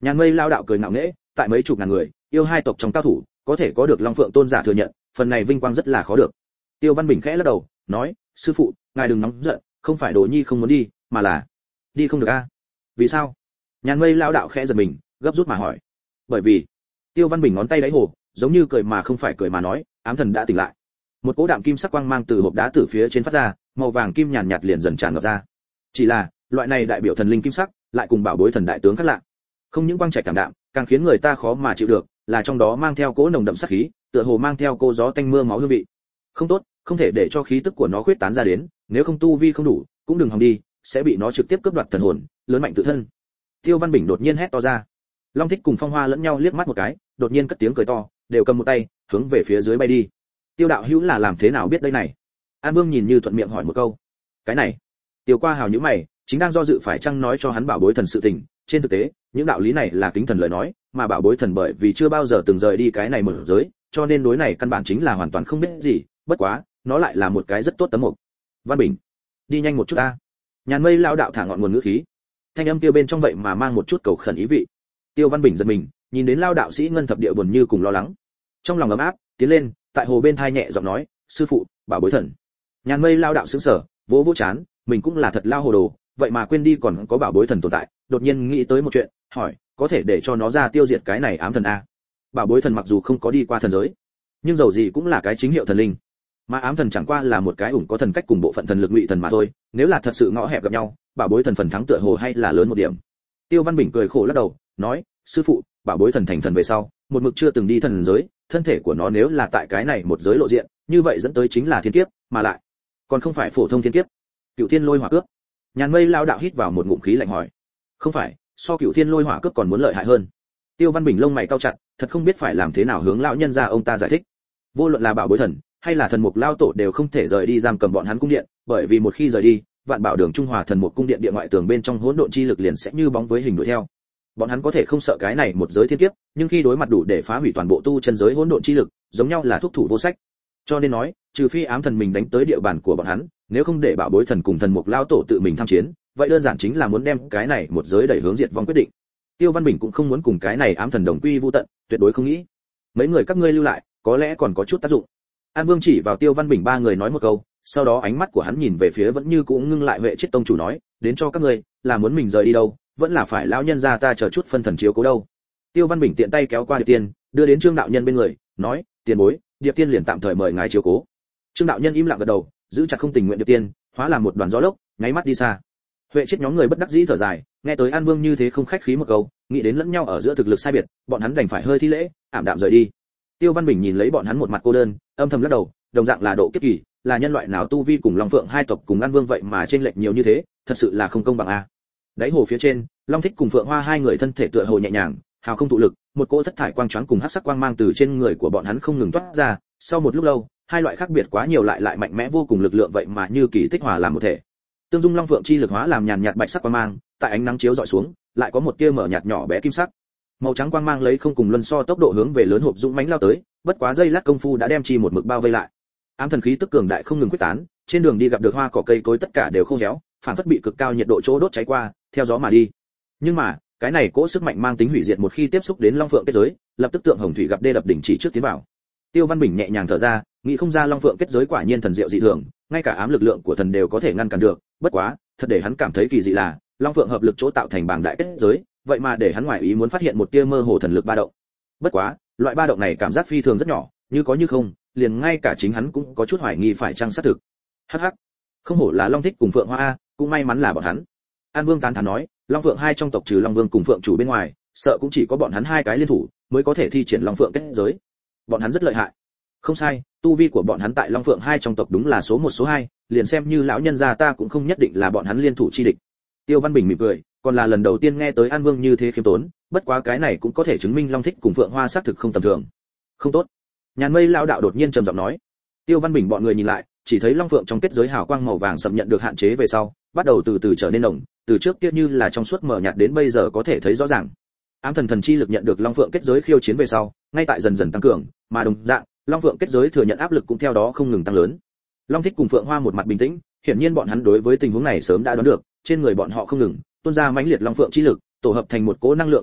Nhàn Mây lao đạo cười ngạo nghễ, tại mấy chục ngàn người, yêu hai tộc trong cao thủ, có thể có được Long Phượng tôn giả thừa nhận, phần này vinh quang rất là khó được. Tiêu Văn Bình khẽ lắc đầu, nói, sư phụ, ngài đừng nóng giận, không phải Đồ Nhi không muốn đi, mà là đi không được a. Vì sao? Nhàn Mây lao đạo khẽ giật mình, gấp rút mà hỏi. Bởi vì, Tiêu Văn Bình ngón tay đáy hồ, giống như cười mà không phải cười mà nói, ám thần đã tỉnh lại. Một cỗ đạm kim sắc quang mang từ hộp đá từ phía trên phát ra, màu vàng kim nhàn nhạt liền dần tràn ngập ra. Chỉ là, loại này đại biểu thần linh kim sắc, lại cùng bảo bối thần đại tướng khác lạ. Không những quang trạch cảm đạm, càng khiến người ta khó mà chịu được, là trong đó mang theo cỗ nồng đậm sát khí, tựa hồ mang theo cô gió tanh mưa máu hương vị. Không tốt, không thể để cho khí tức của nó khuyết tán ra đến, nếu không tu vi không đủ, cũng đừng hòng đi, sẽ bị nó trực tiếp cướp đoạt thần hồn, lớn mạnh tự thân. Tiêu Văn Bình đột nhiên hét to ra. Long Thích cùng Phong Hoa lẫn nhau liếc mắt một cái, đột nhiên cất tiếng cười to, đều cầm một tay, hướng về phía dưới bay đi. Tiêu đạo hữu là làm thế nào biết đây này? An Vương nhìn như thuận miệng hỏi một câu. Cái này? Tiêu Qua Hào nhíu mày, chính đang do dự phải chăng nói cho hắn bảo bối thần sự tình, trên thực tế, những đạo lý này là kính thần lời nói, mà bảo bối thần bởi vì chưa bao giờ từng rời đi cái này một giới, cho nên đối này căn bản chính là hoàn toàn không biết gì, bất quá, nó lại là một cái rất tốt tấm mục. Văn Bình, đi nhanh một chút ta. Nhàn Mây lao đạo thả ngọn nguồn ngữ khí. Thanh âm kia bên trong vậy mà mang một chút cầu khẩn ý vị. Tiêu Văn Bình giật mình, nhìn đến lao đạo sĩ ngân thập địa buồn như cùng lo lắng. Trong lòng ấm áp, tiến lên, tại hồ bên thai nhẹ giọng nói, sư phụ, bảo bối thần. Nhàn Mây lao đạo sững sờ, vỗ vỗ chán, mình cũng là thật lao hồ đồ, vậy mà quên đi còn có bảo bối thần tồn tại, đột nhiên nghĩ tới một chuyện, hỏi, có thể để cho nó ra tiêu diệt cái này ám thần a? Bảo bối thần mặc dù không có đi qua thần giới, nhưng dầu gì cũng là cái chính hiệu thần linh, mà ám thần chẳng qua là một cái ủng có thần cách cùng bộ phận thần lực ngụy thần mà thôi, nếu là thật sự ngõ hẹp gặp nhau, bảo bối thần phần thắng tựa hồ hay là lớn một điểm. Tiêu Văn Bình cười khổ lắc đầu, nói, sư phụ, bảo bối thần thành thần về sau, một mực chưa từng đi thần giới, thân thể của nó nếu là tại cái này một giới lộ diện, như vậy dẫn tới chính là thiên kiếp, mà lại còn không phải phổ thông thiên kiếp. Cựu Thiên Lôi Hỏa Cướp. Nhàn Mây lao đạo hít vào một ngụm khí lạnh hỏi, không phải, so Cựu Thiên Lôi Hỏa Cướp còn muốn lợi hại hơn. Tiêu Văn Bình lông mày cau chặt, thật không biết phải làm thế nào hướng lão nhân gia ông ta giải thích. Vô luận là bảo bối thần hay là thần mục lao tổ đều không thể rời đi giam cầm bọn hắn cung điện, bởi vì một khi rời đi, Vạn Bảo Đường Trung Hòa thần mục cung điện địa ngoại tường bên trong hỗn độn chi lực liền sẽ như bóng với hình đuổi theo. Bọn hắn có thể không sợ cái này một giới thiên kiếp, nhưng khi đối mặt đủ để phá hủy toàn bộ tu chân giới hỗn độn chi lực, giống nhau là thúc thủ vô sách. Cho nên nói, trừ phi ám thần mình đánh tới địa bàn của bọn hắn, nếu không để bảo bối thần cùng thần mục lao tổ tự mình tham chiến, vậy đơn giản chính là muốn đem cái này một giới đẩy hướng diệt vong quyết định. Tiêu Văn Bình cũng không muốn cùng cái này ám thần đồng quy vu tận, tuyệt đối không nghĩ. Mấy người các ngươi lưu lại, có lẽ còn có chút tác dụng. An Vương chỉ vào Tiêu Văn Bình ba người nói một câu, sau đó ánh mắt của hắn nhìn về phía vẫn như cũ ngưng lại Huệ Chiết tông chủ nói, đến cho các ngươi, là muốn mình rời đi đâu, vẫn là phải lão nhân gia ta chờ chút phân thần chiếu cố đâu. Tiêu Văn Bình tiện tay kéo qua Điệp Tiên, đưa đến Trương đạo nhân bên người, nói, tiền bối, Điệp Tiên liền tạm thời mời ngài chiếu cố. Trương đạo nhân im lặng gật đầu, giữ chặt không tình nguyện Điệp Tiên, hóa làm một đoàn gió lốc, nháy mắt đi xa. Huệ Chiết nhóm người bất đắc dĩ thở dài, nghe tới An Vương như thế không khách khí một câu, nghĩ đến lẫn nhau ở giữa thực lực sai biệt, bọn hắn đành phải hơi thi lễ, ảm đạm rời đi. Tiêu Văn Bình nhìn lấy bọn hắn một mặt cô đơn, âm thầm lắc đầu, đồng dạng là độ kiếp kỳ, là nhân loại nào tu vi cùng Long Phượng hai tộc cùng An Vương vậy mà chênh lệch nhiều như thế, thật sự là không công bằng a. Đáy hồ phía trên, Long Thích cùng Phượng Hoa hai người thân thể tựa hồ nhẹ nhàng, hào không thụ lực, một cỗ thất thải quang choáng cùng hắc sắc quang mang từ trên người của bọn hắn không ngừng toát ra, sau một lúc lâu, hai loại khác biệt quá nhiều lại mạnh mẽ vô cùng lực lượng vậy mà như kỳ tích hòa làm một thể. Tương dung Long Phượng chi lực hóa làm nhàn nhạt bạch sắc quang mang, tại ánh nắng chiếu dọi xuống, lại có một tia mở nhạt nhỏ bé kim sắc. Màu trắng quang mang lấy không cùng luân so tốc độ hướng về lớn hộp dũng mãnh lao tới, bất quá giây lát công phu đã đem chi một mực bao vây lại. Ám thần khí tức cường đại không ngừng quyết tán, trên đường đi gặp được hoa cỏ cây cối tất cả đều khô héo, phản phất bị cực cao nhiệt độ chỗ đốt cháy qua, theo gió mà đi. Nhưng mà, cái này cỗ sức mạnh mang tính hủy diệt một khi tiếp xúc đến Long Phượng kết giới, lập tức tượng hồng thủy gặp đê đập đỉnh chỉ trước tiến vào. Tiêu Văn Bình nhẹ nhàng thở ra, nghĩ không ra Long Phượng kết giới quả nhiên thần diệu dị thường, ngay cả ám lực lượng của thần đều có thể ngăn cản được, bất quá, thật để hắn cảm thấy kỳ dị là, Long Phượng hợp lực chỗ tạo thành bảng đại kết giới, vậy mà để hắn ngoài ý muốn phát hiện một tia mơ hồ thần lực ba động. Bất quá, loại ba động này cảm giác phi thường rất nhỏ, như có như không, liền ngay cả chính hắn cũng có chút hoài nghi phải chăng xác thực. Hắc hắc, không hổ là Long Thích cùng Phượng Hoa a, cũng may mắn là bọn hắn. An Vương tán thán nói, Long Phượng hai trong tộc trừ Long Vương cùng Phượng chủ bên ngoài, sợ cũng chỉ có bọn hắn hai cái liên thủ mới có thể thi triển Long Phượng kết giới. Bọn hắn rất lợi hại. Không sai, tu vi của bọn hắn tại Long Phượng hai trong tộc đúng là số 1 số 2, liền xem như lão nhân gia ta cũng không nhất định là bọn hắn liên thủ chi địch. Tiêu Văn Bình mỉm cười, còn là lần đầu tiên nghe tới An Vương như thế khiêm tốn, bất quá cái này cũng có thể chứng minh Long Thích cùng Phượng Hoa xác thực không tầm thường. Không tốt. Nhàn Mây lão đạo đột nhiên trầm giọng nói. Tiêu Văn Bình bọn người nhìn lại, chỉ thấy Long Phượng trong kết giới hào quang màu vàng sậm nhận được hạn chế về sau, bắt đầu từ từ trở nên nồng, từ trước kia như là trong suốt mờ nhạt đến bây giờ có thể thấy rõ ràng. Ám thần chi lực nhận được Long Phượng kết giới khiêu chiến về sau, ngay tại dần dần tăng cường, mà đồng dạng, Long Phượng kết giới thừa nhận áp lực cũng theo đó không ngừng tăng lớn. Long Thích cùng Phượng Hoa một mặt bình tĩnh, hiển nhiên bọn hắn đối với tình huống này sớm đã đoán được, trên người bọn họ không ngừng tuôn ra mãnh liệt Long Phượng chi lực, tổ hợp thành một cỗ năng lượng kỳ dị,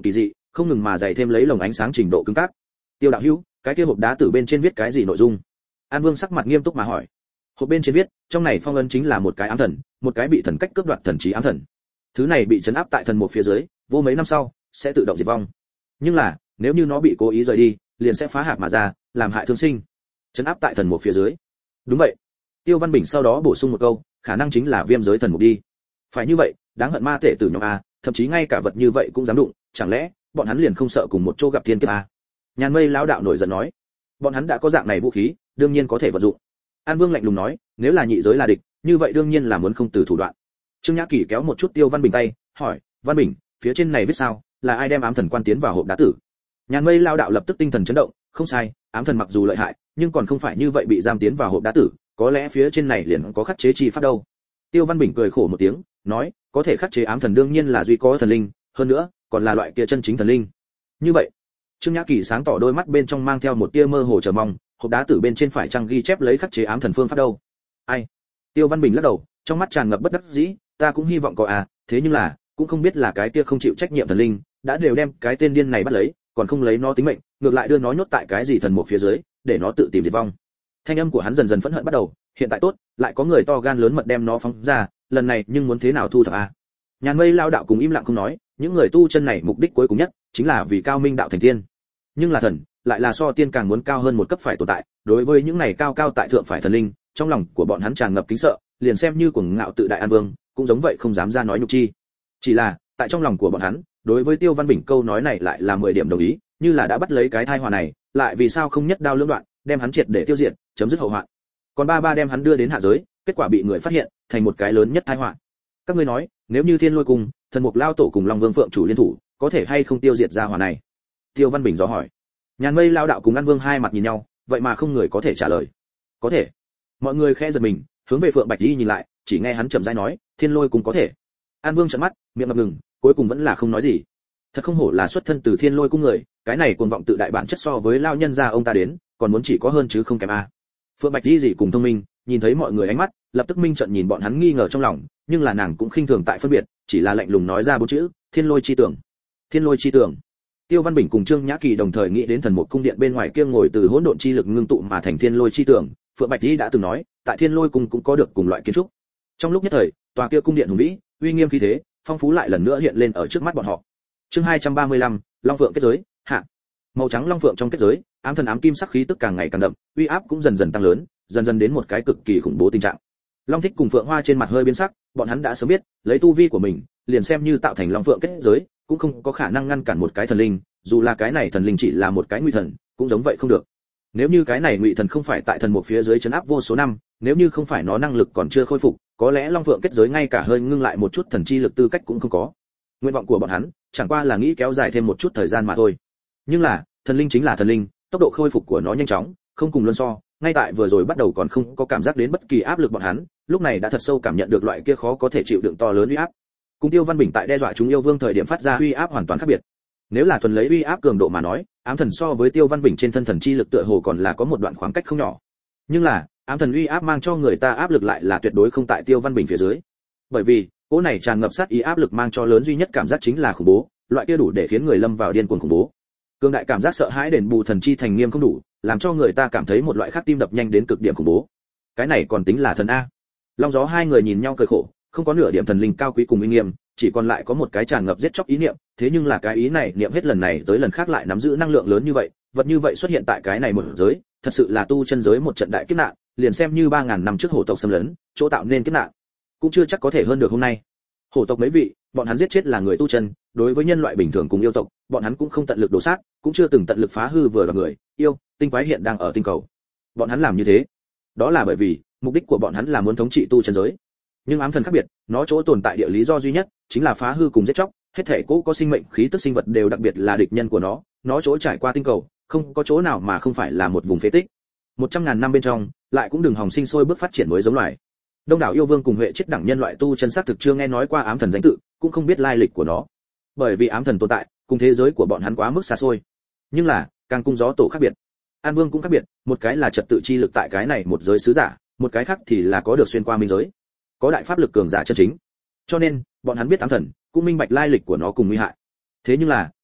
không ngừng mà dày thêm lấy lồng ánh sáng trình độ cứng cáp. Tiêu đạo hữu, cái kia hộp đá tử bên trên viết cái gì nội dung? An Vương sắc mặt nghiêm túc mà hỏi. Hộp bên trên viết, trong này phong ấn chính là một cái ám thần, một cái bị thần cách cướp đoạt thần trí ám thần. Thứ này bị trấn áp tại thần mục phía dưới, vô mấy năm sau sẽ tự động diệt vong. Nhưng là, nếu như nó bị cố ý rời đi, liền sẽ phá hạp mà ra, làm hại thương sinh. Trấn áp tại thần mục phía dưới. Đúng vậy. Tiêu Văn Bình sau đó bổ sung một câu, khả năng chính là viêm giới thần mục đi. Phải như vậy, đáng hận ma tệ tử nhóm a, thậm chí ngay cả vật như vậy cũng dám đụng, chẳng lẽ bọn hắn liền không sợ cùng một chỗ gặp thiên kiếp a? Nhàn Mây lão đạo nổi giận nói, bọn hắn đã có dạng này vũ khí, đương nhiên có thể vận dụng. An Vương lạnh lùng nói, nếu là nhị giới là địch, như vậy đương nhiên là muốn không từ thủ đoạn. Trương Nhã Kỳ kéo một chút Tiêu Văn Bình tay, hỏi, Văn Bình, phía trên này viết sao, là ai đem ám thần quan tiến vào hộp đá tử? Nhàn Mây lão đạo lập tức tinh thần chấn động, không sai, ám thần mặc dù lợi hại, nhưng còn không phải như vậy bị giam tiến vào hộp đá tử, có lẽ phía trên này liền có khắc chế chi pháp đâu. Tiêu Văn Bình cười khổ một tiếng, nói, có thể khắc chế ám thần đương nhiên là duy có thần linh, hơn nữa, còn là loại kia chân chính thần linh. Như vậy, Trương Nhã Kỳ sáng tỏ đôi mắt bên trong mang theo một tia mơ hồ chờ mong, hộp đá tử bên trên phải chăng ghi chép lấy khắc chế ám thần phương pháp đâu? Ai? Tiêu Văn Bình lắc đầu, trong mắt tràn ngập bất đắc dĩ, ta cũng hy vọng có à, thế nhưng là, cũng không biết là cái kia không chịu trách nhiệm thần linh, đã đều đem cái tên điên này bắt lấy, còn không lấy nó tính mệnh, ngược lại đưa nó nhốt tại cái gì thần mục phía dưới, để nó tự tìm diệt vong. Thanh âm của hắn dần dần phẫn hận bắt đầu, hiện tại tốt, lại có người to gan lớn mật đem nó phóng ra, lần này nhưng muốn thế nào thu thập à? Nhàn Mây lao đạo cùng im lặng không nói, những người tu chân này mục đích cuối cùng nhất chính là vì cao minh đạo thành tiên. Nhưng là thần, lại là so tiên càng muốn cao hơn một cấp phải tồn tại, đối với những này cao cao tại thượng phải thần linh, trong lòng của bọn hắn tràn ngập kính sợ, liền xem như cuồng ngạo tự đại An Vương, cũng giống vậy không dám ra nói nhục chi. Chỉ là, tại trong lòng của bọn hắn, đối với Tiêu Văn Bình câu nói này lại là 10 điểm đồng ý, như là đã bắt lấy cái tai họa này, lại vì sao không nhất đao lưỡng đoạn, đem hắn triệt để tiêu diệt, chấm dứt hậu họa. Còn ba đem hắn đưa đến hạ giới, kết quả bị người phát hiện, thành một cái lớn nhất tai họa. Các ngươi nói, nếu như Thiên Lôi Cung, Thần Mục Lao Tổ cùng Long Vương Phượng chủ liên thủ, có thể hay không tiêu diệt ra hỏa này? Tiêu Văn Bình dò hỏi. Nhàn Mây lao đạo cùng An Vương hai mặt nhìn nhau, vậy mà không người có thể trả lời. Có thể. Mọi người khẽ giật mình, hướng về Phượng Bạch Di nhìn lại, chỉ nghe hắn chậm rãi nói, Thiên Lôi Cung có thể. An Vương trợn mắt, miệng ngập ngừng, cuối cùng vẫn là không nói gì. Thật không hổ là xuất thân từ Thiên Lôi Cung người, cái này cuồng vọng tự đại bản chất so với lao nhân gia ông ta đến, còn muốn chỉ có hơn chứ không kém a. Phượng Bạch Di gì cùng thông minh, nhìn thấy mọi người ánh mắt, lập tức minh trận nhìn bọn hắn nghi ngờ trong lòng, nhưng là nàng cũng khinh thường tại phân biệt, chỉ là lạnh lùng nói ra bốn chữ, Thiên Lôi chi tưởng. Thiên Lôi chi tưởng. Tiêu Văn Bình cùng Trương Nhã Kỳ đồng thời nghĩ đến thần mục cung điện bên ngoài kia ngồi từ hỗn độn chi lực ngưng tụ mà thành Thiên Lôi chi tưởng, Phượng Bạch Di đã từng nói, tại Thiên Lôi cung cũng có được cùng loại kiến trúc. Trong lúc nhất thời, tòa kia cung điện hùng vĩ, uy nghiêm khí thế, phong phú lại lần nữa hiện lên ở trước mắt bọn họ. Chương 235, Long Phượng kết giới, hạ. Màu trắng long phượng trong kết giới, ám thần ám kim sắc khí tức càng ngày càng đậm, uy áp cũng dần dần tăng lớn, dần dần đến một cái cực kỳ khủng bố tình trạng. Long Thích cùng Phượng Hoa trên mặt hơi biến sắc, bọn hắn đã sớm biết, lấy tu vi của mình, liền xem như tạo thành long phượng kết giới, cũng không có khả năng ngăn cản một cái thần linh, dù là cái này thần linh chỉ là một cái ngụy thần, cũng giống vậy không được. Nếu như cái này ngụy thần không phải tại thần mục phía dưới trấn áp vô số năm, nếu như không phải nó năng lực còn chưa khôi phục, có lẽ long phượng kết giới ngay cả hơi ngưng lại một chút thần chi lực tư cách cũng không có. Nguyện vọng của bọn hắn, chẳng qua là nghĩ kéo dài thêm một chút thời gian mà thôi. Nhưng là, thần linh chính là thần linh, tốc độ khôi phục của nó nhanh chóng, không cùng luân so, ngay tại vừa rồi bắt đầu còn không có cảm giác đến bất kỳ áp lực bọn hắn, lúc này đã thật sâu cảm nhận được loại kia khó có thể chịu đựng to lớn uy áp. Cùng Tiêu Văn Bình tại đe dọa chúng yêu vương thời điểm phát ra uy áp hoàn toàn khác biệt. Nếu là thuần lấy uy áp cường độ mà nói, ám thần so với Tiêu Văn Bình trên thân thần chi lực tựa hồ còn là có một đoạn khoảng cách không nhỏ. Nhưng là, ám thần uy áp mang cho người ta áp lực lại là tuyệt đối không tại Tiêu Văn Bình phía dưới. Bởi vì, cỗ này tràn ngập sát ý áp lực mang cho lớn duy nhất cảm giác chính là khủng bố, loại kia đủ để khiến người lâm vào điên cuồng khủng bố. Cương đại cảm giác sợ hãi đền bù thần chi thành nghiêm không đủ, làm cho người ta cảm thấy một loại khác tim đập nhanh đến cực điểm khủng bố. Cái này còn tính là thần a? Long Gió hai người nhìn nhau cười khổ, không có nửa điểm thần linh cao quý cùng uy nghiêm, chỉ còn lại có một cái tràn ngập giết chóc ý niệm, thế nhưng là cái ý này niệm hết lần này tới lần khác lại nắm giữ năng lượng lớn như vậy, vật như vậy xuất hiện tại cái này một giới, thật sự là tu chân giới một trận đại kiếp nạn, liền xem như 3000 năm trước hổ tộc xâm lấn, chỗ tạo nên kiếp nạn, cũng chưa chắc có thể hơn được hôm nay. Hổ tộc mấy vị, bọn hắn giết chết là người tu chân, đối với nhân loại bình thường cùng yêu tộc, bọn hắn cũng không tận lực đổ sát, cũng chưa từng tận lực phá hư vừa là người, yêu, tinh quái hiện đang ở tinh cầu. Bọn hắn làm như thế, đó là bởi vì mục đích của bọn hắn là muốn thống trị tu chân giới. Nhưng ám thần khác biệt, nó chỗ tồn tại địa lý do duy nhất chính là phá hư cùng giết chóc, hết thảy cố có sinh mệnh khí tức sinh vật đều đặc biệt là địch nhân của nó chỗ trải qua tinh cầu, không có chỗ nào mà không phải là một vùng phế tích. 100.000 năm bên trong, lại cũng đừng hòng sinh sôi bước phát triển mới giống loài. Đông đảo yêu vương cùng huệ chết đẳng nhân loại tu chân xác thực chưa nghe nói qua ám thần danh tự, cũng không biết lai lịch của nó. Bởi vì ám thần tồn tại, cùng thế giới của bọn hắn quá mức xa xôi. Nhưng là, càng cung gió tổ khác biệt. An Vương cũng khác biệt, một cái là trật tự chi lực tại cái này một giới sứ giả, một cái khác thì là có được xuyên qua minh giới, có đại pháp lực cường giả chân chính. Cho nên, bọn hắn biết ám thần, cũng minh bạch lai lịch của nó cùng nguy hại. Thế nhưng là,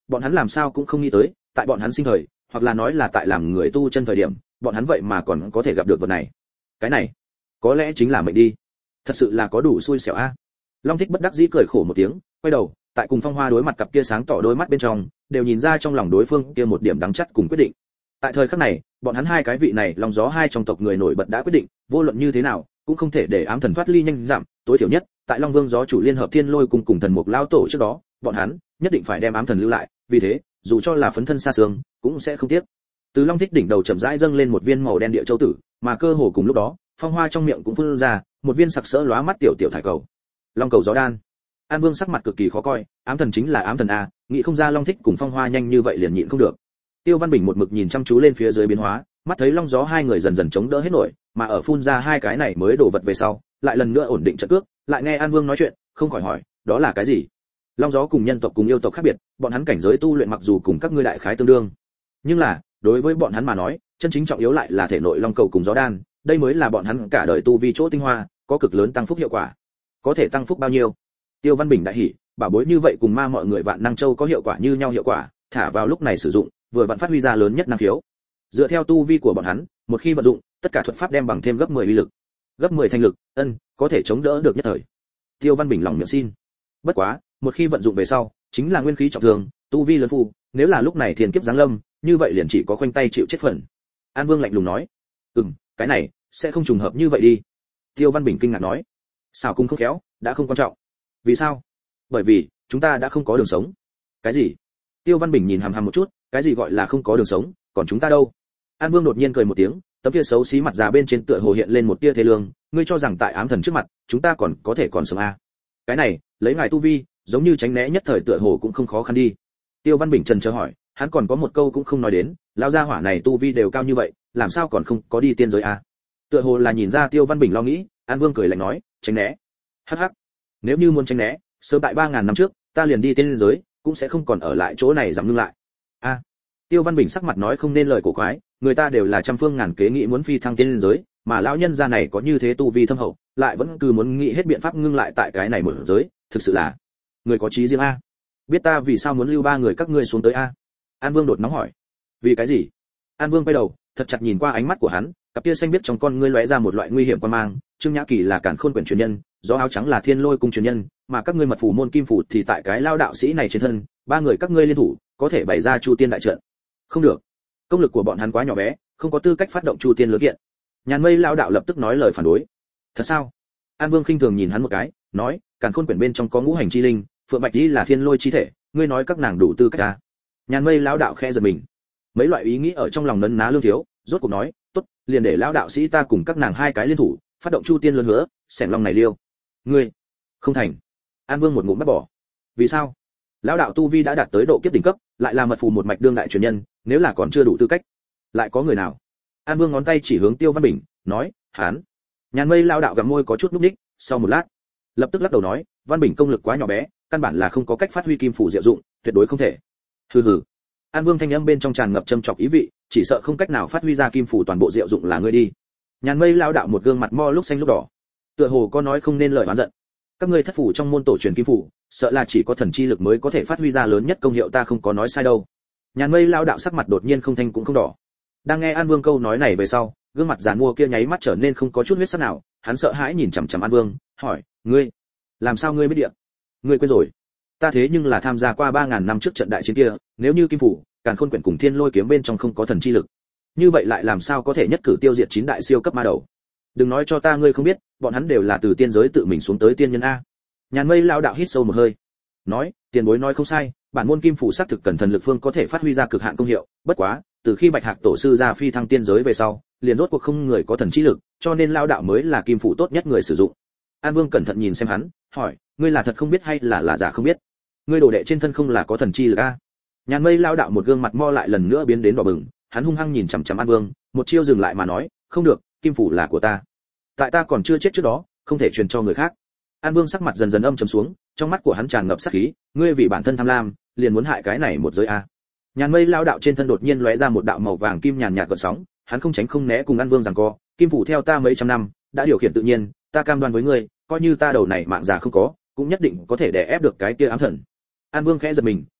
bọn hắn làm sao cũng không nghĩ tới, tại bọn hắn sinh thời, hoặc là nói là tại làm người tu chân thời điểm, bọn hắn vậy mà còn có thể gặp được vật này. Cái này, có lẽ chính là mệnh đi. Thật sự là có đủ xui xẻo a. Long Thích bất đắc dĩ cười khổ một tiếng, quay đầu, tại cùng Phong Hoa đối mặt cặp kia sáng tỏ đôi mắt bên trong, đều nhìn ra trong lòng đối phương kia một điểm đắng chắt cùng quyết định. Tại thời khắc này, bọn hắn hai cái vị này Long Gió hai trong tộc người nổi bật đã quyết định, vô luận như thế nào, cũng không thể để ám thần thoát ly nhanh giảm, tối thiểu nhất, tại Long Vương Gió chủ liên hợp Thiên Lôi cùng thần mục lao tổ trước đó, bọn hắn nhất định phải đem ám thần lưu lại, vì thế, dù cho là phấn thân xa xương, cũng sẽ không tiếc. Từ Long Thích đỉnh đầu chậm rãi dâng lên một viên màu đen địa châu tử, mà cơ hồ cùng lúc đó, Phong Hoa trong miệng cũng phun ra một viên sặc sỡ lóa mắt tiểu tiểu thải cầu. Long cầu gió đan. An Vương sắc mặt cực kỳ khó coi, ám thần chính là ám thần a, nghĩ không ra Long Thích cùng Phong Hoa nhanh như vậy liền nhịn không được. Tiêu Văn Bình một mực nhìn chăm chú lên phía dưới biến hóa, mắt thấy Long Gió hai người dần dần chống đỡ hết nổi, mà ở phun ra hai cái này mới đổ vật về sau, lại lần nữa ổn định trận cước, lại nghe An Vương nói chuyện, không khỏi hỏi, đó là cái gì? Long Gió cùng nhân tộc cùng yêu tộc khác biệt, bọn hắn cảnh giới tu luyện mặc dù cùng các ngươi đại khái tương đương, nhưng là, đối với bọn hắn mà nói, chân chính trọng yếu lại là thể nội long cầu cùng gió đan, đây mới là bọn hắn cả đời tu vi chỗ tinh hoa, có cực lớn tăng phúc hiệu quả. Có thể tăng phúc bao nhiêu? Tiêu Văn Bình đại hỉ, bảo bối như vậy cùng ma mọi người Vạn Năng Châu có hiệu quả như nhau hiệu quả, thả vào lúc này sử dụng, vừa vặn phát huy ra lớn nhất năng khiếu. Dựa theo tu vi của bọn hắn, một khi vận dụng, tất cả thuật pháp đem bằng thêm gấp 10 uy lực. Gấp 10 thanh lực, có thể chống đỡ được nhất thời. Tiêu Văn Bình lòng miệng xin. Bất quá, một khi vận dụng về sau, chính là nguyên khí trọng thương, tu vi lớn phù, nếu là lúc này thiên kiếp giáng lâm, như vậy liền chỉ có khoanh tay chịu chết phần. An Vương lạnh lùng nói, cái này sẽ không trùng hợp như vậy đi. Tiêu Văn Bình kinh ngạc nói, xảo cung không khéo, đã không quan trọng. Vì sao? Bởi vì chúng ta đã không có đường sống. Cái gì? Tiêu Văn Bình nhìn hằm hằm một chút, cái gì gọi là không có đường sống, còn chúng ta đâu? An Vương đột nhiên cười một tiếng, tấm kia xấu xí mặt già bên trên tựa hồ hiện lên một tia thế lương, ngươi cho rằng tại ám thần trước mặt, chúng ta còn có thể còn sống à? Cái này, lấy ngài tu vi, giống như tránh né nhất thời tựa hồ cũng không khó khăn đi. Tiêu Văn Bình trần chờ hỏi, hắn còn có một câu cũng không nói đến, lão gia hỏa này tu vi đều cao như vậy, làm sao còn không có đi tiên giới à? Tựa hồ là nhìn ra Tiêu Văn Bình lo nghĩ, An Vương cười lạnh nói, tránh né. Hắc hắc, nếu như muốn tránh né, sớm tại 3000 năm trước, ta liền đi tiên giới, cũng sẽ không còn ở lại chỗ này giảm ngưng lại. A. Tiêu Văn Bình sắc mặt nói không nên lời cổ quái, người ta đều là trăm phương ngàn kế nghĩ muốn phi thăng tiên giới, mà lão nhân gia này có như thế tu vi thâm hậu, lại vẫn cứ muốn nghĩ hết biện pháp ngưng lại tại cái này một giới, thực sự là người có chí riêng a. Biết ta vì sao muốn lưu ba người các ngươi xuống tới a? An Vương đột nóng hỏi. Vì cái gì? An Vương quay đầu, thật chặt nhìn qua ánh mắt của hắn, cặp kia xanh biết trong con ngươi lóe ra một loại nguy hiểm quan mang. Trương Nhã Kỳ là Càn Khôn Quyển truyền nhân, Gió Áo Trắng là Thiên Lôi cung truyền nhân, mà các ngươi mật phủ môn kim phủ thì tại cái lao đạo sĩ này trên thân, ba người các ngươi liên thủ, có thể bày ra Chu Tiên đại trận. Không được, công lực của bọn hắn quá nhỏ bé, không có tư cách phát động Chu Tiên lớn kiện. Nhàn Mây lao đạo lập tức nói lời phản đối. Thật sao? An Vương khinh thường nhìn hắn một cái, nói, Càn Khôn Quyển bên trong có ngũ hành chi linh, Phượng Bạch Di là Thiên Lôi chi thể, ngươi nói các nàng đủ tư cách à? Nhàn Mây lão đạo khẽ giật mình, mấy loại ý nghĩ ở trong lòng nấn ná lương thiếu, rốt cuộc nói, tốt, liền để lão đạo sĩ ta cùng các nàng hai cái liên thủ, phát động Chu Tiên lớn hứa, xẻng long này liêu. Ngươi không thành. An Vương một ngụm bắt bỏ. Vì sao? Lão đạo tu vi đã đạt tới độ kiếp đỉnh cấp, lại là mật phù một mạch đương đại truyền nhân, nếu là còn chưa đủ tư cách, lại có người nào? An Vương ngón tay chỉ hướng Tiêu Văn Bình, nói, hắn. Nhàn Mây lão đạo gặm môi có chút núc ních, sau một lát, lập tức lắc đầu nói, Văn Bình công lực quá nhỏ bé, căn bản là không có cách phát huy kim phủ diệu dụng, tuyệt đối không thể. Hừ hừ. An Vương thanh âm bên trong tràn ngập châm chọc ý vị, chỉ sợ không cách nào phát huy ra kim phủ toàn bộ diệu dụng là ngươi đi. Nhàn Mây lão đạo một gương mặt mo lúc xanh lúc đỏ, tựa hồ có nói không nên lời oán giận. Các ngươi thất phủ trong môn tổ truyền kim phủ, sợ là chỉ có thần chi lực mới có thể phát huy ra lớn nhất công hiệu, ta không có nói sai đâu. Nhàn Mây lão đạo sắc mặt đột nhiên không thanh cũng không đỏ. Đang nghe An Vương câu nói này về sau, gương mặt giàn mua kia nháy mắt trở nên không có chút huyết sắc nào, hắn sợ hãi nhìn chằm chằm An Vương, hỏi, ngươi, làm sao ngươi biết địa? Ngươi quên rồi? Ta thế nhưng là tham gia qua 3000 năm trước trận đại chiến kia, nếu như kim phủ, Càn Khôn Quyển cùng Thiên Lôi kiếm bên trong không có thần chi lực, như vậy lại làm sao có thể nhất cử tiêu diệt 9 đại siêu cấp ma đầu? Đừng nói cho ta ngươi không biết, bọn hắn đều là từ tiên giới tự mình xuống tới tiên nhân a. Nhàn Mây lão đạo hít sâu một hơi, nói, tiền bối nói không sai, bản môn kim phủ xác thực cần thần lực phương có thể phát huy ra cực hạn công hiệu, bất quá, từ khi Bạch Hạc tổ sư ra phi thăng tiên giới về sau, liền rốt cuộc không người có thần chi lực, cho nên lão đạo mới là kim phủ tốt nhất người sử dụng. An Vương cẩn thận nhìn xem hắn, hỏi, ngươi là thật không biết hay là giả không biết? Ngươi đồ đệ trên thân không là có thần chi lực a? Nhàn Mây lão đạo một gương mặt mo lại lần nữa biến đến đỏ bừng, hắn hung hăng nhìn chằm chằm An Vương, một chiêu dừng lại mà nói, không được, kim phủ là của ta. Tại ta còn chưa chết trước đó, không thể truyền cho người khác. An Vương sắc mặt dần dần âm trầm xuống, trong mắt của hắn tràn ngập sát khí, ngươi vì bản thân tham lam, liền muốn hại cái này một giới a. Nhàn Mây lão đạo trên thân đột nhiên lóe ra một đạo màu vàng kim nhàn nhạt gợn sóng, hắn không tránh không né cùng An Vương giằng co, kim phủ theo ta mấy trăm năm, đã điều khiển tự nhiên, ta cam đoan với ngươi, coi như ta đầu này mạng già không có, cũng nhất định có thể đè ép được cái kia ám thần. An Vương khẽ giật mình,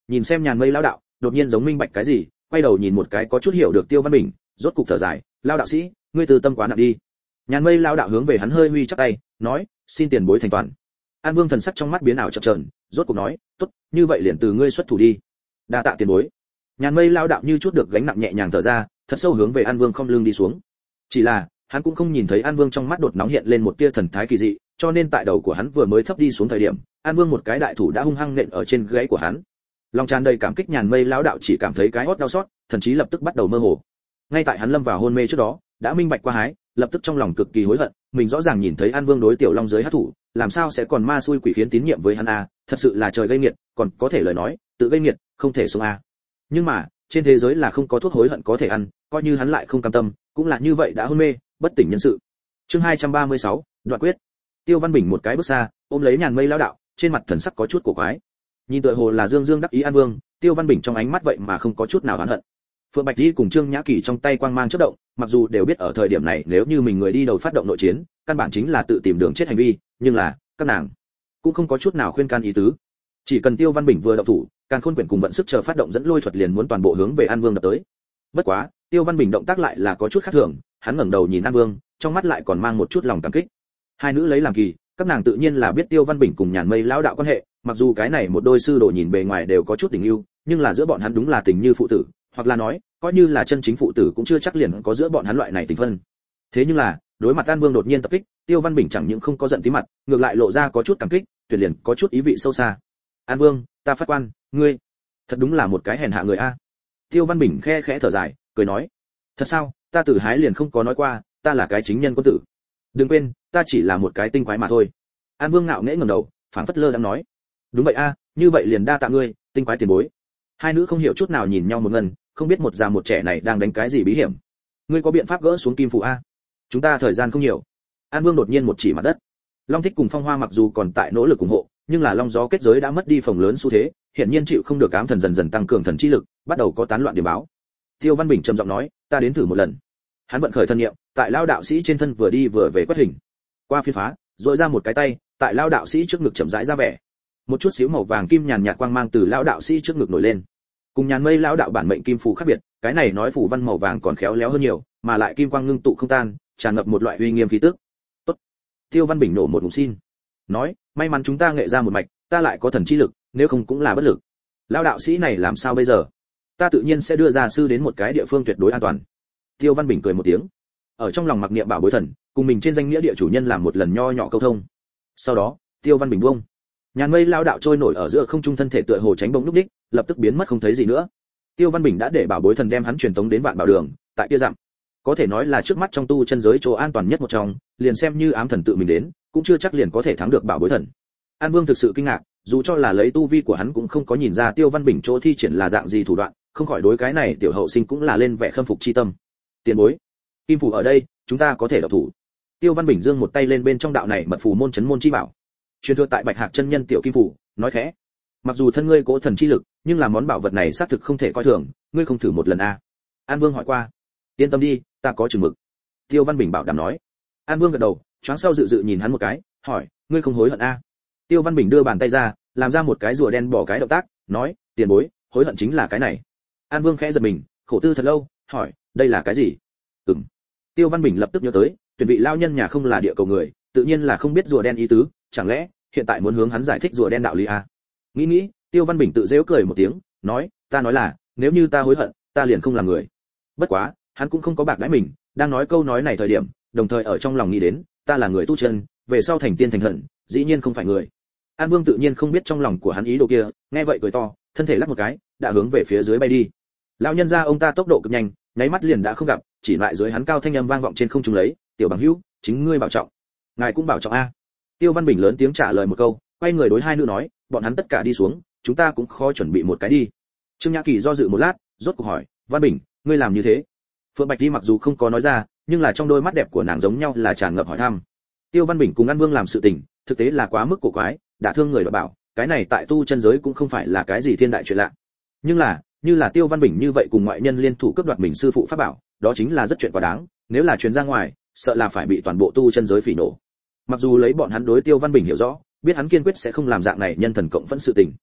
nhìn xem Nhàn Mây lão đạo, đột nhiên giống minh bạch cái gì, quay đầu nhìn một cái có chút hiểu được Tiêu Văn Bình, rốt cục thở dài, "Lão đạo sĩ, ngươi từ tâm quá nặng đi." Nhàn Mây lão đạo hướng về hắn hơi huy chắp tay, nói, "Xin tiền bối thành toàn." An Vương thần sắc trong mắt biến ảo chập chờn, rốt cuộc nói, "Tốt, như vậy liền từ ngươi xuất thủ đi." "Đa tạ tiền bối." Nhàn Mây lão đạo như chút được gánh nặng nhẹ nhàng thở ra, thật sâu hướng về An Vương không lưng đi xuống. Chỉ là, hắn cũng không nhìn thấy An Vương trong mắt đột nóng hiện lên một tia thần thái kỳ dị, cho nên tại đầu của hắn vừa mới thấp đi xuống thời điểm, An Vương một cái đại thủ đã hung hăng nện ở trên gáy của hắn. Lòng tràn đầy cảm kích Nhàn Mây lão đạo chỉ cảm thấy cái hốt đau xót, thần trí lập tức bắt đầu mơ hồ. Ngay tại hắn lâm vào hôn mê trước đó, đã minh bạch qua hái, lập tức trong lòng cực kỳ hối hận, mình rõ ràng nhìn thấy An Vương đối Tiểu Long giới hắc thủ, làm sao sẽ còn ma xui quỷ khiến tín nhiệm với hắn a, thật sự là trời gây nghiệt, còn có thể lời nói, tự gây nghiệt, không thể sống a. Nhưng mà, trên thế giới là không có thuốc hối hận có thể ăn, coi như hắn lại không cam tâm, cũng là như vậy đã hôn mê, bất tỉnh nhân sự. Chương 236, đoạn quyết. Tiêu Văn Bình một cái bước xa, ôm lấy Nhàn Mây lão đạo, trên mặt thần sắc có chút cổ quái. Nhìn tựa hồ là dương dương đắc ý An Vương, Tiêu Văn Bình trong ánh mắt vậy mà không có chút nào oán hận. Phượng Bạch Di cùng Trương Nhã Kỳ trong tay quang mang chớp động, mặc dù đều biết ở thời điểm này nếu như mình người đi đầu phát động nội chiến, căn bản chính là tự tìm đường chết hành vi, nhưng là, các nàng cũng không có chút nào khuyên can ý tứ. Chỉ cần Tiêu Văn Bình vừa động thủ, Càn Khôn Quyển cùng vận sức chờ phát động dẫn lôi thuật liền muốn toàn bộ hướng về An Vương đập tới. Bất quá, Tiêu Văn Bình động tác lại là có chút khác thường, hắn ngẩng đầu nhìn An Vương, trong mắt lại còn mang một chút lòng cảm kích. Hai nữ lấy làm kỳ, các nàng tự nhiên là biết Tiêu Văn Bình cùng Nhàn Mây lão đạo quan hệ, mặc dù cái này một đôi sư đồ nhìn bề ngoài đều có chút tình yêu, nhưng là giữa bọn hắn đúng là tình như phụ tử, hoặc là nói, coi như là chân chính phụ tử cũng chưa chắc liền có giữa bọn hắn loại này tình phân. Thế nhưng là, đối mặt An Vương đột nhiên tập kích, Tiêu Văn Bình chẳng những không có giận tí mặt, ngược lại lộ ra có chút cảm kích, tuyệt liền có chút ý vị sâu xa. "An Vương, ta phát quan, ngươi thật đúng là một cái hèn hạ người a." Tiêu Văn Bình khe khẽ thở dài, cười nói, "Thật sao, ta từ hái liền không có nói qua, ta là cái chính nhân quân tử. Đừng quên, ta chỉ là một cái tinh quái mà thôi." An Vương ngạo nghễ ngẩng đầu, phảng phất lơ đang nói, "Đúng vậy a, như vậy liền đa tạ ngươi, tinh quái tiền bối." Hai nữ không hiểu chút nào nhìn nhau một ngần, không biết một già một trẻ này đang đánh cái gì bí hiểm. "Ngươi có biện pháp gỡ xuống kim phù a? Chúng ta thời gian không nhiều." An Vương đột nhiên một chỉ mặt đất. Long Thích cùng Phong Hoa mặc dù còn tại nỗ lực ủng hộ, nhưng là long gió kết giới đã mất đi phòng lớn xu thế, hiện nhiên chịu không được ám thần dần dần tăng cường thần chi lực, bắt đầu có tán loạn điểm báo. Tiêu Văn Bình trầm giọng nói, "Ta đến thử một lần." Hắn vận khởi thân niệm, tại lao đạo sĩ trên thân vừa đi vừa về quét hình. Qua phiên phá, rồi ra một cái tay, tại lao đạo sĩ trước ngực chậm rãi ra vẻ. Một chút xíu màu vàng kim nhàn nhạt quang mang từ lao đạo sĩ trước ngực nổi lên. Cùng Nhàn Mây lao đạo bản mệnh kim phù khác biệt, cái này nói phù văn màu vàng còn khéo léo hơn nhiều, mà lại kim quang ngưng tụ không tan, tràn ngập một loại uy nghiêm khí tức. "Tốt." Tiêu Văn Bình nổ một ngụm xin, nói, "May mắn chúng ta nghệ ra một mạch, ta lại có thần chi lực, nếu không cũng là bất lực. Lao đạo sĩ này làm sao bây giờ? Ta tự nhiên sẽ đưa gia sư đến một cái địa phương tuyệt đối an toàn." Tiêu Văn Bình cười một tiếng, ở trong lòng mặc niệm bảo bối thần, cùng mình trên danh nghĩa địa chủ nhân làm một lần nho nhỏ câu thông. Sau đó, Tiêu Văn Bình buông. Nhàn Mây lao đạo trôi nổi ở giữa không trung thân thể tựa hồ tránh bóng lúc đích, lập tức biến mất không thấy gì nữa. Tiêu Văn Bình đã để bảo bối thần đem hắn truyền tống đến Vạn Bảo Đường, tại kia dặm. Có thể nói là trước mắt trong tu chân giới chỗ an toàn nhất một trong, liền xem như ám thần tự mình đến, cũng chưa chắc liền có thể thắng được bảo bối thần. An Vương thực sự kinh ngạc, dù cho là lấy tu vi của hắn cũng không có nhìn ra Tiêu Văn Bình chỗ thi triển là dạng gì thủ đoạn, không khỏi đối cái này tiểu hậu sinh cũng là lên vẻ khâm phục chi tâm. "Tiền bối, kim phù ở đây, chúng ta có thể động thủ." Tiêu Văn Bình giương một tay lên bên trong đạo này mật phù môn chấn môn chi bảo, truyền thừa tại Bạch Hạc chân nhân tiểu kim phù, nói khẽ, "Mặc dù thân ngươi cố thần chi lực, nhưng là món bảo vật này xác thực không thể coi thường, ngươi không thử một lần a?" An Vương hỏi qua. "Yên tâm đi, ta có chừng mực." Tiêu Văn Bình bảo đảm nói. An Vương gật đầu, choáng sau dự dự nhìn hắn một cái, hỏi, "Ngươi không hối hận a?" Tiêu Văn Bình đưa bàn tay ra, làm ra một cái rùa đen bỏ cái động tác, nói, "Tiền bối, hối hận chính là cái này." An Vương khẽ giật mình, khổ tư thật lâu, hỏi, "Đây là cái gì?" "Ừm." Tiêu Văn Bình lập tức nhớ tới, tuyển vị lao nhân nhà không là địa cầu người, tự nhiên là không biết rùa đen ý tứ, chẳng lẽ hiện tại muốn hướng hắn giải thích rùa đen đạo lý a? Nghĩ, Tiêu Văn Bình tự giễu cười một tiếng, nói, "Ta nói là, nếu như ta hối hận, ta liền không làm người." Bất quá, hắn cũng không có bạc đãi mình, đang nói câu nói này thời điểm, đồng thời ở trong lòng nghĩ đến, ta là người tu chân, về sau thành tiên thành thần, dĩ nhiên không phải người. An Vương tự nhiên không biết trong lòng của hắn ý đồ kia, nghe vậy cười to, thân thể lắc một cái, đã hướng về phía dưới bay đi. Lão nhân gia ông ta tốc độ cực nhanh, nháy mắt liền đã không gặp, chỉ lại dưới hắn cao thanh âm vang vọng trên không trung lấy, "Tiểu bằng hữu, chính ngươi bảo trọng." "Ngài cũng bảo trọng a." Tiêu Văn Bình lớn tiếng trả lời một câu, quay người đối hai nữ nói, "Bọn hắn tất cả đi xuống, chúng ta cũng khó chuẩn bị một cái đi." Trương Nhã Kỳ do dự một lát, rốt cuộc hỏi, "Văn Bình, ngươi làm như thế?" Phượng Bạch Di mặc dù không có nói ra, nhưng là trong đôi mắt đẹp của nàng giống nhau là tràn ngập hỏi thăm. Tiêu Văn Bình cùng An Vương làm sự tình, thực tế là quá mức cổ quái, đã thương người đoạt bảo, cái này tại tu chân giới cũng không phải là cái gì thiên đại chuyện lạ. Nhưng là, như là Tiêu Văn Bình như vậy cùng ngoại nhân liên thủ cướp đoạt mình sư phụ pháp bảo, đó chính là rất chuyện quá đáng, nếu là truyền ra ngoài, sợ là phải bị toàn bộ tu chân giới phỉ nổ. Mặc dù lấy bọn hắn đối Tiêu Văn Bình hiểu rõ, biết hắn kiên quyết sẽ không làm dạng này nhân thần cộng vẫn sự tình.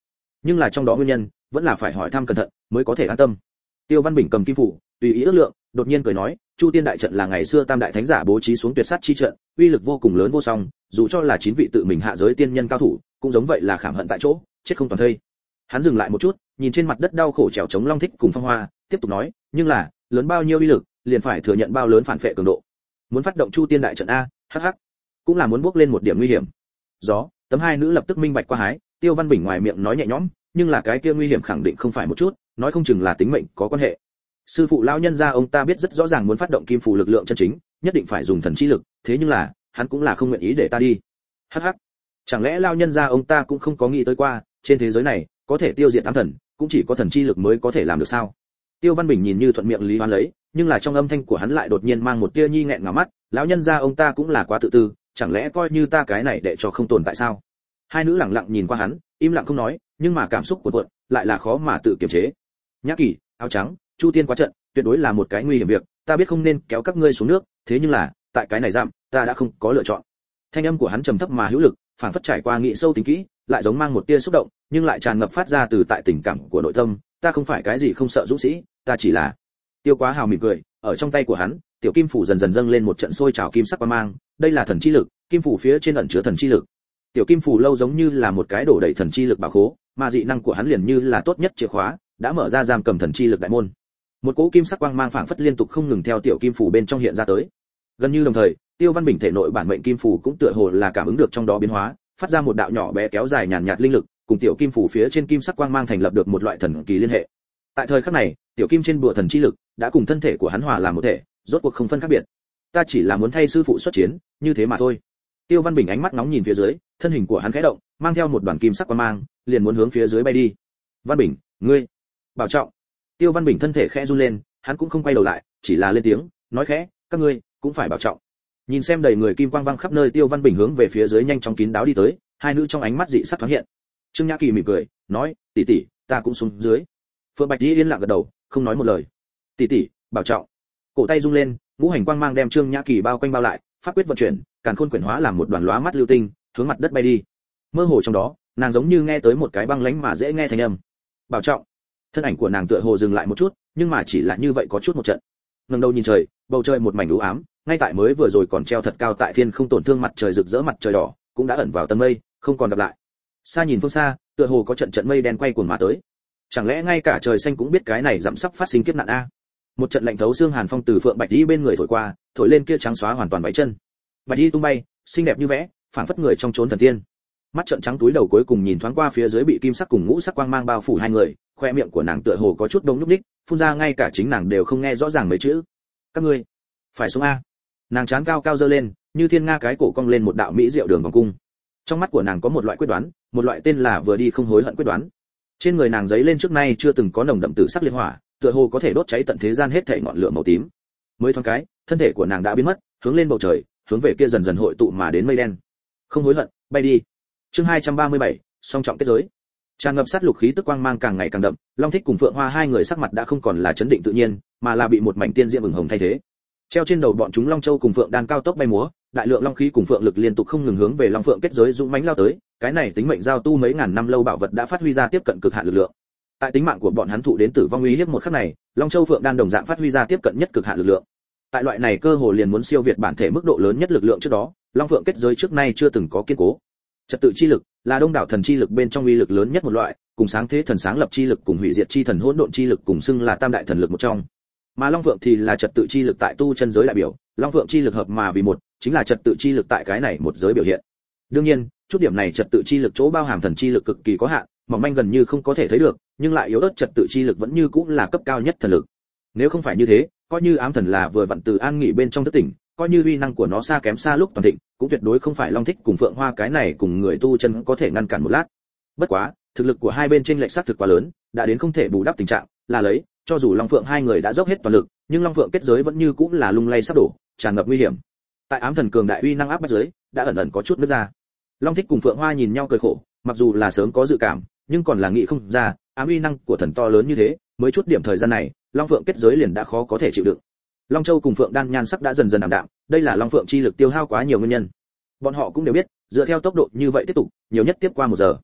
nhưng là trong đó nguyên nhân vẫn là phải hỏi thăm cẩn thận mới có thể an tâm. Tiêu Văn Bình cầm kim phủ tùy ý ước lượng, đột nhiên cười nói, Chu Tiên đại trận là ngày xưa tam đại thánh giả bố trí xuống tuyệt sát chi trận, uy lực vô cùng lớn vô song, dù cho là 9 vị tự mình hạ giới tiên nhân cao thủ cũng giống vậy là khảm hận tại chỗ, chết không toàn thây. Hắn dừng lại một chút, nhìn trên mặt đất đau khổ trèo chống Long Thích cùng Phong Hoa, tiếp tục nói, nhưng là lớn bao nhiêu uy lực liền phải thừa nhận bao lớn phản phệ cường độ. Muốn phát động Chu Tiên đại trận a, hắc hắc, cũng là muốn bước lên một điểm nguy hiểm. Gió, tấm hai nữ lập tức minh bạch qua hái. Tiêu Văn Bình ngoài miệng nói nhẹ nhõm, nhưng là cái kia nguy hiểm khẳng định không phải một chút, nói không chừng là tính mệnh có quan hệ. Sư phụ lão nhân gia ông ta biết rất rõ ràng muốn phát động kim phù lực lượng chân chính, nhất định phải dùng thần chi lực, thế nhưng là, hắn cũng là không nguyện ý để ta đi. Hắc hắc. Chẳng lẽ lão nhân gia ông ta cũng không có nghĩ tới qua, trên thế giới này, có thể tiêu diệt ám thần, cũng chỉ có thần chi lực mới có thể làm được sao? Tiêu Văn Bình nhìn như thuận miệng lý hoán lấy, nhưng là trong âm thanh của hắn lại đột nhiên mang một tia nhi nghẹn ngào mắt, lão nhân gia ông ta cũng là quá tự tư, chẳng lẽ coi như ta cái này để cho không tồn tại sao? Hai nữ lặng lặng nhìn qua hắn, im lặng không nói, nhưng mà cảm xúc cuộn cuộn, lại là khó mà tự kiềm chế. Nhã Kỳ, áo trắng, Chu Tiên quá trận, tuyệt đối là một cái nguy hiểm việc, ta biết không nên kéo các ngươi xuống nước, thế nhưng là, tại cái này giảm, ta đã không có lựa chọn. Thanh âm của hắn trầm thấp mà hữu lực, phảng phất trải qua nghị sâu tính kỹ, lại giống mang một tia xúc động, nhưng lại tràn ngập phát ra từ tại tình cảm của nội tâm, ta không phải cái gì không sợ dũng sĩ, ta chỉ là. Tiêu Quá Hào mỉm cười, ở trong tay của hắn, tiểu kim phủ dần dần dâng lên một trận sôi trào kim sắc quang mang, đây là thần chi lực, kim phủ phía trên ẩn chứa thần chi lực. Tiểu kim phủ lâu giống như là một cái đổ đầy thần chi lực bảo khố, mà dị năng của hắn liền như là tốt nhất chìa khóa, đã mở ra giam cầm thần chi lực đại môn. Một cỗ kim sắc quang mang phảng phất liên tục không ngừng theo tiểu kim phủ bên trong hiện ra tới. Gần như đồng thời, Tiêu Văn Bình thể nội bản mệnh kim phủ cũng tựa hồ là cảm ứng được trong đó biến hóa, phát ra một đạo nhỏ bé kéo dài nhàn nhạt linh lực, cùng tiểu kim phủ phía trên kim sắc quang mang thành lập được một loại thần kỳ liên hệ. Tại thời khắc này, tiểu kim trên bùa thần chi lực đã cùng thân thể của hắn hòa làm một thể, rốt cuộc không phân khác biệt. Ta chỉ là muốn thay sư phụ xuất chiến, như thế mà thôi. Tiêu Văn Bình ánh mắt nóng nhìn phía dưới, thân hình của hắn khẽ động, mang theo một đoàn kim sắc quang mang, liền muốn hướng phía dưới bay đi. Văn Bình, ngươi, bảo trọng. Tiêu Văn Bình thân thể khẽ run lên, hắn cũng không quay đầu lại, chỉ là lên tiếng, nói khẽ, các ngươi cũng phải bảo trọng. Nhìn xem đầy người kim quang văng khắp nơi, Tiêu Văn Bình hướng về phía dưới nhanh chóng kín đáo đi tới, hai nữ trong ánh mắt dị sắc thoáng hiện. Trương Nhã Kỳ mỉm cười, nói, tỷ tỷ, ta cũng xuống dưới. Phượng Bạch Di yên lặng gật đầu, không nói một lời. Tỷ tỷ, bảo trọng. Cổ tay rung lên, ngũ hành quang mang đem Trương Nhã Kỳ bao quanh bao lại, pháp quyết vận chuyển, càn khôn quyển hóa làm một đoàn lóa mắt lưu tinh, hướng mặt đất bay đi. Mơ hồ trong đó, nàng giống như nghe tới một cái băng lãnh mà dễ nghe thanh âm. Bảo trọng. Thân ảnh của nàng tựa hồ dừng lại một chút, nhưng mà chỉ là như vậy có chút một trận. Ngẩng đầu nhìn trời, bầu trời một mảnh u ám, ngay tại mới vừa rồi còn treo thật cao tại thiên không tổn thương mặt trời rực rỡ mặt trời đỏ, cũng đã ẩn vào tầng mây, không còn gặp lại. Xa nhìn phương xa, tựa hồ có trận trận mây đen quay cuồng mà tới. Chẳng lẽ ngay cả trời xanh cũng biết cái này dặm sắp phát sinh kiếp nạn a? Một trận lạnh thấu xương hàn phong từ Phượng Bạch Di bên người thổi qua, thổi lên kia trắng xóa hoàn toàn váy chân. Bạch Di tung bay, xinh đẹp như vẽ, phảng phất người trong chốn thần tiên. Mắt trợn trắng túi đầu cuối cùng nhìn thoáng qua phía dưới bị kim sắc cùng ngũ sắc quang mang bao phủ hai người, khoe miệng của nàng tựa hồ có chút đông nhúc nhích, phun ra ngay cả chính nàng đều không nghe rõ ràng mấy chữ. Các ngươi, phải xuống a. Nàng trán cao cao giơ lên, như thiên nga cái cổ cong lên một đạo mỹ diệu đường vòng cung. Trong mắt của nàng có một loại quyết đoán, một loại tên là vừa đi không hối hận quyết đoán. Trên người nàng giấy lên trước nay chưa từng có nồng đậm tử sắc liên hỏa, tựa hồ có thể đốt cháy tận thế gian hết thảy ngọn lửa màu tím. Mới thoáng cái, thân thể của nàng đã biến mất, hướng lên bầu trời, hướng về kia dần dần hội tụ mà đến mây đen. Không hối hận, bay đi. Chương 237, song trọng kết giới. Tràn ngập sát lục khí tức quang mang càng ngày càng đậm, Long Thích cùng Phượng Hoa hai người sắc mặt đã không còn là chấn định tự nhiên, mà là bị một mảnh tiên diễm ửng hồng thay thế. Treo trên đầu bọn chúng Long Châu cùng Phượng Đan cao tốc bay múa, đại lượng long khí cùng phượng lực liên tục không ngừng hướng về Long Phượng kết giới dũng mãnh lao tới, cái này tính mệnh giao tu mấy ngàn năm lâu bảo vật đã phát huy ra tiếp cận cực hạn lực lượng. Tại tính mạng của bọn hắn thụ đến tử vong uy hiếp một khắc này, Long Châu Phượng Đan đồng dạng phát huy ra tiếp cận nhất cực hạn lực lượng. Tại loại này cơ hồ liền muốn siêu việt bản thể mức độ lớn nhất lực lượng trước đó, Long Phượng kết giới trước nay chưa từng có kiên cố. Trật tự chi lực là đông đảo thần chi lực bên trong uy lực lớn nhất một loại, cùng sáng thế thần sáng lập chi lực cùng hủy diệt chi thần hỗn độn chi lực cùng xưng là tam đại thần lực một trong. Mà Long Phượng thì là trật tự chi lực tại tu chân giới đại biểu, Long Phượng chi lực hợp mà vì một, chính là trật tự chi lực tại cái này một giới biểu hiện. Đương nhiên, chút điểm này trật tự chi lực chỗ bao hàm thần chi lực cực kỳ có hạn, mỏng manh gần như không có thể thấy được, nhưng lại yếu ớt trật tự chi lực vẫn như cũng là cấp cao nhất thần lực. Nếu không phải như thế, coi như ám thần là vừa vặn từ an nghỉ bên trong thức tỉnh, coi như uy năng của nó xa kém xa lúc toàn thịnh, cũng tuyệt đối không phải Long Thích cùng Phượng Hoa cái này cùng người tu chân có thể ngăn cản một lát. Bất quá, thực lực của hai bên trên lệch xác thực quá lớn, đã đến không thể bù đắp tình trạng, là lấy, cho dù Long Phượng hai người đã dốc hết toàn lực, nhưng Long Phượng kết giới vẫn như cũng là lung lay sắp đổ, tràn ngập nguy hiểm. Tại ám thần cường đại uy năng áp bách giới, đã ẩn ẩn có chút nứt ra. Long Thích cùng Phượng Hoa nhìn nhau cười khổ, mặc dù là sớm có dự cảm, nhưng còn là nghĩ không ra, ám uy năng của thần to lớn như thế, mới chút điểm thời gian này, Long Phượng kết giới liền đã khó có thể chịu đựng. Long Châu cùng Phượng Đan nhan sắc đã dần dần ảm đạm, đây là Long Phượng chi lực tiêu hao quá nhiều nguyên nhân. Bọn họ cũng đều biết, dựa theo tốc độ như vậy tiếp tục, nhiều nhất tiếp qua 1 giờ.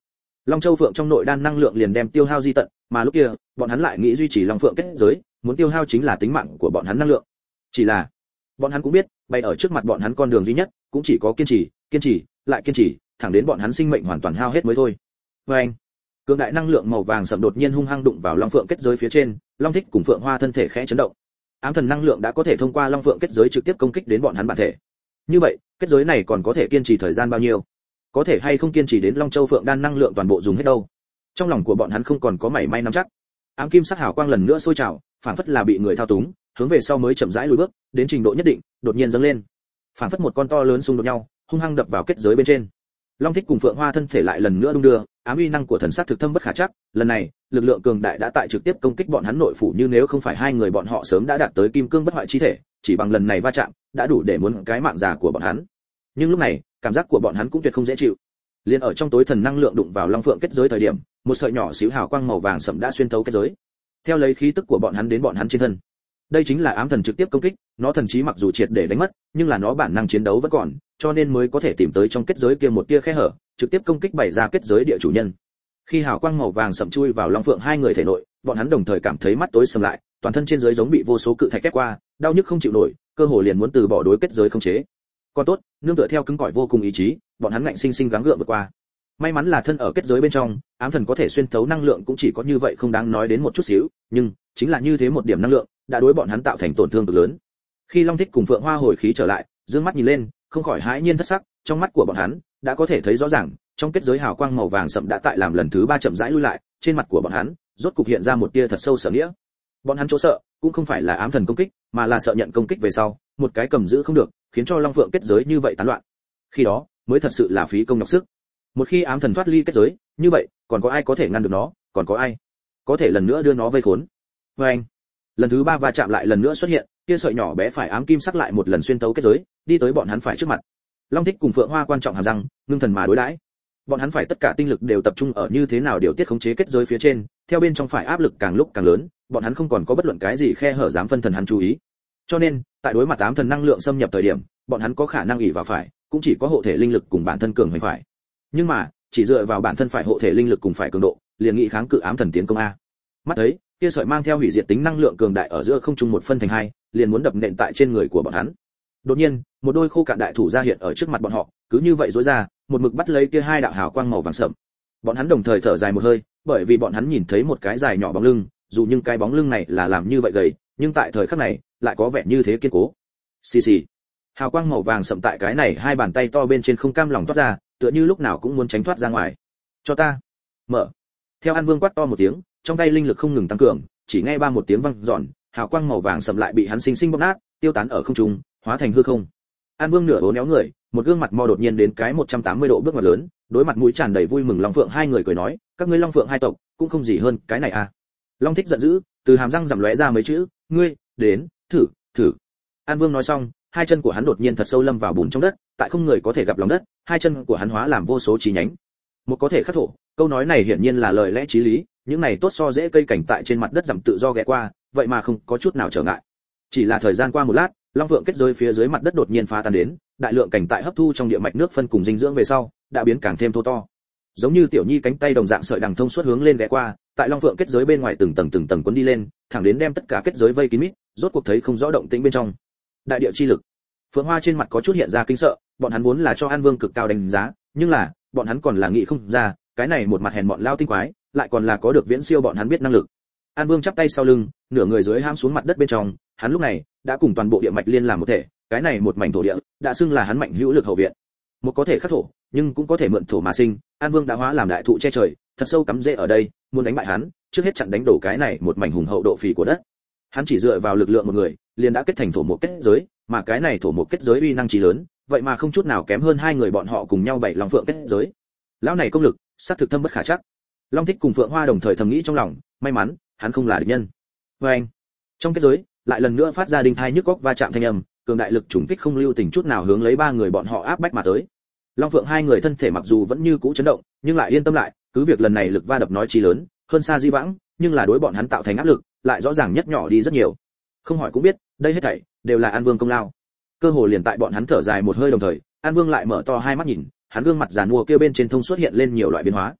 Long Châu Phượng trong nội đan năng lượng liền đem tiêu hao di tận, mà lúc kia, bọn hắn lại nghĩ duy trì Long Phượng kết giới, muốn tiêu hao chính là tính mạng của bọn hắn năng lượng. Chỉ là, bọn hắn cũng biết, bay ở trước mặt bọn hắn con đường duy nhất, cũng chỉ có kiên trì, lại kiên trì, thẳng đến bọn hắn sinh mệnh hoàn toàn hao hết mới thôi. Oeng! Cường đại năng lượng màu vàng sẫm đột nhiên hung hăng đụng vào Long Phượng kết giới phía trên, Long Thích cùng Phượng Hoa thân thể khẽ chấn động. Ám thần năng lượng đã có thể thông qua Long Phượng kết giới trực tiếp công kích đến bọn hắn bản thể. Như vậy, kết giới này còn có thể kiên trì thời gian bao nhiêu? Có thể hay không kiên trì đến Long Châu Phượng đan năng lượng toàn bộ dùng hết đâu? Trong lòng của bọn hắn không còn có mảy may nắm chắc. Ám kim sắc hào quang lần nữa sôi trào, phản phất là bị người thao túng, hướng về sau mới chậm rãi lùi bước, đến trình độ nhất định, đột nhiên dâng lên. Phản phất một con to lớn xung đột nhau, hung hăng đập vào kết giới bên trên. Long Thích cùng Phượng Hoa thân thể lại lần nữa đung đưa, ám uy năng của thần sắc thực thâm bất khả chắc, lần này, lực lượng cường đại đã tại trực tiếp công kích bọn hắn nội phủ, như nếu không phải hai người bọn họ sớm đã đạt tới kim cương bất hoại chi thể, chỉ bằng lần này va chạm, đã đủ để muốn cái mạng già của bọn hắn. Nhưng lúc này, cảm giác của bọn hắn cũng tuyệt không dễ chịu. Liên ở trong tối thần năng lượng đụng vào Long Phượng kết giới thời điểm, một sợi nhỏ xíu hào quang màu vàng sẫm đã xuyên thấu kết giới, theo lấy khí tức của bọn hắn đến bọn hắn trên thân. Đây chính là ám thần trực tiếp công kích, nó thần trí mặc dù triệt để đánh mất, nhưng là nó bản năng chiến đấu vẫn còn, cho nên mới có thể tìm tới trong kết giới kia một tia khe hở, trực tiếp công kích bày ra kết giới địa chủ nhân. Khi hào quang màu vàng sẫm chui vào Long Phượng hai người thể nội, bọn hắn đồng thời cảm thấy mắt tối sầm lại, toàn thân trên dưới giống bị vô số cự thạch ép qua, đau nhức không chịu nổi, cơ hồ liền muốn từ bỏ đối kết giới không chế. Còn tốt, nương tựa theo cứng cỏi vô cùng ý chí, bọn hắn ngạnh sinh sinh gắng gượng vượt qua. May mắn là thân ở kết giới bên trong, ám thần có thể xuyên thấu năng lượng cũng chỉ có như vậy không đáng nói đến một chút xíu, nhưng chính là như thế một điểm năng lượng, đã đối bọn hắn tạo thành tổn thương cực lớn. Khi Long Thích cùng Phượng Hoa hồi khí trở lại, dương mắt nhìn lên, không khỏi hãi nhiên thất sắc, trong mắt của bọn hắn đã có thể thấy rõ ràng, trong kết giới hào quang màu vàng sậm đã tại làm lần thứ 3 chậm rãi lui lại, trên mặt của bọn hắn rốt cục hiện ra một tia thật sâu sợ nghĩa. Bọn hắn chỗ sợ cũng không phải là ám thần công kích, mà là sợ nhận công kích về sau, một cái cầm giữ không được, khiến cho Long Phượng kết giới như vậy tán loạn. Khi đó, mới thật sự là phí công nhọc sức. Một khi ám thần thoát ly kết giới, như vậy, còn có ai có thể ngăn được nó, còn có ai có thể lần nữa đưa nó vây khốn. Oeng! Lần thứ 3 va chạm lại lần nữa xuất hiện, kia sợi nhỏ bé phải ám kim sắc lại một lần xuyên tấu kết giới, đi tới bọn hắn phải trước mặt. Long Thích cùng Phượng Hoa quan trọng hàm răng, ngưng thần mà đối đãi. Bọn hắn phải tất cả tinh lực đều tập trung ở như thế nào điều tiết khống chế kết giới phía trên, theo bên trong phải áp lực càng lúc càng lớn, bọn hắn không còn có bất luận cái gì khe hở dám phân thần hắn chú ý. Cho nên, tại đối mặt ám thần năng lượng xâm nhập thời điểm, bọn hắn có khả năng ỷ vào phải, cũng chỉ có hộ thể linh lực cùng bản thân cường hành phải. Nhưng mà, chỉ dựa vào bản thân phải hộ thể linh lực cùng phải cường độ, liền nghị kháng cự ám thần tiến công a. Mắt thấy, kia sợi mang theo hủy diệt tính năng lượng cường đại ở giữa không trung một phân thành hai, liền muốn đập nện tại trên người của bọn hắn. Đột nhiên, một đôi khô cạn đại thủ ra hiện ở trước mặt bọn họ, cứ như vậy duỗi ra, một mực bắt lấy kia hai đạo hào quang màu vàng sẫm. Bọn hắn đồng thời thở dài một hơi, bởi vì bọn hắn nhìn thấy một cái dài nhỏ bóng lưng, dù nhưng cái bóng lưng này là làm như vậy gầy, nhưng tại thời khắc này, lại có vẻ như thế kiên cố. Xì xì. Hào quang màu vàng sẫm tại cái này hai bàn tay to bên trên không cam lòng toát ra, tựa như lúc nào cũng muốn tránh thoát ra ngoài. Cho ta mở. Theo An Vương quát to một tiếng, trong tay linh lực không ngừng tăng cường, chỉ nghe ba một tiếng vang dọn, hào quang màu vàng sẫm lại bị hắn sinh sinh bóp nát, tiêu tán ở không trung, hóa thành hư không. An Vương nửa uốn éo người, một gương mặt mo đột nhiên đến cái 180 độ bước ngoặt lớn, đối mặt mũi tràn đầy vui mừng Long Phượng hai người cười nói, các ngươi Long Phượng hai tộc, cũng không gì hơn cái này à. Long Thích giận dữ, từ hàm răng rằm lóe ra mấy chữ, ngươi, đến, thử. An Vương nói xong, hai chân của hắn đột nhiên thật sâu lâm vào bùn trong đất, tại không người có thể gặp lòng đất, hai chân của hắn hóa làm vô số chí nhánh. Một có thể khắc thổ, câu nói này hiển nhiên là lời lẽ chí lý, những này tốt so dễ cây cảnh tại trên mặt đất rằm tự do ghé qua, vậy mà không có chút nào trở ngại. Chỉ là thời gian qua một lát, Long Phượng kết giới phía dưới mặt đất đột nhiên phá tan đến, đại lượng cảnh tại hấp thu trong địa mạch nước phân cùng dinh dưỡng về sau, đã biến càng thêm thô to. Giống như tiểu nhi cánh tay đồng dạng sợi đằng thông suốt hướng lên ghé qua, tại Long Phượng kết giới bên ngoài từng tầng cuốn đi lên, thẳng đến đem tất cả kết giới vây kín mít, rốt cuộc thấy không rõ động tĩnh bên trong. Đại địa chi lực. Phượng Hoa trên mặt có chút hiện ra kinh sợ, bọn hắn vốn là cho An Vương cực cao đánh giá, nhưng là, bọn hắn còn là nghĩ không ra, cái này một mặt hèn mọn lao tinh quái, lại còn là có được viễn siêu bọn hắn biết năng lực. An Vương chắp tay sau lưng, nửa người dưới ham xuống mặt đất bên trong, hắn lúc này đã cùng toàn bộ địa mạch liên làm một thể, cái này một mảnh thổ địa đã xưng là hắn mạnh hữu lực hậu viện. Một có thể khắc thổ, nhưng cũng có thể mượn thổ mà sinh, An Vương đã hóa làm đại thụ che trời, thật sâu cắm rễ ở đây, muốn đánh bại hắn, trước hết chặn đánh đổ cái này một mảnh hùng hậu độ phì của đất. Hắn chỉ dựa vào lực lượng một người, liền đã kết thành thổ một kết giới, mà cái này thổ một kết giới uy năng chí lớn, vậy mà không chút nào kém hơn hai người bọn họ cùng nhau bảy Long Phượng kết giới. Lão này công lực, sát thực thâm bất khả trắc. Long Thích cùng Phượng Hoa đồng thời thầm nghĩ trong lòng, may mắn, hắn không là địch nhân. Oeng! Trong kết giới, lại lần nữa phát ra đinh thai nhức óc va chạm thanh âm, cường đại lực trùng kích không lưu tình chút nào hướng lấy ba người bọn họ áp bách mà tới. Long Phượng hai người thân thể mặc dù vẫn như cũ chấn động, nhưng lại yên tâm lại, cứ việc lần này lực va đập nói chí lớn, hơn xa di vãng, nhưng là đối bọn hắn tạo thành áp lực, lại rõ ràng nhất nhỏ đi rất nhiều. Không hỏi cũng biết, đây hết thảy đều là An Vương công lao. Cơ hồ liền tại bọn hắn thở dài một hơi đồng thời, An Vương lại mở to hai mắt nhìn, hắn gương mặt giàn mua kia bên trên thông xuất hiện lên nhiều loại biến hóa.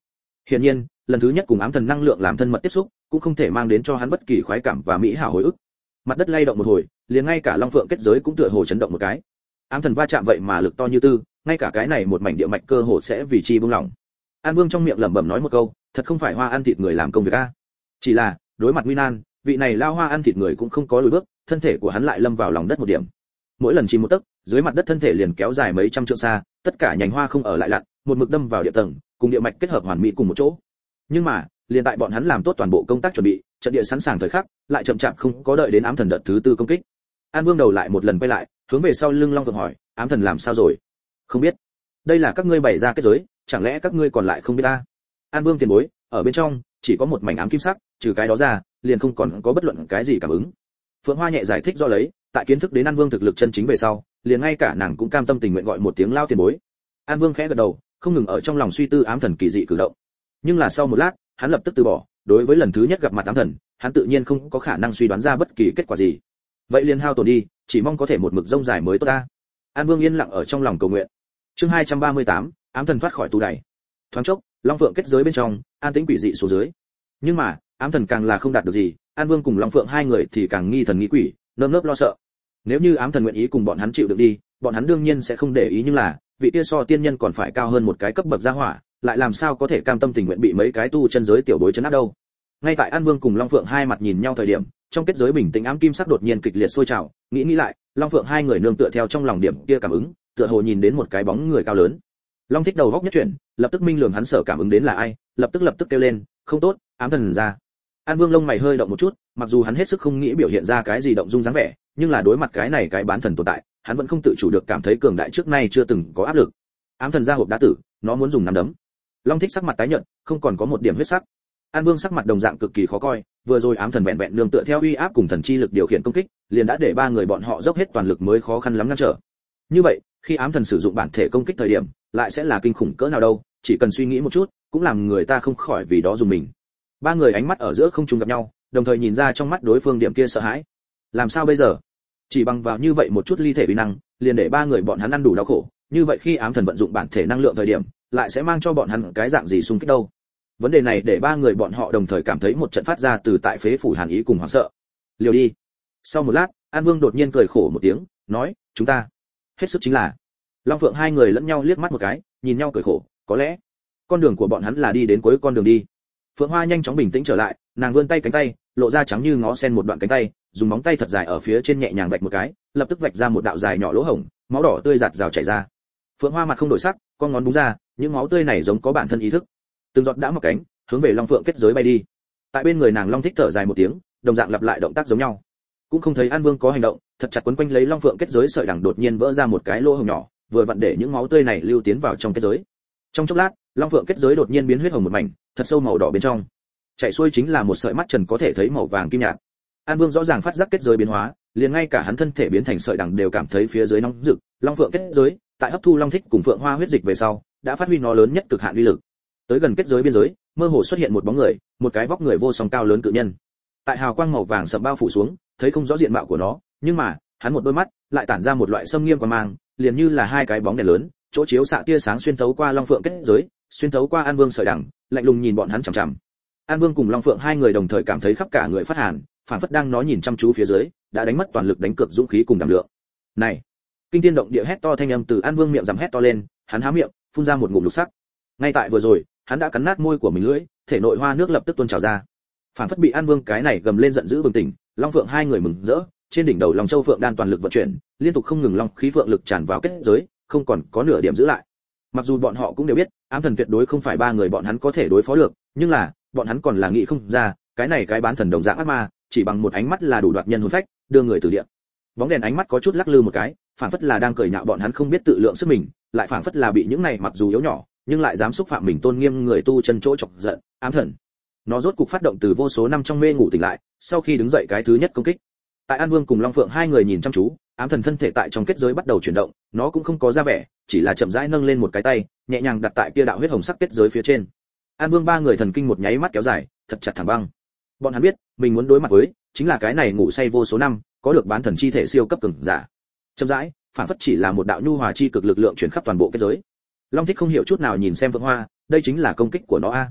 Hiển nhiên, lần thứ nhất cùng ám thần năng lượng làm thân mật tiếp xúc, cũng không thể mang đến cho hắn bất kỳ khoái cảm và mỹ hảo hồi ức. Mặt đất lay động một hồi, liền ngay cả long phượng kết giới cũng tựa hồ chấn động một cái. Ám thần va chạm vậy mà lực to như tư, ngay cả cái này một mảnh địa mạch cơ hồ sẽ vì chi buông lỏng. An Vương trong miệng lẩm bẩm nói một câu, thật không phải Hoa ăn thịt người làm công việc a. Chỉ là, đối mặt nguy nan, vị này lao Hoa ăn thịt người cũng không có lùi bước, thân thể của hắn lại lâm vào lòng đất một điểm. Mỗi lần chìm một tấc, dưới mặt đất thân thể liền kéo dài mấy trăm trượng xa, tất cả nhánh hoa không ở lại lặn, một mực đâm vào địa tầng, cùng địa mạch kết hợp hoàn mỹ cùng một chỗ. Nhưng mà, liền tại bọn hắn làm tốt toàn bộ công tác chuẩn bị, trận địa sẵn sàng thời khắc, lại chậm chạp không có đợi đến ám thần đợt thứ tư công kích. An Vương đầu lại một lần quay lại, hướng về sau lưng Long Phượng hỏi, ám thần làm sao rồi? Không biết. Đây là các ngươi bày ra kết giới, chẳng lẽ các ngươi còn lại không biết ta? An Vương tiền bối, ở bên trong chỉ có một mảnh ám kim sắc, trừ cái đó ra, liền không còn có bất luận cái gì cảm ứng. Phượng Hoa nhẹ giải thích do lấy, tại kiến thức đến An Vương thực lực chân chính về sau, liền ngay cả nàng cũng cam tâm tình nguyện gọi một tiếng lao tiền bối. An Vương khẽ gật đầu, không ngừng ở trong lòng suy tư ám thần kỳ dị cử động. Nhưng là sau một lát, hắn lập tức từ bỏ, đối với lần thứ nhất gặp mặt ám thần, hắn tự nhiên không có khả năng suy đoán ra bất kỳ kết quả gì. Vậy liền hao tổn đi, chỉ mong có thể một mực rông dài mới tốt ta. An Vương yên lặng ở trong lòng cầu nguyện. Chương 238, ám thần thoát khỏi tù đày. Thoáng chốc, Long Phượng kết giới bên trong, an tĩnh quỷ dị xuống dưới. Nhưng mà, ám thần càng là không đạt được gì, An Vương cùng Long Phượng hai người thì càng nghi thần nghi quỷ, nơm nớp lo sợ. Nếu như ám thần nguyện ý cùng bọn hắn chịu đựng đi, bọn hắn đương nhiên sẽ không để ý, nhưng là, vị kia so tiên nhân còn phải cao hơn một cái cấp bậc gia hỏa, lại làm sao có thể cam tâm tình nguyện bị mấy cái tu chân giới tiểu bối trấn áp đâu. Ngay tại An Vương cùng Long Phượng hai mặt nhìn nhau thời điểm, trong kết giới bình tĩnh ám kim sắc đột nhiên kịch liệt sôi trào, nghĩ lại, Long Phượng hai người nương tựa theo trong lòng điểm kia cảm ứng, tựa hồ nhìn đến một cái bóng người cao lớn. Long Thích đầu góc nhất chuyển, lập tức minh lường hắn sở cảm ứng đến là ai, lập tức kêu lên, không tốt, ám thần ra. An Vương lông mày hơi động một chút, mặc dù hắn hết sức không nghĩ biểu hiện ra cái gì động dung dáng vẻ, nhưng là đối mặt cái này cái bán thần tồn tại, hắn vẫn không tự chủ được cảm thấy cường đại trước nay chưa từng có áp lực. Ám thần ra hộp đá tử, nó muốn dùng nắm đấm. Long Thích sắc mặt tái nhợt, không còn có một điểm huyết sắc. An Vương sắc mặt đồng dạng cực kỳ khó coi, vừa rồi ám thần vẹn vẹn nương tựa theo uy áp cùng thần chi lực điều khiển công kích, liền đã để ba người bọn họ dốc hết toàn lực mới khó khăn lắm ngăn trở. Như vậy, khi ám thần sử dụng bản thể công kích thời điểm, lại sẽ là kinh khủng cỡ nào đâu, chỉ cần suy nghĩ một chút, cũng làm người ta không khỏi vì đó dùng mình. Ba người ánh mắt ở giữa không trùng gặp nhau, đồng thời nhìn ra trong mắt đối phương điểm kia sợ hãi. Làm sao bây giờ? Chỉ bằng vào như vậy một chút ly thể uy năng, liền để ba người bọn hắn ăn đủ đau khổ, như vậy khi ám thần vận dụng bản thể năng lượng thời điểm, lại sẽ mang cho bọn hắn cái dạng gì xung kích đâu? Vấn đề này để ba người bọn họ đồng thời cảm thấy một trận phát ra từ tại phế phủ hàn ý cùng hoảng sợ. Liều đi. Sau một lát, An Vương đột nhiên cười khổ một tiếng, nói, chúng ta hết sức chính là. Long Phượng hai người lẫn nhau liếc mắt một cái, nhìn nhau cười khổ, có lẽ con đường của bọn hắn là đi đến cuối con đường đi. Phượng Hoa nhanh chóng bình tĩnh trở lại, nàng vươn tay cánh tay, lộ ra trắng như ngó sen một đoạn cánh tay, dùng móng tay thật dài ở phía trên nhẹ nhàng vạch một cái, lập tức vạch ra một đạo dài nhỏ lỗ hổng, máu đỏ tươi giạt rào chảy ra. Phượng Hoa mặt không đổi sắc, con ngón búng ra, những máu tươi này giống có bản thân ý thức, từng giọt đã mọc cánh, hướng về Long Phượng kết giới bay đi. Tại bên người nàng Long Thích thở dài một tiếng, đồng dạng lặp lại động tác giống nhau. Cũng không thấy An Vương có hành động, thật chặt quấn quanh lấy Long Phượng kết giới sợi đằng đột nhiên vỡ ra một cái lỗ hổng nhỏ, vừa vặn để những máu tươi này lưu tiến vào trong kết giới. Trong chốc lát, Long Phượng kết giới đột nhiên biến huyết hồng một mảnh, thật sâu màu đỏ bên trong. Chảy xuôi chính là một sợi mắt trần có thể thấy màu vàng kim nhạt. An Vương rõ ràng phát giác kết giới biến hóa, liền ngay cả hắn thân thể biến thành sợi đằng đều cảm thấy phía dưới nóng rực. Long Phượng kết giới, tại hấp thu Long Thích cùng Phượng Hoa huyết dịch về sau, đã phát huy nó lớn nhất cực hạn uy lực. Tới gần kết giới biên giới, mơ hồ xuất hiện một bóng người, một cái vóc người vô song cao lớn cự nhân. Tại hào quang màu vàng sậm bao phủ xuống, thấy không rõ diện mạo của nó, nhưng mà, hắn một đôi mắt lại tản ra một loại xâm nghiêm quang mang, liền như là hai cái bóng đèn lớn, chỗ chiếu xạ tia sáng xuyên thấu qua Long Phượng kết giới, xuyên thấu qua An Vương sợi đằng, lạnh lùng nhìn bọn hắn chằm chằm. An Vương cùng Long Phượng hai người đồng thời cảm thấy khắp cả người phát hàn, phản phất đang nó nhìn chăm chú phía dưới, đã đánh mất toàn lực đánh cược dũng khí cùng đảm lượng. Này, kinh thiên động địa hét to thanh âm từ An Vương miệng rằm hét to lên, hắn há miệng, phun ra một ngụm lục sắc. Ngay tại vừa rồi, hắn đã cắn nát môi của mình lưỡi, thể nội hoa nước lập tức tuôn trào ra. Phản phất bị An Vương cái này gầm lên giận dữ bừng tỉnh, Long Phượng hai người mừng rỡ, trên đỉnh đầu Long Châu Phượng đan toàn lực vận chuyển, liên tục không ngừng long khí phượng lực tràn vào kết giới, không còn có nửa điểm giữ lại. Mặc dù bọn họ cũng đều biết, ám thần tuyệt đối không phải ba người bọn hắn có thể đối phó được, nhưng là, bọn hắn còn là nghĩ không ra, cái này cái bán thần đồng dạng ác ma, chỉ bằng một ánh mắt là đủ đoạt nhân hồn phách, đưa người từ địa. Bóng đèn ánh mắt có chút lắc lư một cái, phản phất là đang cười nhạo bọn hắn không biết tự lượng sức mình, lại phản phất là bị những này mặc dù yếu nhỏ, nhưng lại dám xúc phạm mình tôn nghiêm người tu chân chỗ chọc giận, ám thần. Nó rốt cục phát động từ vô số năm trong mê ngủ tỉnh lại, sau khi đứng dậy cái thứ nhất công kích. Tại An Vương cùng Long Phượng hai người nhìn chăm chú, ám thần thân thể tại trong kết giới bắt đầu chuyển động, nó cũng không có ra vẻ, chỉ là chậm rãi nâng lên một cái tay, nhẹ nhàng đặt tại kia đạo huyết hồng sắc kết giới phía trên. An Vương ba người thần kinh một nháy mắt kéo dài, thật chặt thẳng băng. Bọn hắn biết, mình muốn đối mặt với chính là cái này ngủ say vô số năm, có được bán thần chi thể siêu cấp cường giả. Chậm rãi, phản phất chỉ là một đạo nhu hòa chi cực lực lượng chuyển khắp toàn bộ kết giới. Long Thích không hiểu chút nào nhìn xem Phượng Hoa, đây chính là công kích của nó a.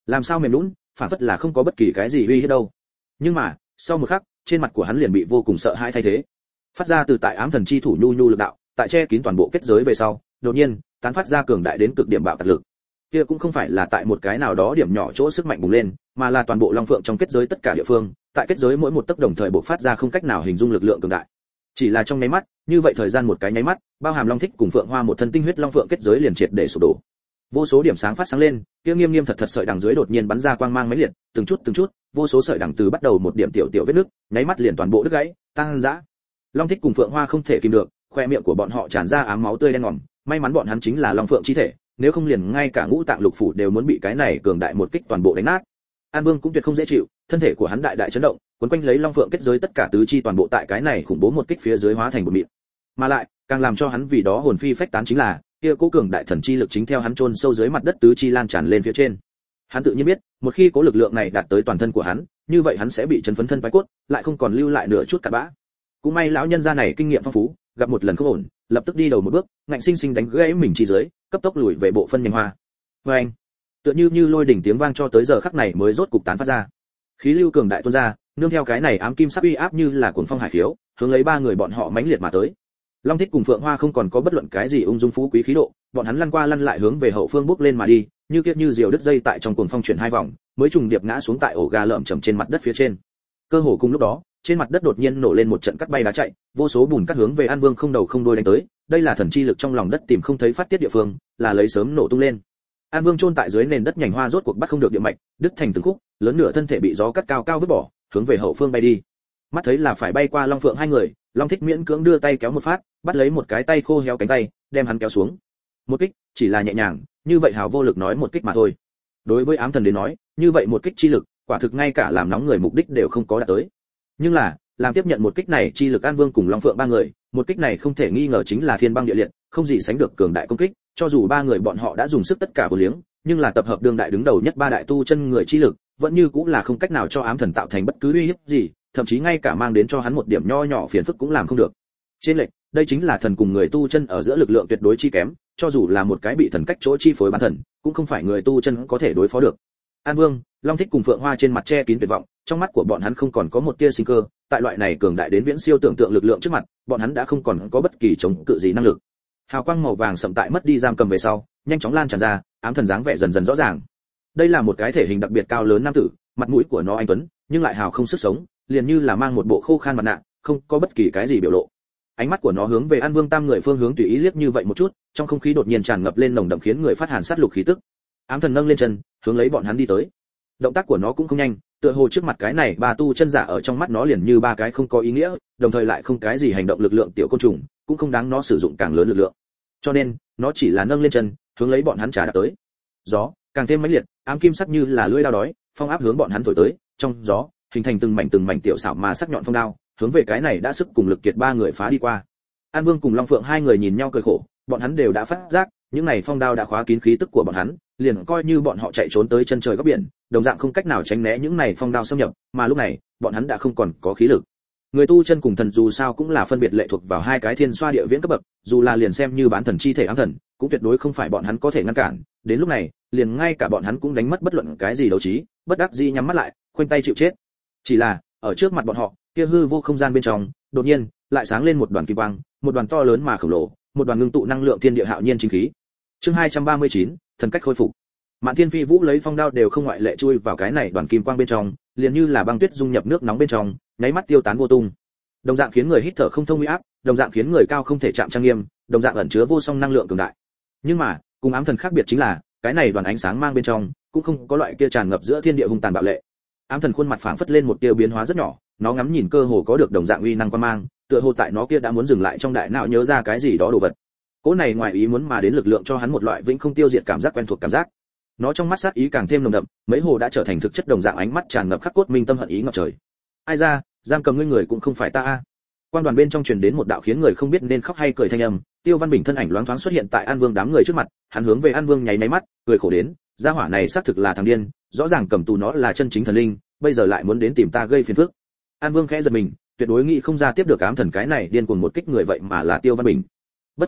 làm sao mềm lún, phản phất là không có bất kỳ cái gì uy hiếp đâu. Nhưng mà sau một khắc, trên mặt của hắn liền bị vô cùng sợ hãi thay thế. Phát ra từ tại ám thần chi thủ nhu nhu lực đạo, tại che kín toàn bộ kết giới về sau, đột nhiên tán phát ra cường đại đến cực điểm bạo tạc lực. Kia cũng không phải là tại một cái nào đó điểm nhỏ chỗ sức mạnh bùng lên, mà là toàn bộ long phượng trong kết giới tất cả địa phương, tại kết giới mỗi một tấc đồng thời bộc phát ra không cách nào hình dung lực lượng cường đại. Chỉ là trong nháy mắt, như vậy thời gian một cái nháy mắt, bao hàm long thích cùng phượng hoa một thân tinh huyết long phượng kết giới liền triệt để sụp đổ. Vô số điểm sáng phát sáng lên, kia nghiêm nghiêm thật thật sợi đằng dưới đột nhiên bắn ra quang mang mấy liệt, từng chút, vô số sợi đằng từ bắt đầu một điểm tiểu tiểu vết nứt, nháy mắt liền toàn bộ đứt gãy, tăng dã. Long thích cùng phượng hoa không thể kìm được, khoe miệng của bọn họ tràn ra ám máu tươi đen ngòm, may mắn bọn hắn chính là long phượng chi thể, nếu không liền ngay cả ngũ tạng lục phủ đều muốn bị cái này cường đại một kích toàn bộ đánh nát. An Vương cũng tuyệt không dễ chịu, thân thể của hắn đại đại chấn động, cuốn quanh lấy long phượng kết giới tất cả tứ chi toàn bộ tại cái này khủng bố một kích phía dưới hóa thành một mịn. Mà lại, càng làm cho hắn vì đó hồn phi phách tán chính là, kia cố cường đại thần chi lực chính theo hắn chôn sâu dưới mặt đất tứ chi lan tràn lên phía trên. Hắn tự nhiên biết, một khi cố lực lượng này đạt tới toàn thân của hắn, như vậy hắn sẽ bị chấn phấn thân phái cốt, lại không còn lưu lại nửa chút cặn bã. Cũng may lão nhân gia này kinh nghiệm phong phú, gặp một lần không ổn, lập tức đi đầu một bước, ngạnh sinh sinh đánh gãy mình chi dưới, cấp tốc lùi về bộ phân nhành hoa. Oeng! Tựa như lôi đỉnh tiếng vang cho tới giờ khắc này mới rốt cục tán phát ra. Khí lưu cường đại tuôn ra, nương theo cái này ám kim sắc uy áp như là cuồng phong hải khiếu, hướng lấy ba người bọn họ mãnh liệt mà tới. Long thích cùng phượng hoa không còn có bất luận cái gì ung dung phú quý khí độ, bọn hắn lăn qua lăn lại hướng về hậu phương bước lên mà đi, như kiệt như diều đứt dây tại trong cuồng phong chuyển hai vòng, mới trùng điệp ngã xuống tại ổ gà lởm chầm trên mặt đất phía trên. Cơ hồ cùng lúc đó, trên mặt đất đột nhiên nổ lên một trận cắt bay đá chạy, vô số bùn cắt hướng về An Vương không đầu không đuôi đánh tới, đây là thần chi lực trong lòng đất tìm không thấy phát tiết địa phương, là lấy sớm nổ tung lên. An Vương chôn tại dưới nền đất nhành hoa rốt cuộc bắt không được địa mạch, đứt thành từng khúc, lớn nửa thân thể bị gió cắt cao cao vứt bỏ, hướng về hậu phương bay đi. Mắt thấy là phải bay qua Long Phượng hai người, Long Thích miễn cưỡng đưa tay kéo một phát, bắt lấy một cái tay khô héo cánh tay, đem hắn kéo xuống. Một kích, chỉ là nhẹ nhàng, như vậy hào vô lực nói một kích mà thôi. Đối với ám thần đến nói, như vậy một kích chi lực, quả thực ngay cả làm nóng người mục đích đều không có đạt tới. Nhưng là, làm tiếp nhận một kích này chi lực An Vương cùng Long Phượng ba người, một kích này không thể nghi ngờ chính là thiên băng địa liệt, không gì sánh được cường đại công kích, cho dù ba người bọn họ đã dùng sức tất cả vô liếng, nhưng là tập hợp đương đại đứng đầu nhất ba đại tu chân người chi lực, vẫn như cũng là không cách nào cho ám thần tạo thành bất cứ uy hiếp gì, thậm chí ngay cả mang đến cho hắn một điểm nho nhỏ phiền phức cũng làm không được. Trên lệch, đây chính là thần cùng người tu chân ở giữa lực lượng tuyệt đối chi kém, cho dù là một cái bị thần cách chỗ chi phối bản thần, cũng không phải người tu chân có thể đối phó được. An Vương, Long Thích cùng Phượng Hoa trên mặt che kín tuyệt vọng, trong mắt của bọn hắn không còn có một tia sinh cơ, tại loại này cường đại đến viễn siêu tưởng tượng lực lượng trước mặt, bọn hắn đã không còn có bất kỳ chống cự gì năng lực. Hào quang màu vàng sậm tại mất đi giam cầm về sau, nhanh chóng lan tràn ra, ám thần dáng vẻ dần dần rõ ràng. Đây là một cái thể hình đặc biệt cao lớn nam tử, mặt mũi của nó anh tuấn, nhưng lại hào không sức sống, liền như là mang một bộ khô khan mặt nạ, không có bất kỳ cái gì biểu lộ. Ánh mắt của nó hướng về An Vương tam người phương hướng tùy ý liếc như vậy một chút, trong không khí đột nhiên tràn ngập lên nồng đậm khiến người phát hàn sát lục khí tức. Ám thần nâng lên chân, hướng lấy bọn hắn đi tới. Động tác của nó cũng không nhanh, tựa hồ trước mặt cái này ba tu chân giả ở trong mắt nó liền như ba cái không có ý nghĩa, đồng thời lại không cái gì hành động lực lượng tiểu côn trùng, cũng không đáng nó sử dụng càng lớn lực lượng. Cho nên, nó chỉ là nâng lên chân, hướng lấy bọn hắn trả đạp tới. Gió càng thêm mãnh liệt, ám kim sắc như là lưỡi dao đói, phong áp hướng bọn hắn thổi tới, trong gió hình thành từng mảnh tiểu xảo mà sắc nhọn phong đao, hướng về cái này đã sức cùng lực kiệt ba người phá đi qua. An Vương cùng Long Phượng hai người nhìn nhau cười khổ, bọn hắn đều đã phát giác, những này phong đao đã khóa kín khí tức của bọn hắn, liền coi như bọn họ chạy trốn tới chân trời góc biển, đồng dạng không cách nào tránh né những này phong đao xâm nhập, mà lúc này, bọn hắn đã không còn có khí lực. Người tu chân cùng thần dù sao cũng là phân biệt lệ thuộc vào hai cái thiên xoa địa viễn cấp bậc, dù là liền xem như bán thần chi thể ám thần, cũng tuyệt đối không phải bọn hắn có thể ngăn cản, đến lúc này, liền ngay cả bọn hắn cũng đánh mất bất luận cái gì đấu trí, bất đắc dĩ nhắm mắt lại, khoanh tay chịu chết. Chỉ là, ở trước mặt bọn họ, kia hư vô không gian bên trong, đột nhiên, lại sáng lên một đoàn kim quang, một đoàn to lớn mà khổng lồ, một đoàn ngưng tụ năng lượng thiên địa hạo nhiên chính khí. Chương 239, thần cách khôi phục. Mạn Thiên Phi Vũ lấy phong đao đều không ngoại lệ chui vào cái này đoàn kim quang bên trong, liền như là băng tuyết dung nhập nước nóng bên trong, nháy mắt tiêu tán vô tung. Đồng dạng khiến người hít thở không thông uy áp, đồng dạng khiến người cao không thể chạm trang nghiêm, đồng dạng ẩn chứa vô song năng lượng cường đại. Nhưng mà, cùng ám thần khác biệt chính là, cái này đoàn ánh sáng mang bên trong, cũng không có loại kia tràn ngập giữa thiên địa hung tàn bạo lệ. Ám thần khuôn mặt phảng phất lên một tia biến hóa rất nhỏ, nó ngắm nhìn cơ hồ có được đồng dạng uy năng quan mang, tựa hồ tại nó kia đã muốn dừng lại trong đại não nhớ ra cái gì đó đồ vật. Cỗ này ngoài ý muốn mà đến lực lượng cho hắn một loại vĩnh không tiêu diệt cảm giác quen thuộc cảm giác. Nó trong mắt sát ý càng thêm nồng đậm, mấy hồ đã trở thành thực chất đồng dạng ánh mắt tràn ngập khắc cốt minh tâm hận ý ngập trời. Ai ra, giam cầm ngươi người cũng không phải ta a. Quan đoàn bên trong truyền đến một đạo khiến người không biết nên khóc hay cười thanh âm, Tiêu Văn Bình thân ảnh loáng thoáng xuất hiện tại An Vương đám người trước mặt, hắn hướng về An Vương nháy nháy mắt, cười khổ đến, gia hỏa này xác thực là thằng điên, rõ ràng cầm tù nó là chân chính thần linh, bây giờ lại muốn đến tìm ta gây phiền phức. An Vương khẽ giật mình, tuyệt đối nghĩ không ra tiếp được ám thần cái này điên cuồng một kích người vậy mà là Tiêu Văn Bình. Bất quá,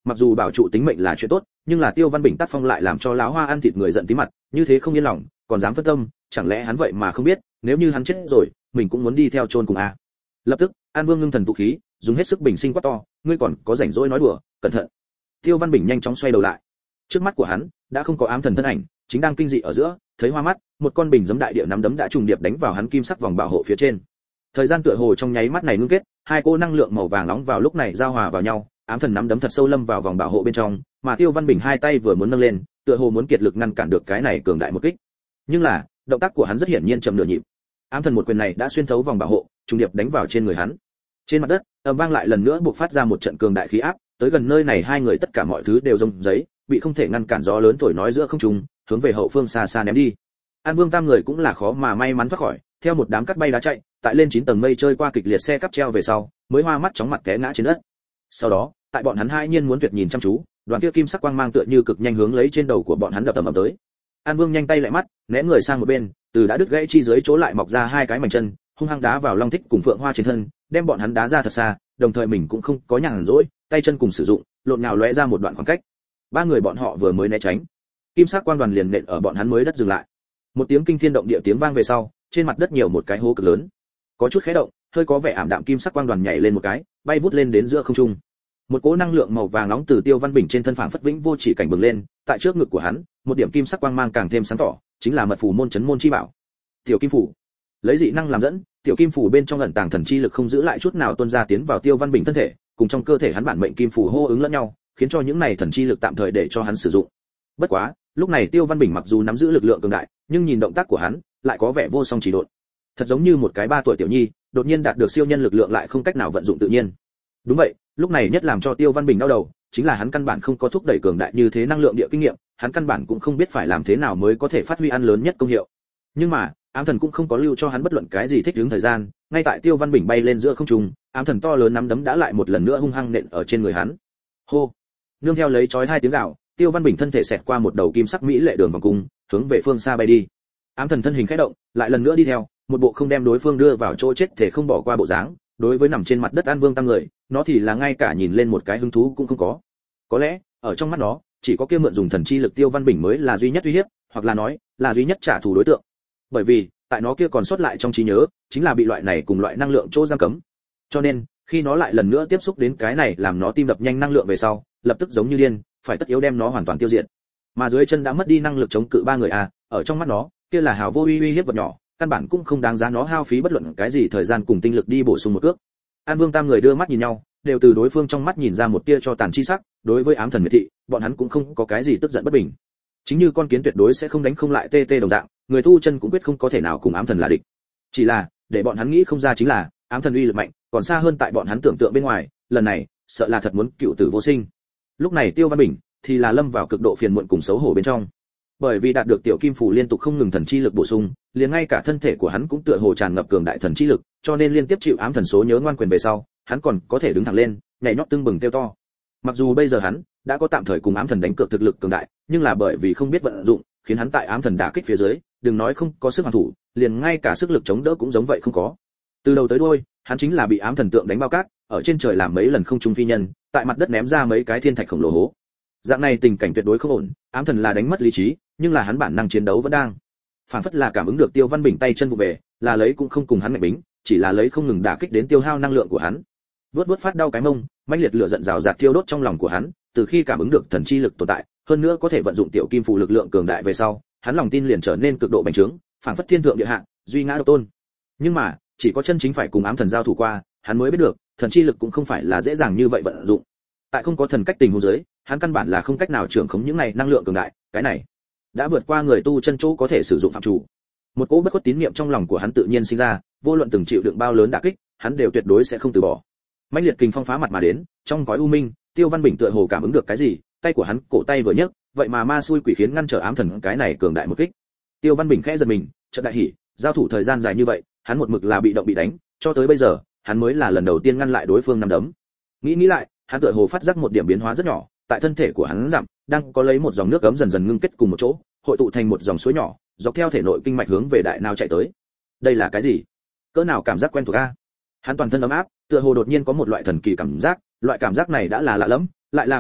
Mặc dù bảo trụ tính mệnh là chuyện tốt, nhưng là Tiêu Văn Bình tác phong lại làm cho lão Hoa ăn thịt người giận tí mặt, như thế không yên lòng, còn dám phân tâm, chẳng lẽ hắn vậy mà không biết, nếu như hắn chết rồi, mình cũng muốn đi theo chôn cùng à? Lập tức, An Vương ngưng thần tụ khí, dùng hết sức bình sinh quát to, ngươi còn có rảnh rỗi nói đùa, cẩn thận. Tiêu Văn Bình nhanh chóng xoay đầu lại. Trước mắt của hắn đã không có ám thần thân ảnh, chính đang kinh dị ở giữa, thấy hoa mắt, một con bình giấm đại địa nắm đấm đã trùng điệp đánh vào hắn kim sắc vòng bảo hộ phía trên. Thời gian tựa hồ trong nháy mắt này ngưng kết, hai cô năng lượng màu vàng nóng vào lúc này giao hòa vào nhau, ám thần nắm đấm thật sâu lâm vào vòng bảo hộ bên trong, mà Tiêu Văn Bình hai tay vừa muốn nâng lên, tựa hồ muốn kiệt lực ngăn cản được cái này cường đại một kích. Nhưng là, động tác của hắn rất hiển nhiên chậm nửa nhịp. Ám thần một quyền này đã xuyên thấu vòng bảo hộ, trùng điệp đánh vào trên người hắn. Trên mặt đất, ầm vang lại lần nữa bộc phát ra một trận cường đại khí áp, tới gần nơi này hai người tất cả mọi thứ đều rông giấy, bị không thể ngăn cản gió lớn thổi nói giữa không trung, hướng về hậu phương xa xa ném đi. An Vương tam người cũng là khó mà may mắn thoát khỏi, theo một đám cát bay đá chạy, tại lên 9 tầng mây chơi qua kịch liệt xe cắp treo về sau, mới hoa mắt chóng mặt té ngã trên đất. Sau đó, tại bọn hắn hai nhiên muốn tuyệt nhìn chăm chú, đoàn kia kim sắc quang mang tựa như cực nhanh hướng lấy trên đầu của bọn hắn đập ầm tới. An Vương nhanh tay lại mắt, né người sang một bên, từ đã đứt gãy chi dưới chỗ lại mọc ra hai cái mảnh chân, hung hăng đá vào Long Thích cùng Phượng Hoa trên thân, đem bọn hắn đá ra thật xa, đồng thời mình cũng không có nhàn rỗi, tay chân cùng sử dụng, lộn nhào lóe ra một đoạn khoảng cách. Ba người bọn họ vừa mới né tránh, kim sắc quang đoàn liền nện ở bọn hắn mới đất dừng lại. Một tiếng kinh thiên động địa tiếng vang về sau, trên mặt đất nhiều một cái hố cực lớn. Có chút khẽ động, hơi có vẻ ảm đạm kim sắc quang đoàn nhảy lên một cái, bay vút lên đến giữa không trung. Một cỗ năng lượng màu vàng nóng từ Tiêu Văn Bình trên thân phảng phất vĩnh vô chỉ cảnh bừng lên, tại trước ngực của hắn, một điểm kim sắc quang mang càng thêm sáng tỏ, chính là mật phù môn chấn môn chi bảo. Tiểu Kim Phủ. Lấy dị năng làm dẫn, Tiểu Kim Phủ bên trong ẩn tàng thần chi lực không giữ lại chút nào tuôn ra tiến vào Tiêu Văn Bình thân thể, cùng trong cơ thể hắn bản mệnh kim phủ hô ứng lẫn nhau, khiến cho những này thần chi lực tạm thời để cho hắn sử dụng. Bất quá, lúc này Tiêu Văn Bình mặc dù nắm giữ lực lượng cường đại, nhưng nhìn động tác của hắn, lại có vẻ vô song chỉ độn. Thật giống như một cái 3 tuổi tiểu nhi, đột nhiên đạt được siêu nhân lực lượng lại không cách nào vận dụng tự nhiên. Đúng vậy, lúc này nhất làm cho Tiêu Văn Bình đau đầu, chính là hắn căn bản không có thúc đẩy cường đại như thế năng lượng địa kinh nghiệm, hắn căn bản cũng không biết phải làm thế nào mới có thể phát huy ăn lớn nhất công hiệu. Nhưng mà, ám thần cũng không có lưu cho hắn bất luận cái gì thích ứng thời gian, ngay tại Tiêu Văn Bình bay lên giữa không trung, ám thần to lớn nắm đấm đã lại một lần nữa hung hăng nện ở trên người hắn. Hô! Nương theo lấy chói hai tiếng gào, Tiêu Văn Bình thân thể xẹt qua một đầu kim sắc mỹ lệ đường vòng cung, hướng về phương xa bay đi. Ám thần thân hình khẽ động, lại lần nữa đi theo, một bộ không đem đối phương đưa vào chỗ chết thể không bỏ qua bộ dáng. Đối với nằm trên mặt đất An Vương tam người, nó thì là ngay cả nhìn lên một cái hứng thú cũng không có. Có lẽ, ở trong mắt nó, chỉ có kia mượn dùng thần chi lực Tiêu Văn Bình mới là duy nhất uy hiếp, hoặc là nói, là duy nhất trả thù đối tượng. Bởi vì, tại nó kia còn sót lại trong trí nhớ, chính là bị loại này cùng loại năng lượng chỗ giam cấm. Cho nên, khi nó lại lần nữa tiếp xúc đến cái này làm nó tim đập nhanh năng lượng về sau, lập tức giống như điên, phải tất yếu đem nó hoàn toàn tiêu diệt. Mà dưới chân đã mất đi năng lực chống cự ba người ở trong mắt nó, kia là hào vô uy hiếp vật nhỏ, căn bản cũng không đáng giá nó hao phí bất luận cái gì thời gian cùng tinh lực đi bổ sung một cước. An Vương tam người đưa mắt nhìn nhau, đều từ đối phương trong mắt nhìn ra một tia cho tàn chi sắc, đối với ám thần miệt thị, bọn hắn cũng không có cái gì tức giận bất bình. Chính như con kiến tuyệt đối sẽ không đánh không lại tê đồng dạng, người tu chân cũng quyết không có thể nào cùng ám thần là địch. Chỉ là, để bọn hắn nghĩ không ra chính là, ám thần uy lực mạnh, còn xa hơn tại bọn hắn tưởng tượng bên ngoài, lần này, sợ là thật muốn cựu tử vô sinh. Lúc này Tiêu Văn Bình thì là lâm vào cực độ phiền muộn cùng xấu hổ bên trong. Bởi vì đạt được Tiểu Kim Phủ liên tục không ngừng thần chi lực bổ sung, liền ngay cả thân thể của hắn cũng tựa hồ tràn ngập cường đại thần chi lực, cho nên liên tiếp chịu ám thần số nhớ ngoan quyền về sau, hắn còn có thể đứng thẳng lên, nhảy nhót tưng bừng kêu to. Mặc dù bây giờ hắn đã có tạm thời cùng ám thần đánh cược thực lực cường đại, nhưng là bởi vì không biết vận dụng, khiến hắn tại ám thần đả kích phía dưới, đừng nói không có sức hoàn thủ, liền ngay cả sức lực chống đỡ cũng giống vậy không có. Từ đầu tới đuôi, hắn chính là bị ám thần tượng đánh bao cát, ở trên trời làm mấy lần không trung phi nhân, tại mặt đất ném ra mấy cái thiên thạch khổng lồ hố. Dạng này tình cảnh tuyệt đối không ổn, ám thần là đánh mất lý trí, nhưng là hắn bản năng chiến đấu vẫn đang. Phản phất là cảm ứng được Tiêu Văn Bình tay chân vụ về, là lấy cũng không cùng hắn ngạnh bính, chỉ là lấy không ngừng đả kích đến tiêu hao năng lượng của hắn. Vớt phát đau cái mông, mãnh liệt lửa giận rào rạt thiêu đốt trong lòng của hắn, từ khi cảm ứng được thần chi lực tồn tại, hơn nữa có thể vận dụng Tiểu Kim Phù lực lượng cường đại về sau, hắn lòng tin liền trở nên cực độ bành trướng, phảng phất thiên thượng địa hạ, duy ngã độc tôn. Nhưng mà, chỉ có chân chính phải cùng ám thần giao thủ qua, hắn mới biết được, thần chi lực cũng không phải là dễ dàng như vậy vận dụng. Tại không có thần cách tình huống dưới, hắn căn bản là không cách nào trưởng khống những này năng lượng cường đại, cái này đã vượt qua người tu chân chỗ có thể sử dụng phạm chủ. Một cỗ bất khuất tín niệm trong lòng của hắn tự nhiên sinh ra, vô luận từng chịu đựng bao lớn đả kích, hắn đều tuyệt đối sẽ không từ bỏ. Mãnh liệt kình phong phá mặt mà đến, trong gói u minh, Tiêu Văn Bình tựa hồ cảm ứng được cái gì, tay của hắn cổ tay vừa nhấc, vậy mà ma xui quỷ khiến ngăn trở ám thần cái này cường đại một kích. Tiêu Văn Bình khẽ giật mình, chợt đại hỉ, giao thủ thời gian dài như vậy, hắn một mực là bị động bị đánh, cho tới bây giờ, hắn mới là lần đầu tiên ngăn lại đối phương nắm đấm. Nghĩ lại, hắn tựa hồ phát giác một điểm biến hóa rất nhỏ, tại thân thể của hắn giảm, đang có lấy một dòng nước ấm dần dần ngưng kết cùng một chỗ, hội tụ thành một dòng suối nhỏ, dọc theo thể nội kinh mạch hướng về đại não chạy tới. Đây là cái gì? Cỡ nào cảm giác quen thuộc a? Hắn toàn thân ấm áp, tựa hồ đột nhiên có một loại thần kỳ cảm giác, loại cảm giác này đã là lạ lẫm, lại là quen thuộc,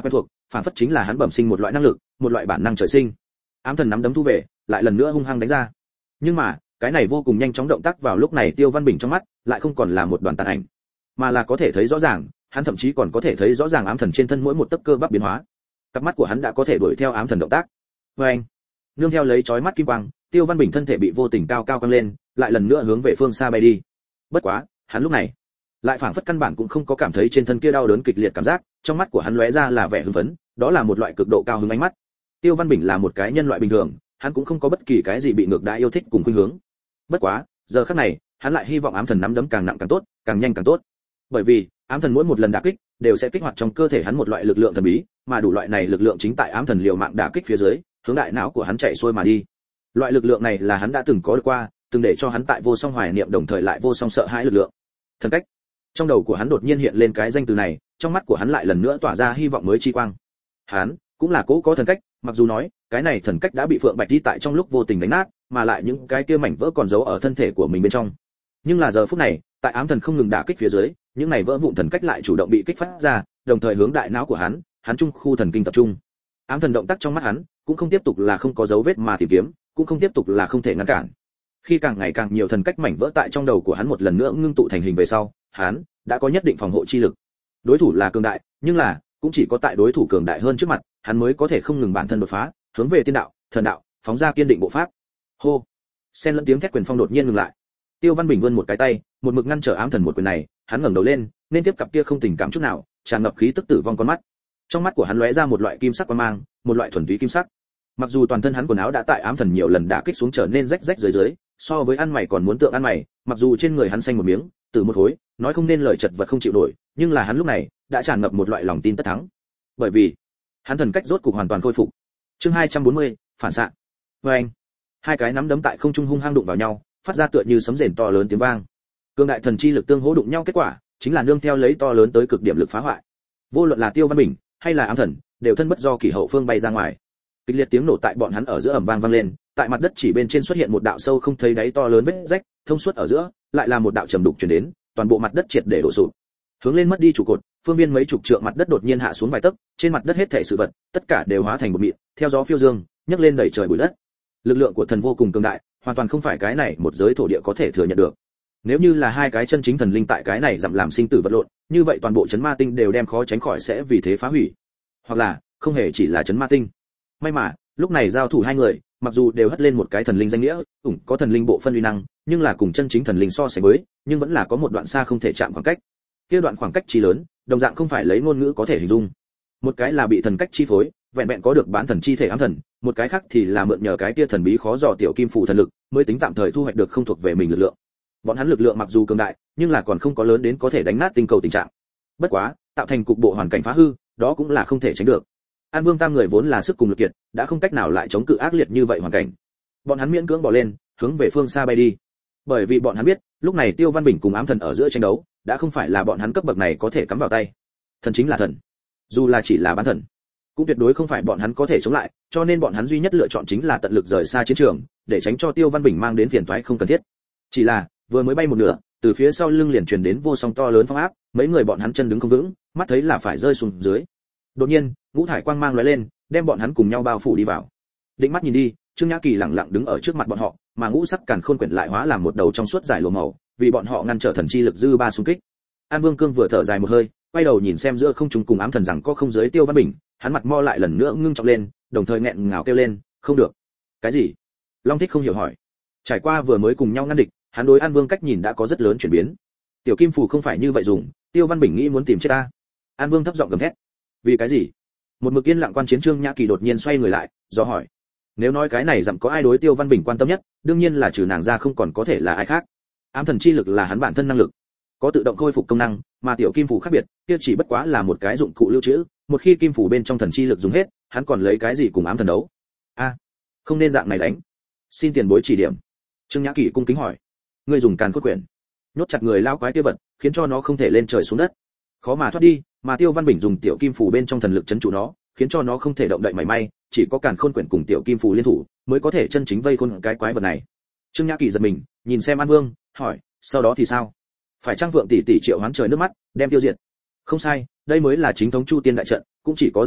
phản phất chính là hắn bẩm sinh một loại năng lực, một loại bản năng trời sinh. Ám thần nắm đấm thu về, lại lần nữa hung hăng đánh ra. Nhưng mà, cái này vô cùng nhanh chóng động tác vào lúc này Tiêu Văn Bình trong mắt, lại không còn là một đoàn tàn ảnh, mà là có thể thấy rõ ràng, hắn thậm chí còn có thể thấy rõ ràng ám thần trên thân mỗi một tấc cơ bắp biến hóa. Cặp mắt của hắn đã có thể đuổi theo ám thần động tác. Oeng! Nương theo lấy chói mắt kim quang, Tiêu Văn Bình thân thể bị vô tình cao cao căng lên, lại lần nữa hướng về phương xa bay đi. Bất quá, hắn lúc này lại phảng phất căn bản cũng không có cảm thấy trên thân kia đau đớn kịch liệt cảm giác, trong mắt của hắn lóe ra là vẻ hưng phấn, đó là một loại cực độ cao hứng ánh mắt. Tiêu Văn Bình là một cái nhân loại bình thường, hắn cũng không có bất kỳ cái gì bị ngược đãi yêu thích cùng khuynh hướng. Bất quá, giờ khắc này, hắn lại hy vọng ám thần nắm đấm càng nặng càng tốt, càng nhanh càng tốt. Bởi vì, ám thần mỗi một lần đả kích đều sẽ kích hoạt trong cơ thể hắn một loại lực lượng thần bí, mà đủ loại này lực lượng chính tại ám thần liều mạng đả kích phía dưới, hướng đại não của hắn chạy xuôi mà đi. Loại lực lượng này là hắn đã từng có được qua, từng để cho hắn tại vô song hoài niệm đồng thời lại vô song sợ hãi lực lượng. Thần cách. Trong đầu của hắn đột nhiên hiện lên cái danh từ này, trong mắt của hắn lại lần nữa tỏa ra hy vọng mới chi quang. Hắn cũng là cố có thần cách, mặc dù nói, cái này thần cách đã bị Phượng Bạch Đi tại trong lúc vô tình đánh nát, mà lại những cái kia mảnh vỡ còn giấu ở thân thể của mình bên trong. Nhưng là giờ phút này, tại ám thần không ngừng đả kích phía dưới, những này vỡ vụn thần cách lại chủ động bị kích phát ra, đồng thời hướng đại não của hắn trung khu thần kinh tập trung. Ám thần động tác trong mắt hắn cũng không tiếp tục là không có dấu vết mà tìm kiếm, cũng không tiếp tục là không thể ngăn cản. Khi càng ngày càng nhiều thần cách mảnh vỡ tại trong đầu của hắn một lần nữa ngưng tụ thành hình về sau, hắn đã có nhất định phòng hộ chi lực. Đối thủ là cường đại, nhưng là cũng chỉ có tại đối thủ cường đại hơn trước mặt, hắn mới có thể không ngừng bản thân đột phá, hướng về tiên đạo, thần đạo, phóng ra kiên định bộ pháp. Hô! Xen lẫn tiếng thét quyền phong đột nhiên ngừng lại. Tiêu Văn Bình vươn một cái tay, một mực ngăn trở ám thần một quyền này, hắn ngẩng đầu lên, nên tiếp cặp kia không tình cảm chút nào, tràn ngập khí tức tử vong con mắt. Trong mắt của hắn lóe ra một loại kim sắc quang mang, một loại thuần túy kim sắc. Mặc dù toàn thân hắn quần áo đã tại ám thần nhiều lần đả kích xuống trở nên rách rách rưới, so với ăn mày còn muốn tượng ăn mày, mặc dù trên người hắn xanh một miếng, từ một khối, nói không nên lời chật vật không chịu nổi, nhưng là hắn lúc này đã tràn ngập một loại lòng tin tất thắng. Bởi vì, hắn thần cách rốt cục hoàn toàn khôi phục. Chương 240, phản xạ. Oeng! Hai cái nắm đấm tại không trung hung hăng đụng vào nhau, phát ra tựa như sấm rền to lớn tiếng vang. Cương đại thần chi lực tương hỗ đụng nhau kết quả, chính là nương theo lấy to lớn tới cực điểm lực phá hoại. Vô luận là Tiêu Văn Bình hay là ám thần, đều thân bất do kỳ hậu phương bay ra ngoài. Kịch liệt tiếng nổ tại bọn hắn ở giữa ầm vang vang lên, tại mặt đất chỉ bên trên xuất hiện một đạo sâu không thấy đáy to lớn vết rách, thông suốt ở giữa, lại là một đạo trầm đục truyền đến, toàn bộ mặt đất triệt để đổ sụp. Hướng lên mất đi trụ cột, phương viên mấy chục trượng mặt đất đột nhiên hạ xuống vài tấc, trên mặt đất hết thảy sự vật, tất cả đều hóa thành bột mịn, theo gió phiêu dương, nhấc lên đẩy trời bụi đất. Lực lượng của thần vô cùng cường đại, hoàn toàn không phải cái này một giới thổ địa có thể thừa nhận được. Nếu như là hai cái chân chính thần linh tại cái này dặm làm sinh tử vật lộn, như vậy toàn bộ chấn ma tinh đều đem khó tránh khỏi sẽ vì thế phá hủy. Hoặc là, không hề chỉ là chấn ma tinh. May mà, lúc này giao thủ hai người, mặc dù đều hất lên một cái thần linh danh nghĩa, có thần linh bộ phân uy năng, nhưng là cùng chân chính thần linh so sánh với, nhưng vẫn là có một đoạn xa không thể chạm khoảng cách. Kia đoạn khoảng cách chi lớn, đồng dạng không phải lấy ngôn ngữ có thể hình dung. Một cái là bị thần cách chi phối, vẹn vẹn có được bán thần chi thể ám thần, một cái khác thì là mượn nhờ cái kia thần bí khó dò tiểu kim phù thần lực, mới tính tạm thời thu hoạch được không thuộc về mình lực lượng. Bọn hắn lực lượng mặc dù cường đại, nhưng là còn không có lớn đến có thể đánh nát tinh cầu tình trạng. Bất quá, tạo thành cục bộ hoàn cảnh phá hư, đó cũng là không thể tránh được. An Vương tam người vốn là sức cùng lực kiệt, đã không cách nào lại chống cự ác liệt như vậy hoàn cảnh. Bọn hắn miễn cưỡng bỏ lên, hướng về phương xa bay đi. Bởi vì bọn hắn biết, lúc này Tiêu Văn Bình cùng ám thần ở giữa tranh đấu, đã không phải là bọn hắn cấp bậc này có thể cắm vào tay. Thần chính là thần, dù là chỉ là bán thần, cũng tuyệt đối không phải bọn hắn có thể chống lại, cho nên bọn hắn duy nhất lựa chọn chính là tận lực rời xa chiến trường, để tránh cho Tiêu Văn Bình mang đến phiền toái không cần thiết. Chỉ là, vừa mới bay một nửa, từ phía sau lưng liền truyền đến vô song to lớn phong áp, mấy người bọn hắn chân đứng không vững, mắt thấy là phải rơi xuống dưới. Đột nhiên, ngũ thải quang mang lóe lên, đem bọn hắn cùng nhau bao phủ đi vào. Định mắt nhìn đi, Trương Nhã Kỳ lặng lặng đứng ở trước mặt bọn họ, mà ngũ sắc càn khôn quyển lại hóa làm một đầu trong suốt giải lụa màu, vì bọn họ ngăn trở thần chi lực dư ba xung kích. An Vương Cương vừa thở dài một hơi, quay đầu nhìn xem giữa không trung cùng ám thần rằng có không dưới Tiêu Văn Bình, hắn mặt mo lại lần nữa ngưng trọng lên, đồng thời nghẹn ngào kêu lên, không được. Cái gì? Long Thích không hiểu hỏi. Trải qua vừa mới cùng nhau ngăn địch, hắn đối An Vương cách nhìn đã có rất lớn chuyển biến. Tiểu Kim Phù không phải như vậy dùng, Tiêu Văn Bình nghĩ muốn tìm chết ta. An Vương thấp giọng gầm thét. Vì cái gì? Một mực yên lặng quan chiến Trương Nhã Kỳ đột nhiên xoay người lại, do hỏi. Nếu nói cái này dặm có ai đối Tiêu Văn Bình quan tâm nhất, đương nhiên là trừ nàng ra không còn có thể là ai khác. Ám thần chi lực là hắn bản thân năng lực, có tự động khôi phục công năng, mà tiểu kim phù khác biệt, kia chỉ bất quá là một cái dụng cụ lưu trữ, một khi kim phù bên trong thần chi lực dùng hết, hắn còn lấy cái gì cùng ám thần đấu? Không nên dạng này đánh. Xin tiền bối chỉ điểm. Trương Nhã Kỳ cung kính hỏi. Ngươi dùng càn khôn quyển, nhốt chặt người lao quái kia vật, khiến cho nó không thể lên trời xuống đất, khó mà thoát đi, mà Tiêu Văn Bình dùng tiểu kim phù bên trong thần lực trấn trụ nó, khiến cho nó không thể động đậy mảy may, chỉ có càn khôn quyển cùng tiểu kim phù liên thủ, mới có thể chân chính vây khốn cái quái vật này. Trương Nhã Kỳ giật mình, nhìn xem An Vương, hỏi, sau đó thì sao? Phải trang Vượng tỷ tỷ triệu hoán trời nước mắt, đem tiêu diệt? Không sai, đây mới là chính thống Chu Tiên đại trận, cũng chỉ có dạng này,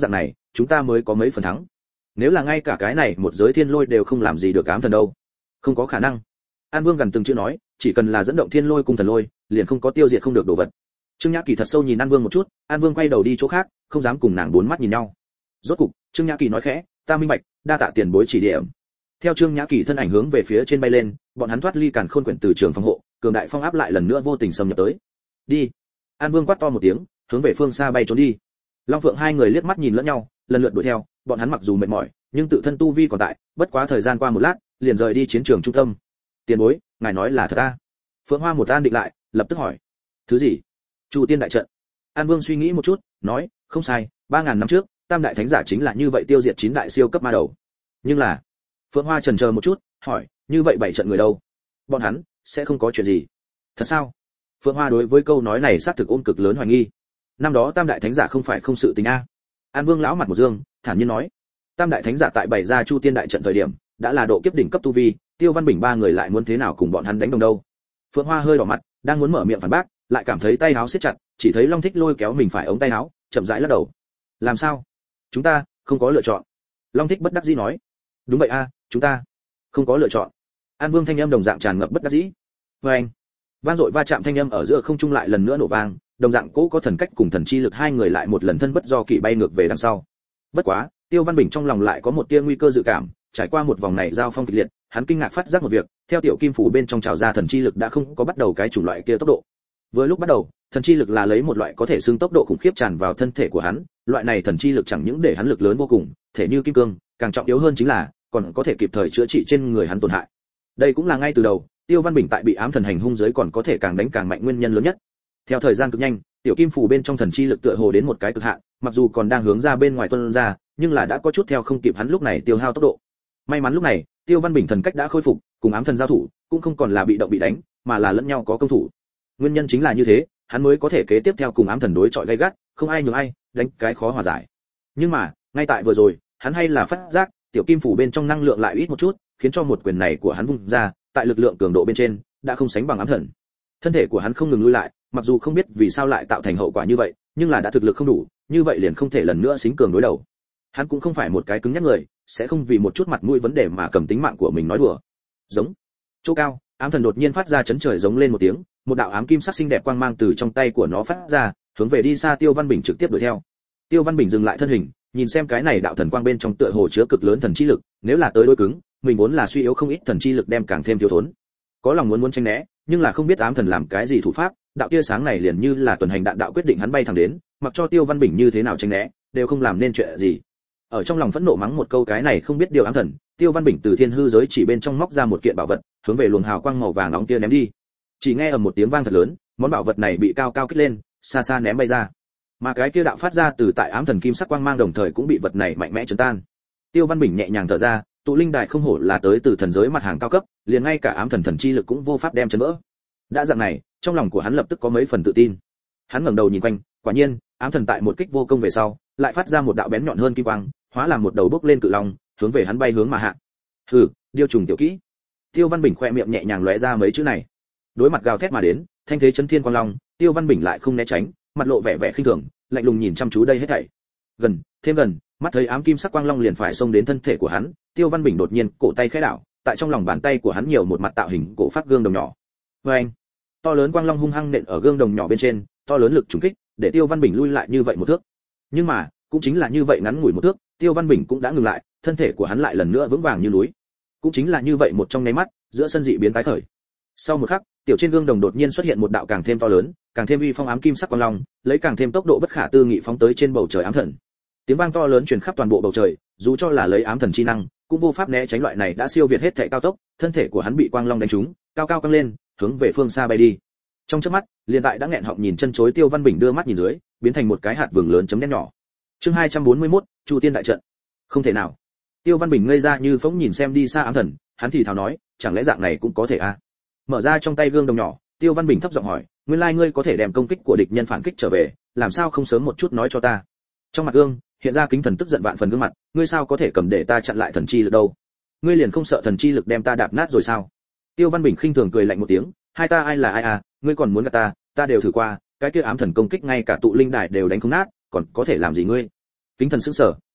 chúng ta mới có mấy phần thắng. Nếu là ngay cả cái này một giới thiên lôi đều không làm gì được ám thần đâu, không có khả năng. An Vương gần từng chữ nói, chỉ cần là dẫn động thiên lôi cùng thần lôi, liền không có tiêu diệt không được đồ vật. Trương Nhã Kỳ thật sâu nhìn An Vương một chút, An Vương quay đầu đi chỗ khác, không dám cùng nàng bốn mắt nhìn nhau. Rốt cục, Trương Nhã Kỳ nói khẽ, ta minh bạch, đa tạ tiền bối chỉ điểm. Theo Trương Nhã Kỳ thân ảnh hướng về phía trên bay lên, bọn hắn thoát ly càn khôn quyển từ trường phòng hộ, cường đại phong áp lại lần nữa vô tình xâm nhập tới. Đi. An Vương quát to một tiếng, hướng về phương xa bay trốn đi. Long Phượng hai người liếc mắt nhìn lẫn nhau, lần lượt đuổi theo, bọn hắn mặc dù mệt mỏi, nhưng tự thân tu vi còn tại, bất quá thời gian qua một lát, liền rời đi chiến trường trung tâm. Tiền bối, ngài nói là thật à? Phượng Hoa một an định lại, lập tức hỏi. Thứ gì? Chu Tiên đại trận. An Vương suy nghĩ một chút, nói, không sai, 3000 năm trước, Tam đại thánh giả chính là như vậy tiêu diệt 9 đại siêu cấp ma đầu. Nhưng là, Phượng Hoa chần chờ một chút, hỏi, như vậy 7 trận người đâu? Bọn hắn sẽ không có chuyện gì? Thật sao? Phượng Hoa đối với câu nói này xác thực ôm cực lớn hoài nghi. Năm đó Tam đại thánh giả không phải không sự tình a. An Vương lão mặt một dương, thản nhiên nói, Tam đại thánh giả tại bày ra Chu Tiên đại trận thời điểm, đã là độ kiếp đỉnh cấp tu vi, Tiêu Văn Bình ba người lại muốn thế nào cùng bọn hắn đánh đồng đâu? Phượng Hoa hơi đỏ mặt, đang muốn mở miệng phản bác, lại cảm thấy tay áo siết chặt, chỉ thấy Long Thích lôi kéo mình phải ống tay áo, chậm rãi lắc đầu. Làm sao? Chúng ta không có lựa chọn. Long Thích bất đắc dĩ nói. Đúng vậy a, chúng ta không có lựa chọn. An Vương thanh âm đồng dạng tràn ngập bất đắc dĩ. Oeng. Vang dội va chạm thanh âm ở giữa không trung lại lần nữa nổ vang, đồng dạng cỗ có thần cách cùng thần chi lực hai người lại một lần thân bất do kỷ bay ngược về đằng sau. Bất quá, Tiêu Văn Bình trong lòng lại có một tia nguy cơ dự cảm, trải qua một vòng này giao phong kịch liệt, hắn kinh ngạc phát giác một việc, theo tiểu kim phủ bên trong trào ra thần chi lực đã không có bắt đầu cái chủng loại kia tốc độ. Vừa lúc bắt đầu, thần chi lực là lấy một loại có thể xưng tốc độ khủng khiếp tràn vào thân thể của hắn, loại này thần chi lực chẳng những để hắn lực lớn vô cùng, thể như kim cương, càng trọng yếu hơn chính là còn có thể kịp thời chữa trị trên người hắn tổn hại. Đây cũng là ngay từ đầu, Tiêu Văn Bình tại bị ám thần hành hung dưới còn có thể càng đánh càng mạnh nguyên nhân lớn nhất. Theo thời gian cực nhanh, tiểu kim phủ bên trong thần chi lực tựa hồ đến một cái cực hạn, mặc dù còn đang hướng ra bên ngoài tuôn ra, nhưng là đã có chút theo không kịp hắn lúc này tiêu hao tốc độ. May mắn lúc này, Tiêu Văn Bình thần cách đã khôi phục, cùng ám thần giao thủ, cũng không còn là bị động bị đánh, mà là lẫn nhau có công thủ. Nguyên nhân chính là như thế, hắn mới có thể kế tiếp theo cùng ám thần đối chọi gay gắt, không ai nhường ai, đánh cái khó hòa giải. Nhưng mà, ngay tại vừa rồi, hắn hay là phát giác, tiểu kim phủ bên trong năng lượng lại ít một chút, khiến cho một quyền này của hắn vung ra, tại lực lượng cường độ bên trên, đã không sánh bằng ám thần. Thân thể của hắn không ngừng lui lại, mặc dù không biết vì sao lại tạo thành hậu quả như vậy, nhưng là đã thực lực không đủ, như vậy liền không thể lần nữa xính cường đối đầu. Hắn cũng không phải một cái cứng nhắc người, sẽ không vì một chút mặt mũi vấn đề mà cầm tính mạng của mình nói đùa. Giống. Chỗ cao, ám thần đột nhiên phát ra chấn trời giống lên một tiếng, một đạo ám kim sắc xinh đẹp quang mang từ trong tay của nó phát ra, hướng về đi xa Tiêu Văn Bình trực tiếp đuổi theo. Tiêu Văn Bình dừng lại thân hình, nhìn xem cái này đạo thần quang bên trong tựa hồ chứa cực lớn thần chi lực, nếu là tới đối cứng, mình vốn là suy yếu không ít thần chi lực đem càng thêm thiếu thốn. Có lòng muốn tránh né, nhưng là không biết ám thần làm cái gì thủ pháp, đạo tia sáng này liền như là tuần hành đạn đạo quyết định hắn bay thẳng đến, mặc cho Tiêu Văn Bình như thế nào tránh né, đều không làm nên chuyện gì. Ở trong lòng phẫn nộ mắng một câu cái này không biết điều ám thần, Tiêu Văn Bình từ thiên hư giới chỉ bên trong móc ra một kiện bảo vật, hướng về luồng hào quang màu vàng nóng kia ném đi. Chỉ nghe ầm một tiếng vang thật lớn, món bảo vật này bị cao cao kích lên, xa xa ném bay ra. Mà cái kia đạo phát ra từ tại ám thần kim sắc quang mang đồng thời cũng bị vật này mạnh mẽ chấn tan. Tiêu Văn Bình nhẹ nhàng thở ra, tụ linh đài không hổ là tới từ thần giới mặt hàng cao cấp, liền ngay cả ám thần thần chi lực cũng vô pháp đem chấn vỡ. Đã dạng này, trong lòng của hắn lập tức có mấy phần tự tin. Hắn ngẩng đầu nhìn quanh, quả nhiên, ám thần tại một kích vô công về sau, lại phát ra một đạo bén nhọn hơn kim quang, hóa làm một đầu bốc lên cự long, hướng về hắn bay hướng mà hạ. Hừ, điêu trùng tiểu kỹ. Tiêu Văn Bình khoe miệng nhẹ nhàng lóe ra mấy chữ này. Đối mặt gào thét mà đến, thanh thế chấn thiên quang long, Tiêu Văn Bình lại không né tránh, mặt lộ vẻ vẻ khinh thường, lạnh lùng nhìn chăm chú đây hết thảy. Gần, thêm gần, mắt thấy ám kim sắc quang long liền phải xông đến thân thể của hắn, Tiêu Văn Bình đột nhiên cổ tay khẽ đảo, tại trong lòng bàn tay của hắn nhiều một mặt tạo hình cổ phát gương đồng nhỏ. Oeng! To lớn quang long hung hăng nện ở gương đồng nhỏ bên trên, to lớn lực trùng kích, để Tiêu Văn Bình lui lại như vậy một thước. Nhưng mà, cũng chính là như vậy ngắn ngủi một thước, Tiêu Văn Bình cũng đã ngừng lại, thân thể của hắn lại lần nữa vững vàng như núi. Cũng chính là như vậy một trong nháy mắt, giữa sân dị biến tái khởi. Sau một khắc, tiểu trên gương đồng đột nhiên xuất hiện một đạo càng thêm to lớn, càng thêm uy phong ám kim sắc quang long, lấy càng thêm tốc độ bất khả tư nghị phóng tới trên bầu trời ám thần. Tiếng vang to lớn truyền khắp toàn bộ bầu trời, dù cho là lấy ám thần chi năng, cũng vô pháp né tránh loại này đã siêu việt hết thảy cao tốc, thân thể của hắn bị quang long đánh trúng, cao cao căng lên, hướng về phương xa bay đi. Trong chớp mắt, liền tại đã nghẹn họng nhìn chân chối Tiêu Văn Bình đưa mắt nhìn dưới, biến thành một cái hạt vừng lớn chấm đen nhỏ. Chương 241, Chu Tiên đại trận. Không thể nào. Tiêu Văn Bình ngây ra như phỗng nhìn xem đi xa ám thần, hắn thì thào nói, chẳng lẽ dạng này cũng có thể à? Mở ra trong tay gương đồng nhỏ, Tiêu Văn Bình thấp giọng hỏi, nguyên lai ngươi có thể đem công kích của địch nhân phản kích trở về, làm sao không sớm một chút nói cho ta? Trong mặt gương, hiện ra Kính Thần tức giận vạn phần gương mặt, ngươi sao có thể cầm để ta chặn lại thần chi lực đâu? Ngươi liền không sợ thần chi lực đem ta đạp nát rồi sao? Tiêu Văn Bình khinh thường cười lạnh một tiếng, hai ta ai là ai à, ngươi còn muốn gạt ta đều thử qua, cái kia ám thần công kích ngay cả tụ linh đài đều đánh không nát, còn có thể làm gì ngươi? Kính Thần sững sờ,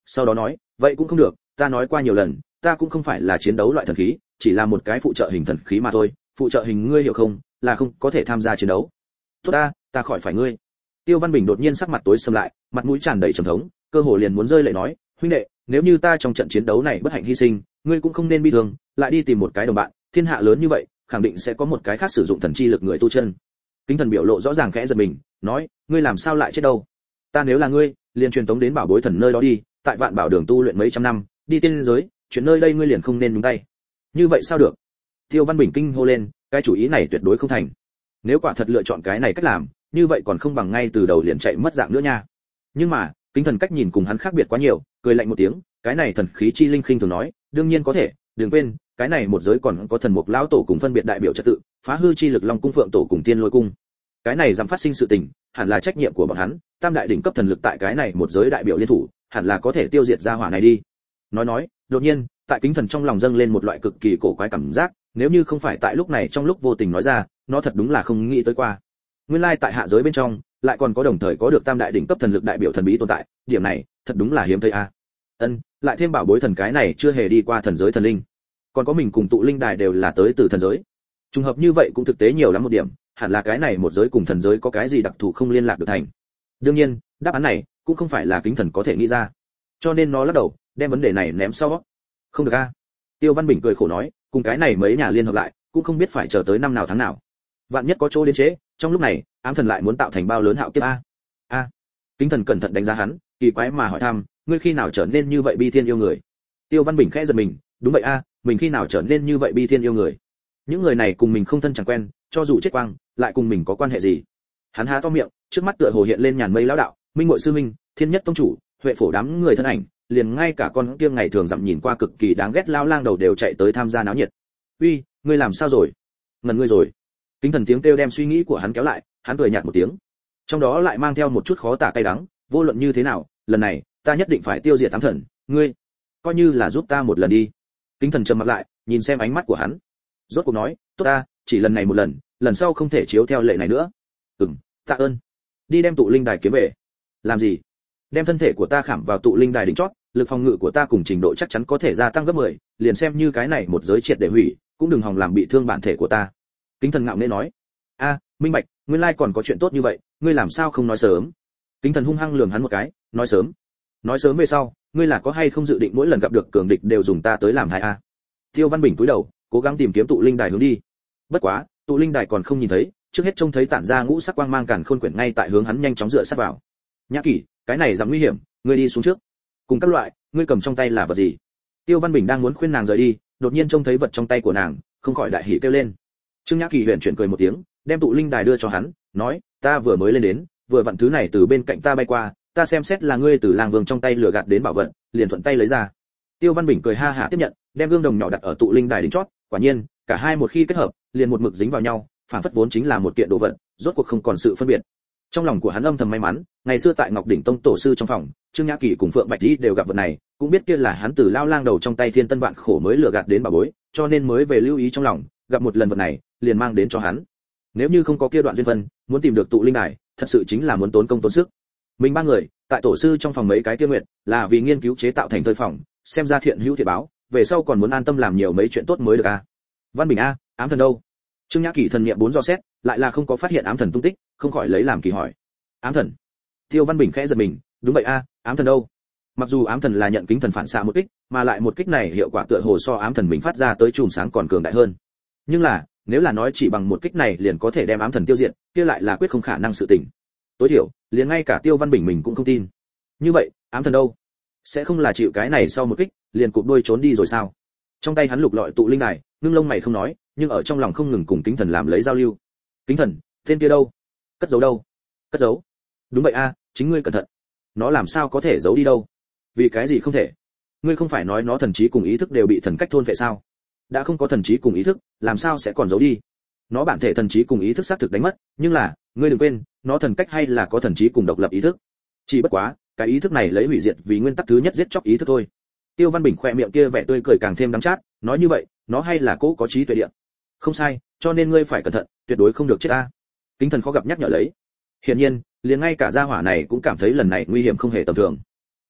sau đó nói, vậy cũng không được, ta nói qua nhiều lần, ta cũng không phải là chiến đấu loại thần khí, chỉ là một cái phụ trợ hình thần khí mà thôi, phụ trợ hình ngươi hiểu không, là không có thể tham gia chiến đấu. Tốt ta khỏi phải ngươi. Tiêu Văn Bình đột nhiên sắc mặt tối sầm lại, mặt mũi tràn đầy trầm thống, cơ hồ liền muốn rơi lệ nói, huynh đệ, nếu như ta trong trận chiến đấu này bất hạnh hy sinh, ngươi cũng không nên bi thương, lại đi tìm một cái đồng bạn, thiên hạ lớn như vậy, khẳng định sẽ có một cái khác sử dụng thần chi lực người tu chân. Kính Thần biểu lộ rõ ràng khẽ giật mình, nói, ngươi làm sao lại chết đâu? Ta nếu là ngươi, liền truyền tống đến Bảo Bối Thần nơi đó đi, tại Vạn Bảo Đường tu luyện mấy trăm năm, đi tiên giới, chuyện nơi đây ngươi liền không nên nhúng tay. Như vậy sao được? Tiêu Văn Bình kinh hô lên, cái chủ ý này tuyệt đối không thành. Nếu quả thật lựa chọn cái này cách làm, như vậy còn không bằng ngay từ đầu liền chạy mất dạng nữa nha. Nhưng mà, Kính Thần cách nhìn cùng hắn khác biệt quá nhiều, cười lạnh một tiếng, cái này thần khí chi linh khinh thường nói, đương nhiên có thể, đừng quên, cái này một giới còn có thần mục lão tổ cùng phân biệt đại biểu trật tự, phá hư chi lực Long cung Phượng tổ cùng Tiên Lôi cung. Cái này dám phát sinh sự tình, hẳn là trách nhiệm của bọn hắn, tam đại đỉnh cấp thần lực tại cái này một giới đại biểu liên thủ, hẳn là có thể tiêu diệt ra hỏa này đi. Nói, đột nhiên, tại Kính Thần trong lòng dâng lên một loại cực kỳ cổ quái cảm giác, nếu như không phải tại lúc này trong lúc vô tình nói ra, nó thật đúng là không nghĩ tới qua. Nguyên lai tại hạ giới bên trong, lại còn có đồng thời có được tam đại đỉnh cấp thần lực đại biểu thần bí tồn tại, điểm này thật đúng là hiếm thấy a. Lại thêm Bảo Bối Thần cái này chưa hề đi qua thần giới thần linh, còn có mình cùng tụ linh đài đều là tới từ thần giới. Trùng hợp như vậy cũng thực tế nhiều lắm một điểm, hẳn là cái này một giới cùng thần giới có cái gì đặc thù không liên lạc được thành. Đương nhiên, đáp án này cũng không phải là Kính Thần có thể nghĩ ra, cho nên nó lắc đầu, đem vấn đề này ném sau. Không được a. Tiêu Văn Bình cười khổ nói, cùng cái này mấy nhà liên hợp lại, cũng không biết phải chờ tới năm nào tháng nào. Vạn nhất có chỗ đến chế, trong lúc này, ám thần lại muốn tạo thành bao lớn hạo kiếp a. Kính Thần cẩn thận đánh giá hắn, kỳ quái mà hỏi thăm, ngươi khi nào trở nên như vậy bi thiên yêu người? Tiêu Văn Bình khẽ giật mình, đúng vậy a, mình khi nào trở nên như vậy bi thiên yêu người? Những người này cùng mình không thân chẳng quen, cho dù chết quang, lại cùng mình có quan hệ gì? Hắn há to miệng, trước mắt tựa hồ hiện lên Nhàn Mây lão đạo, Minh Ngụy sư minh, Thiên Nhất tông chủ, Huệ Phổ đám người thân ảnh, liền ngay cả con kia ngày thường dặm nhìn qua cực kỳ đáng ghét lao lang đầu đều chạy tới tham gia náo nhiệt. Uy, ngươi làm sao rồi? Ngẩn ngươi rồi? Kính Thần tiếng kêu đem suy nghĩ của hắn kéo lại, hắn cười nhạt một tiếng, trong đó lại mang theo một chút khó tả cay đắng, vô luận như thế nào, lần này, ta nhất định phải tiêu diệt ám thần, ngươi coi như là giúp ta một lần đi. Kính Thần trầm mặt lại, nhìn xem ánh mắt của hắn, rốt cuộc nói, tốt ta, chỉ lần này một lần, lần sau không thể chiếu theo lệ này nữa. Tạ ơn. Đi đem tụ linh đài kiếm về. Làm gì? Đem thân thể của ta khảm vào tụ linh đài đỉnh chót, lực phòng ngự của ta cùng trình độ chắc chắn có thể gia tăng gấp 10, liền xem như cái này một giới triệt để hủy, cũng đừng hòng làm bị thương bản thể của ta. Kính Thần ngạo nghễ nói, minh bạch, nguyên lai còn có chuyện tốt như vậy, ngươi làm sao không nói sớm? Kính Thần hung hăng lườm hắn một cái, nói sớm về sau, ngươi là có hay không dự định mỗi lần gặp được cường địch đều dùng ta tới làm hại a? Tiêu Văn Bình cúi đầu, cố gắng tìm kiếm tụ linh đài hướng đi. Bất quá, tụ linh đài còn không nhìn thấy, trước hết trông thấy tản ra ngũ sắc quang mang càn khôn quyển ngay tại hướng hắn nhanh chóng dựa sát vào. Nhã Kỷ, cái này giảm nguy hiểm, ngươi đi xuống trước. Cùng các loại, ngươi cầm trong tay là vật gì? Tiêu Văn Bình đang muốn khuyên nàng rời đi, đột nhiên trông thấy vật trong tay của nàng, không khỏi đại hỉ kêu lên. Trương Nhã Kỷ huyền chuyển cười một tiếng, đem tụ linh đài đưa cho hắn, nói, ta vừa mới lên đến, vừa vặn thứ này từ bên cạnh ta bay qua, ta xem xét là ngươi từ Lang Vương trong tay lừa gạt đến bảo vật, liền thuận tay lấy ra. Tiêu Văn Bình cười ha hả tiếp nhận, đem gương đồng nhỏ đặt ở tụ linh đài đỉnh chót, quả nhiên, cả hai một khi kết hợp, liền một mực dính vào nhau, phản phất vốn chính là một kiện đồ vật, rốt cuộc không còn sự phân biệt. Trong lòng của hắn âm thầm may mắn, ngày xưa tại Ngọc đỉnh tông tổ sư trong phòng, Trương Nhã Kỷ cùng Phượng Bạch Di đều gặp vật này, cũng biết kia là hắn từ lao lang đầu trong tay thiên tân vạn khổ mới lừa gạt đến bảo bối, cho nên mới về lưu ý trong lòng, gặp một lần vật này, liền mang đến cho hắn. Nếu như không có kia đoạn duyên phận, muốn tìm được tụ linh đài, thật sự chính là muốn tốn công tốn sức. Mình ba người, tại tổ sư trong phòng mấy cái kia nguyện, là vì nghiên cứu chế tạo thành thơi phòng, xem ra thiện hữu thiện báo, về sau còn muốn an tâm làm nhiều mấy chuyện tốt mới được a. Văn Bình a, ám thần đâu? Trương Nhã Kỷ thần niệm 4 do xét, lại là không có phát hiện ám thần tung tích, không khỏi lấy làm kỳ hỏi. Ám thần? Tiêu Văn Bình khẽ giật mình, đúng vậy a, ám thần đâu? Mặc dù ám thần là nhận kính thần phản xạ một kích, mà lại một kích này hiệu quả tựa hồ so ám thần mình phát ra tới chùm sáng còn cường đại hơn. Nhưng là, nếu là nói chỉ bằng một kích này liền có thể đem ám thần tiêu diệt, kia lại là quyết không khả năng sự tình. Tối thiểu, liền ngay cả Tiêu Văn Bình mình cũng không tin. Như vậy, ám thần đâu? Sẽ không là chịu cái này sau một kích, liền cụp đuôi trốn đi rồi sao? Trong tay hắn lục lọi tụ linh đài, ngưng lông mày không nói, nhưng ở trong lòng không ngừng cùng kính thần làm lấy giao lưu. Kính thần, tên kia đâu? Cất giấu đâu? Cất giấu? Đúng vậy a, chính ngươi cẩn thận. Nó làm sao có thể giấu đi đâu? Vì cái gì không thể? Ngươi không phải nói nó thần trí cùng ý thức đều bị thần cách thôn phệ sao? Đã không có thần trí cùng ý thức, làm sao sẽ còn giấu đi? Nó bản thể thần trí cùng ý thức xác thực đánh mất, nhưng là, ngươi đừng quên, nó thần cách hay là có thần trí cùng độc lập ý thức. Chỉ bất quá, cái ý thức này lấy hủy diệt vì nguyên tắc thứ nhất giết chóc ý thức thôi. Tiêu Văn Bình khỏe miệng kia vẻ tươi cười càng thêm đắng chát, nói như vậy, nó hay là cố có trí tuệ địa. Không sai, cho nên ngươi phải cẩn thận, tuyệt đối không được chết ta. Kính thần khó gặp nhắc nhở lấy. Hiển nhiên, liền ngay cả gia hỏa này cũng cảm thấy lần này nguy hiểm không hề tầm thường.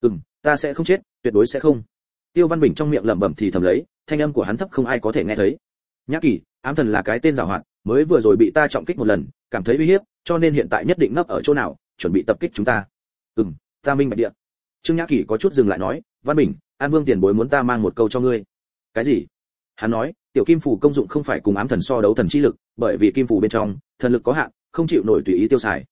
Ta sẽ không chết, tuyệt đối sẽ không. Tiêu Văn Bình trong miệng lẩm bẩm thì thầm lấy, thanh âm của hắn thấp không ai có thể nghe thấy. Nhã Kỳ, ám thần là cái tên giàu hoạt, mới vừa rồi bị ta trọng kích một lần, cảm thấy uy hiếp, cho nên hiện tại nhất định nấp ở chỗ nào, chuẩn bị tập kích chúng ta. Ta minh bạch địa. Trương Nhã Kỳ có chút dừng lại nói, Văn Bình, An Vương tiền bối muốn ta mang một câu cho ngươi. Cái gì? Hắn nói, tiểu kim phù công dụng không phải cùng ám thần so đấu thần chi lực, bởi vì kim phù bên trong, thần lực có hạn, không chịu nổi tùy ý tiêu xài.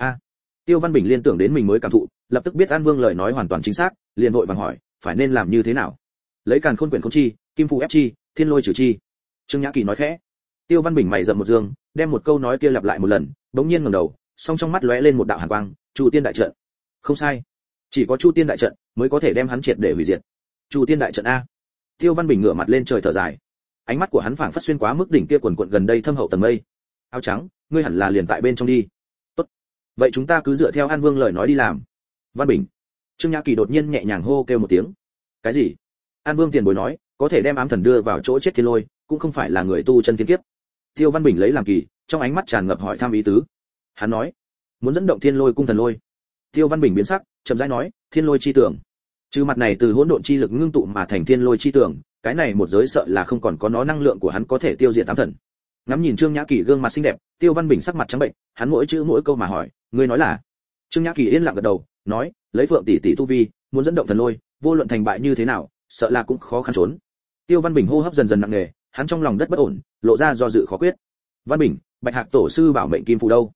Tiêu Văn Bình liên tưởng đến mình mới cảm thụ, lập tức biết An Vương lời nói hoàn toàn chính xác, liền vội vàng hỏi, phải nên làm như thế nào? Lấy càn khôn quyển khôn chi, kim phù ép chi, thiên lôi trừ chi. Trương Nhã Kỳ nói khẽ. Tiêu Văn Bình mày rậm một dương, đem một câu nói kia lặp lại một lần, bỗng nhiên ngẩng đầu, song trong mắt lóe lên một đạo hàn quang, Chu Tiên đại trận. Không sai, chỉ có Chu Tiên đại trận mới có thể đem hắn triệt để hủy diệt. Chu Tiên đại trận a. Tiêu Văn Bình ngửa mặt lên trời thở dài. Ánh mắt của hắn phảng phất xuyên quá mức đỉnh kia quần quần gần đây thâm hậu tầng mây. Áo trắng, ngươi hẳn là liền tại bên trong đi. Tốt. Vậy chúng ta cứ dựa theo An Vương lời nói đi làm. Văn Bình. Trương Nhã Kỳ đột nhiên nhẹ nhàng hô kêu một tiếng. Cái gì? An Vương tiền bối nói, có thể đem ám thần đưa vào chỗ chết thiên lôi, cũng không phải là người tu chân thiên kiếp. Tiêu Văn Bình lấy làm kỳ, trong ánh mắt tràn ngập hỏi thăm ý tứ. Hắn nói, muốn dẫn động thiên lôi cung thần lôi. Tiêu Văn Bình biến sắc, chậm rãi nói, thiên lôi chi tưởng. Trừ mặt này từ hỗn độn chi lực ngưng tụ mà thành thiên lôi chi tưởng, cái này một giới sợ là không còn có nó năng lượng của hắn có thể tiêu diệt ám thần. Ngắm nhìn Trương Nhã Kỳ gương mặt xinh đẹp, Tiêu Văn Bình sắc mặt trắng bệnh, hắn mỗi chữ mỗi câu mà hỏi, ngươi nói là? Trương Nhã Kỳ yên lặng gật đầu, nói, lấy Phượng tỷ tỷ tu vi, muốn dẫn động thần lôi, vô luận thành bại như thế nào, sợ là cũng khó khăn trốn. Tiêu Văn Bình hô hấp dần dần nặng nề, hắn trong lòng đất bất ổn, lộ ra do dự khó quyết. Văn Bình, Bạch Hạc tổ sư bảo mệnh kim phù đâu?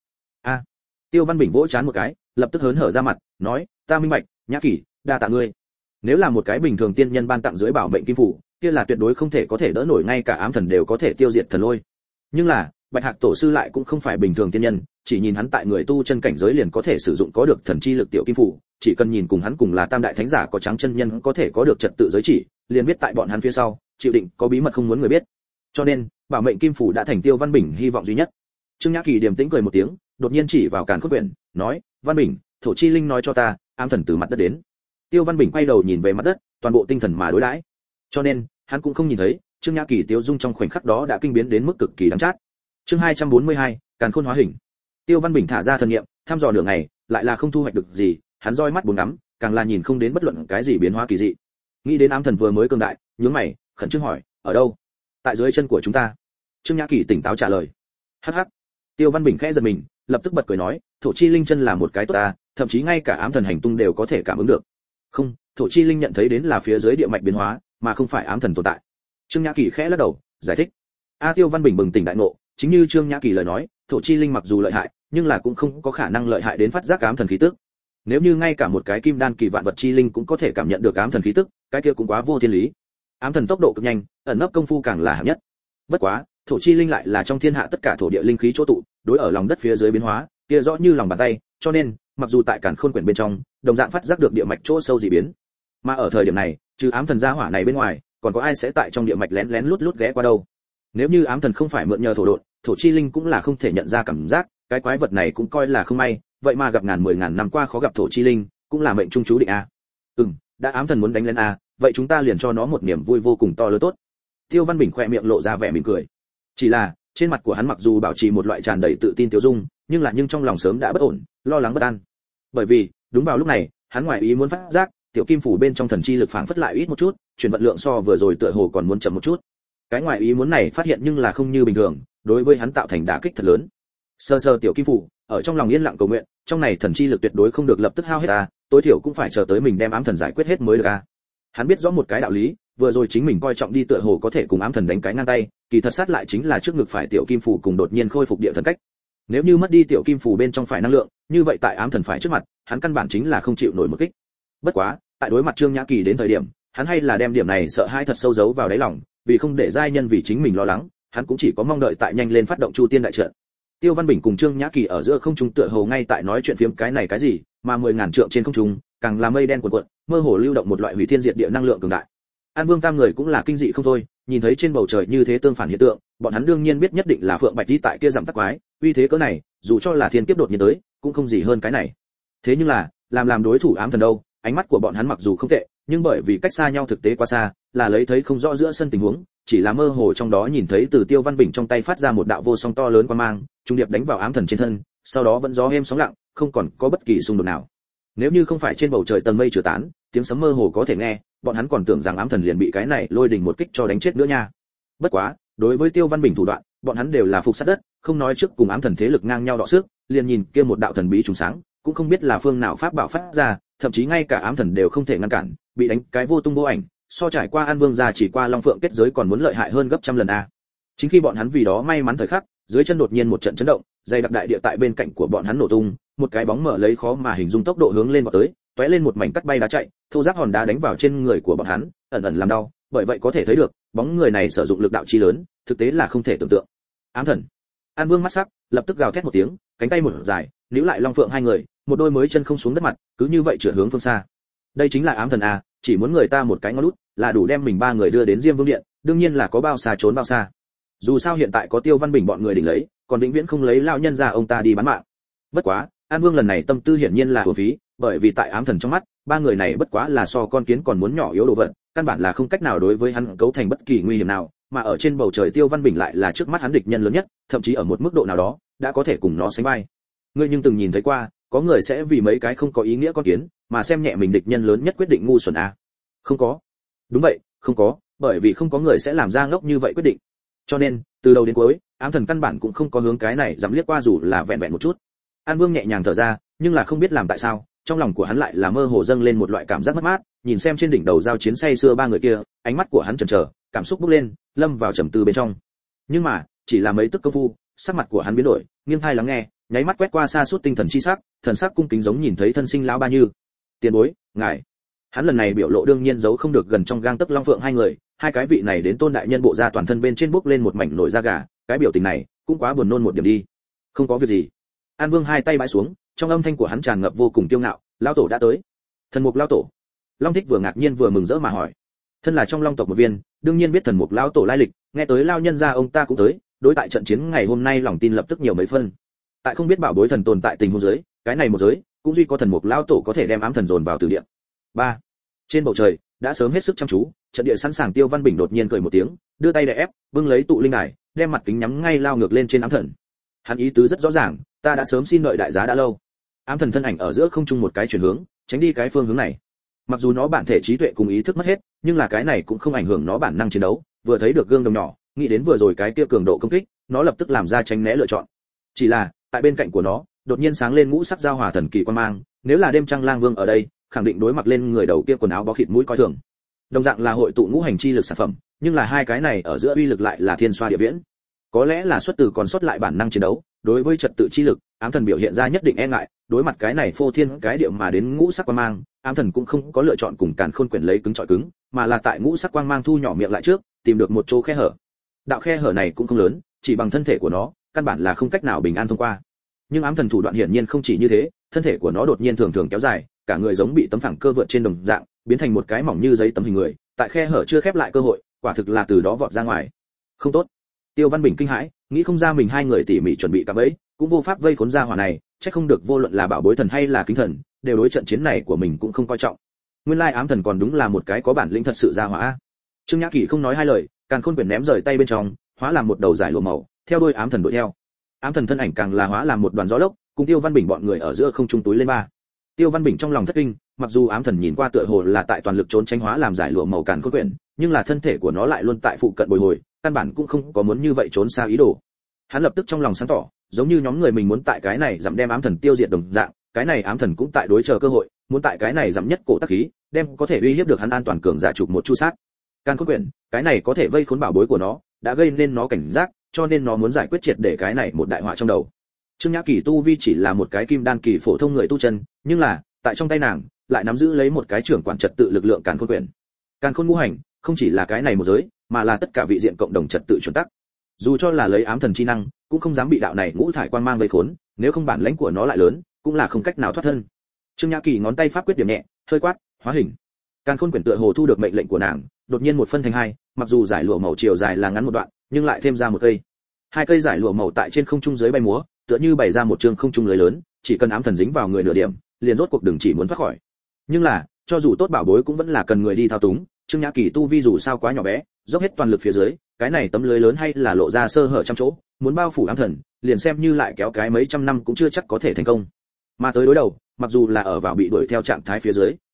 Tiêu Văn Bình vỗ chán một cái, lập tức hớn hở ra mặt, nói, ta minh bạch, Nhã Kỳ, đa tạ ngươi. Nếu là một cái bình thường tiên nhân ban tặng dưới bảo mệnh kim phù, kia là tuyệt đối không thể có thể đỡ nổi, ngay cả ám thần đều có thể tiêu diệt thần lôi. Nhưng là, Bạch Hạc tổ sư lại cũng không phải bình thường tiên nhân, chỉ nhìn hắn tại người tu chân cảnh giới liền có thể sử dụng có được thần chi lực tiểu kim phù, chỉ cần nhìn cùng hắn cùng là tam đại thánh giả có trắng chân nhân có thể có được trật tự giới chỉ, liền biết tại bọn hắn phía sau, chịu định có bí mật không muốn người biết. Cho nên, bảo mệnh kim phù đã thành Tiêu Văn Bình hy vọng duy nhất. Trương Nhã Kỳ điềm tĩnh cười một tiếng, đột nhiên chỉ vào càn khôn quyển, nói, Văn Bình, thổ chi linh nói cho ta, ám thần từ mặt đất đến. Tiêu Văn Bình quay đầu nhìn về mặt đất, toàn bộ tinh thần mà đối đãi. Cho nên, hắn cũng không nhìn thấy, Trương Nhã Kỳ tiêu dung trong khoảnh khắc đó đã kinh biến đến mức cực kỳ đáng chát. Chương 242, càn khôn hóa hình. Tiêu Văn Bình thả ra thần niệm, thăm dò nửa ngày, lại là không thu hoạch được gì, hắn roi mắt bốn ngắm, càng là nhìn không đến bất luận cái gì biến hóa kỳ dị. Nghĩ đến ám thần vừa mới cường đại, nhướng mày, khẩn trương hỏi, ở đâu? Tại dưới chân của chúng ta. Trương Nhã Kỳ tỉnh táo trả lời. Hắc hắc. Tiêu Văn Bình khẽ giật mình, lập tức bật cười nói, thổ chi linh chân là một cái tốt ta, thậm chí ngay cả ám thần hành tung đều có thể cảm ứng được. Không, thổ chi linh nhận thấy đến là phía dưới địa mạch biến hóa, mà không phải ám thần tồn tại. Trương Nhã Kỳ khẽ lắc đầu, giải thích. Tiêu Văn Bình bừng tỉnh đại ngộ, chính như Trương Nhã Kỳ lời nói, thổ chi linh mặc dù lợi hại, nhưng là cũng không có khả năng lợi hại đến phát giác ám thần khí tức. Nếu như ngay cả một cái kim đan kỳ vạn vật chi linh cũng có thể cảm nhận được ám thần khí tức, cái kia cũng quá vô thiên lý. Ám thần tốc độ cực nhanh, ẩn nấp công phu càng là hạng nhất. Bất quá, thổ chi linh lại là trong thiên hạ tất cả thổ địa linh khí chỗ tụ, đối ở lòng đất phía dưới biến hóa, kia rõ như lòng bàn tay, cho nên, mặc dù tại càn khôn quyển bên trong, đồng dạng phát giác được địa mạch chỗ sâu dị biến. Mà ở thời điểm này, trừ ám thần gia hỏa này bên ngoài, còn có ai sẽ tại trong địa mạch lén lén lút lút ghé qua đâu? Nếu như ám thần không phải mượn nhờ thổ độn, thổ chi linh cũng là không thể nhận ra cảm giác, cái quái vật này cũng coi là không may, vậy mà gặp ngàn 10.000 năm qua khó gặp thổ chi linh, cũng là mệnh trung chú định a. Đã ám thần muốn đánh lên a, vậy chúng ta liền cho nó một niềm vui vô cùng to lớn tốt. Tiêu Văn Bình khẽ miệng lộ ra vẻ mỉm cười. Chỉ là, trên mặt của hắn mặc dù bảo trì một loại tràn đầy tự tin tiêu dung, nhưng trong lòng sớm đã bất ổn, lo lắng bất an. Bởi vì, đúng vào lúc này, hắn ngoài ý muốn phát giác, tiểu kim phủ bên trong thần chi lực phảng phất lại ít một chút, chuyển vận lượng so vừa rồi tựa hồ còn muốn chậm một chút. Cái ngoài ý muốn này phát hiện nhưng là không như bình thường, đối với hắn tạo thành đả kích thật lớn. Sơ sơ tiểu kim phủ, ở trong lòng yên lặng cầu nguyện, trong này thần chi lực tuyệt đối không được lập tức hao hết a, tối thiểu cũng phải chờ tới mình đem ám thần giải quyết hết mới được a. Hắn biết rõ một cái đạo lý, vừa rồi chính mình coi trọng đi tựa hồ có thể cùng ám thần đánh cái ngang tay, kỳ thật sát lại chính là trước ngực phải tiểu kim phủ cùng đột nhiên khôi phục địa thần cách. Nếu như mất đi tiểu kim phủ bên trong phải năng lượng, như vậy tại ám thần phải trước mặt, hắn căn bản chính là không chịu nổi một kích. Bất quá, tại đối mặt Trương Nhã Kỳ đến thời điểm, hắn hay là đem điểm này sợ hãi thật sâu giấu vào đáy lòng, vì không để giai nhân vì chính mình lo lắng, hắn cũng chỉ có mong đợi tại nhanh lên phát động Chu Tiên đại trận. Tiêu Văn Bình cùng Trương Nhã Kỳ ở giữa không trung tựa hồ ngay tại nói chuyện phiếm cái này cái gì, mà 10.000 trượng trên không trung, càng là mây đen cuộn cuộn, mơ hồ lưu động một loại hủy thiên diệt địa năng lượng cường đại. An Vương tam người cũng là kinh dị không thôi, nhìn thấy trên bầu trời như thế tương phản hiện tượng, bọn hắn đương nhiên biết nhất định là Phượng Bạch đi tại kia giảm tắc quái, uy thế cỡ này, dù cho là thiên kiếp đột nhiên tới, cũng không gì hơn cái này. Thế nhưng là, làm đối thủ ám thần đâu, ánh mắt của bọn hắn mặc dù không tệ, nhưng bởi vì cách xa nhau thực tế quá xa, là lấy thấy không rõ giữa sân tình huống, chỉ là mơ hồ trong đó nhìn thấy từ Tiêu Văn Bình trong tay phát ra một đạo vô song to lớn quang mang, trung điệp đánh vào ám thần trên thân, sau đó vẫn gió êm sóng lặng, không còn có bất kỳ xung đột nào. Nếu như không phải trên bầu trời tầng mây chứa tán, tiếng sấm mơ hồ có thể nghe, bọn hắn còn tưởng rằng ám thần liền bị cái này lôi đình một kích cho đánh chết nữa nha. Bất quá, đối với Tiêu Văn Bình thủ đoạn, bọn hắn đều là phục sát đất, không nói trước cùng ám thần thế lực ngang nhau đọ sức, liền nhìn kia một đạo thần bí trùng sáng, cũng không biết là phương nào pháp bảo phát ra, thậm chí ngay cả ám thần đều không thể ngăn cản, bị đánh cái vô tung vô ảnh, so trải qua An Vương gia chỉ qua Long Phượng kết giới còn muốn lợi hại hơn gấp trăm lần a. Chính khi bọn hắn vì đó may mắn thời khắc, dưới chân đột nhiên một trận chấn động, dây đặc đại địa tại bên cạnh của bọn hắn nổ tung, một cái bóng mở lấy khó mà hình dung tốc độ hướng lên vào tới, tóe lên một mảnh cắt bay đá chạy, thô ráp hòn đá đánh vào trên người của bọn hắn, ẩn ẩn làm đau, bởi vậy có thể thấy được, bóng người này sử dụng lực đạo chi lớn, thực tế là không thể tưởng tượng. Ám thần. An Vương mắt sắc, lập tức gào thét một tiếng, cánh tay một dài, níu lại Long Phượng hai người, một đôi mới chân không xuống đất mặt, cứ như vậy trượt hướng phương xa. Đây chính là ám thần a, chỉ muốn người ta một cái ngón út, là đủ đem mình ba người đưa đến Diêm Vương điện, đương nhiên là có bao xa trốn bao xa. Dù sao hiện tại có Tiêu Văn Bình bọn người đỉnh lấy, còn vĩnh viễn không lấy lão nhân ra ông ta đi bán mạng. Bất quá, An Vương lần này tâm tư hiển nhiên là uổng phí, bởi vì tại ám thần trong mắt, ba người này bất quá là so con kiến còn muốn nhỏ yếu đồ vật, căn bản là không cách nào đối với hắn cấu thành bất kỳ nguy hiểm nào, mà ở trên bầu trời Tiêu Văn Bình lại là trước mắt hắn địch nhân lớn nhất, thậm chí ở một mức độ nào đó, đã có thể cùng nó sánh vai. Ngươi nhưng từng nhìn thấy qua, có người sẽ vì mấy cái không có ý nghĩa con kiến, mà xem nhẹ mình địch nhân lớn nhất quyết định ngu xuẩn à? Không có. Đúng vậy, không có, bởi vì không có người sẽ làm ra ngốc như vậy quyết định. Cho nên, từ đầu đến cuối, ám thần căn bản cũng không có hướng cái này dám liếc qua dù là vẹn vẹn một chút. An Vương nhẹ nhàng thở ra, nhưng là không biết làm tại sao, trong lòng của hắn lại là mơ hồ dâng lên một loại cảm giác mất mát, nhìn xem trên đỉnh đầu giao chiến say xưa ba người kia, ánh mắt của hắn chần chờ, cảm xúc bốc lên, lâm vào trầm tư bên trong. Nhưng mà, chỉ là mấy tức công phu, sắc mặt của hắn biến đổi, nghiêng tai lắng nghe, nháy mắt quét qua xa suốt tinh thần chi sắc, thần sắc cung kính giống nhìn thấy thân sinh lão ba Như. Tiền bối, ngài. Hắn lần này biểu lộ đương nhiên giấu không được gần trong gang tấc Long Phượng hai người, hai cái vị này đến tôn đại nhân bộ ra toàn thân bên trên bốc lên một mảnh nổi da gà, cái biểu tình này cũng quá buồn nôn một điểm đi. Không có việc gì. An Vương hai tay bãi xuống, trong âm thanh của hắn tràn ngập vô cùng kiêu ngạo, lão tổ đã tới. Thần mục lão tổ. Long Thích vừa ngạc nhiên vừa mừng rỡ mà hỏi. Thân là trong Long tộc một viên, đương nhiên biết thần mục lão tổ lai lịch, nghe tới lao nhân gia ông ta cũng tới, đối tại trận chiến ngày hôm nay lòng tin lập tức nhiều mấy phân. Tại không biết bảo bối thần tồn tại tình huống dưới, cái này một giới, cũng duy có thần mục lão tổ có thể đem ám thần dồn vào từ địa. 3. Trên bầu trời, đã sớm hết sức chăm chú, trận địa sẵn sàng Tiêu Văn Bình đột nhiên cười một tiếng, đưa tay đè ép, bưng lấy tụ linh đài, đem mặt kính nhắm ngay lao ngược lên trên ám thần. Hắn ý tứ rất rõ ràng, ta đã sớm xin đợi đại giá đã lâu. Ám thần thân ảnh ở giữa không trung một cái chuyển hướng, tránh đi cái phương hướng này. Mặc dù nó bản thể trí tuệ cùng ý thức mất hết, nhưng là cái này cũng không ảnh hưởng nó bản năng chiến đấu, vừa thấy được gương đồng nhỏ, nghĩ đến vừa rồi cái kia cường độ công kích, nó lập tức làm ra tránh né lựa chọn. Chỉ là, tại bên cạnh của nó, đột nhiên sáng lên ngũ sắc giao hòa thần kỳ quan mang, nếu là đêm trăng lang vương ở đây, khẳng định đối mặt lên người đầu kia quần áo bó khịt mũi coi thường. Đồng dạng là hội tụ ngũ hành chi lực sản phẩm, nhưng là hai cái này ở giữa uy lực lại là thiên xoa địa viễn. Có lẽ là xuất từ còn sót lại bản năng chiến đấu, đối với trật tự chi lực, ám thần biểu hiện ra nhất định e ngại, đối mặt cái này phô thiên cái địa mà đến ngũ sắc quang mang, ám thần cũng không có lựa chọn cùng càn khôn quyển lấy cứng chọi cứng, mà là tại ngũ sắc quang mang thu nhỏ miệng lại trước, tìm được một chỗ khe hở. Đạo khe hở này cũng không lớn, chỉ bằng thân thể của nó, căn bản là không cách nào bình an thông qua. Nhưng ám thần thủ đoạn hiển nhiên không chỉ như thế, thân thể của nó đột nhiên thường thường kéo dài, cả người giống bị tấm phẳng cơ vượt trên đồng dạng, biến thành một cái mỏng như giấy tấm hình người, tại khe hở chưa khép lại cơ hội, quả thực là từ đó vọt ra ngoài. Không tốt. Tiêu Văn Bình kinh hãi, nghĩ không ra mình hai người tỉ mỉ chuẩn bị cả bẫy, cũng vô pháp vây khốn ra hỏa này, chắc không được vô luận là bảo bối thần hay là kính thần, đều đối trận chiến này của mình cũng không coi trọng. Nguyên lai ám thần còn đúng là một cái có bản lĩnh thật sự ra hỏa. Trương Nhã Kỳ không nói hai lời, càn khôn quyển ném rời tay bên trong, hóa làm một đầu giải lụa màu, theo đuôi ám thần đuổi theo. Ám thần thân ảnh càng là hóa làm một đoàn gió lốc, cùng Tiêu Văn Bình bọn người ở giữa không trung túi lên ba. Tiêu Văn Bình trong lòng thất kinh, mặc dù ám thần nhìn qua tựa hồ là tại toàn lực trốn tránh hóa làm giải lụa màu càn khôn quyển, nhưng là thân thể của nó lại luôn tại phụ cận bồi hồi, căn bản cũng không có muốn như vậy trốn xa ý đồ. Hắn lập tức trong lòng sáng tỏ, giống như nhóm người mình muốn tại cái này giảm đem ám thần tiêu diệt đồng dạng, cái này ám thần cũng tại đối chờ cơ hội, muốn tại cái này giảm nhất cổ tác khí, đem có thể uy hiếp được hắn an toàn cường giả chụp một chu sát. Càn khôn quyển, cái này có thể vây khốn bảo bối của nó, đã gây nên nó cảnh giác, cho nên nó muốn giải quyết triệt để cái này một đại họa trong đầu. Trương Nhã Kỳ tu vi chỉ là một cái kim đan kỳ phổ thông người tu chân, nhưng là, tại trong tay nàng, lại nắm giữ lấy một cái trưởng quản trật tự lực lượng càn khôn quyển. Càn khôn ngũ hành, không chỉ là cái này một giới, mà là tất cả vị diện cộng đồng trật tự chuẩn tắc. Dù cho là lấy ám thần chi năng, cũng không dám bị đạo này ngũ thải quang mang vây khốn, nếu không bản lãnh của nó lại lớn, cũng là không cách nào thoát thân. Trương Nhã Kỳ ngón tay pháp quyết điểm nhẹ, hơi quát, hóa hình. Càn khôn quyển tựa hồ thu được mệnh lệnh của nàng, đột nhiên một phân thành hai, mặc dù giải lụa màu chiều dài là ngắn một đoạn, nhưng lại thêm ra một cây. Hai cây giải lụa màu tại trên không trung dưới bay múa, tựa như bày ra một trường không trung lưới lớn, chỉ cần ám thần dính vào người nửa điểm, liền rốt cuộc đừng chỉ muốn thoát khỏi. Nhưng là, cho dù tốt bảo bối cũng vẫn là cần người đi thao túng, Trương Nhã Kỳ tu vi dù sao quá nhỏ bé, dốc hết toàn lực phía dưới, cái này tấm lưới lớn hay là lộ ra sơ hở trăm chỗ, muốn bao phủ ám thần, liền xem như lại kéo cái mấy trăm năm cũng chưa chắc có thể thành công. Mà tới đối đầu, mặc dù là ở vào bị đuổi theo trạng thái phía dưới,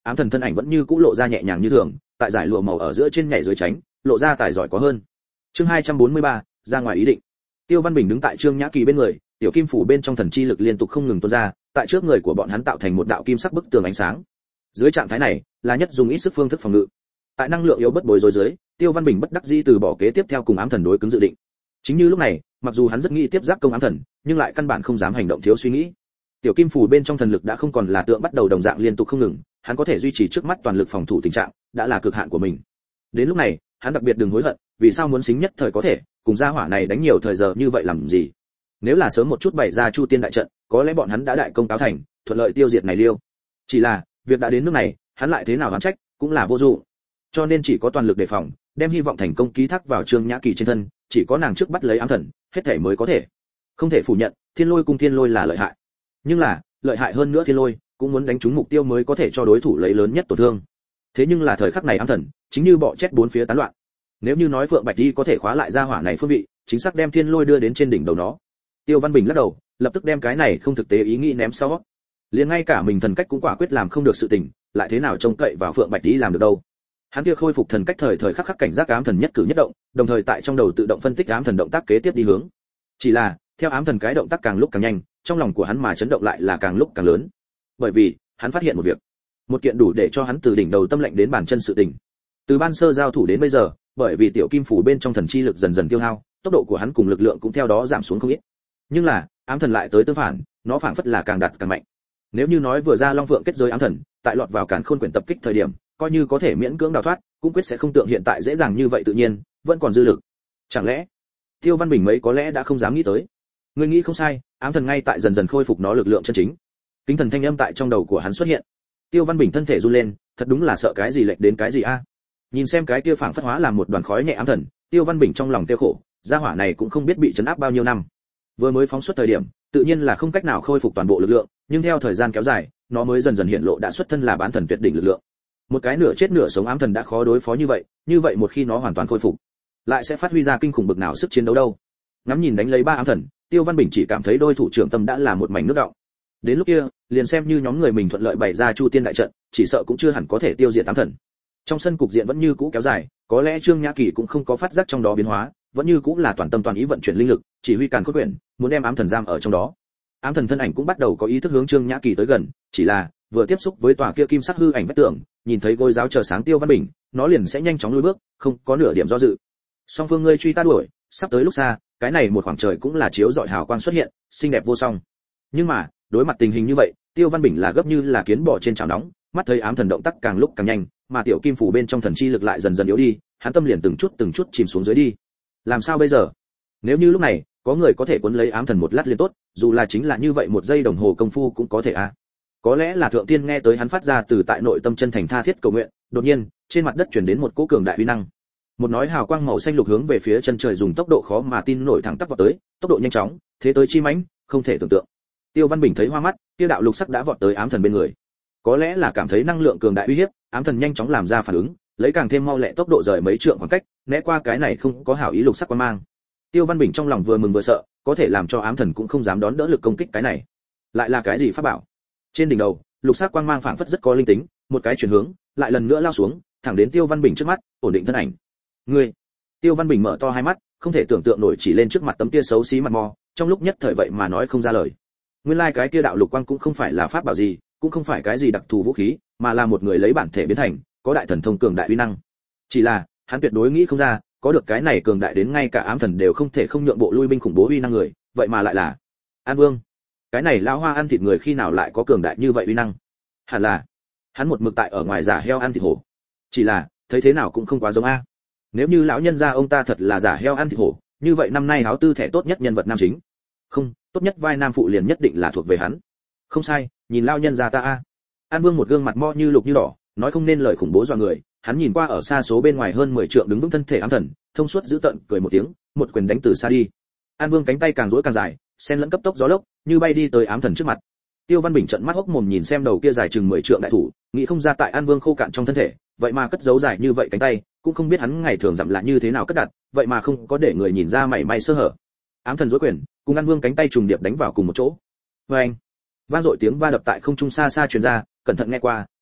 ám thần thân ảnh vẫn như cũ lộ ra nhẹ nhàng như thường, tại giải lụa màu ở giữa trên nhảy dưới tránh, lộ ra tài giỏi có hơn. Chương 243, ra ngoài ý định. Tiêu Văn Bình đứng tại Trương Nhã Kỳ bên người, tiểu kim phủ bên trong thần chi lực liên tục không ngừng tuôn ra, tại trước người của bọn hắn tạo thành một đạo kim sắc bức tường ánh sáng. Dưới trạng thái này, là nhất dùng ít sức phương thức phòng ngự. Tại năng lượng yếu bất bối rối dưới, Tiêu Văn Bình bất đắc dĩ từ bỏ kế tiếp theo cùng ám thần đối cứng dự định. Chính như lúc này, mặc dù hắn rất nghĩ tiếp giáp công ám thần, nhưng lại căn bản không dám hành động thiếu suy nghĩ. Tiểu kim phủ bên trong thần lực đã không còn là tượng bắt đầu đồng dạng liên tục không ngừng, hắn có thể duy trì trước mắt toàn lực phòng thủ tình trạng, đã là cực hạn của mình. Đến lúc này, hắn đặc biệt đừng hối hận, vì sao muốn xính nhất thời có thể, cùng gia hỏa này đánh nhiều thời giờ như vậy làm gì? Nếu là sớm một chút bày ra Chu Tiên đại trận, có lẽ bọn hắn đã đại công cáo thành, thuận lợi tiêu diệt này Liêu. Chỉ là, việc đã đến nước này, hắn lại thế nào oán trách, cũng là vô dụng. Cho nên chỉ có toàn lực đề phòng, đem hy vọng thành công ký thác vào Trương Nhã Kỳ trên thân, chỉ có nàng trước bắt lấy ám thần, hết thảy mới có thể. Không thể phủ nhận, Thiên Lôi cung Thiên Lôi là lợi hại. Nhưng là, lợi hại hơn nữa Thiên Lôi, cũng muốn đánh trúng mục tiêu mới có thể cho đối thủ lấy lớn nhất tổn thương. Thế nhưng là thời khắc này ám thần, chính như bọ chết bốn phía tán loạn. Nếu như nói Phượng Bạch Di có thể khóa lại gia hỏa này phương vị, chính xác đem Thiên Lôi đưa đến trên đỉnh đầu nó. Tiêu Văn Bình lắc đầu, lập tức đem cái này không thực tế ý nghĩ ném sau. Liền ngay cả mình thần cách cũng quả quyết làm không được sự tình, lại thế nào trông cậy vào Phượng Bạch Di làm được đâu? Hắn kia khôi phục thần cách thời thời khắc khắc cảnh giác ám thần nhất cử nhất động, đồng thời tại trong đầu tự động phân tích ám thần động tác kế tiếp đi hướng. Chỉ là, theo ám thần cái động tác càng lúc càng nhanh, trong lòng của hắn mà chấn động lại là càng lúc càng lớn. Bởi vì, hắn phát hiện một việc, một kiện đủ để cho hắn từ đỉnh đầu tâm lệnh đến bàn chân sự tình. Từ ban sơ giao thủ đến bây giờ, bởi vì tiểu kim phủ bên trong thần chi lực dần dần tiêu hao, tốc độ của hắn cùng lực lượng cũng theo đó giảm xuống không ít. Nhưng là, ám thần lại tới tương phản, nó phảng phất là càng đặt càng mạnh. Nếu như nói vừa ra Long Phượng kết giới ám thần, tại lọt vào càn khôn quyển tập kích thời điểm, coi như có thể miễn cưỡng đào thoát, cũng quyết sẽ không tượng hiện tại dễ dàng như vậy tự nhiên, vẫn còn dư lực. Chẳng lẽ, Tiêu Văn Bình mấy có lẽ đã không dám nghĩ tới. Người nghĩ không sai, ám thần ngay tại dần dần khôi phục nó lực lượng chân chính. Kính thần thanh âm tại trong đầu của hắn xuất hiện. Tiêu Văn Bình thân thể run lên, thật đúng là sợ cái gì lệch đến cái gì a. Nhìn xem cái kia phảng phất hóa làm một đoàn khói nhẹ ám thần, Tiêu Văn Bình trong lòng tiêu khổ, gia hỏa này cũng không biết bị trấn áp bao nhiêu năm. Vừa mới phóng xuất thời điểm, tự nhiên là không cách nào khôi phục toàn bộ lực lượng, nhưng theo thời gian kéo dài, nó mới dần dần hiện lộ đã xuất thân là bán thần tuyệt đỉnh lực lượng. Một cái nửa chết nửa sống ám thần đã khó đối phó như vậy một khi nó hoàn toàn khôi phục, lại sẽ phát huy ra kinh khủng bực nào sức chiến đấu đâu. Ngắm nhìn đánh lấy ba ám thần, Tiêu Văn Bình chỉ cảm thấy đôi thủ trưởng tâm đã là một mảnh nước đọng. Đến lúc kia, liền xem như nhóm người mình thuận lợi bày ra Chu Tiên đại trận, chỉ sợ cũng chưa hẳn có thể tiêu diệt ám thần. Trong sân cục diện vẫn như cũ kéo dài, có lẽ Trương Nhã Kỳ cũng không có phát giác trong đó biến hóa, vẫn như cũ là toàn tâm toàn ý vận chuyển linh lực, chỉ huy càn khôn quyển, muốn đem ám thần giam ở trong đó. Ám thần thân ảnh cũng bắt đầu có ý thức hướng Trương Nhã Kỳ tới gần, chỉ là vừa tiếp xúc với tòa kia kim sắc hư ảnh vách tường, nhìn thấy gối giáo chờ sáng Tiêu Văn Bình, nó liền sẽ nhanh chóng lùi bước, không có nửa điểm do dự. Song phương ngươi truy ta đuổi, sắp tới lúc xa, cái này một khoảng trời cũng là chiếu rọi hào quang xuất hiện, xinh đẹp vô song. Nhưng mà, đối mặt tình hình như vậy, Tiêu Văn Bình là gấp như là kiến bò trên chảo nóng, mắt thấy ám thần động tác càng lúc càng nhanh, mà tiểu kim phủ bên trong thần chi lực lại dần dần yếu đi, hắn tâm liền từng chút chìm xuống dưới đi. Làm sao bây giờ? Nếu như lúc này, có người có thể cuốn lấy ám thần một lát liền tốt, dù là chính là như vậy một giây đồng hồ công phu cũng có thể a. Có lẽ là thượng tiên nghe tới hắn phát ra từ tại nội tâm chân thành tha thiết cầu nguyện, đột nhiên, trên mặt đất truyền đến một cỗ cường đại uy năng. Một nói hào quang màu xanh lục hướng về phía chân trời dùng tốc độ khó mà tin nổi thẳng tắp vào tới, tốc độ nhanh chóng, thế tới chi mãnh, không thể tưởng tượng. Tiêu Văn Bình thấy hoa mắt, tiêu đạo lục sắc đã vọt tới ám thần bên người. Có lẽ là cảm thấy năng lượng cường đại uy hiếp, ám thần nhanh chóng làm ra phản ứng, lấy càng thêm mau lẹ tốc độ rời mấy trượng khoảng cách, né qua cái này không có hảo ý lục sắc quang mang. Tiêu Văn Bình trong lòng vừa mừng vừa sợ, có thể làm cho ám thần cũng không dám đón đỡ lực công kích cái này. Lại là cái gì pháp bảo? Trên đỉnh đầu, lục sắc quang mang phảng phất rất có linh tính, một cái chuyển hướng, lại lần nữa lao xuống, thẳng đến Tiêu Văn Bình trước mắt, ổn định thân ảnh. Ngươi! Tiêu Văn Bình mở to hai mắt, không thể tưởng tượng nổi chỉ lên trước mặt tấm kia xấu xí mặt mò, trong lúc nhất thời vậy mà nói không ra lời. Nguyên lai cái kia đạo lục quang cũng không phải là pháp bảo gì, cũng không phải cái gì đặc thù vũ khí, mà là một người lấy bản thể biến thành, có đại thần thông cường đại uy năng. Chỉ là, hắn tuyệt đối nghĩ không ra, có được cái này cường đại đến ngay cả ám thần đều không thể không nhượng bộ lui binh khủng bố uy năng người, vậy mà lại là An Vương. Cái này lão hoa ăn thịt người khi nào lại có cường đại như vậy uy năng? Hẳn là hắn một mực tại ở ngoài giả heo ăn thịt hổ. Chỉ là, thấy thế nào cũng không quá giống a. Nếu như lão nhân gia ông ta thật là giả heo ăn thịt hổ, như vậy năm nay háo tư thẻ tốt nhất nhân vật nam chính. Không, tốt nhất vai nam phụ liền nhất định là thuộc về hắn. Không sai, nhìn lão nhân gia ta a. An Vương một gương mặt mo như lục như đỏ, nói không nên lời khủng bố dọa người, hắn nhìn qua ở xa số bên ngoài hơn 10 trượng đứng vững thân thể ám thần, thông suốt giữ tận cười một tiếng, một quyền đánh từ xa đi. An Vương cánh tay càng duỗi càng dài, xen lẫn cấp tốc gió lốc, như bay đi tới ám thần trước mặt. Tiêu Văn Bình trợn mắt hốc mồm nhìn xem đầu kia dài chừng 10 trượng đại thủ, nghĩ không ra tại An Vương khô cạn trong thân thể, vậy mà cất giấu dài như vậy cánh tay, cũng không biết hắn ngày thường dặm là như thế nào cất đặt, vậy mà không có để người nhìn ra mảy may sơ hở. Ám thần duỗi quyền, cùng An Vương cánh tay trùng điệp đánh vào cùng một chỗ. Oeng! Vang dội tiếng va đập tại không trung xa xa truyền ra, cẩn thận nghe qua,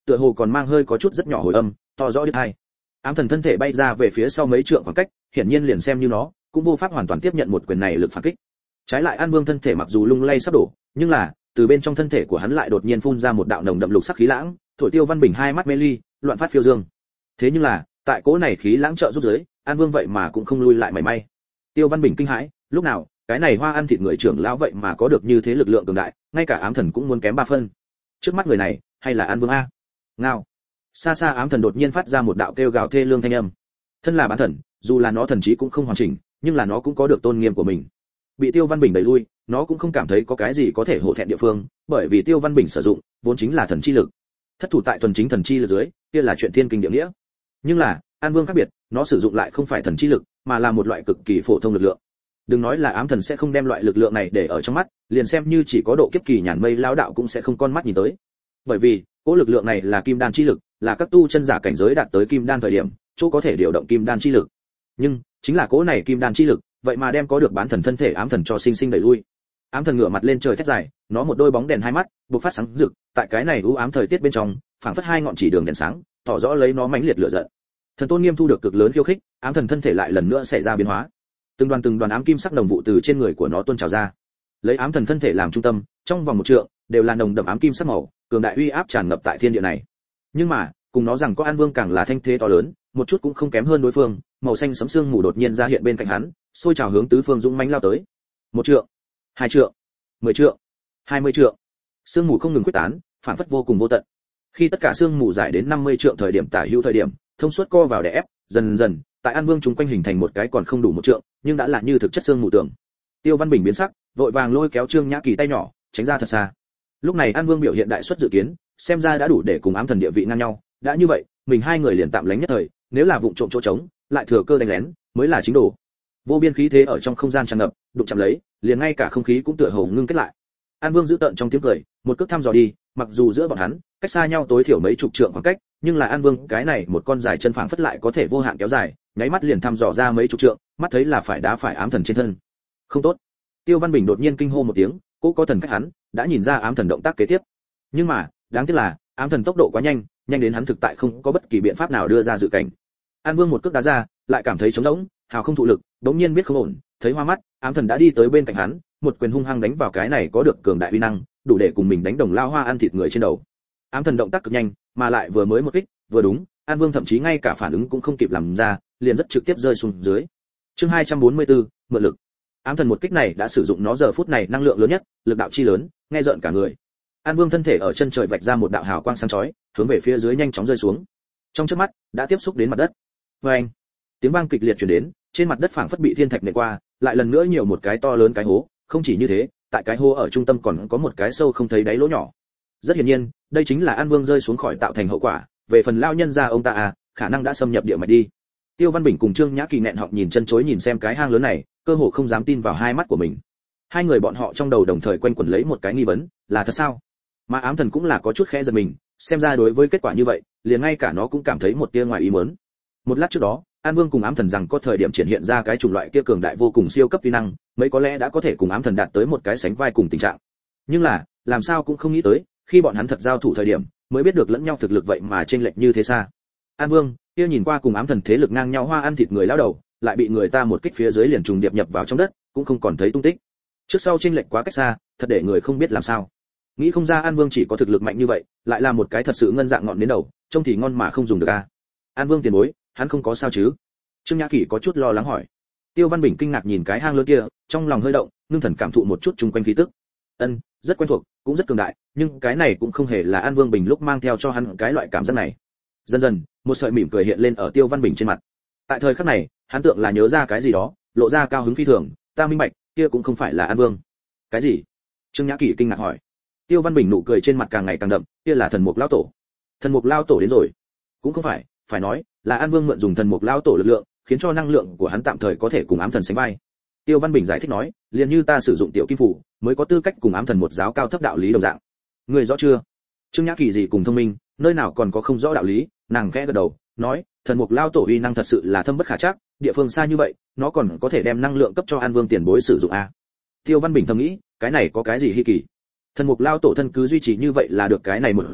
tựa hồ còn mang hơi có chút rất nhỏ hồi âm, to rõ đứt tai. Ám thần thân thể bay ra về phía sau mấy trượng khoảng cách, hiển nhiên liền xem như nó cũng vô pháp hoàn toàn tiếp nhận một quyền này lực phản kích. Trái lại An Vương thân thể mặc dù lung lay sắp đổ, nhưng là từ bên trong thân thể của hắn lại đột nhiên phun ra một đạo nồng đậm lục sắc khí lãng, thổi Tiêu Văn Bình hai mắt mê ly, loạn phát phiêu dương. Thế nhưng là, tại cỗ này khí lãng trợ giúp dưới, An Vương vậy mà cũng không lui lại mảy may. Tiêu Văn Bình kinh hãi, lúc nào, cái này hoa ăn thịt người trưởng lão vậy mà có được như thế lực lượng cường đại, ngay cả ám thần cũng muốn kém 3 phân. Trước mắt người này, hay là An Vương a? Ngao. Xa xa ám thần đột nhiên phát ra một đạo kêu gào thê lương thanh âm. Thân là bán thần, dù là nó thần trí cũng không hoàn chỉnh, nhưng là nó cũng có được tôn nghiêm của mình. Bị Tiêu Văn Bình đẩy lui, nó cũng không cảm thấy có cái gì có thể hổ thẹn địa phương, bởi vì Tiêu Văn Bình sử dụng vốn chính là thần chi lực. Thất thủ tại thuần chính thần chi lực dưới, kia là chuyện thiên kinh địa nghĩa. Nhưng là, An Vương khác biệt, nó sử dụng lại không phải thần chi lực, mà là một loại cực kỳ phổ thông lực lượng. Đừng nói là ám thần sẽ không đem loại lực lượng này để ở trong mắt, liền xem như chỉ có độ kiếp kỳ nhàn mây lão đạo cũng sẽ không con mắt nhìn tới. Bởi vì, cỗ lực lượng này là kim đan chi lực, là các tu chân giả cảnh giới đạt tới kim đan thời điểm, chỗ có thể điều động kim đan chi lực. Nhưng, chính là cỗ này kim đan chi lực, vậy mà đem có được bán thần thân thể ám thần cho sinh sinh đẩy lui. Ám thần ngửa mặt lên trời thét dài, nó một đôi bóng đèn hai mắt, bộc phát sáng rực, tại cái này u ám thời tiết bên trong, phảng phất hai ngọn chỉ đường đèn sáng, tỏ rõ lấy nó mãnh liệt lửa giận. Thần tôn nghiêm thu được cực lớn khiêu khích, ám thần thân thể lại lần nữa xảy ra biến hóa. Từng đoàn ám kim sắc đồng vụ từ trên người của nó tuôn trào ra. Lấy ám thần thân thể làm trung tâm, trong vòng một trượng đều là nồng đậm ám kim sắc màu, cường đại uy áp tràn ngập tại thiên địa này. Nhưng mà, cùng nó rằng có An Vương càng là thanh thế to lớn, một chút cũng không kém hơn đối phương, màu xanh sẫm sương mù đột nhiên ra hiện bên cạnh hắn, sôi trào hướng tứ phương dũng mãnh lao tới. 1 trượng, 2 trượng, 10 trượng, 20 trượng. Sương mù không ngừng quyết tán, phản phất vô cùng vô tận. Khi tất cả sương mù giải đến 50 trượng thời điểm tả hữu thời điểm, thông suốt co vào đè ép, dần dần, tại An Vương chúng quanh hình thành một cái còn không đủ 1 trượng, nhưng đã là như thực chất sương mù tưởng. Tiêu Văn Bình biến sắc, vội vàng lôi kéo Trương Nhã Kỳ tay nhỏ, tránh ra thật xa. Lúc này An Vương biểu hiện đại suất dự kiến, xem ra đã đủ để cùng ám thần địa vị ngang nhau, đã như vậy, mình hai người liền tạm lánh nhất thời, nếu là vụng trộm chỗ trống, lại thừa cơ đánh lén, mới là chính đồ. Vô biên khí thế ở trong không gian tràn ngập, đụng chạm lấy, liền ngay cả không khí cũng tựa hồ ngưng kết lại. An Vương giữ tợn trong tiếng cười, một cước thăm dò đi, mặc dù giữa bọn hắn cách xa nhau tối thiểu mấy chục trượng khoảng cách, nhưng là An Vương cái này một con dài chân phảng phất lại có thể vô hạn kéo dài, nháy mắt liền thăm dò ra mấy chục trượng, mắt thấy là phải đá phải ám thần trên thân. Không tốt. Tiêu Văn Bình đột nhiên kinh hô một tiếng, cố có thần cách hắn, đã nhìn ra ám thần động tác kế tiếp. Nhưng mà, đáng tiếc là, ám thần tốc độ quá nhanh, nhanh đến hắn thực tại không có bất kỳ biện pháp nào đưa ra dự cảnh. An Vương một cước đá ra, lại cảm thấy trống rỗng, hào không thụ lực, đống nhiên biết không ổn, thấy hoa mắt, ám thần đã đi tới bên cạnh hắn, một quyền hung hăng đánh vào cái này có được cường đại uy năng, đủ để cùng mình đánh đồng lao hoa ăn thịt người trên đầu. Ám thần động tác cực nhanh, mà lại vừa mới một kích, vừa đúng, An Vương thậm chí ngay cả phản ứng cũng không kịp làm ra, liền rất trực tiếp rơi xuống dưới. Chương 244, mượn lực. Ám thần một kích này đã sử dụng nó giờ phút này năng lượng lớn nhất, lực đạo chi lớn, nghe rợn cả người. An Vương thân thể ở chân trời vạch ra một đạo hào quang sáng chói, hướng về phía dưới nhanh chóng rơi xuống. Trong chớp mắt, đã tiếp xúc đến mặt đất. Oeng! Tiếng vang kịch liệt truyền đến, trên mặt đất phảng phất bị thiên thạch nện qua, lại lần nữa nhiều một cái to lớn cái hố, không chỉ như thế, tại cái hố ở trung tâm còn có một cái sâu không thấy đáy lỗ nhỏ. Rất hiển nhiên, đây chính là An Vương rơi xuống khỏi tạo thành hậu quả, về phần lao nhân gia ông ta khả năng đã xâm nhập địa mạch đi. Tiêu Văn Bình cùng Trương Nhã Kỳ nghẹn họng nhìn chân chối nhìn xem cái hang lớn này, cơ hồ không dám tin vào hai mắt của mình. Hai người bọn họ trong đầu đồng thời quanh quẩn lấy một cái nghi vấn, là thật sao? Mà ám thần cũng là có chút khẽ giật mình, xem ra đối với kết quả như vậy, liền ngay cả nó cũng cảm thấy một tia ngoài ý muốn. Một lát trước đó, An Vương cùng ám thần rằng có thời điểm triển hiện ra cái chủng loại kia cường đại vô cùng siêu cấp uy năng, mấy có lẽ đã có thể cùng ám thần đạt tới một cái sánh vai cùng tình trạng. Nhưng là, làm sao cũng không nghĩ tới, khi bọn hắn thật giao thủ thời điểm, mới biết được lẫn nhau thực lực vậy mà chênh lệch như thế xa. An Vương, kia nhìn qua cùng ám thần thế lực ngang nhau hoa ăn thịt người lao đầu, lại bị người ta một kích phía dưới liền trùng điệp nhập vào trong đất, cũng không còn thấy tung tích. Trước sau chênh lệch quá cách xa, thật để người không biết làm sao. Nghĩ không ra An Vương chỉ có thực lực mạnh như vậy, lại là một cái thật sự ngân dạng ngọn đến đầu, trông thì ngon mà không dùng được a. An Vương tiền bối, hắn không có sao chứ? Trương Nhã Kỳ có chút lo lắng hỏi. Tiêu Văn Bình kinh ngạc nhìn cái hang lớn kia, trong lòng hơi động, ngưng thần cảm thụ một chút chung quanh khí tức. Rất quen thuộc, cũng rất cường đại, nhưng cái này cũng không hề là An Vương Bình lúc mang theo cho hắn cái loại cảm giác này. Dần dần, một sợi mỉm cười hiện lên ở Tiêu Văn Bình trên mặt. Tại thời khắc này, hắn tượng là nhớ ra cái gì đó, lộ ra cao hứng phi thường, ta minh bạch, kia cũng không phải là An Vương. Cái gì? Trương Nhã Kỳ kinh ngạc hỏi. Tiêu Văn Bình nụ cười trên mặt càng ngày càng đậm, kia là thần mục lao tổ. Thần mục lao tổ đến rồi? Cũng không phải, phải nói là An Vương mượn dùng thần mục lao tổ lực lượng, khiến cho năng lượng của hắn tạm thời có thể cùng ám thần sánh vai. Tiêu Văn Bình giải thích nói, liền như ta sử dụng tiểu kim phủ, mới có tư cách cùng ám thần một giáo cao thấp đạo lý đồng dạng. Người rõ chưa? Trương Nhã Kỳ gì cùng thông minh, nơi nào còn có không rõ đạo lý, nàng khẽ gật đầu, nói, thần mục lao tổ uy năng thật sự là thâm bất khả trắc, địa phương xa như vậy, nó còn có thể đem năng lượng cấp cho An Vương tiền bối sử dụng a. Tiêu Văn Bình thầm nghĩ, cái này có cái gì hi kỳ? Thần mục lao tổ thân cứ duy trì như vậy là được cái này một giới,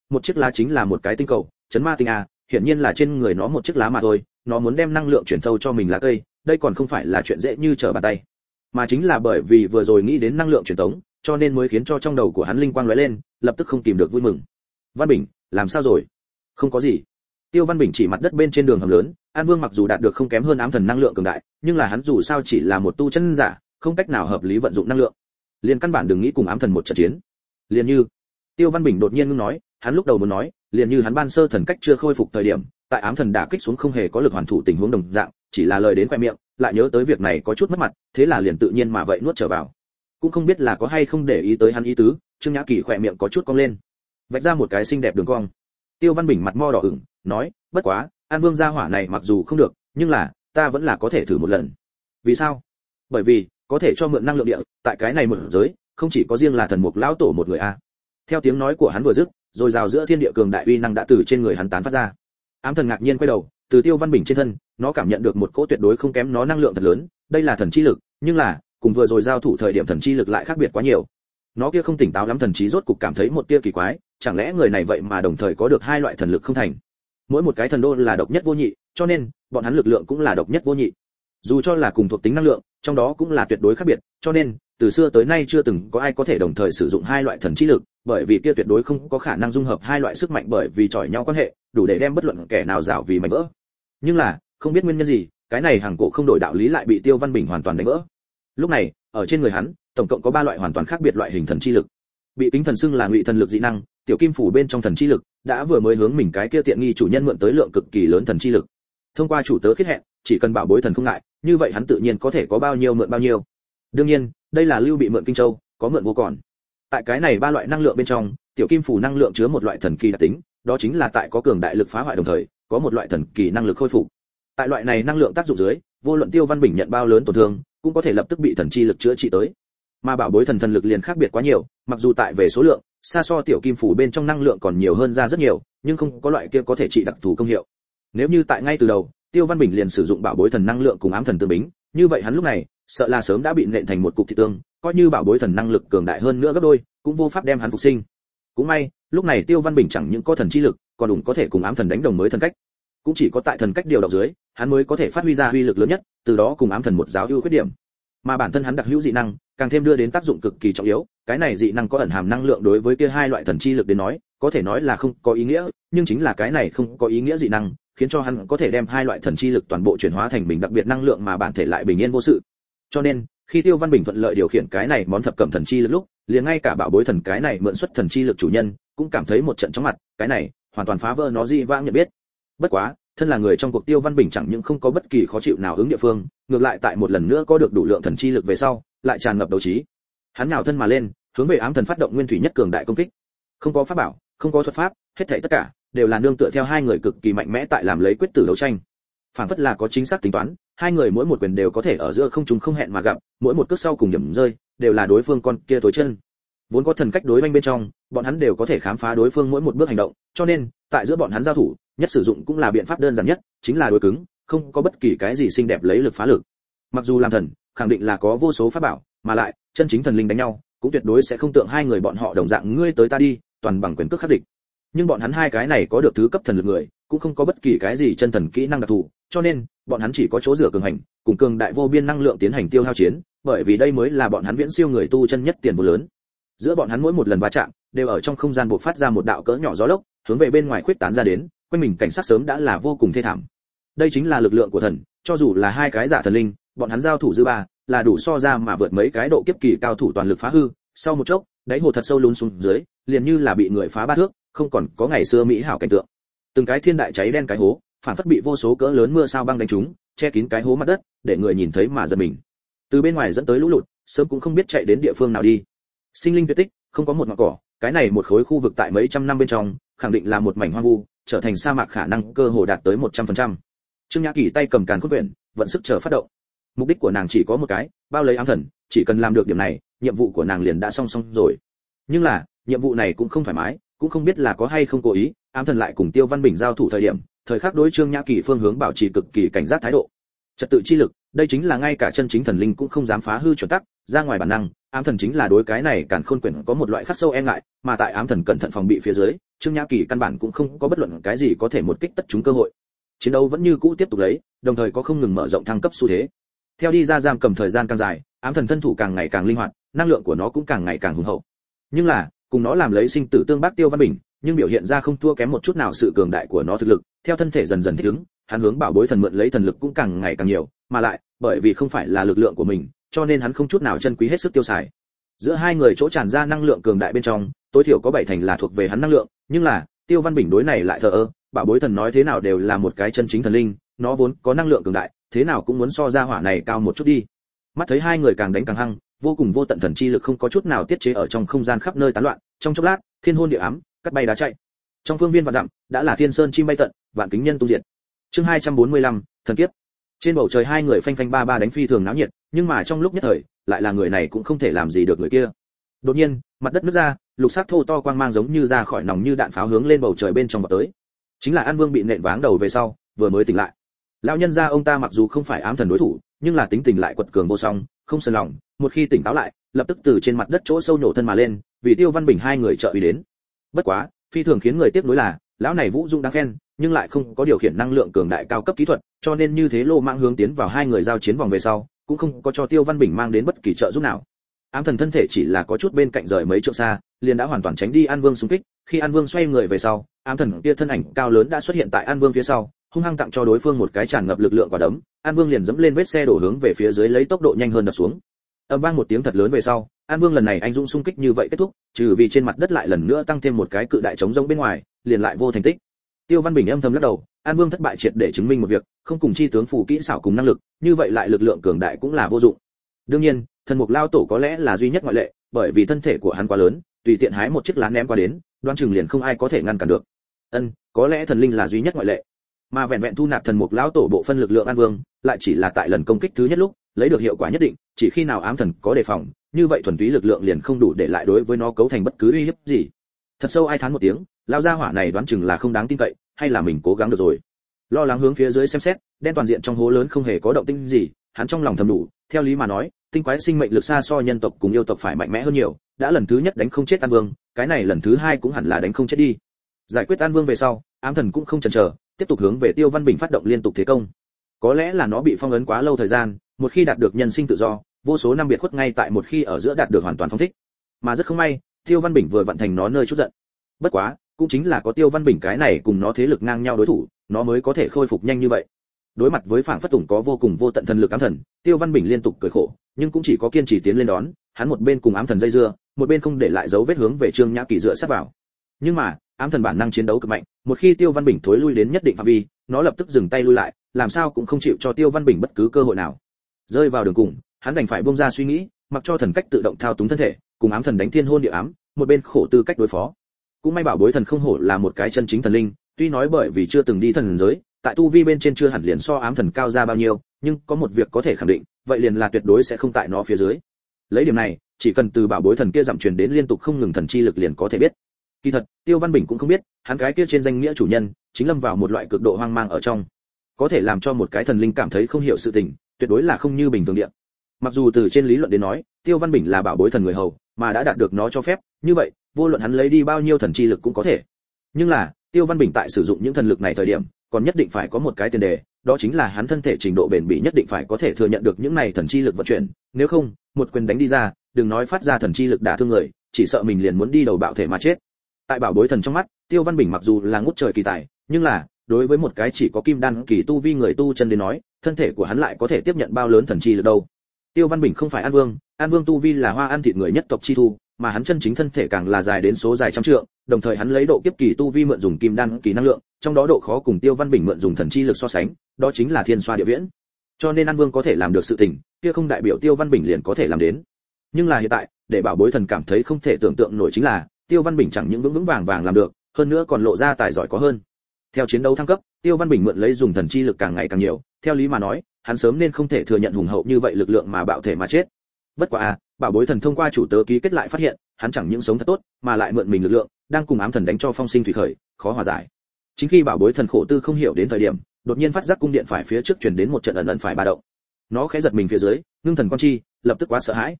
một chiếc lá chính là một cái tinh cầu, chấn ma tinh a, hiển nhiên là trên người nó một chiếc lá mà thôi, nó muốn đem năng lượng chuyển thâu cho mình lá cây, đây còn không phải là chuyện dễ như trở bàn tay. Mà chính là bởi vì vừa rồi nghĩ đến năng lượng truyền tống, cho nên mới khiến cho trong đầu của hắn linh quang lóe lên, lập tức không kìm được vui mừng. Văn Bình, làm sao rồi? Không có gì. Tiêu Văn Bình chỉ mặt đất bên trên đường hầm lớn, An Vương mặc dù đạt được không kém hơn ám thần năng lượng cường đại, nhưng là hắn dù sao chỉ là một tu chân giả, không cách nào hợp lý vận dụng năng lượng. Liền căn bản đừng nghĩ cùng ám thần một trận chiến. Liền như Tiêu Văn Bình đột nhiên ngưng nói, hắn lúc đầu muốn nói, liền như hắn ban sơ thần cách chưa khôi phục thời điểm, tại ám thần đả kích xuống không hề có lực hoàn thủ tình huống đồng dạng, chỉ là lời đến khoe miệng, lại nhớ tới việc này có chút mất mặt, thế là liền tự nhiên mà vậy nuốt trở vào. Cũng không biết là có hay không để ý tới hắn ý tứ, Trương Nhã Kỳ khoe miệng có chút cong lên, vạch ra một cái xinh đẹp đường cong. Tiêu Văn Bình mặt mo đỏ ửng, nói, bất quá, An Vương gia hỏa này mặc dù không được, nhưng là, ta vẫn là có thể thử một lần. Vì sao? Bởi vì, có thể cho mượn năng lượng địa, tại cái này mở giới, không chỉ có riêng là thần mục lão tổ một người a. Theo tiếng nói của hắn vừa dứt, rồi rào giữa thiên địa cường đại uy năng đã từ trên người hắn tán phát ra. Ám thần ngạc nhiên quay đầu, từ Tiêu Văn Bình trên thân, nó cảm nhận được một cỗ tuyệt đối không kém nó năng lượng thật lớn, đây là thần chi lực, nhưng là, cùng vừa rồi giao thủ thời điểm thần chi lực lại khác biệt quá nhiều. Nó kia không tỉnh táo lắm thần trí rốt cục cảm thấy một tia kỳ quái, chẳng lẽ người này vậy mà đồng thời có được hai loại thần lực không thành? Mỗi một cái thần đô là độc nhất vô nhị, cho nên bọn hắn lực lượng cũng là độc nhất vô nhị. Dù cho là cùng thuộc tính năng lượng, trong đó cũng là tuyệt đối khác biệt, cho nên từ xưa tới nay chưa từng có ai có thể đồng thời sử dụng hai loại thần chi lực, bởi vì kia tuyệt đối không có khả năng dung hợp hai loại sức mạnh bởi vì chọi nhau quan hệ, đủ để đem bất luận kẻ nào rảo vì mảnh vỡ. Nhưng là, không biết nguyên nhân gì, cái này hàng cổ không đổi đạo lý lại bị Tiêu Văn Bình hoàn toàn đánh vỡ. Lúc này, ở trên người hắn, tổng cộng có 3 loại hoàn toàn khác biệt loại hình thần chi lực. Bị Kính Thần xưng là Ngụy thần lực dị năng, tiểu kim phủ bên trong thần chi lực, đã vừa mới hướng mình cái kia tiện nghi chủ nhân mượn tới lượng cực kỳ lớn thần chi lực. Thông qua chủ tớ kết hẹn, chỉ cần bảo bối thần không ngại, như vậy hắn tự nhiên có thể có bao nhiêu mượn bao nhiêu. Đương nhiên, đây là Lưu bị mượn Kinh Châu, có mượn vô còn. Tại cái này 3 loại năng lượng bên trong, tiểu kim phủ năng lượng chứa một loại thần kỳ đặc tính, đó chính là tại có cường đại lực phá hoại đồng thời, có một loại thần kỳ năng lực khôi phục. Tại loại này năng lượng tác dụng dưới, vô luận Tiêu Văn Bình nhận bao lớn tổn thương, cũng có thể lập tức bị thần chi lực chữa trị tới. Mà bảo bối thần lực liền khác biệt quá nhiều, mặc dù tại về số lượng, xa so tiểu kim phủ bên trong năng lượng còn nhiều hơn ra rất nhiều, nhưng không có loại kia có thể trị đặc thù công hiệu. Nếu như tại ngay từ đầu, Tiêu Văn Bình liền sử dụng bảo bối thần năng lượng cùng ám thần tương bính, như vậy hắn lúc này, sợ là sớm đã bị nện thành một cục thịt tương, coi như bảo bối thần năng lực cường đại hơn nữa gấp đôi, cũng vô pháp đem hắn phục sinh. Cũng may, lúc này Tiêu Văn Bình chẳng những có thần chi lực, còn đủ có thể cùng ám thần đánh đồng mới thần cách. Cũng chỉ có tại thần cách điều động dưới, hắn mới có thể phát huy ra uy lực lớn nhất, từ đó cùng ám thần một giáo ưu khuyết điểm. Mà bản thân hắn đặc hữu dị năng, càng thêm đưa đến tác dụng cực kỳ trọng yếu, cái này dị năng có ẩn hàm năng lượng đối với kia hai loại thần chi lực đến nói, có thể nói là không có ý nghĩa, nhưng chính là cái này không có ý nghĩa dị năng, khiến cho hắn có thể đem hai loại thần chi lực toàn bộ chuyển hóa thành mình đặc biệt năng lượng mà bản thể lại bình yên vô sự. Cho nên, khi Tiêu Văn Bình thuận lợi điều khiển cái này món thập cẩm thần chi lực lúc, liền ngay cả bảo bối thần cái này mượn xuất thần chi lực chủ nhân, cũng cảm thấy một trận chóng mặt, cái này hoàn toàn phá vỡ nó dị vãng nhận biết. Bất quá, thân là người trong cuộc Tiêu Văn Bình chẳng những không có bất kỳ khó chịu nào ứng địa phương, ngược lại tại một lần nữa có được đủ lượng thần chi lực về sau, lại tràn ngập đấu trí. Hắn nhào thân mà lên, hướng về ám thần phát động nguyên thủy nhất cường đại công kích. Không có pháp bảo, không có thuật pháp, hết thảy tất cả đều là nương tựa theo hai người cực kỳ mạnh mẽ tại làm lấy quyết tử đấu tranh. Phản phất là có chính xác tính toán, hai người mỗi một quyền đều có thể ở giữa không trung không hẹn mà gặp, mỗi một cước sau cùng điểm rơi, đều là đối phương con kia tối chân. Vốn có thần cách đối oanh bên trong, bọn hắn đều có thể khám phá đối phương mỗi một bước hành động, cho nên, tại giữa bọn hắn giao thủ, nhất sử dụng cũng là biện pháp đơn giản nhất, chính là đối cứng, không có bất kỳ cái gì xinh đẹp lấy lực phá lực. Mặc dù làm thần, khẳng định là có vô số pháp bảo, mà lại, chân chính thần linh đánh nhau, cũng tuyệt đối sẽ không tượng hai người bọn họ đồng dạng ngươi tới ta đi, toàn bằng quyền cước khắc địch. Nhưng bọn hắn hai cái này có được thứ cấp thần lực người, cũng không có bất kỳ cái gì chân thần kỹ năng đặc thù, cho nên, bọn hắn chỉ có chỗ dựa cường hành, cùng cường đại vô biên năng lượng tiến hành tiêu hao chiến, bởi vì đây mới là bọn hắn viễn siêu người tu chân nhất tiền vô lớn. Giữa bọn hắn mỗi một lần va chạm, đều ở trong không gian bộc phát ra một đạo cỡ nhỏ gió lốc, hướng về bên ngoài khuếch tán ra đến, quanh mình cảnh sát sớm đã là vô cùng thê thảm. Đây chính là lực lượng của thần, cho dù là hai cái giả thần linh, bọn hắn giao thủ dư ba, là đủ so ra mà vượt mấy cái độ kiếp kỳ cao thủ toàn lực phá hư, sau một chốc, đáy hồ thật sâu lún xuống dưới, liền như là bị người phá ba thước, không còn có ngày xưa mỹ hảo cảnh tượng. Từng cái thiên đại cháy đen cái hố, phản phất bị vô số cỡ lớn mưa sao băng đánh trúng, che kín cái hố mặt đất, để người nhìn thấy mà giật mình. Từ bên ngoài dẫn tới lũ lụt, sớm cũng không biết chạy đến địa phương nào đi. Sinh linh tuyệt tích, không có một ngọn cỏ, cái này một khối khu vực tại mấy trăm năm bên trong, khẳng định là một mảnh hoang vu, trở thành sa mạc khả năng cơ hồ đạt tới 100%. Trương Nhã Kỳ tay cầm càn khôn quyển, vận sức chờ phát động. Mục đích của nàng chỉ có một cái, bao lấy ám thần, chỉ cần làm được điểm này, nhiệm vụ của nàng liền đã xong rồi. Nhưng là, nhiệm vụ này cũng không thoải mái, cũng không biết là có hay không cố ý, ám thần lại cùng Tiêu Văn Bình giao thủ thời điểm, thời khắc đối Trương Nhã Kỳ phương hướng bảo trì cực kỳ cảnh giác thái độ. Trật tự chi lực, đây chính là ngay cả chân chính thần linh cũng không dám phá hư chuẩn tắc, ra ngoài bản năng, ám thần chính là đối cái này càn khôn quyển có một loại khắc sâu e ngại, mà tại ám thần cẩn thận phòng bị phía dưới, Trương Nhã Kỳ căn bản cũng không có bất luận cái gì có thể một kích tất chúng cơ hội. Chiến đấu vẫn như cũ tiếp tục lấy, đồng thời có không ngừng mở rộng thăng cấp xu thế. Theo đi ra giam cầm thời gian càng dài, ám thần thân thủ càng ngày càng linh hoạt, năng lượng của nó cũng càng ngày càng hùng hậu. Nhưng là, cùng nó làm lấy sinh tử tương bác Tiêu Văn Bình, nhưng biểu hiện ra không thua kém một chút nào sự cường đại của nó thực lực, theo thân thể dần dần thích ứng, hắn hướng bảo bối thần mượn lấy thần lực cũng càng ngày càng nhiều, mà lại, bởi vì không phải là lực lượng của mình, cho nên hắn không chút nào chân quý hết sức tiêu xài. Giữa hai người chỗ tràn ra năng lượng cường đại bên trong, tối thiểu có 7 thành là thuộc về hắn năng lượng, nhưng là, Tiêu Văn Bình đối này lại thờ ơ, bảo bối thần nói thế nào đều là một cái chân chính thần linh, nó vốn có năng lượng cường đại, thế nào cũng muốn so ra hỏa này cao một chút đi. Mắt thấy hai người càng đánh càng hăng, vô cùng vô tận thần chi lực không có chút nào tiết chế ở trong không gian khắp nơi tán loạn, trong chốc lát, thiên hôn địa ám, cắt bay đá chạy. Trong phương viên vạn dặm, đã là thiên sơn chim bay tận, vạn kính nhân tung diệt. Chương 245, thần kiếp. Trên bầu trời hai người phanh phanh ba ba đánh phi thường náo nhiệt, nhưng mà trong lúc nhất thời, lại là người này cũng không thể làm gì được người kia. Đột nhiên, mặt đất nứt ra, lục sắc thô to quang mang giống như ra khỏi nòng như đạn pháo hướng lên bầu trời bên trong vọt tới. Chính là An Vương bị nện váng đầu về sau, vừa mới tỉnh lại. Lão nhân gia ông ta mặc dù không phải ám thần đối thủ, nhưng là tính tình lại quật cường vô song, không sờn lòng, một khi tỉnh táo lại, lập tức từ trên mặt đất chỗ sâu nhổ thân mà lên, vì Tiêu Văn Bình hai người trợ uy đến. Bất quá, phi thường khiến người tiếc nuối là, lão này vũ dung đáng khen, nhưng lại không có điều khiển năng lượng cường đại cao cấp kỹ thuật, cho nên như thế lô mạng hướng tiến vào hai người giao chiến vòng về sau, cũng không có cho Tiêu Văn Bình mang đến bất kỳ trợ giúp nào. Ám thần thân thể chỉ là có chút bên cạnh rời mấy trượng xa, liền đã hoàn toàn tránh đi An Vương xung kích, khi An Vương xoay người về sau, ám thần kia thân ảnh cao lớn đã xuất hiện tại An Vương phía sau, hung hăng tặng cho đối phương một cái tràn ngập lực lượng quả đấm, An Vương liền dẫm lên vết xe đổ hướng về phía dưới lấy tốc độ nhanh hơn đập xuống. Âm vang một tiếng thật lớn về sau, An Vương lần này anh dũng xung kích như vậy kết thúc, trừ vì trên mặt đất lại lần nữa tăng thêm một cái cự đại trống rỗng bên ngoài, liền lại vô thành tích. Tiêu Văn Bình âm thầm lắc đầu, An Vương thất bại triệt để chứng minh một việc, không cùng chi tướng phù kỹ xảo cùng năng lực, như vậy lại lực lượng cường đại cũng là vô dụng. Đương nhiên, thần mục lao tổ có lẽ là duy nhất ngoại lệ, bởi vì thân thể của hắn quá lớn, tùy tiện hái một chiếc lá ném qua đến, đoán chừng liền không ai có thể ngăn cản được. Có lẽ thần linh là duy nhất ngoại lệ, mà vẹn vẹn thu nạp thần mục lão tổ bộ phân lực lượng An Vương, lại chỉ là tại lần công kích thứ nhất lúc lấy được hiệu quả nhất định, chỉ khi nào ám thần có đề phòng, như vậy thuần túy lực lượng liền không đủ để lại đối với nó cấu thành bất cứ uy hiếp gì. Thật sâu ai thán một tiếng, lao gia hỏa này đoán chừng là không đáng tin cậy, hay là mình cố gắng được rồi. Lo lắng hướng phía dưới xem xét, đen toàn diện trong hố lớn không hề có động tĩnh gì, hắn trong lòng thầm đủ, theo lý mà nói, tinh quái sinh mệnh lực xa so nhân tộc cùng yêu tộc phải mạnh mẽ hơn nhiều, đã lần thứ nhất đánh không chết An Vương, cái này lần thứ hai cũng hẳn là đánh không chết đi. Giải quyết An Vương về sau, ám thần cũng không chần chờ, tiếp tục hướng về Tiêu Văn Bình phát động liên tục thế công. Có lẽ là nó bị phong ấn quá lâu thời gian, một khi đạt được nhân sinh tự do, vô số năm biệt khuất ngay tại một khi ở giữa đạt được hoàn toàn phong thích. Mà rất không may, Tiêu Văn Bình vừa vận thành nó nơi chút giận. Bất quá, cũng chính là có Tiêu Văn Bình cái này cùng nó thế lực ngang nhau đối thủ, nó mới có thể khôi phục nhanh như vậy. Đối mặt với phảng phất tùng có vô cùng vô tận thần lực ám thần, Tiêu Văn Bình liên tục cười khổ, nhưng cũng chỉ có kiên trì tiến lên đón, hắn một bên cùng ám thần dây dưa, một bên không để lại dấu vết hướng về Trương Nhã Kỳ dựa sát vào. Nhưng mà, ám thần bản năng chiến đấu cực mạnh, một khi Tiêu Văn Bình thối lui đến nhất định phạm vi, nó lập tức dừng tay lui lại, làm sao cũng không chịu cho Tiêu Văn Bình bất cứ cơ hội nào. Rơi vào đường cùng, hắn đành phải buông ra suy nghĩ, mặc cho thần cách tự động thao túng thân thể, cùng ám thần đánh thiên hôn địa ám, một bên khổ tư cách đối phó. Cũng may bảo bối thần không hổ là một cái chân chính thần linh, tuy nói bởi vì chưa từng đi thần giới, tại tu vi bên trên chưa hẳn liền so ám thần cao ra bao nhiêu, nhưng có một việc có thể khẳng định, vậy liền là tuyệt đối sẽ không tại nó phía dưới. Lấy điểm này, chỉ cần từ bảo bối thần kia dặm truyền đến liên tục không ngừng thần chi lực liền có thể biết. Kỳ thật, Tiêu Văn Bình cũng không biết, hắn cái kia trên danh nghĩa chủ nhân, chính lâm vào một loại cực độ hoang mang ở trong. Có thể làm cho một cái thần linh cảm thấy không hiểu sự tình, tuyệt đối là không như bình thường địa. Mặc dù từ trên lý luận đến nói, Tiêu Văn Bình là bảo bối thần người hầu, mà đã đạt được nó cho phép, như vậy, vô luận hắn lấy đi bao nhiêu thần chi lực cũng có thể. Nhưng là, Tiêu Văn Bình tại sử dụng những thần lực này thời điểm, còn nhất định phải có một cái tiền đề, đó chính là hắn thân thể trình độ bền bỉ nhất định phải có thể thừa nhận được những này thần chi lực vận chuyển, nếu không, một quyền đánh đi ra, đừng nói phát ra thần chi lực đả thương người, chỉ sợ mình liền muốn đi đầu bạo thể mà chết. Tại bảo bối thần trong mắt, Tiêu Văn Bình mặc dù là ngút trời kỳ tài, nhưng là, đối với một cái chỉ có kim đan kỳ tu vi người tu chân đến nói, thân thể của hắn lại có thể tiếp nhận bao lớn thần chi lực đâu. Tiêu Văn Bình không phải An Vương tu vi là hoa ăn thịt người nhất tộc chi thu, mà hắn chân chính thân thể càng là dài đến số dài trăm trượng, đồng thời hắn lấy độ kiếp kỳ tu vi mượn dùng kim đan kỳ năng lượng, trong đó độ khó cùng Tiêu Văn Bình mượn dùng thần chi lực so sánh, đó chính là thiên xoa địa viễn. Cho nên An Vương có thể làm được sự tình, kia không đại biểu Tiêu Văn Bình liền có thể làm đến. Nhưng là hiện tại, để bảo bối thần cảm thấy không thể tưởng tượng nổi chính là, Tiêu Văn Bình chẳng những vững vững vàng vàng làm được, hơn nữa còn lộ ra tài giỏi có hơn. Theo chiến đấu thăng cấp, Tiêu Văn Bình mượn lấy dùng thần chi lực càng ngày càng nhiều, theo lý mà nói, hắn sớm nên không thể thừa nhận hùng hậu như vậy lực lượng mà bạo thể mà chết. Bất quá bảo bối thần thông qua chủ tớ ký kết lại phát hiện, hắn chẳng những sống thật tốt, mà lại mượn mình lực lượng, đang cùng ám thần đánh cho phong sinh thủy khởi, khó hòa giải. Chính khi bảo bối thần khổ tư không hiểu đến thời điểm, đột nhiên phát giác cung điện phải phía trước truyền đến một trận ẩn ẩn phải ba động. Nó khẽ giật mình phía dưới, ngưng thần quan chi, lập tức quá sợ hãi.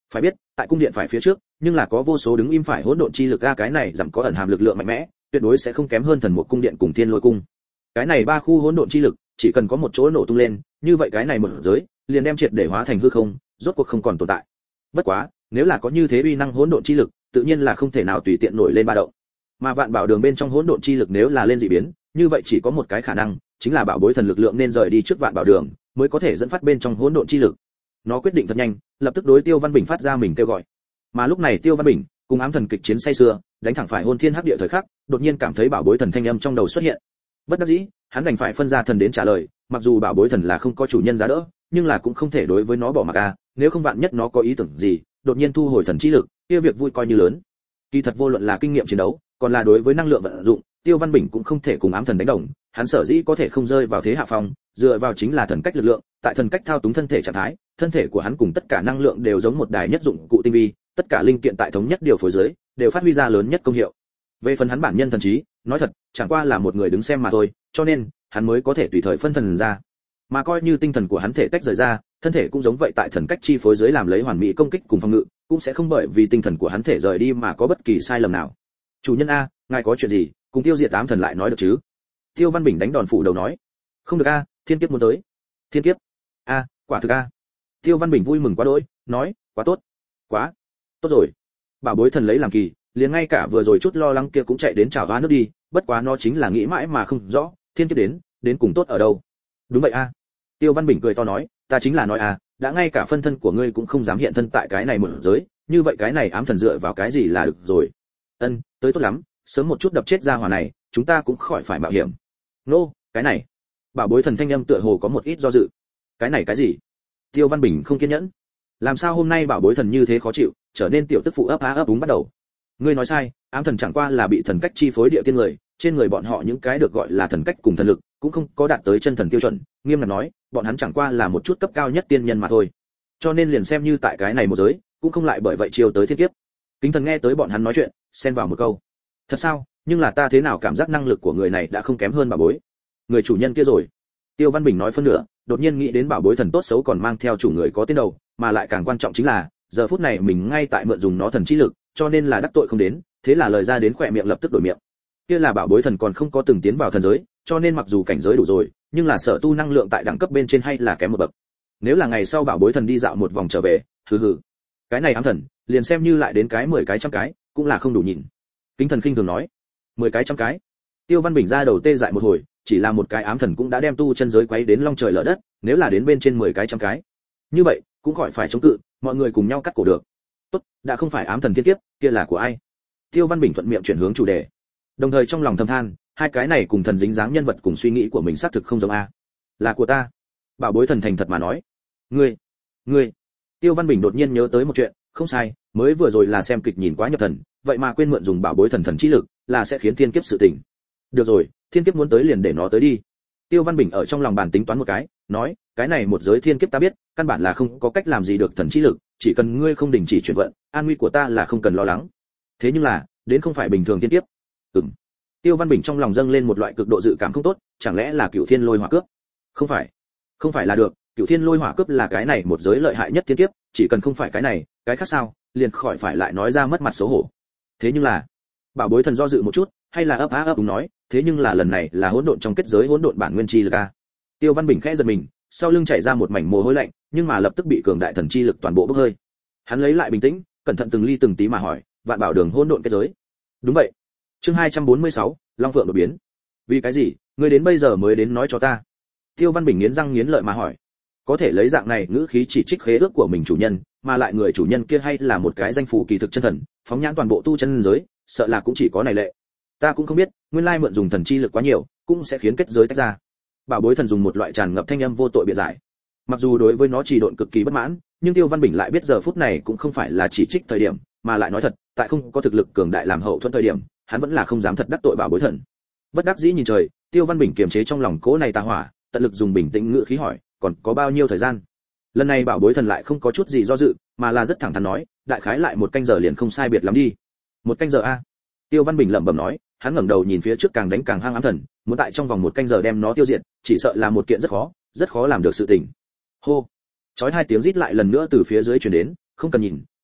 Phải biết, tại cung điện phải phía trước, nhưng là có vô số đứng im phải hỗn độn chi lực a, cái này giảm có ẩn hàm lực lượng mạnh mẽ, tuyệt đối sẽ không kém hơn thần một cung điện cùng thiên lôi cung. Cái này ba khu hỗn độn chi lực, chỉ cần có một chỗ nổ tung lên, như vậy cái này một giới liền đem triệt để hóa thành hư không, rốt cuộc không còn tồn tại. Bất quá, nếu là có như thế uy năng hỗn độn chi lực, tự nhiên là không thể nào tùy tiện nổi lên ba động. Mà vạn bảo đường bên trong hỗn độn chi lực nếu là lên dị biến, như vậy chỉ có một cái khả năng, chính là bảo bối thần lực lượng nên rời đi trước vạn bảo đường, mới có thể dẫn phát bên trong hỗn độn chi lực. Nó quyết định thật nhanh, lập tức đối Tiêu Văn Bình phát ra mình kêu gọi. Mà lúc này Tiêu Văn Bình cùng ám thần kịch chiến say sưa, đánh thẳng phải hôn thiên hắc địa thời khắc, đột nhiên cảm thấy bảo bối thần thanh âm trong đầu xuất hiện. Bất đắc dĩ, hắn đành phải phân ra thần đến trả lời, mặc dù bảo bối thần là không có chủ nhân giá đỡ, nhưng là cũng không thể đối với nó bỏ mặc a, nếu không vạn nhất nó có ý tưởng gì, đột nhiên thu hồi thần chi lực, kia việc vui coi như lớn. Kỳ thật vô luận là kinh nghiệm chiến đấu, còn là đối với năng lượng vận dụng, Tiêu Văn Bình cũng không thể cùng ám thần đánh đồng, hắn sở dĩ có thể không rơi vào thế hạ phong, dựa vào chính là thần cách lực lượng, tại thần cách thao túng thân thể trạng thái, thân thể của hắn cùng tất cả năng lượng đều giống một đài nhất dụng cụ tinh vi, tất cả linh kiện tại thống nhất điều phối dưới, đều phát huy ra lớn nhất công hiệu. Về phần hắn bản nhân thần trí, nói thật, chẳng qua là một người đứng xem mà thôi, cho nên hắn mới có thể tùy thời phân thần ra. Mà coi như tinh thần của hắn thể tách rời ra, thân thể cũng giống vậy tại thần cách chi phối dưới làm lấy hoàn mỹ công kích cùng phòng ngự, cũng sẽ không bởi vì tinh thần của hắn thể rời đi mà có bất kỳ sai lầm nào. Chủ nhân a, ngài có chuyện gì, cùng tiêu diệt tám thần lại nói được chứ? Tiêu Văn Bình đánh đòn phủ đầu nói. Không được a, thiên kiếp muốn tới. Thiên kiếp? A, quả thực a. Tiêu Văn Bình vui mừng quá đỗi, nói, quá tốt, quá tốt rồi. Bảo bối thần lấy làm kỳ, liền ngay cả vừa rồi chút lo lắng kia cũng chạy đến chào hoa nước đi, bất quá nó chính là nghĩ mãi mà không rõ, thiên kiếp đến cùng tốt ở đâu? Đúng vậy a. Tiêu Văn Bình cười to nói, ta chính là nói a, đã ngay cả phân thân của ngươi cũng không dám hiện thân tại cái này một giới, như vậy cái này ám thần dựa vào cái gì là được rồi? Ân, tới tốt lắm, sớm một chút đập chết ra hỏa này, chúng ta cũng khỏi phải mạo hiểm. Nô, cái này. Bảo bối thần thanh âm tựa hồ có một ít do dự. Cái này cái gì? Tiêu Văn Bình không kiên nhẫn. Làm sao hôm nay bảo bối thần như thế khó chịu, trở nên tiểu tức phụ ấp á ấp úng bắt đầu. Ngươi nói sai, ám thần chẳng qua là bị thần cách chi phối địa tiên người, trên người bọn họ những cái được gọi là thần cách cùng thần lực, cũng không có đạt tới chân thần tiêu chuẩn, nghiêm ngặt nói, bọn hắn chẳng qua là một chút cấp cao nhất tiên nhân mà thôi. Cho nên liền xem như tại cái này một giới, cũng không lại bởi vậy chiêu tới thiên kiếp. Kính Thần nghe tới bọn hắn nói chuyện, xen vào một câu. Thật sao? Nhưng là ta thế nào cảm giác năng lực của người này đã không kém hơn bảo bối. Người chủ nhân kia rồi. Tiêu Văn Bình nói phân nửa, đột nhiên nghĩ đến bảo bối thần tốt xấu còn mang theo chủ người có tên đầu, mà lại càng quan trọng chính là, giờ phút này mình ngay tại mượn dùng nó thần chi lực, cho nên là đắc tội không đến, thế là lời ra đến khỏe miệng lập tức đổi miệng. Kia là bảo bối thần còn không có từng tiến vào thần giới, cho nên mặc dù cảnh giới đủ rồi, nhưng là sở tu năng lượng tại đẳng cấp bên trên hay là kém một bậc. Nếu là ngày sau bảo bối thần đi dạo một vòng trở về, hừ hừ. Cái này ám thần, liền xem như lại đến cái 10 cái trăm cái, cũng là không đủ nhìn. Kính Thần khinh thường nói, 10 cái trăm cái. Tiêu Văn Bình ra đầu tê dại một hồi, chỉ là một cái ám thần cũng đã đem tu chân giới quấy đến long trời lở đất, nếu là đến bên trên 10 cái trăm cái. Như vậy, cũng khỏi phải chống cự, mọi người cùng nhau cắt cổ được. Tốt, đã không phải ám thần thiên kiếp, kia là của ai? Tiêu Văn Bình thuận miệng chuyển hướng chủ đề. Đồng thời trong lòng thầm than, hai cái này cùng thần dính dáng nhân vật cùng suy nghĩ của mình xác thực không giống a. Là của ta. Bảo bối thần thành thật mà nói. Ngươi. Tiêu Văn Bình đột nhiên nhớ tới một chuyện, không sai, mới vừa rồi là xem kịch nhìn quá nhập thần, vậy mà quên mượn dùng bảo bối thần thần chi lực, là sẽ khiến thiên kiếp sự tình. Được rồi, thiên kiếp muốn tới liền để nó tới đi. Tiêu Văn Bình ở trong lòng bàn tính toán một cái, nói, cái này một giới thiên kiếp ta biết, căn bản là không có cách làm gì được thần chi lực, chỉ cần ngươi không đình chỉ chuyển vận, an nguy của ta là không cần lo lắng. Thế nhưng là, đến không phải bình thường thiên kiếp. Tiêu Văn Bình trong lòng dâng lên một loại cực độ dự cảm không tốt, chẳng lẽ là Cửu Thiên Lôi Hỏa Cướp? Không phải là được, Cửu Thiên Lôi Hỏa Cướp là cái này một giới lợi hại nhất thiên kiếp, chỉ cần không phải cái này, cái khác sao, liền khỏi phải lại nói ra mất mặt xấu hổ. Thế nhưng là, bảo bối thần do dự một chút, hay là ấp á ấp úng nói, thế nhưng là lần này là hỗn độn trong kết giới hỗn độn bản nguyên chi lực a. Tiêu Văn Bình khẽ giật mình, sau lưng chảy ra một mảnh mồ hôi lạnh, nhưng mà lập tức bị cường đại thần chi lực toàn bộ bốc hơi. Hắn lấy lại bình tĩnh, cẩn thận từng ly từng tí mà hỏi, vạn bảo đường hỗn độn kết giới. Đúng vậy. Chương 246, Long Phượng đột biến. Vì cái gì, ngươi đến bây giờ mới đến nói cho ta? Tiêu Văn Bình nghiến răng nghiến lợi mà hỏi. Có thể lấy dạng này ngữ khí chỉ trích khế ước của mình chủ nhân, mà lại người chủ nhân kia hay là một cái danh phủ kỳ thực chân thần, phóng nhãn toàn bộ tu chân giới, sợ là cũng chỉ có này lệ. Ta cũng không biết, nguyên lai mượn dùng thần chi lực quá nhiều, cũng sẽ khiến kết giới tách ra. Bảo bối thần dùng một loại tràn ngập thanh âm vô tội biện giải. Mặc dù đối với nó trì độn cực kỳ bất mãn, nhưng Tiêu Văn Bình lại biết giờ phút này cũng không phải là chỉ trích thời điểm, mà lại nói thật, tại không có thực lực cường đại làm hậu thuẫn thời điểm, hắn vẫn là không dám thật đắc tội bảo bối thần. Bất đắc dĩ nhìn trời, Tiêu Văn Bình kiềm chế trong lòng cỗ này tà hỏa, tận lực dùng bình tĩnh ngữ khí hỏi, còn có bao nhiêu thời gian? Lần này bảo bối thần lại không có chút gì do dự, mà là rất thẳng thắn nói, đại khái lại 1 canh giờ liền không sai biệt lắm đi. 1 canh giờ a? Tiêu Văn Bình lẩm bẩm nói, hắn ngẩng đầu nhìn phía trước càng đánh càng hăng ám thần, muốn tại trong vòng 1 canh giờ đem nó tiêu diệt, chỉ sợ là một kiện rất khó làm được sự tình. Hô! Chói 2 tiếng rít lại lần nữa từ phía dưới truyền đến, không cần nhìn,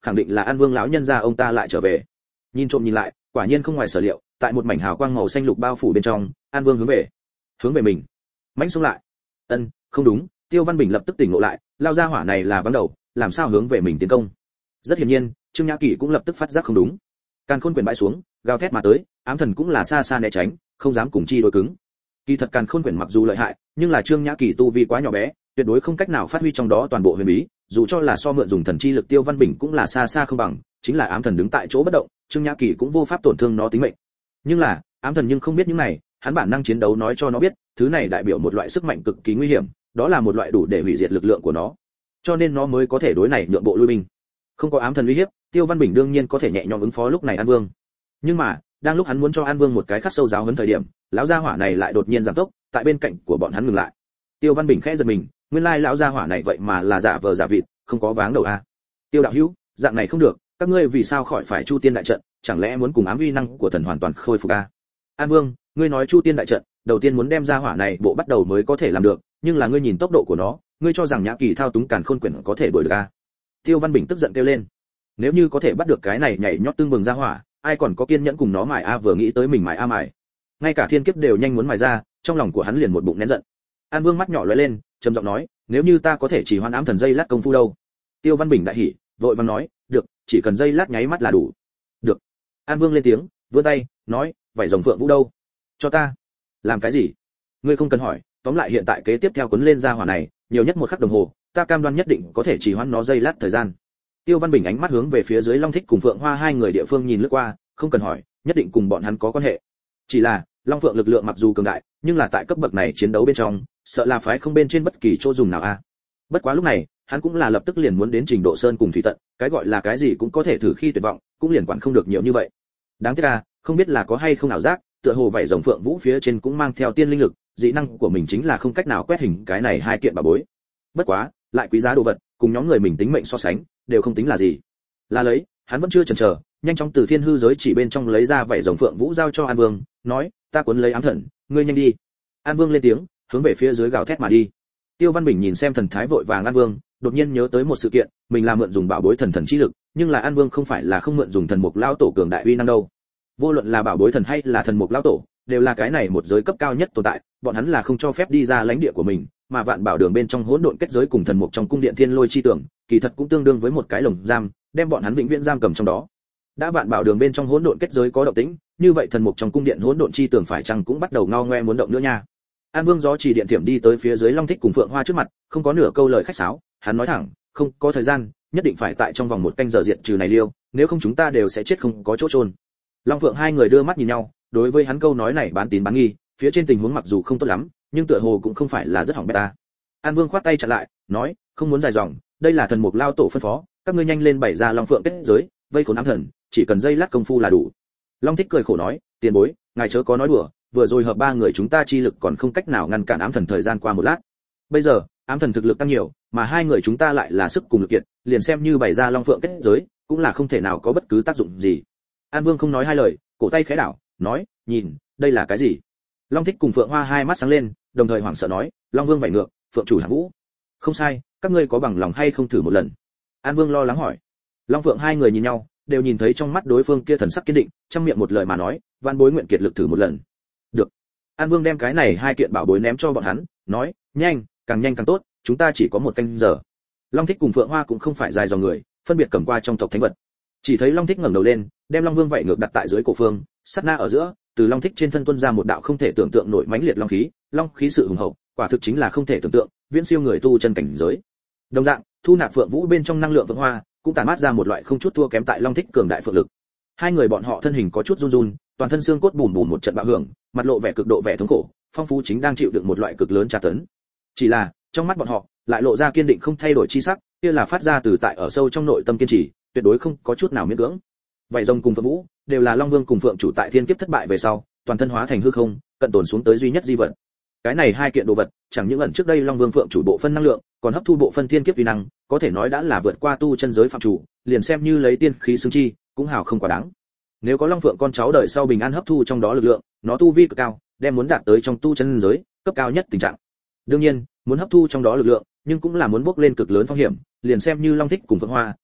khẳng định là An Vương lão nhân gia ông ta lại trở về. Nhìn trộm nhìn lại, quả nhiên không ngoài sở liệu, tại một mảnh hào quang màu xanh lục bao phủ bên trong, An Vương hướng về mình, mãnh xuống lại. Không đúng, Tiêu Văn Bình lập tức tỉnh ngộ lại, lao ra hỏa này là vắng đầu, làm sao hướng về mình tiến công? Rất hiển nhiên, Trương Nhã Kỳ cũng lập tức phát giác không đúng. Càn Khôn Quyển bãi xuống, gào thét mà tới, ám thần cũng là xa xa né tránh, không dám cùng chi đối cứng. Kỳ thật Càn Khôn Quyển mặc dù lợi hại, nhưng là Trương Nhã Kỳ tu vi quá nhỏ bé, tuyệt đối không cách nào phát huy trong đó toàn bộ huyền bí, dù cho là so mượn dùng thần chi lực Tiêu Văn Bình cũng là xa xa không bằng, chính là ám thần đứng tại chỗ bất động, Trương Nhã Kỳ cũng vô pháp tổn thương nó tính mệnh. Nhưng là, ám thần nhưng không biết những này, hắn bản năng chiến đấu nói cho nó biết, thứ này đại biểu một loại sức mạnh cực kỳ nguy hiểm, đó là một loại đủ để hủy diệt lực lượng của nó. Cho nên nó mới có thể đối này nhượng bộ lui binh. Không có ám thần uy hiếp, Tiêu Văn Bình đương nhiên có thể nhẹ nhõm ứng phó lúc này An Vương. Nhưng mà, đang lúc hắn muốn cho An Vương một cái khắc sâu giáo huấn thời điểm, lão gia hỏa này lại đột nhiên giảm tốc, tại bên cạnh của bọn hắn ngừng lại. Tiêu Văn Bình khẽ giật mình, nguyên lai lão gia hỏa này vậy mà là giả vờ giả vịt, không có váng đầu a. Tiêu đạo hữu, dạng này không được, các ngươi vì sao khỏi phải Chu Tiên đại trận, chẳng lẽ muốn cùng ám uy năng của thần hoàn toàn khôi phục a? An Vương, ngươi nói Chu Tiên đại trận, đầu tiên muốn đem gia hỏa này bộ bắt đầu mới có thể làm được, nhưng là ngươi nhìn tốc độ của nó, ngươi cho rằng Nhã Kỳ thao túng Càn Khôn Quyển có thể đuổi được a? Tiêu Văn Bình tức giận kêu lên. Nếu như có thể bắt được cái này nhảy nhót tương bừng gia hỏa, ai còn có kiên nhẫn cùng nó mài a, vừa nghĩ tới mình mài a mài. Ngay cả thiên kiếp đều nhanh muốn mài ra, trong lòng của hắn liền một bụng nén giận. An Vương mắt nhỏ lóe lên, trầm giọng nói, nếu như ta có thể chỉ hoãn ám thần dây lát công phu đâu? Tiêu Văn Bình đại hỉ, vội vàng nói, được, chỉ cần dây lát nháy mắt là đủ. Được. An Vương lên tiếng, vươn tay, nói, vảy rồng phượng vũ đâu? Cho ta. Làm cái gì? Ngươi không cần hỏi, tóm lại hiện tại kế tiếp theo cuốn lên gia hỏa này, nhiều nhất một khắc đồng hồ, ta cam đoan nhất định có thể chỉ hoãn nó dây lát thời gian. Tiêu Văn Bình ánh mắt hướng về phía dưới Long Thích cùng Phượng Hoa hai người địa phương nhìn lướt qua, không cần hỏi, nhất định cùng bọn hắn có quan hệ. Chỉ là, Long Phượng lực lượng mặc dù cường đại, nhưng là tại cấp bậc này chiến đấu bên trong, sợ là phái không bên trên bất kỳ chỗ dùng nào a. Bất quá lúc này, hắn cũng là lập tức liền muốn đến trình độ sơn cùng thủy tận, cái gọi là cái gì cũng có thể thử khi tuyệt vọng, cũng liền quản không được nhiều như vậy. Đáng tiếc a, không biết là có hay không ảo giác, tựa hồ vảy rồng Phượng Vũ phía trên cũng mang theo tiên linh lực, dị năng của mình chính là không cách nào quét hình cái này hai kiện bảo bối. Bất quá, lại quý giá đồ vật, cùng nhóm người mình tính mệnh so sánh, đều không tính là gì. Là lấy, hắn vẫn chưa chần chờ, nhanh chóng từ thiên hư giới chỉ bên trong lấy ra vảy rồng Phượng Vũ giao cho An Vương, nói, ta cuốn lấy ám thần, ngươi nhanh đi. An Vương lên tiếng, hướng về phía dưới gào thét mà đi. Tiêu Văn Bình nhìn xem thần thái vội vàng An Vương, đột nhiên nhớ tới một sự kiện, mình là mượn dùng bảo bối thần chi lực, nhưng là An Vương không phải là không mượn dùng thần mục lão tổ cường đại uy năng đâu. Vô luận là bảo bối thần hay là thần mục lão tổ, đều là cái này một giới cấp cao nhất tồn tại, bọn hắn là không cho phép đi ra lãnh địa của mình, mà vạn bảo đường bên trong hỗn độn kết giới cùng thần mục trong cung điện thiên lôi chi tưởng, kỳ thật cũng tương đương với một cái lồng giam, đem bọn hắn vĩnh viễn giam cầm trong đó. Đã vạn bảo đường bên trong hỗn độn kết giới có động tĩnh, như vậy thần mục trong cung điện hỗn độn chi tưởng phải chăng cũng bắt đầu ngao ngoe muốn động nữa nha. An Vương gió chỉ điện thiểm đi tới phía dưới Long Thích cùng Phượng Hoa trước mặt, không có nửa câu lời khách sáo, hắn nói thẳng, không có thời gian, nhất định phải tại trong vòng một canh giờ diệt trừ này liêu, nếu không chúng ta đều sẽ chết không có chỗ chôn. Long Phượng hai người đưa mắt nhìn nhau, đối với hắn câu nói này bán tín bán nghi, phía trên tình huống mặc dù không tốt lắm, nhưng tựa hồ cũng không phải là rất hỏng bét ta. An Vương khoát tay chặn lại, nói, không muốn dài dòng, đây là thần mục lao tổ phân phó, các ngươi nhanh lên bày ra Long Phượng kết giới, vây khốn ám thần, chỉ cần dây lát công phu là đủ. Long Thích cười khổ nói, tiền bối, ngài chớ có nói đùa, vừa rồi hợp ba người chúng ta chi lực còn không cách nào ngăn cản ám thần thời gian qua một lát. Bây giờ, ám thần thực lực tăng nhiều, mà hai người chúng ta lại là sức cùng lực kiệt, liền xem như bày ra Long Phượng kết giới, cũng là không thể nào có bất cứ tác dụng gì. An Vương không nói hai lời, cổ tay khẽ đảo, nói, nhìn, đây là cái gì? Long Thích cùng Phượng Hoa hai mắt sáng lên, đồng thời hoảng sợ nói, Long Vương vảy ngược, Phượng chủ hạ vũ. Không sai, các ngươi có bằng lòng hay không thử một lần? An Vương lo lắng hỏi. Long Phượng hai người nhìn nhau, đều nhìn thấy trong mắt đối phương kia thần sắc kiên định, trong miệng một lời mà nói, van bối nguyện kiệt lực thử một lần. Được. An Vương đem cái này hai kiện bảo bối ném cho bọn hắn, nói, nhanh càng tốt, chúng ta chỉ có một canh giờ. Long Thích cùng Phượng Hoa cũng không phải dài dòng người, phân biệt cầm qua trong tộc thánh vật. Chỉ thấy Long Thích ngẩng đầu lên, đem Long Vương vảy ngược đặt tại dưới cổ phương, sát na ở giữa, từ Long Thích trên thân tuôn ra một đạo không thể tưởng tượng nổi mãnh liệt long khí sự hùng hậu, quả thực chính là không thể tưởng tượng, viễn siêu người tu chân cảnh giới. Đồng dạng, thu nạp Phượng Vũ bên trong năng lượng Phượng Hoa, cũng tản mát ra một loại không chút thua kém tại Long Thích cường đại phượng lực. Hai người bọn họ thân hình có chút run run, toàn thân xương cốt bùn bùn một trận bạo hưởng, mặt lộ vẻ cực độ vẻ thống khổ, phong phú chính đang chịu đựng một loại cực lớn tra tấn. Chỉ là, trong mắt bọn họ lại lộ ra kiên định không thay đổi chi sắc, kia là phát ra từ tại ở sâu trong nội tâm kiên trì, tuyệt đối không có chút nào miễn cưỡng. Vậy rồng cùng Phượng Vũ đều là Long Vương cùng Phượng chủ tại thiên kiếp thất bại về sau, toàn thân hóa thành hư không, cận tồn xuống tới duy nhất di vật. Cái này hai kiện đồ vật, chẳng những ẩn trước đây Long Vương Phượng chủ bộ phân năng lượng, còn hấp thu bộ phân thiên kiếp uy năng, có thể nói đã là vượt qua tu chân giới phạm chủ, liền xem như lấy tiên khí xương chi, cũng hào không quá đáng. Nếu có Long Phượng con cháu đời sau bình an hấp thu trong đó lực lượng, nó tu vi cực cao, đem muốn đạt tới trong tu chân giới cấp cao nhất tình trạng. Đương nhiên, muốn hấp thu trong đó lực lượng, nhưng cũng là muốn bước lên cực lớn phong hiểm, liền xem như Long Thích cùng Phượng Hoa,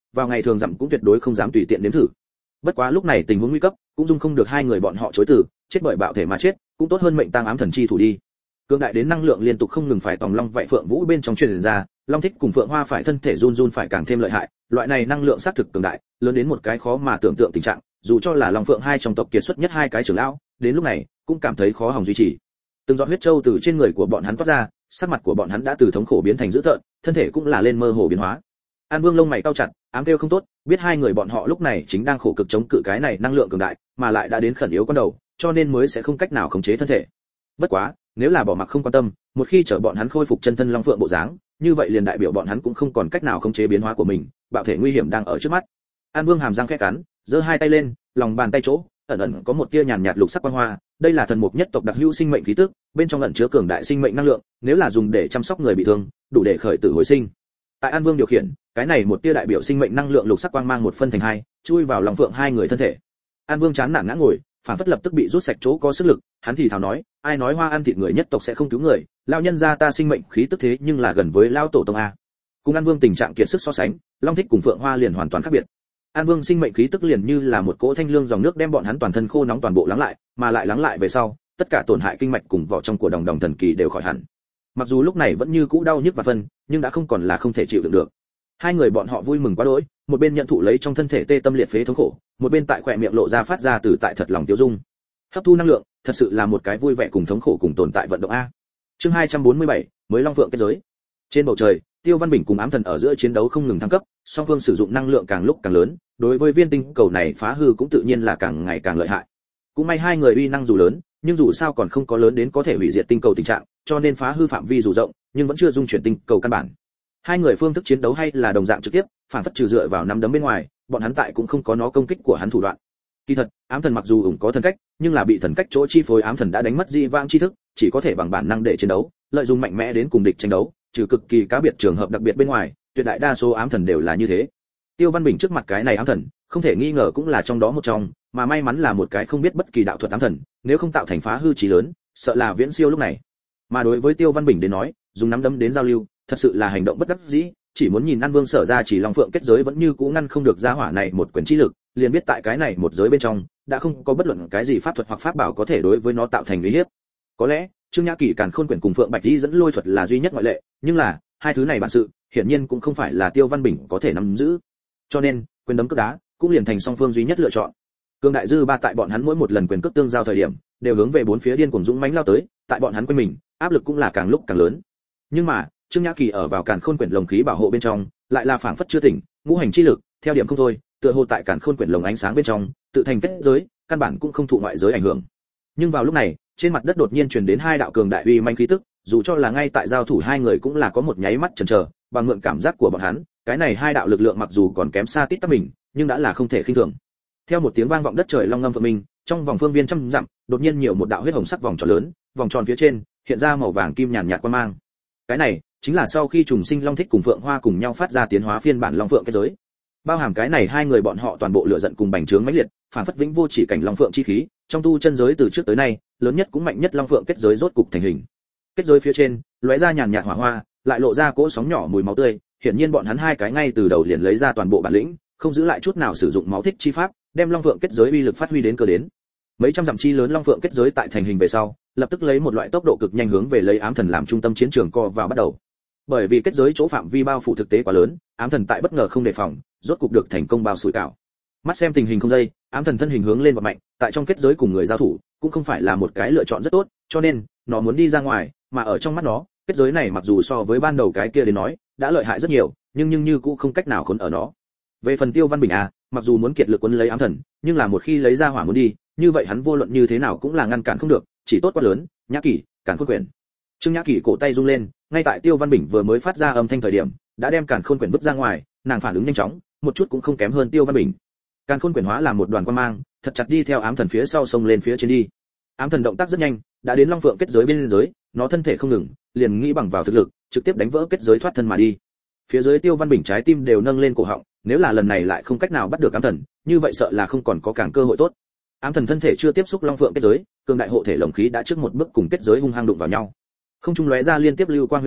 vào ngày thường dặm cũng tuyệt đối không dám tùy tiện nếm thử. Bất quá lúc này tình huống nguy cấp, cũng dung không được hai người bọn họ chối từ, chết bởi bạo thể mà chết, cũng tốt hơn mệnh tang ám thần chi thủ đi. Cường đại đến năng lượng liên tục không ngừng phải tòng long vậy phượng vũ bên trong truyền ra, Long Thích cùng Phượng Hoa phải thân thể run run phải càng thêm lợi hại, loại này năng lượng xác thực cường đại, lớn đến một cái khó mà tưởng tượng tình trạng, dù cho là Long Phượng hai trong tộc kiệt xuất nhất hai cái trưởng lão, đến lúc này cũng cảm thấy khó hòng duy trì. Từng giọt huyết châu từ trên người của bọn hắn toát ra, sắc mặt của bọn hắn đã từ thống khổ biến thành dữ tợn, thân thể cũng là lên mơ hồ biến hóa. An Vương lông mày cau chặt, ám kêu không tốt, biết hai người bọn họ lúc này chính đang khổ cực chống cự cái này năng lượng cường đại, mà lại đã đến khẩn yếu con đầu, cho nên mới sẽ không cách nào khống chế thân thể. Bất quá, nếu là bỏ mặc không quan tâm, một khi chờ bọn hắn khôi phục chân thân long phượng bộ dáng, như vậy liền đại biểu bọn hắn cũng không còn cách nào khống chế biến hóa của mình, bạo thể nguy hiểm đang ở trước mắt. An Vương hàm răng khẽ cắn, giơ hai tay lên, lòng bàn tay chỗ ẩn ẩn có một tia nhàn nhạt lục sắc quang hoa, đây là thần mục nhất tộc đặc hữu sinh mệnh khí tức, bên trong ẩn chứa cường đại sinh mệnh năng lượng, nếu là dùng để chăm sóc người bị thương, đủ để khởi tử hồi sinh. Tại An Vương điều khiển, cái này một tia đại biểu sinh mệnh năng lượng lục sắc quang mang một phân thành hai, chui vào lòng phượng hai người thân thể. An Vương chán nản ngã ngồi, phản phất lập tức bị rút sạch chỗ có sức lực, hắn thì thào nói, ai nói hoa ăn thịt người nhất tộc sẽ không cứu người, lão nhân gia ta sinh mệnh khí tức thế nhưng là gần với lão tổ tông a. Cùng An Vương tình trạng kiệt sức so sánh, Long Thích cùng Phượng Hoa liền hoàn toàn khác biệt. An Vương sinh mệnh khí tức liền như là một cỗ thanh lương dòng nước đem bọn hắn toàn thân khô nóng toàn bộ lắng lại, mà lại lắng lại về sau, tất cả tổn hại kinh mạch cùng vỏ trong của đồng đồng thần kỳ đều khỏi hẳn. Mặc dù lúc này vẫn như cũ đau nhức và phân, nhưng đã không còn là không thể chịu đựng được. Hai người bọn họ vui mừng quá đỗi, một bên nhận thụ lấy trong thân thể tê tâm liệt phế thống khổ, một bên tại khóe miệng lộ ra phát ra từ tại thật lòng tiêu dung. Hấp thu năng lượng, thật sự là một cái vui vẻ cùng thống khổ cùng tồn tại vận động a. Chương 247, mới Long Phượng kết giới. Trên bầu trời, Tiêu Văn Bình cùng ám thần ở giữa chiến đấu không ngừng thăng cấp, song phương sử dụng năng lượng càng lúc càng lớn, đối với viên tinh cầu này phá hư cũng tự nhiên là càng ngày càng lợi hại. Cũng may hai người uy năng dù lớn, nhưng dù sao còn không có lớn đến có thể hủy diệt tinh cầu tình trạng, cho nên phá hư phạm vi dù rộng, nhưng vẫn chưa dung chuyển tinh cầu căn bản. Hai người phương thức chiến đấu hay là đồng dạng trực tiếp, phản phất trừ dựa vào nắm đấm bên ngoài, bọn hắn tại cũng không có nó công kích của hắn thủ đoạn. Kỳ thật, ám thần mặc dù ủng có thần cách, nhưng là bị thần cách chỗ chi phối, ám thần đã đánh mất dị vãng tri thức, chỉ có thể bằng bản năng để chiến đấu, lợi dụng mạnh mẽ đến cùng địch tranh đấu, trừ cực kỳ cá biệt trường hợp đặc biệt bên ngoài, tuyệt đại đa số ám thần đều là như thế. Tiêu Văn Bình trước mặt cái này ám thần, không thể nghi ngờ cũng là trong đó một trong, mà may mắn là một cái không biết bất kỳ đạo thuật ám thần, nếu không tạo thành phá hư chí lớn, sợ là viễn siêu lúc này. Mà đối với Tiêu Văn Bình đến nói, dùng nắm đấm đến giao lưu, thật sự là hành động bất đắc dĩ, chỉ muốn nhìn An Vương sở ra chỉ Long Phượng kết giới vẫn như cũ ngăn không được gia hỏa này một quyền chi lực, liền biết tại cái này một giới bên trong, đã không có bất luận cái gì pháp thuật hoặc pháp bảo có thể đối với nó tạo thành uy hiếp. Có lẽ, Trương Nhã Kỳ Càn Khôn Quyển cùng Phượng Bạch Di dẫn lôi thuật là duy nhất ngoại lệ, nhưng là, hai thứ này bản sự, hiển nhiên cũng không phải là Tiêu Văn Bình có thể nắm giữ. Cho nên, quyền đấm cước đá cũng liền thành song phương duy nhất lựa chọn. Cương đại dư ba tại bọn hắn mỗi một lần quyền cước tương giao thời điểm, đều hướng về bốn phía điên cuồng dũng mãnh lao tới, tại bọn hắn quanh mình, áp lực cũng là càng lúc càng lớn. Nhưng mà, Trương Nhã Kỳ ở vào Càn Khôn Quyển lồng khí bảo hộ bên trong, lại là phảng phất chưa tỉnh, ngũ hành chi lực, theo điểm không thôi, tựa hồ tại Càn Khôn Quyển lồng ánh sáng bên trong, tự thành kết giới, căn bản cũng không thụ ngoại giới ảnh hưởng. Nhưng vào lúc này, trên mặt đất đột nhiên truyền đến hai đạo cường đại uy manh khí tức, dù cho là ngay tại giao thủ hai người cũng là có một nháy mắt chần chờ, bằng mượn cảm giác của bọn hắn, cái này hai đạo lực lượng mặc dù còn kém xa tít tắp mình, nhưng đã là không thể khinh thường. Theo một tiếng vang vọng đất trời long ngâm vượng minh, trong vòng phương viên trăm dặm, đột nhiên nhiều một đạo huyết hồng sắc vòng tròn lớn, vòng tròn phía trên hiện ra màu vàng kim nhàn nhạt quang mang. Cái này chính là sau khi trùng sinh Long Thích cùng Phượng Hoa cùng nhau phát ra tiến hóa phiên bản Long Phượng kết giới. Bao hàm cái này hai người bọn họ toàn bộ lửa giận cùng bành trướng mãnh liệt, phản phất vĩnh vô chỉ cảnh Long Phượng chi khí, trong tu chân giới từ trước tới nay, lớn nhất cũng mạnh nhất Long Phượng kết giới rốt cục thành hình. Kết giới phía trên, lóe ra nhàn nhạt hỏa hoa, lại lộ ra cỗ sóng nhỏ mùi máu tươi, hiển nhiên bọn hắn hai cái ngay từ đầu liền lấy ra toàn bộ bản lĩnh, không giữ lại chút nào sử dụng máu thích chi pháp, đem Long Phượng kết giới uy lực phát huy đến cơ đến. Mấy trăm dặm chi lớn Long Phượng kết giới tại thành hình về sau, lập tức lấy một loại tốc độ cực nhanh hướng về lấy ám thần làm trung tâm chiến trường co vào bắt đầu. Bởi vì kết giới chỗ phạm vi bao phủ thực tế quá lớn, ám thần tại bất ngờ không đề phòng, rốt cục được thành công bao sủi cảo. Mắt xem tình hình không dây, ám thần thân hình hướng lên và mạnh, tại trong kết giới cùng người giao thủ, cũng không phải là một cái lựa chọn rất tốt, cho nên nó muốn đi ra ngoài, mà ở trong mắt nó, kết giới này mặc dù so với ban đầu cái kia đến nói, đã lợi hại rất nhiều, nhưng như cũng không cách nào khốn ở nó. Về phần Tiêu Văn Bình mặc dù muốn kiệt lực quấn lấy ám thần, nhưng là một khi lấy ra hỏa muốn đi, như vậy hắn vô luận như thế nào cũng là ngăn cản không được, chỉ tốt quá lớn, Nhã Kỳ, Càn Khôn Quyển. Trương Nhã Kỳ cổ tay rung lên, ngay tại Tiêu Văn Bình vừa mới phát ra âm thanh thời điểm, đã đem Càn Khôn Quyển vứt ra ngoài, nàng phản ứng nhanh chóng, một chút cũng không kém hơn Tiêu Văn Bình. Càn Khôn Quyển hóa làm một đoàn quang mang, thật chặt đi theo ám thần phía sau xông lên phía trên đi. Ám thần động tác rất nhanh, đã đến Long Phượng kết giới bên dưới, nó thân thể không ngừng, liền nghĩ bằng vào thực lực, trực tiếp đánh vỡ kết giới thoát thân mà đi. Phía dưới Tiêu Văn Bình trái tim đều nâng lên cổ họng, nếu là lần này lại không cách nào bắt được ám thần, như vậy sợ là không còn có càng cơ hội tốt. Ám thần thân thể chưa tiếp xúc Long Phượng kết giới, cường đại hộ thể lồng khí đã trước một bước cùng kết giới hung hăng đụng vào nhau. Không trung lóe ra liên tiếp lưu quang huyễn lửa,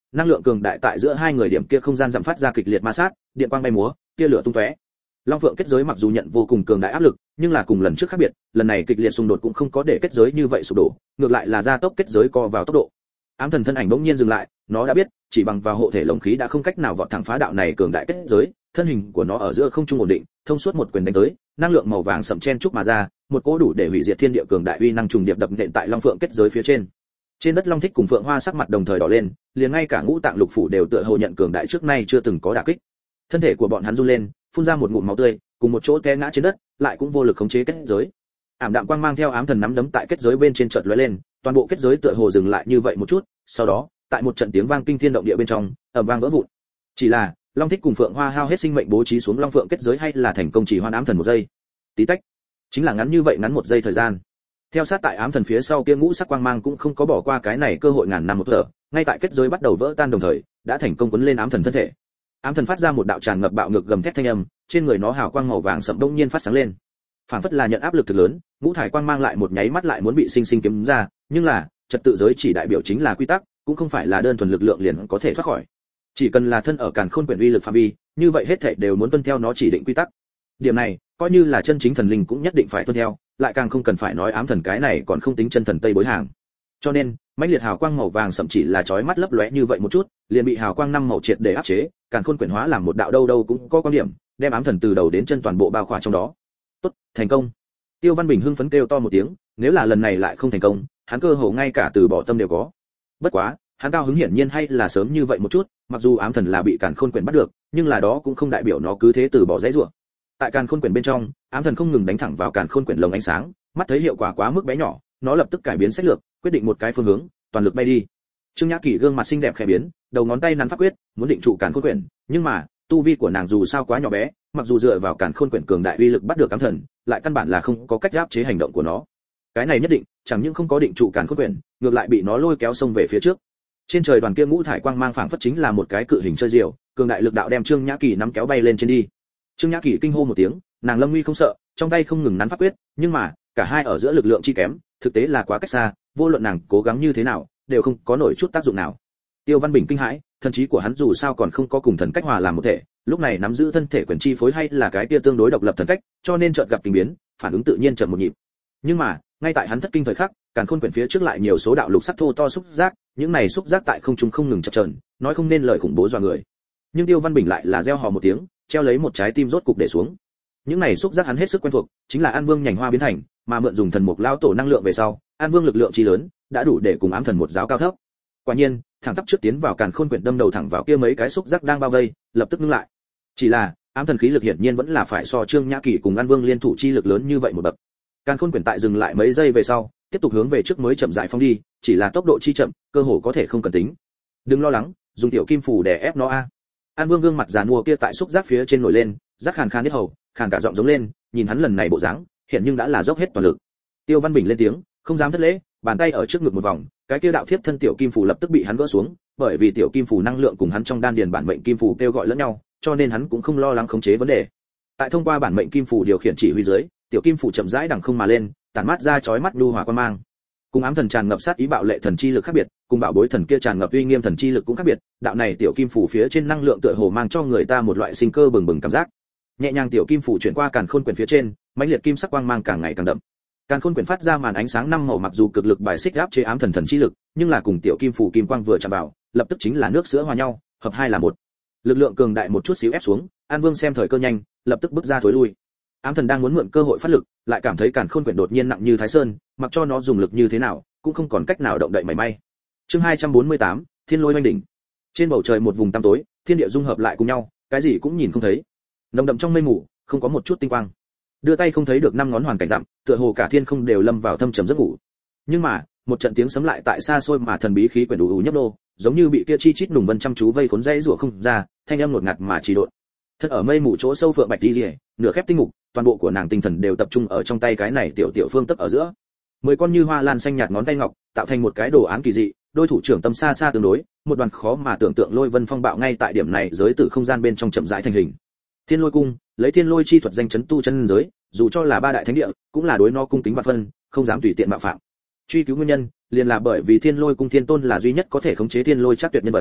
năng lượng cường đại tại giữa hai người điểm kia không gian dặm phát ra kịch liệt ma sát, điện quang bay múa, tia lửa tung tóe. Long Phượng kết giới mặc dù nhận vô cùng cường đại áp lực, nhưng là cùng lần trước khác biệt, lần này kịch liệt xung đột cũng không có để kết giới như vậy sụp đổ, ngược lại là gia tốc kết giới co vào tốc độ. Ám thần thân ảnh bỗng nhiên dừng lại, nó đã biết, chỉ bằng vào hộ thể lồng khí đã không cách nào vọt thẳng phá đạo này cường đại kết giới, thân hình của nó ở giữa không trung ổn định, thông suốt một quyền đánh tới, năng lượng màu vàng sậm chen chúc mà ra, một cỗ đủ để hủy diệt thiên địa cường đại uy năng trùng điệp đập nện tại Long Phượng kết giới phía trên. Trên đất Long Thích cùng Phượng Hoa sắc mặt đồng thời đỏ lên, liền ngay cả ngũ tạng lục phủ đều tựa hồ nhận cường đại trước nay chưa từng có đả kích. Thân thể của bọn hắn run lên, phun ra một ngụm máu tươi, cùng một chỗ té ngã trên đất, lại cũng vô lực khống chế kết giới. Ảm đạm quang mang theo ám thần nắm đấm tại kết giới bên trên chợt lóe lên, toàn bộ kết giới tựa hồ dừng lại như vậy một chút, sau đó, tại một trận tiếng vang kinh thiên động địa bên trong, ầm vang vỡ vụn. Chỉ là, Long Thích cùng Phượng Hoa hao hết sinh mệnh bố trí xuống Long Phượng kết giới hay là thành công chỉ hoãn ám thần một giây. Tí tách, chính là ngắn như vậy ngắn một giây thời gian. Theo sát tại ám thần phía sau kia ngũ sắc quang mang cũng không có bỏ qua cái này cơ hội ngàn năm một thở, ngay tại kết giới bắt đầu vỡ tan đồng thời, đã thành công quấn lên ám thần thân thể. Ám thần phát ra một đạo tràn ngập bạo ngược gầm thét thanh âm, trên người nó hào quang màu vàng sẫm đông nhiên phát sáng lên. Phản phất là nhận áp lực thực lớn, ngũ thải quang mang lại một nháy mắt lại muốn bị sinh sinh kiếm ra, nhưng là, trật tự giới chỉ đại biểu chính là quy tắc, cũng không phải là đơn thuần lực lượng liền có thể thoát khỏi. Chỉ cần là thân ở càn khôn quyển uy lực phạm vi, như vậy hết thảy đều muốn tuân theo nó chỉ định quy tắc. Điểm này, coi như là chân chính thần linh cũng nhất định phải tuân theo, lại càng không cần phải nói ám thần cái này còn không tính chân thần tây bối hàng. Cho nên, mãnh liệt hào quang màu vàng sậm chỉ là chói mắt lấp lóe như vậy một chút, liền bị hào quang năm màu triệt để áp chế, càn khôn quyển hóa làm một đạo đâu đâu cũng có quan điểm, đem ám thần từ đầu đến chân toàn bộ bao khỏa trong đó. Tốt, thành công. Tiêu Văn Bình hưng phấn kêu to một tiếng, nếu là lần này lại không thành công, hắn cơ hồ ngay cả từ bỏ tâm đều có. Bất quá, hắn cao hứng hiển nhiên hay là sớm như vậy một chút, mặc dù ám thần là bị càn khôn quyển bắt được, nhưng là đó cũng không đại biểu nó cứ thế từ bỏ dãy rủa. Tại càn khôn quyển bên trong, ám thần không ngừng đánh thẳng vào càn khôn quyển lồng ánh sáng, mắt thấy hiệu quả quá mức bé nhỏ, nó lập tức cải biến sách lược, quyết định một cái phương hướng, toàn lực bay đi. Trương Nhã Kỳ gương mặt xinh đẹp khẽ biến, đầu ngón tay nắn pháp quyết, muốn định trụ càn khôn quyển, nhưng mà, tu vi của nàng dù sao quá nhỏ bé, mặc dù dựa vào càn khôn quyển cường đại uy lực bắt được ám thần, lại căn bản là không có cách áp chế hành động của nó. Cái này nhất định, chẳng những không có định trụ càn khôn quyển, ngược lại bị nó lôi kéo xông về phía trước. Trên trời đoàn kia ngũ thải quang mang phảng phất chính là một cái cự hình chơi diều, cường đại lực đạo đem Trương Nhã Kỳ nắm kéo bay lên trên đi. Trương Nhã Kỳ kinh hô một tiếng, nàng lâm nguy không sợ, trong tay không ngừng nắn pháp quyết, nhưng mà, cả hai ở giữa lực lượng chi kém, thực tế là quá cách xa, vô luận nàng cố gắng như thế nào, đều không có nổi chút tác dụng nào. Tiêu Văn Bình kinh hãi, thần trí của hắn dù sao còn không có cùng thần cách hòa làm một thể, lúc này nắm giữ thân thể quyền chi phối hay là cái kia tương đối độc lập thần cách, cho nên chợt gặp kinh biến, phản ứng tự nhiên chậm một nhịp. Nhưng mà, ngay tại hắn thất kinh thời khắc, càn khôn quyển phía trước lại nhiều số đạo lục sắc thô to xúc giác, những này xúc giác tại không trung không ngừng chập chờn, nói không nên lời khủng bố dọa người. Nhưng Tiêu Văn Bình lại là reo hò một tiếng, treo lấy một trái tim rốt cục để xuống. Những này xúc giác hắn hết sức quen thuộc, chính là An Vương nhành hoa biến thành, mà mượn dùng thần mục lao tổ năng lượng về sau, An Vương lực lượng chi lớn, đã đủ để cùng ám thần một giáo cao thấp. Quả nhiên, thẳng tắp trước tiến vào càn khôn quyển đâm đầu thẳng vào kia mấy cái xúc giác đang bao vây, lập tức ngưng lại. Chỉ là, ám thần khí lực hiển nhiên vẫn là phải so Trương Nhã Kỳ cùng An Vương liên thủ chi lực lớn như vậy một bậc. Càn khôn quyển tại dừng lại mấy giây về sau, tiếp tục hướng về trước mới chậm rãi phóng đi, chỉ là tốc độ chi chậm, cơ hồ có thể không cần tính. Đừng lo lắng, dùng tiểu kim phù để ép nó a. An Vương gương mặt giàn mua kia tại xúc giác phía trên nổi lên, rắc khàn khàn hết hầu, khàn cả giọng giống lên, nhìn hắn lần này bộ dáng, hiện nhưng đã là dốc hết toàn lực. Tiêu Văn Bình lên tiếng, không dám thất lễ, bàn tay ở trước ngực một vòng, cái kia đạo thiếp thân tiểu kim phù lập tức bị hắn gỡ xuống, bởi vì tiểu kim phù năng lượng cùng hắn trong đan điền bản mệnh kim phù kêu gọi lẫn nhau, cho nên hắn cũng không lo lắng khống chế vấn đề. Tại thông qua bản mệnh kim phù điều khiển chỉ huy dưới, tiểu kim phù chậm rãi đằng không mà lên, tản mát ra chói mắt nhu hòa quan mang. Cùng ám thần tràn ngập sát ý bạo lệ thần chi lực khác biệt, cùng bạo bối thần kia tràn ngập uy nghiêm thần chi lực cũng khác biệt, đạo này tiểu kim phù phía trên năng lượng tựa hồ mang cho người ta một loại sinh cơ bừng bừng cảm giác. Nhẹ nhàng tiểu kim phù chuyển qua càn khôn quyển phía trên, mãnh liệt kim sắc quang mang càng ngày càng đậm. Càn khôn quyển phát ra màn ánh sáng năm màu mặc dù cực lực bài xích áp chế ám thần thần chi lực, nhưng là cùng tiểu kim phù kim quang vừa chạm vào, lập tức chính là nước sữa hòa nhau, hợp hai là một. Lực lượng cường đại một chút xíu ép xuống, An Vương xem thời cơ nhanh, lập tức bước ra thối lui. Ám thần đang muốn mượn cơ hội phát lực, lại cảm thấy càn khôn quyển đột nhiên nặng như thái sơn, mặc cho nó dùng lực như thế nào, cũng không còn cách nào động đậy mảy may. Chương 248, Thiên Lôi oanh đỉnh. Trên bầu trời một vùng tăm tối, thiên địa dung hợp lại cùng nhau, cái gì cũng nhìn không thấy. Nồng đậm trong mây mù, không có một chút tinh quang. Đưa tay không thấy được năm ngón hoàn cảnh dặm, tựa hồ cả thiên không đều lâm vào thâm trầm giấc ngủ. Nhưng mà, một trận tiếng sấm lại tại xa xôi mà thần bí khí quyển ù ù nhấp nô, giống như bị kia chi chít nùng vân chăm chú vây khốn dây rủa không ra, thanh âm ngột ngạt mà trì độn. Thân ở mây mù chỗ sâu Phượng Bạch Di, nửa khép tinh mục, toàn bộ của nàng tinh thần đều tập trung ở trong tay cái này tiểu tiểu phương tấc ở giữa. 10 con như hoa lan xanh nhạt ngón tay ngọc, tạo thành một cái đồ án kỳ dị, đôi thủ trưởng tâm xa xa tương đối, một đoàn khó mà tưởng tượng lôi vân phong bạo ngay tại điểm này giới tử không gian bên trong chậm rãi thành hình. Thiên Lôi cung, lấy Thiên Lôi chi thuật danh chấn tu chân giới, dù cho là ba đại thánh địa, cũng là đối nó cung kính và phân, không dám tùy tiện mạo phạm. Truy cứu nguyên nhân, liền là bởi vì Thiên Lôi cung Thiên Tôn là duy nhất có thể khống chế Thiên Lôi chắc tuyệt nhân vật.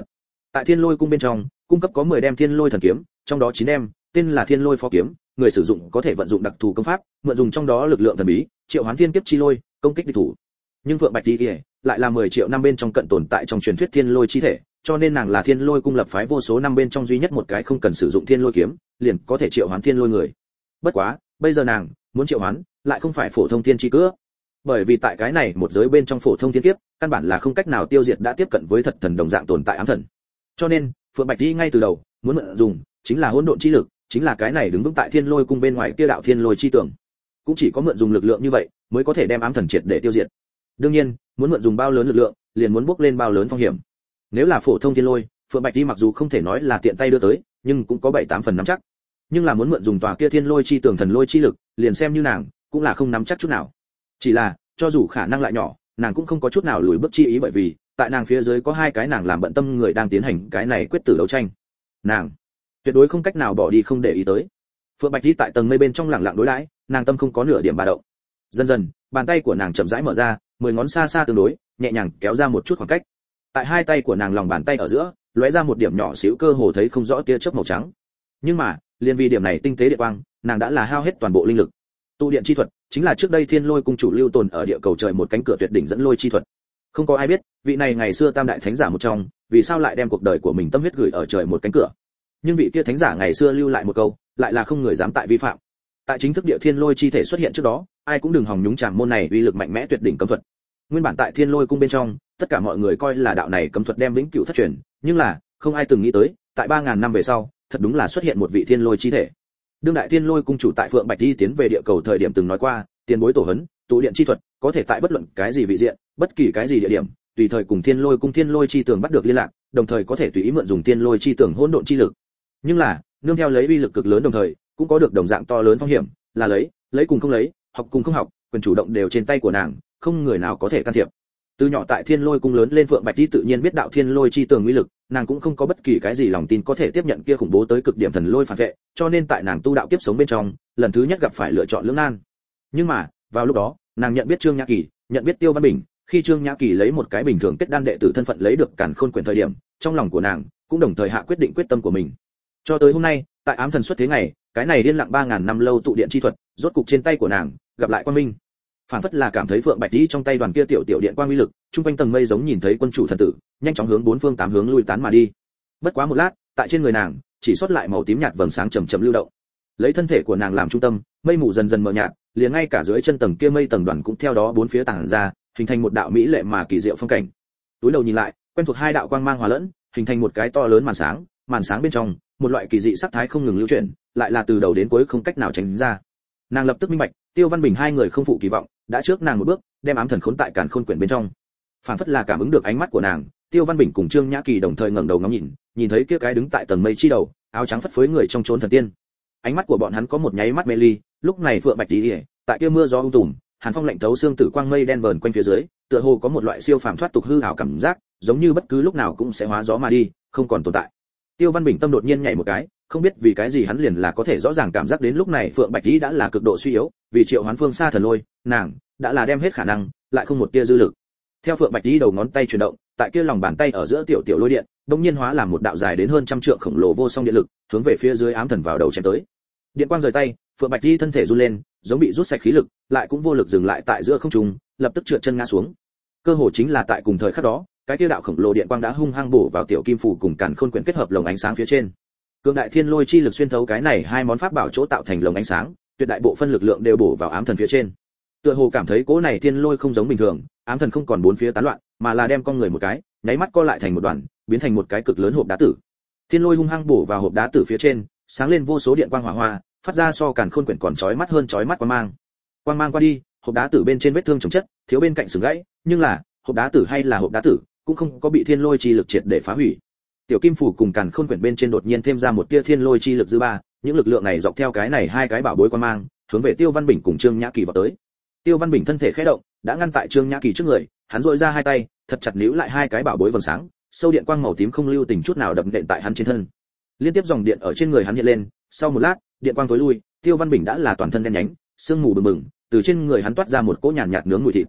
Tại Thiên Lôi cung bên trong, cung cấp có 10 đem Thiên Lôi thần kiếm, trong đó 9 đem tên là Thiên Lôi phó kiếm, người sử dụng có thể vận dụng đặc thù công pháp, mượn dùng trong đó lực lượng thần bí, triệu hoán thiên kiếp chi lôi, công kích địch thủ. Nhưng Phượng Bạch Tỷ lại là 10 triệu năm bên trong cận tồn tại trong truyền thuyết Thiên Lôi chi thể, cho nên nàng là Thiên Lôi cung lập phái vô số năm bên trong duy nhất một cái không cần sử dụng Thiên Lôi kiếm, liền có thể triệu hoán Thiên Lôi người. Bất quá, bây giờ nàng muốn triệu hoán, lại không phải phổ thông thiên chi cước. Bởi vì tại cái này một giới bên trong phổ thông thiên kiếp, căn bản là không cách nào tiêu diệt đã tiếp cận với thật thần đồng dạng tồn tại ám thần. Cho nên, Phượng Bạch Tỷ ngay từ đầu muốn mượn dùng chính là hỗn độn chi lực, chính là cái này đứng vững tại Thiên Lôi cung bên ngoài kia đạo Thiên Lôi chi tưởng. Cũng chỉ có mượn dùng lực lượng như vậy, mới có thể đem ám thần triệt để tiêu diệt. Đương nhiên, muốn mượn dùng bao lớn lực lượng, liền muốn bước lên bao lớn phong hiểm. Nếu là phổ thông Thiên Lôi, Phượng Bạch Tỷ mặc dù không thể nói là tiện tay đưa tới, nhưng cũng có 7-8 phần nắm chắc. Nhưng là muốn mượn dùng tòa kia Thiên Lôi chi tường thần lôi chi lực, liền xem như nàng, cũng là không nắm chắc chút nào. Chỉ là, cho dù khả năng lại nhỏ, nàng cũng không có chút nào lùi bước chi ý, bởi vì tại nàng phía dưới có 2 cái nàng làm bận tâm người đang tiến hành cái này quyết tử đấu tranh. Nàng tuyệt đối không cách nào bỏ đi không để ý tới. Phượng Bạch Tỷ tại tầng mây bên trong lặng lặng đối đãi, nàng tâm không có nửa điểm ba động. Dần dần, bàn tay của nàng chậm rãi mở ra, 10 ngón xa xa tương đối, nhẹ nhàng kéo ra một chút khoảng cách. Tại 2 tay của nàng lòng bàn tay ở giữa, lóe ra một điểm nhỏ xíu cơ hồ thấy không rõ tia chớp màu trắng. Nhưng mà, liên vì điểm này tinh tế điện quang, nàng đã là hao hết toàn bộ linh lực. Tu điện chi thuật chính là trước đây Thiên Lôi cung chủ lưu tồn ở địa cầu trời một cánh cửa tuyệt đỉnh dẫn lôi chi thuật. Không có ai biết, vị này ngày xưa tam đại thánh giả một trong, vì sao lại đem cuộc đời của mình tâm huyết gửi ở trời một cánh cửa. Nhưng vị kia thánh giả ngày xưa lưu lại một câu, lại là không người dám tại vi phạm. Tại chính thức địa Thiên Lôi chi thể xuất hiện trước đó, ai cũng đừng hòng nhúng chàm môn này uy lực mạnh mẽ tuyệt đỉnh cấm thuật. Nguyên bản tại Thiên Lôi cung bên trong, tất cả mọi người coi là đạo này cấm thuật đem vĩnh cửu thất truyền, nhưng là không ai từng nghĩ tới, tại 3000 năm về sau, thật đúng là xuất hiện một vị Thiên Lôi chi thể. Đương đại Thiên Lôi cung chủ tại Phượng Bạch Tỷ tiến về địa cầu thời điểm từng nói qua, tiền bối tổ hấn, tụ điện chi thuật, có thể tại bất luận cái gì vị diện, bất kỳ cái gì địa điểm, tùy thời cùng Thiên Lôi cung Thiên Lôi chi tường bắt được liên lạc, đồng thời có thể tùy ý mượn dùng Thiên Lôi chi tường hỗn độn chi lực. Nhưng là, nương theo lấy uy lực cực lớn đồng thời, cũng có được đồng dạng to lớn phong hiểm, là lấy cùng không lấy, học cùng không học, quyền chủ động đều trên tay của nàng, không người nào có thể can thiệp. Từ nhỏ tại Thiên Lôi cung lớn lên Phượng Bạch Tỷ tự nhiên biết đạo Thiên Lôi chi tường uy lực, nàng cũng không có bất kỳ cái gì lòng tin có thể tiếp nhận kia khủng bố tới cực điểm thần lôi phản vệ, cho nên tại nàng tu đạo kiếp sống bên trong, lần thứ nhất gặp phải lựa chọn lưỡng nan. Nhưng mà, vào lúc đó, nàng nhận biết Trương Nhã Kỳ, nhận biết Tiêu Văn Bình, khi Trương Nhã Kỳ lấy một cái bình thường kết đan đệ tử thân phận lấy được Càn Khôn quyển thời điểm, trong lòng của nàng cũng đồng thời hạ quyết định quyết tâm của mình. Cho tới hôm nay, tại ám thần xuất thế ngày, cái này điên lặng 3000 năm lâu tụ điện chi thuật, rốt cục trên tay của nàng gặp lại quang minh. Phản phất là cảm thấy Phượng Bạch Tỷ trong tay đoàn kia tiểu tiểu điện quang uy lực, trung quanh tầng mây giống nhìn thấy quân chủ thần tử, nhanh chóng hướng 4 phương 8 hướng lui tán mà đi. Bất quá một lát, tại trên người nàng, chỉ xuất lại màu tím nhạt vầng sáng chậm chậm lưu động. Lấy thân thể của nàng làm trung tâm, mây mù dần dần mờ nhạt, liền ngay cả dưới chân tầng kia mây tầng đoàn cũng theo đó bốn phía tản ra, hình thành một đạo mỹ lệ mà kỳ diệu phong cảnh. Túi đầu nhìn lại, quen thuộc 2 đạo quang mang hòa lẫn, hình thành một cái to lớn màn sáng bên trong, một loại kỳ dị sắc thái không ngừng lưu chuyển, lại là từ đầu đến cuối không cách nào tránh ra. Nàng lập tức minh bạch, Tiêu Văn Bình 2 người không phụ kỳ vọng, đã trước nàng một bước, đem ám thần khốn tại Càn Khôn quyển bên trong. Phản phất là cảm ứng được ánh mắt của nàng, Tiêu Văn Bình cùng Trương Nhã Kỳ đồng thời ngẩng đầu ngắm nhìn, nhìn thấy kia cái đứng tại tầng mây chi đầu, áo trắng phất phới người trong chốn thần tiên. Ánh mắt của bọn hắn có một nháy mắt mê ly, lúc này Phượng Bạch Tỷ, tại kia mưa gió ung tùm, hàn phong lạnh thấu xương tử quang mây đen vờn quanh phía dưới, tựa hồ có một loại siêu phàm thoát tục hư ảo cảm giác, giống như bất cứ lúc nào cũng sẽ hóa gió mà đi, không còn tồn tại. Tiêu Văn Bình tâm đột nhiên nhảy một cái, không biết vì cái gì hắn liền là có thể rõ ràng cảm giác đến lúc này Phượng Bạch Tỷ đã là cực độ suy yếu, vì triệu hoán phương xa thần lôi, nàng đã là đem hết khả năng, lại không một tia dư lực. Theo Phượng Bạch Tỷ đầu ngón tay chuyển động, tại kia lòng bàn tay ở giữa tiểu tiểu lôi điện, đột nhiên hóa làm một đạo dài đến hơn 100 trượng khổng lồ vô song điện lực, hướng về phía dưới ám thần vào đầu chém tới. Điện quang rời tay, Phượng Bạch Tỷ thân thể run lên, giống bị rút sạch khí lực, lại cũng vô lực dừng lại tại giữa không trung, lập tức trượt chân ngã xuống. Cơ hồ chính là tại cùng thời khắc đó, cái kia đạo khổng lồ điện quang đã hung hăng bổ vào tiểu kim phù cùng Càn Khôn quyển kết hợp lồng ánh sáng phía trên. Cường đại thiên lôi chi lực xuyên thấu cái này 2 món pháp bảo chỗ tạo thành lồng ánh sáng, tuyệt đại bộ phân lực lượng đều bổ vào ám thần phía trên. Tựa hồ cảm thấy cỗ này thiên lôi không giống bình thường, ám thần không còn bốn phía tán loạn, mà là đem con người một cái, nháy mắt co lại thành một đoàn, biến thành một cái cực lớn hộp đá tử. Thiên lôi hung hăng bổ vào hộp đá tử phía trên, sáng lên vô số điện quang hỏa hoa, phát ra so Càn Khôn quyển còn chói mắt hơn chói mắt quang mang. Quang mang qua đi, hộp đá tử bên trên vết thương chồng chất, thiếu bên cạnh sừng gãy, nhưng là, hộp đá tử hay là hộp đá tử, cũng không có bị thiên lôi chi lực triệt để phá hủy. Tiểu kim phủ cùng Càn Khôn quyển bên trên đột nhiên thêm ra một tia thiên lôi chi lực dư ba, những lực lượng này dọc theo cái này 2 cái bảo bối quang mang, hướng về Tiêu Văn Bình cùng Trương Nhã Kỳ vào tới. Tiêu Văn Bình thân thể khẽ động, đã ngăn tại Trương Nhã Kỳ trước người, hắn duỗi ra 2 tay, thật chặt níu lại 2 cái bảo bối vầng sáng, sâu điện quang màu tím không lưu tình chút nào đập nện tại hắn trên thân. Liên tiếp dòng điện ở trên người hắn hiện lên, sau một lát, điện quang tối lui, Tiêu Văn Bình đã là toàn thân đen nhánh, sương mù bừng bừng, từ trên người hắn toát ra một cỗ nhàn nhạt nướng mùi thịt.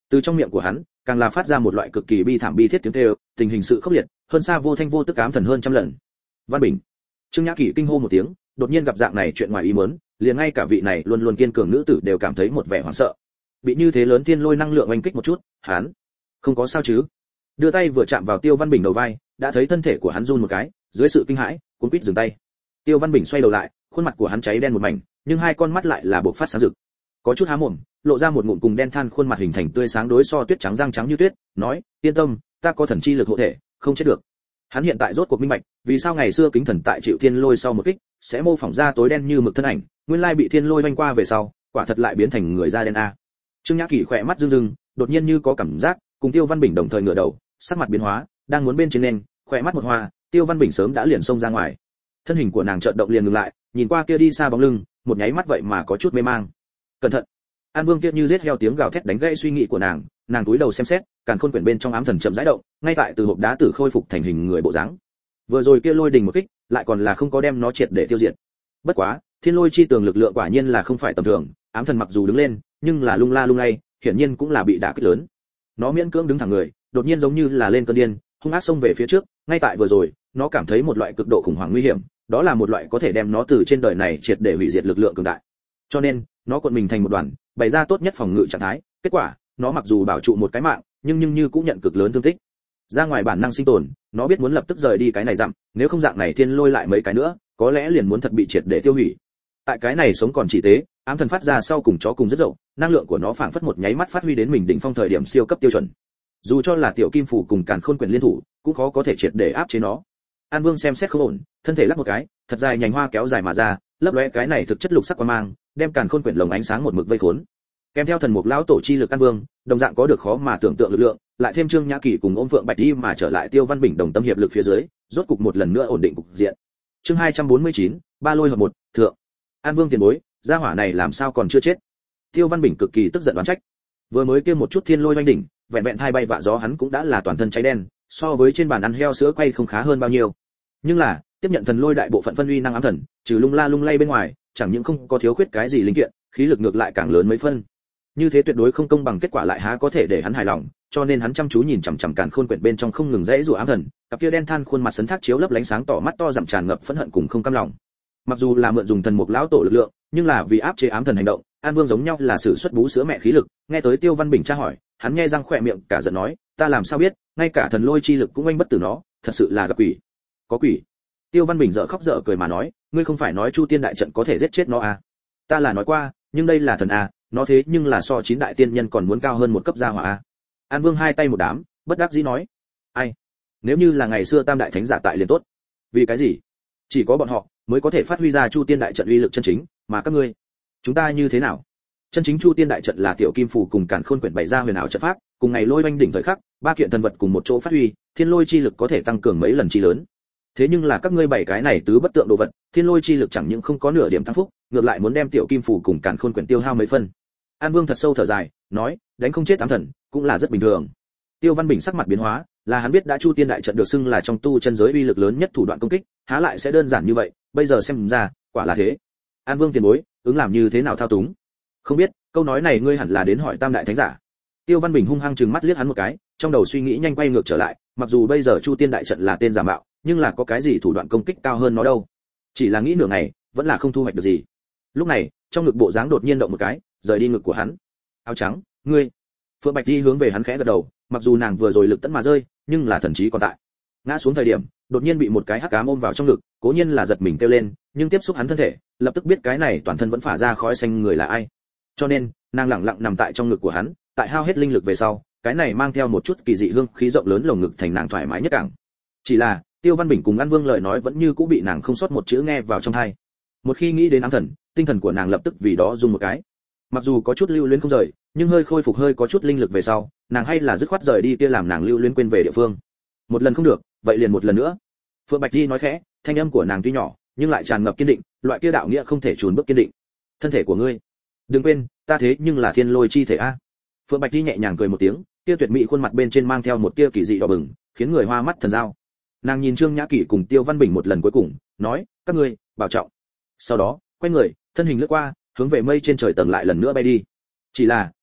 Từ trong miệng của hắn càng là phát ra một loại cực kỳ bi thảm bi thiết tiếng kêu, tình hình sự khốc liệt hơn xa vô thanh vô tức ám thần hơn trăm lần. Văn Bình. Trương Nhã Kỳ kinh hô một tiếng, đột nhiên gặp dạng này chuyện ngoài ý muốn, liền ngay cả vị này luôn luôn kiên cường nữ tử đều cảm thấy một vẻ hoảng sợ. Bị như thế lớn thiên lôi năng lượng oanh kích một chút, hắn không có sao chứ? Đưa tay vừa chạm vào Tiêu Văn Bình đầu vai, đã thấy thân thể của hắn run một cái, dưới sự kinh hãi, cuống quýt dừng tay. Tiêu Văn Bình xoay đầu lại, khuôn mặt của hắn cháy đen một mảnh, nhưng hai con mắt lại là bộc phát sáng rực. Có chút há mồm, lộ ra một ngụm cùng đen than khuôn mặt hình thành tươi sáng đối so tuyết trắng răng trắng như tuyết, nói: "Yên tâm, ta có thần chi lực hộ thể, không chết được." Hắn hiện tại rốt cuộc minh bạch, vì sao ngày xưa kính thần tại chịu thiên lôi sau một kích, sẽ mô phỏng ra tối đen như mực thân ảnh, nguyên lai bị thiên lôi vanh qua về sau, quả thật lại biến thành người da đen a. Trương Nhã Kỳ khỏe mắt rưng rưng, đột nhiên như có cảm giác, cùng Tiêu Văn Bình đồng thời ngửa đầu, sắc mặt biến hóa, đang muốn bên trên lên, khỏe mắt một hoa, Tiêu Văn Bình sớm đã liền xông ra ngoài. Thân hình của nàng chợt động liền ngừng lại, nhìn qua kia đi xa bóng lưng, một nháy mắt vậy mà có chút mê mang. Cẩn thận! An Vương kia như giết heo tiếng gào thét đánh gãy suy nghĩ của nàng, nàng cúi đầu xem xét, càn khôn quyển bên trong ám thần chậm rãi động, ngay tại từ hộp đá tử khôi phục thành hình người bộ dáng. Vừa rồi kia lôi đình một kích, lại còn là không có đem nó triệt để tiêu diệt. Bất quá, thiên lôi chi tường lực lượng quả nhiên là không phải tầm thường, ám thần mặc dù đứng lên, nhưng là lung la lung lay, hiển nhiên cũng là bị đả kích lớn. Nó miễn cưỡng đứng thẳng người, đột nhiên giống như là lên cơn điên, hung ác xông về phía trước, ngay tại vừa rồi, nó cảm thấy một loại cực độ khủng hoảng nguy hiểm, đó là một loại có thể đem nó từ trên đời này triệt để hủy diệt lực lượng cường đại. Cho nên, nó cuộn mình thành một đoàn, bày ra tốt nhất phòng ngự trạng thái, kết quả, nó mặc dù bảo trụ một cái mạng, nhưng như cũng nhận cực lớn thương tích. Ra ngoài bản năng sinh tồn, nó biết muốn lập tức rời đi cái này dặm, nếu không dạng này thiên lôi lại mấy cái nữa, có lẽ liền muốn thật bị triệt để tiêu hủy. Tại cái này sống còn chỉ tế, ám thần phát ra sau cùng chó cùng rất rộng, năng lượng của nó phảng phất một nháy mắt phát huy đến mình đỉnh phong thời điểm siêu cấp tiêu chuẩn. Dù cho là tiểu kim phủ cùng càn khôn quyền liên thủ, cũng khó có thể triệt để áp chế nó. An Vương xem xét không ổn, thân thể lắc một cái, thật dài nhành hoa kéo dài mà ra, lấp lóe cái này thực chất lục sắc quang mang, đem càn khôn quyển lồng ánh sáng một mực vây khốn. Kèm theo thần mục lão tổ chi lực An Vương, đồng dạng có được khó mà tưởng tượng lực lượng, lại thêm Trương Nhã Kỳ cùng Ôm Phượng Bạch đi mà trở lại Tiêu Văn Bình đồng tâm hiệp lực phía dưới, rốt cục một lần nữa ổn định cục diện. Chương 249, ba lôi hợp một, thượng. An Vương tiền bối, gia hỏa này làm sao còn chưa chết? Tiêu Văn Bình cực kỳ tức giận đoán trách. Vừa mới kia một chút thiên lôi oanh đỉnh, vẹn vẹn hai bay vạ gió hắn cũng đã là toàn thân cháy đen, so với trên bàn ăn heo sữa quay không khá hơn bao nhiêu. Nhưng là, tiếp nhận thần lôi đại bộ phận phân uy năng ám thần, trừ lung la lung lay bên ngoài, chẳng những không có thiếu khuyết cái gì linh kiện, khí lực ngược lại càng lớn mấy phân. Như thế tuyệt đối không công bằng kết quả lại há có thể để hắn hài lòng, cho nên hắn chăm chú nhìn chằm chằm càn khôn quyển bên trong không ngừng rẽ rủa ám thần, cặp kia đen than khuôn mặt sấn thác chiếu lấp lánh sáng tỏ mắt to dặm tràn ngập phẫn hận cùng không cam lòng. Mặc dù là mượn dùng thần mục lão tổ lực lượng, nhưng là vì áp chế ám thần hành động, An Vương giống nhau là sử xuất bú sữa mẹ khí lực, nghe tới Tiêu Văn Bình tra hỏi, hắn nhe răng khỏe miệng cả giận nói, ta làm sao biết, ngay cả thần lôi chi lực cũng oanh bất tử nó, thật sự là gặp quỷ. Có quỷ. Tiêu Văn Bình dở khóc dở cười mà nói, ngươi không phải nói Chu Tiên đại trận có thể giết chết nó à? Ta là nói qua, nhưng đây là thần à, nó thế nhưng là so 9 đại tiên nhân còn muốn cao hơn một cấp gia hỏa à? An Vương hai tay một đám, bất đắc dĩ nói, ai? Nếu như là ngày xưa Tam đại thánh giả tại liền tốt. Vì cái gì? Chỉ có bọn họ mới có thể phát huy ra Chu Tiên đại trận uy lực chân chính, mà các ngươi, chúng ta như thế nào? Chân chính Chu Tiên đại trận là tiểu kim phù cùng càn khôn quyển bày ra huyền ảo trận pháp, cùng ngày lôi oanh đỉnh thời khắc, ba kiện thần vật cùng một chỗ phát huy, thiên lôi chi lực có thể tăng cường mấy lần chi lớn. Thế nhưng là các ngươi bảy cái này tứ bất tượng đồ vật, thiên lôi chi lực chẳng những không có nửa điểm tăng phúc, ngược lại muốn đem tiểu kim phù cùng càn khôn quyển tiêu hao mấy phân. An Vương thật sâu thở dài, nói, đánh không chết ám thần, cũng là rất bình thường. Tiêu Văn Bình sắc mặt biến hóa, là hắn biết đã Chu Tiên đại trận được xưng là trong tu chân giới uy lực lớn nhất thủ đoạn công kích, há lại sẽ đơn giản như vậy, bây giờ xem ra, quả là thế. An Vương tiền bối, ứng làm như thế nào thao túng? Không biết, câu nói này ngươi hẳn là đến hỏi Tam đại thánh giả. Tiêu Văn Bình hung hăng trừng mắt liếc hắn một cái, trong đầu suy nghĩ nhanh quay ngược trở lại, mặc dù bây giờ Chu Tiên đại trận là tên giả mạo, nhưng là có cái gì thủ đoạn công kích cao hơn nó đâu? Chỉ là nghĩ nửa ngày, vẫn là không thu hoạch được gì. Lúc này, trong ngực bộ dáng đột nhiên động một cái, rời đi ngực của hắn. Áo trắng, ngươi. Phượng Bạch đi hướng về hắn khẽ gật đầu, mặc dù nàng vừa rồi lực tấn mà rơi, nhưng là thần trí còn tại. Ngã xuống thời điểm, đột nhiên bị một cái hắc ám ôm vào trong ngực, cố nhiên là giật mình kêu lên, nhưng tiếp xúc hắn thân thể, lập tức biết cái này toàn thân vẫn phả ra khói xanh người là ai. Cho nên, nàng lặng lặng nằm tại trong ngực của hắn, tại hao hết linh lực về sau, cái này mang theo một chút kỳ dị hương khí rộng lớn lồng ngực thành nàng thoải mái nhất càng. Chỉ là, Tiêu Văn Bình cùng An Vương lời nói vẫn như cũ bị nàng không sót một chữ nghe vào trong tai. Một khi nghĩ đến ám thần, tinh thần của nàng lập tức vì đó rung một cái. Mặc dù có chút lưu luyến không rời, nhưng hơi khôi phục hơi có chút linh lực về sau, nàng hay là dứt khoát rời đi kia làm nàng lưu luyến quên về địa phương. Một lần không được, vậy liền một lần nữa. Phượng Bạch Di nói khẽ, thanh âm của nàng tuy nhỏ, nhưng lại tràn ngập kiên định, loại kia đạo nghĩa không thể chùn bước kiên định. Thân thể của ngươi, đừng quên, ta thế nhưng là thiên lôi chi thể a. Phượng Bạch Di nhẹ nhàng cười một tiếng, kia tuyệt mỹ khuôn mặt bên trên mang theo một tia kỳ dị đỏ bừng, khiến người hoa mắt thần dao. Nàng nhìn Trương Nhã Kỷ cùng Tiêu Văn Bình một lần cuối cùng, nói, các ngươi, bảo trọng. Sau đó, quay người, thân hình lướt qua, hướng về mây trên trời tầng lại lần nữa bay đi. Chỉ là,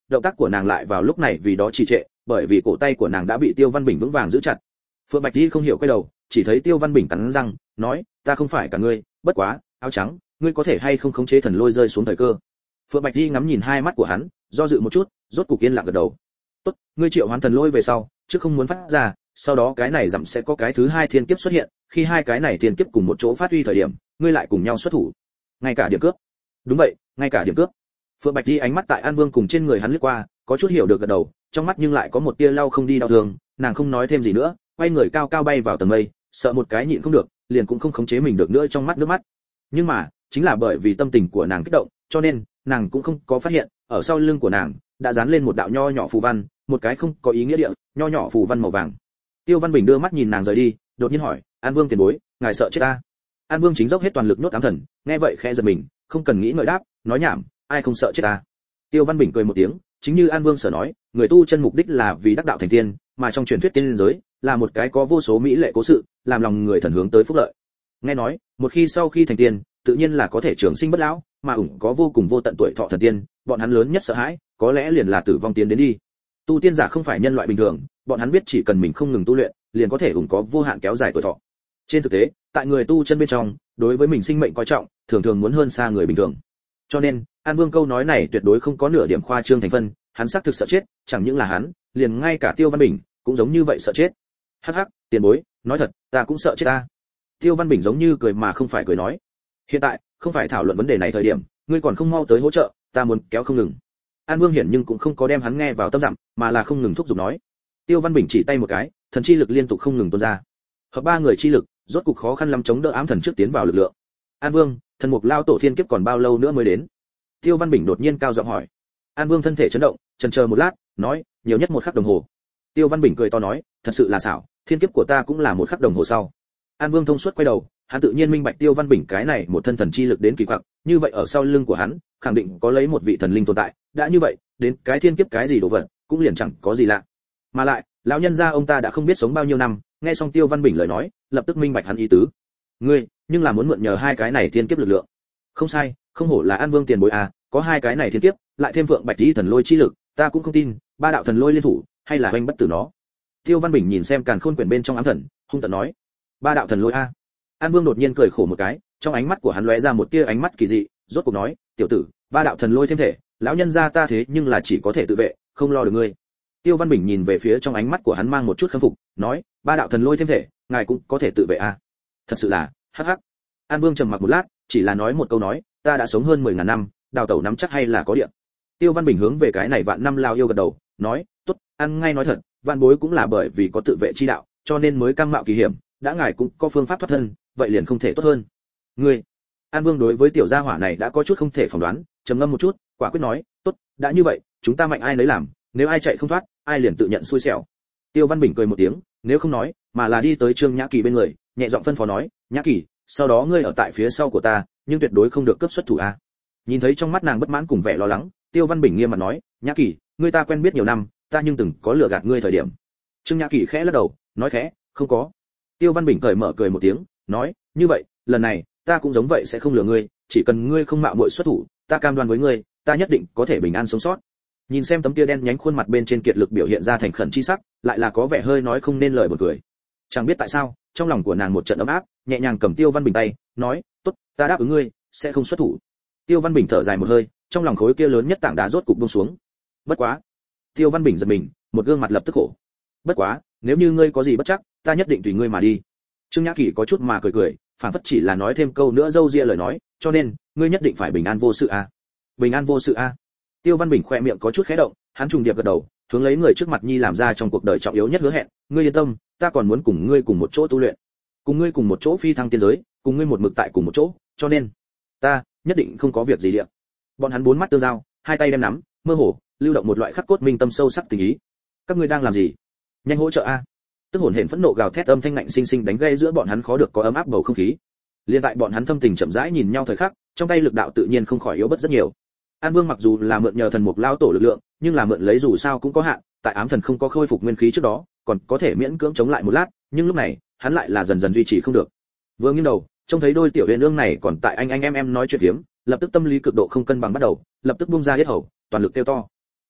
động tác của nàng lại vào lúc này vì đó trì trệ, bởi vì cổ tay của nàng đã bị Tiêu Văn Bình vững vàng giữ chặt. Phượng Bạch Di không hiểu quay đầu, chỉ thấy Tiêu Văn Bình cắn răng, nói, ta không phải cả ngươi, bất quá, áo trắng, ngươi có thể hay không khống chế thần lôi rơi xuống thời cơ. Phượng Bạch Di ngắm nhìn hai mắt của hắn, do dự một chút, rốt cục yên lặng gật đầu. Tốt, ngươi triệu hoán thần lôi về sau, chứ không muốn phát ra, sau đó cái này dặm sẽ có cái thứ hai thiên kiếp xuất hiện, khi hai cái này thiên kiếp cùng một chỗ phát huy thời điểm, ngươi lại cùng nhau xuất thủ. Ngay cả điểm cướp. Đúng vậy, ngay cả điểm cướp. Phượng Bạch Di ánh mắt tại An Vương cùng trên người hắn lướt qua, có chút hiểu được gật đầu, trong mắt nhưng lại có một tia lau không đi đau thương, nàng không nói thêm gì nữa, quay người cao cao bay vào tầng mây, sợ một cái nhịn không được, liền cũng không khống chế mình được nữa trong mắt nước mắt. Nhưng mà, chính là bởi vì tâm tình của nàng kích động, cho nên nàng cũng không có phát hiện, ở sau lưng của nàng đã dán lên một đạo nho nhỏ phù văn, một cái không có ý nghĩa địa, nho nhỏ phù văn màu vàng. Tiêu Văn Bình đưa mắt nhìn nàng rời đi, đột nhiên hỏi, An Vương tiền bối, ngài sợ chết ta? An Vương chính dốc hết toàn lực nhốt ám thần, nghe vậy khẽ giật mình, không cần nghĩ ngợi đáp, nói nhảm, ai không sợ chết ta? Tiêu Văn Bình cười một tiếng, chính như An Vương sở nói, người tu chân mục đích là vì đắc đạo thành tiên, mà trong truyền thuyết tiên giới là một cái có vô số mỹ lệ cố sự, làm lòng người thần hướng tới phúc lợi. Nghe nói, một khi sau khi thành tiên, tự nhiên là có thể trường sinh bất lão, mà ủng có vô cùng vô tận tuổi thọ thần tiên, bọn hắn lớn nhất sợ hãi, có lẽ liền là tử vong tiến đến đi. Tu tiên giả không phải nhân loại bình thường, bọn hắn biết chỉ cần mình không ngừng tu luyện, liền có thể ủng có vô hạn kéo dài tuổi thọ. Trên thực tế, tại người tu chân bên trong, đối với mình sinh mệnh coi trọng, thường thường muốn hơn xa người bình thường. Cho nên, An Vương câu nói này tuyệt đối không có nửa điểm khoa trương thành phân, hắn xác thực sợ chết, chẳng những là hắn, liền ngay cả Tiêu Văn Bình cũng giống như vậy sợ chết. Hắc hắc, tiền bối, nói thật, ta cũng sợ chết ta. Tiêu Văn Bình giống như cười mà không phải cười nói, hiện tại không phải thảo luận vấn đề này thời điểm, ngươi còn không mau tới hỗ trợ, ta muốn kéo không ngừng. An Vương hiển nhưng cũng không có đem hắn nghe vào tâm dặm, mà là không ngừng thúc giục nói. Tiêu Văn Bình chỉ tay một cái, thần chi lực liên tục không ngừng tuôn ra. Hợp ba người chi lực, rốt cục khó khăn lắm chống đỡ ám thần trước tiến vào lực lượng. An Vương, thần mục lao tổ thiên kiếp còn bao lâu nữa mới đến? Tiêu Văn Bình đột nhiên cao giọng hỏi. An Vương thân thể chấn động, chần chờ một lát, nói, nhiều nhất 1 khắc đồng hồ. Tiêu Văn Bình cười to nói, thật sự là xảo, thiên kiếp của ta cũng là 1 khắc đồng hồ sau. An Vương thông suốt quay đầu, hắn tự nhiên minh bạch Tiêu Văn Bình cái này một thân thần chi lực đến kỳ quặc, như vậy ở sau lưng của hắn, khẳng định có lấy một vị thần linh tồn tại, đã như vậy, đến cái thiên kiếp cái gì đồ vật, cũng liền chẳng có gì lạ. Mà lại, lão nhân gia ông ta đã không biết sống bao nhiêu năm, nghe xong Tiêu Văn Bình lời nói, lập tức minh bạch hắn ý tứ. Ngươi, nhưng là muốn mượn nhờ hai cái này thiên kiếp lực lượng. Không sai, không hổ là An Vương tiền bối à, có hai cái này thiên kiếp, lại thêm Vượng Bạch Di thần lôi chi lực, ta cũng không tin, ba đạo thần lôi liên thủ, hay là hoành bất tử nó. Tiêu Văn Bình nhìn xem càn khôn quyển bên trong ám thần, hung tợn nói, ba đạo thần lôi a. An Vương đột nhiên cười khổ một cái, trong ánh mắt của hắn lóe ra một tia ánh mắt kỳ dị, rốt cuộc nói, tiểu tử, ba đạo thần lôi thêm thể, lão nhân gia ta thế nhưng là chỉ có thể tự vệ, không lo được ngươi. Tiêu Văn Bình nhìn về phía trong ánh mắt của hắn mang một chút khâm phục, nói, ba đạo thần lôi thêm thể, ngài cũng có thể tự vệ a. Thật sự là, hắc hắc. An Vương trầm mặc một lát, chỉ là nói một câu nói, ta đã sống hơn 10.000 năm, đào tẩu nắm chắc hay là có điện. Tiêu Văn Bình hướng về cái này vạn năm lao yêu gật đầu, nói, tốt, ăn ngay nói thật, vạn bối cũng là bởi vì có tự vệ chi đạo, cho nên mới cam mạo kỳ hiểm, đã ngài cũng có phương pháp thoát thân, vậy liền không thể tốt hơn. Ngươi, An Vương đối với tiểu gia hỏa này đã có chút không thể phỏng đoán, trầm ngâm một chút, quả quyết nói, tốt, đã như vậy, chúng ta mạnh ai nấy làm, nếu ai chạy không thoát, ai liền tự nhận xui xẻo. Tiêu Văn Bình cười một tiếng, nếu không nói, mà là đi tới Trương Nhã Kỳ bên người, nhẹ giọng phân phó nói, Nhã Kỳ, sau đó ngươi ở tại phía sau của ta, nhưng tuyệt đối không được cướp xuất thủ a. Nhìn thấy trong mắt nàng bất mãn cùng vẻ lo lắng, Tiêu Văn Bình nghiêm mặt nói, Nhã Kỳ, ngươi ta quen biết nhiều năm, ta nhưng từng có lừa gạt ngươi thời điểm. Trương Nhã Kỳ khẽ lắc đầu, nói khẽ, không có. Tiêu Văn Bình cởi mở cười một tiếng, nói, như vậy, lần này, ta cũng giống vậy sẽ không lừa ngươi, chỉ cần ngươi không mạo muội xuất thủ, ta cam đoan với ngươi, ta nhất định có thể bình an sống sót. Nhìn xem tấm kia đen nhánh khuôn mặt bên trên kiệt lực biểu hiện ra thành khẩn chi sắc, lại là có vẻ hơi nói không nên lời buồn cười. Chẳng biết tại sao, trong lòng của nàng một trận ấm áp, nhẹ nhàng cầm Tiêu Văn Bình tay, nói, tốt, ta đáp ứng ngươi, sẽ không xuất thủ. Tiêu Văn Bình thở dài một hơi, trong lòng khối kia lớn nhất tảng đá rốt cục buông xuống. Bất quá, Tiêu Văn Bình giật mình, một gương mặt lập tức khổ. Bất quá, nếu như ngươi có gì bất chắc, ta nhất định tùy ngươi mà đi. Trương Nhã Kỳ có chút mà cười cười, phản phất chỉ là nói thêm câu nữa dâu ria lời nói, cho nên, ngươi nhất định phải bình an vô sự a. Bình an vô sự a. Tiêu Văn Bình khỏe miệng có chút khẽ động, hắn trùng điệp gật đầu, hướng lấy người trước mặt nhi làm ra trong cuộc đời trọng yếu nhất hứa hẹn, ngươi yên tâm, ta còn muốn cùng ngươi cùng một chỗ tu luyện, cùng ngươi cùng một chỗ phi thăng tiên giới, cùng ngươi một mực tại cùng một chỗ, cho nên, ta nhất định không có việc gì địa. Bọn hắn bốn mắt tương giao, hai tay đem nắm, mơ hồ, lưu động một loại khắc cốt minh tâm sâu sắc tình ý. Các ngươi đang làm gì? Nhanh hỗ trợ a. Tức hồn hển phẫn nộ gào thét âm thanh lạnh sinh sinh đánh gây giữa bọn hắn khó được có ấm áp bầu không khí. Liên tại bọn hắn thâm tình chậm rãi nhìn nhau thời khắc, trong tay lực đạo tự nhiên không khỏi yếu bớt rất nhiều. An Vương mặc dù là mượn nhờ thần mục lao tổ lực lượng, nhưng là mượn lấy dù sao cũng có hạn, tại ám thần không có khôi phục nguyên khí trước đó, còn có thể miễn cưỡng chống lại một lát, nhưng lúc này, hắn lại là dần dần duy trì không được. Vừa nghiêng đầu, trông thấy đôi tiểu huyền ương này còn tại anh em nói chuyện phiếm, lập tức tâm lý cực độ không cân bằng bắt đầu, lập tức buông ra hết hầu, toàn lực kêu to.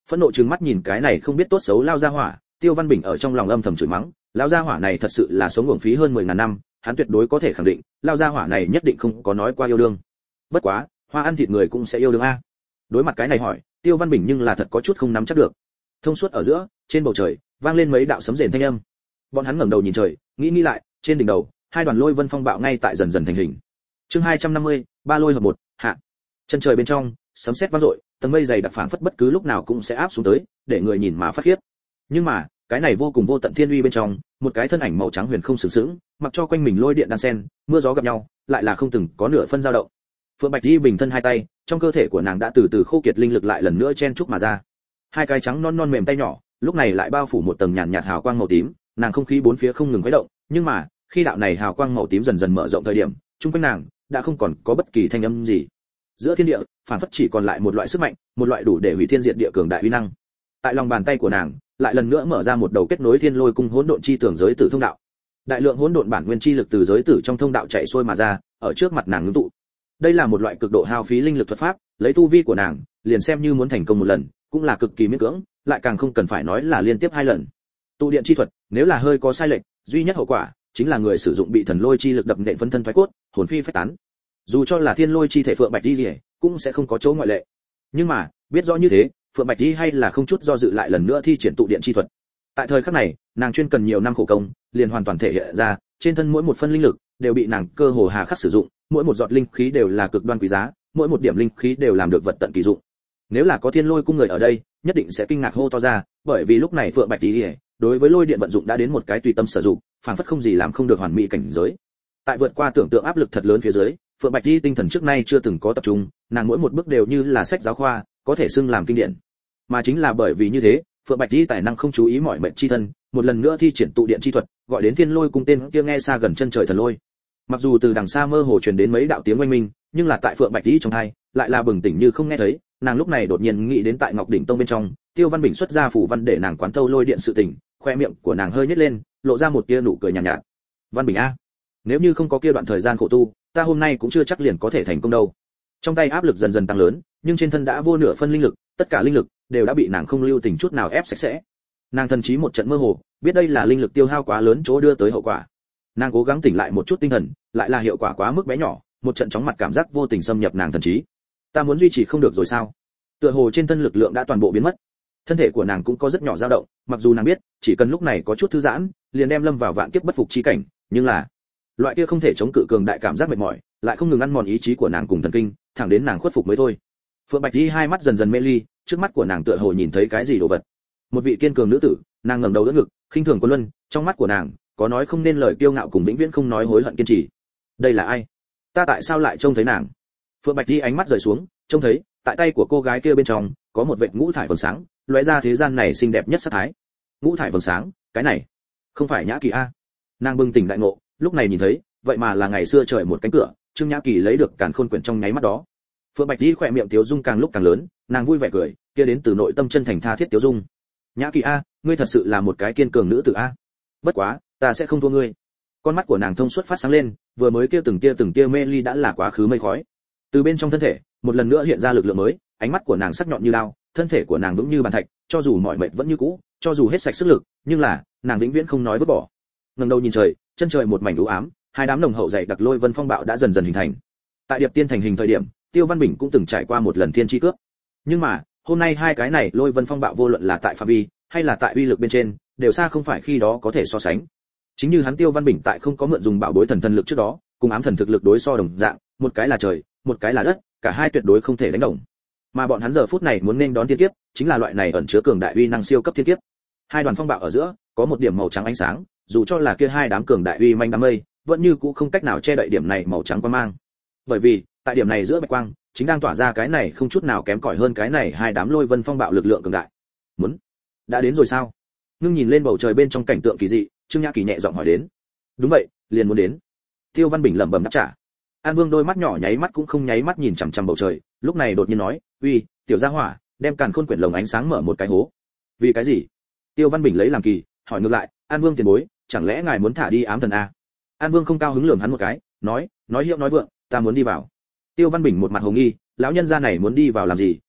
Phẫn nộ trừng mắt nhìn cái này không biết tốt xấu lao ra hỏa, Tiêu Văn Bình ở trong lòng âm thầm chửi mắng, lao ra hỏa này thật sự là sống uổng phí hơn 10.000 năm, hắn tuyệt đối có thể khẳng định, lao ra hỏa này nhất định không có nói qua yêu đương. Bất quá, hoa ăn thịt người cũng sẽ yêu đương a. Đối mặt cái này hỏi, Tiêu Văn Bình nhưng là thật có chút không nắm chắc được. Thông suốt ở giữa, trên bầu trời vang lên mấy đạo sấm rền thanh âm. Bọn hắn ngẩng đầu nhìn trời, nghĩ lại, trên đỉnh đầu, hai đoàn lôi vân phong bạo ngay tại dần dần thành hình. Chương 250, ba lôi hợp một, hạ. Chân trời bên trong, sấm sét vang dội, tầng mây dày đặc phảng phất bất cứ lúc nào cũng sẽ áp xuống tới, để người nhìn mà phát khiếp. Nhưng mà, cái này vô cùng vô tận thiên uy bên trong, một cái thân ảnh màu trắng huyền không sừng sững, mặc cho quanh mình lôi điện đan sen, mưa gió gặp nhau, lại là không từng có nửa phân dao động. Phượng Bạch Di bình thân hai tay, trong cơ thể của nàng đã từ từ khô kiệt linh lực lại lần nữa chen chúc mà ra. Hai cái trắng non non mềm tay nhỏ, lúc này lại bao phủ một tầng nhàn nhạt hào quang màu tím, nàng không khí bốn phía không ngừng khuấy động, nhưng mà, khi đạo này hào quang màu tím dần dần mở rộng thời điểm, chung quanh nàng đã không còn có bất kỳ thanh âm gì. Giữa thiên địa, phản phất chỉ còn lại một loại sức mạnh, một loại đủ để hủy thiên diệt địa cường đại uy năng. Tại lòng bàn tay của nàng, lại lần nữa mở ra một đầu kết nối thiên lôi cung hỗn độn chi tường giới tử thông đạo. Đại lượng hỗn độn bản nguyên chi lực từ giới tử trong thông đạo chạy xuôi mà ra, ở trước mặt nàng ngưng tụ. Đây là một loại cực độ hao phí linh lực thuật pháp, lấy tu vi của nàng, liền xem như muốn thành công một lần, cũng là cực kỳ miễn cưỡng, lại càng không cần phải nói là liên tiếp hai lần. Tụ điện chi thuật, nếu là hơi có sai lệch, duy nhất hậu quả chính là người sử dụng bị thần lôi chi lực đập nện phấn thân thoái cốt, hồn phi phách tán. Dù cho là thiên lôi chi thể Phượng Bạch Di liễu, cũng sẽ không có chỗ ngoại lệ. Nhưng mà, biết rõ như thế, Phượng Bạch Di hay là không chút do dự lại lần nữa thi triển tụ điện chi thuật. Tại thời khắc này, nàng chuyên cần nhiều năm khổ công, liền hoàn toàn thể hiện ra, trên thân mỗi một phân linh lực đều bị nàng cơ hồ hà khắc sử dụng, mỗi một giọt linh khí đều là cực đoan quý giá, mỗi một điểm linh khí đều làm được vật tận kỳ dụng. Nếu là có thiên lôi cung người ở đây, nhất định sẽ kinh ngạc hô to ra, bởi vì lúc này Phượng Bạch Di đối với lôi điện vận dụng đã đến một cái tùy tâm sử dụng, phảng phất không gì làm không được hoàn mỹ cảnh giới. Tại vượt qua tưởng tượng áp lực thật lớn phía dưới, Phượng Bạch Di tinh thần trước nay chưa từng có tập trung, nàng mỗi một bước đều như là sách giáo khoa, có thể xưng làm kinh điển. Mà chính là bởi vì như thế, Phượng Bạch Di tài năng không chú ý mọi mệnh chi thân, một lần nữa thi triển tụ điện chi thuật, gọi đến thiên lôi cung tên kia nghe xa gần chân trời thần lôi. Mặc dù từ đằng xa mơ hồ truyền đến mấy đạo tiếng oanh minh, nhưng là tại Phượng Bạch Di trong tai, lại là bừng tỉnh như không nghe thấy, nàng lúc này đột nhiên nghĩ đến tại Ngọc đỉnh tông bên trong, Tiêu Văn Bình xuất ra phủ văn để nàng quán thâu lôi điện sự tình, khoe miệng của nàng hơi nhếch lên, lộ ra một tia nụ cười nhàn nhạt. Văn Bình a, nếu như không có kia đoạn thời gian khổ tu, ta hôm nay cũng chưa chắc liền có thể thành công đâu. Trong tay áp lực dần dần tăng lớn, nhưng trên thân đã vô nửa phân linh lực, tất cả linh lực đều đã bị nàng không lưu tình chút nào ép sạch sẽ. Nàng thần trí một trận mơ hồ, biết đây là linh lực tiêu hao quá lớn chỗ đưa tới hậu quả. Nàng cố gắng tỉnh lại một chút tinh thần, lại là hiệu quả quá mức bé nhỏ, một trận chóng mặt cảm giác vô tình xâm nhập nàng thần trí. Ta muốn duy trì không được rồi sao? Tựa hồ trên thân lực lượng đã toàn bộ biến mất. Thân thể của nàng cũng có rất nhỏ dao động, mặc dù nàng biết, chỉ cần lúc này có chút thư giãn, liền đem lâm vào vạn kiếp bất phục chi cảnh, nhưng là loại kia không thể chống cự cường đại cảm giác mệt mỏi, lại không ngừng ăn mòn ý chí của nàng cùng thần kinh, thẳng đến nàng khuất phục mới thôi. Phượng Bạch Di hai mắt dần dần mê ly, trước mắt của nàng tựa hồ nhìn thấy cái gì đồ vật. Một vị kiên cường nữ tử, nàng ngẩng đầu đỡ ngực, khinh thường quân luân, trong mắt của nàng có nói không nên lời kiêu ngạo cùng vĩnh viễn không nói hối hận kiên trì. Đây là ai? Ta tại sao lại trông thấy nàng? Phượng Bạch Di ánh mắt rời xuống, trông thấy tại tay của cô gái kia bên trong có một vệt ngũ thải vầng sáng, lóe ra thế gian này xinh đẹp nhất sắc thái. Ngũ thải vầng sáng, cái này không phải Nhã Kỳ a? Nàng bừng tỉnh đại ngộ, lúc này nhìn thấy, vậy mà là ngày xưa trời một cánh cửa, Trương Nhã Kỳ lấy được càn khôn quyển trong nháy mắt đó. Phượng Bạch Di khỏe miệng tiếu dung càng lúc càng lớn, nàng vui vẻ cười, kia đến từ nội tâm chân thành tha thiết tiếu dung. Nhã Kỳ a, ngươi thật sự là một cái kiên cường nữ tử a. Bất quá, ta sẽ không thua ngươi. Con mắt của nàng thông suốt phát sáng lên, vừa mới kia từng tia mê ly đã là quá khứ mây khói. Từ bên trong thân thể, một lần nữa hiện ra lực lượng mới, ánh mắt của nàng sắc nhọn như đao, thân thể của nàng vững như bàn thạch, cho dù mỏi mệt vẫn như cũ, cho dù hết sạch sức lực, nhưng là, nàng vĩnh viễn không nói vứt bỏ. Ngẩng đầu nhìn trời, chân trời một mảnh u ám, hai đám nồng hậu dày đặc lôi vân phong bạo đã dần dần hình thành. Tại Điệp Tiên thành hình thời điểm, Tiêu Văn Bình cũng từng trải qua một lần thiên chi cướp. Nhưng mà, hôm nay hai cái này lôi vân phong bạo vô luận là tại phạm vi hay là tại uy lực bên trên, đều xa không phải khi đó có thể so sánh. Chính như hắn Tiêu Văn Bình tại không có mượn dùng bảo bối thần lực trước đó, cùng ám thần thực lực đối so đồng dạng, một cái là trời, một cái là đất, cả hai tuyệt đối không thể đánh đồng. Mà bọn hắn giờ phút này muốn nên đón thiên kiếp, chính là loại này ẩn chứa cường đại uy năng siêu cấp thiên kiếp. Hai đoàn phong bạo ở giữa, có một điểm màu trắng ánh sáng, dù cho là kia hai đám cường đại uy manh đám mây, vẫn như cũ không cách nào che đậy điểm này màu trắng quang mang. Bởi vì, tại điểm này giữa bạch quang, chính đang tỏa ra cái này không chút nào kém cỏi hơn cái này hai đám lôi vân phong bạo lực lượng cường đại. Muốn, đã đến rồi sao? Ngưng nhìn lên bầu trời bên trong cảnh tượng kỳ dị, Trương Nhã Kỳ nhẹ giọng hỏi đến. Đúng vậy, liền muốn đến. Tiêu Văn Bình lẩm bẩm đáp trả. An Vương đôi mắt nhỏ nháy mắt cũng không nháy mắt nhìn chằm chằm bầu trời, lúc này đột nhiên nói, "Uy, tiểu gia hỏa, đem càn khôn quyển lồng ánh sáng mở một cái hố." "Vì cái gì?" Tiêu Văn Bình lấy làm kỳ, hỏi ngược lại, "An Vương tiền bối, chẳng lẽ ngài muốn thả đi ám thần a?" An Vương không cao hứng lườm hắn một cái, nói hiệu nói vượng, "Ta muốn đi vào." Tiêu Văn Bình một mặt hồ nghi, lão nhân gia này muốn đi vào làm gì,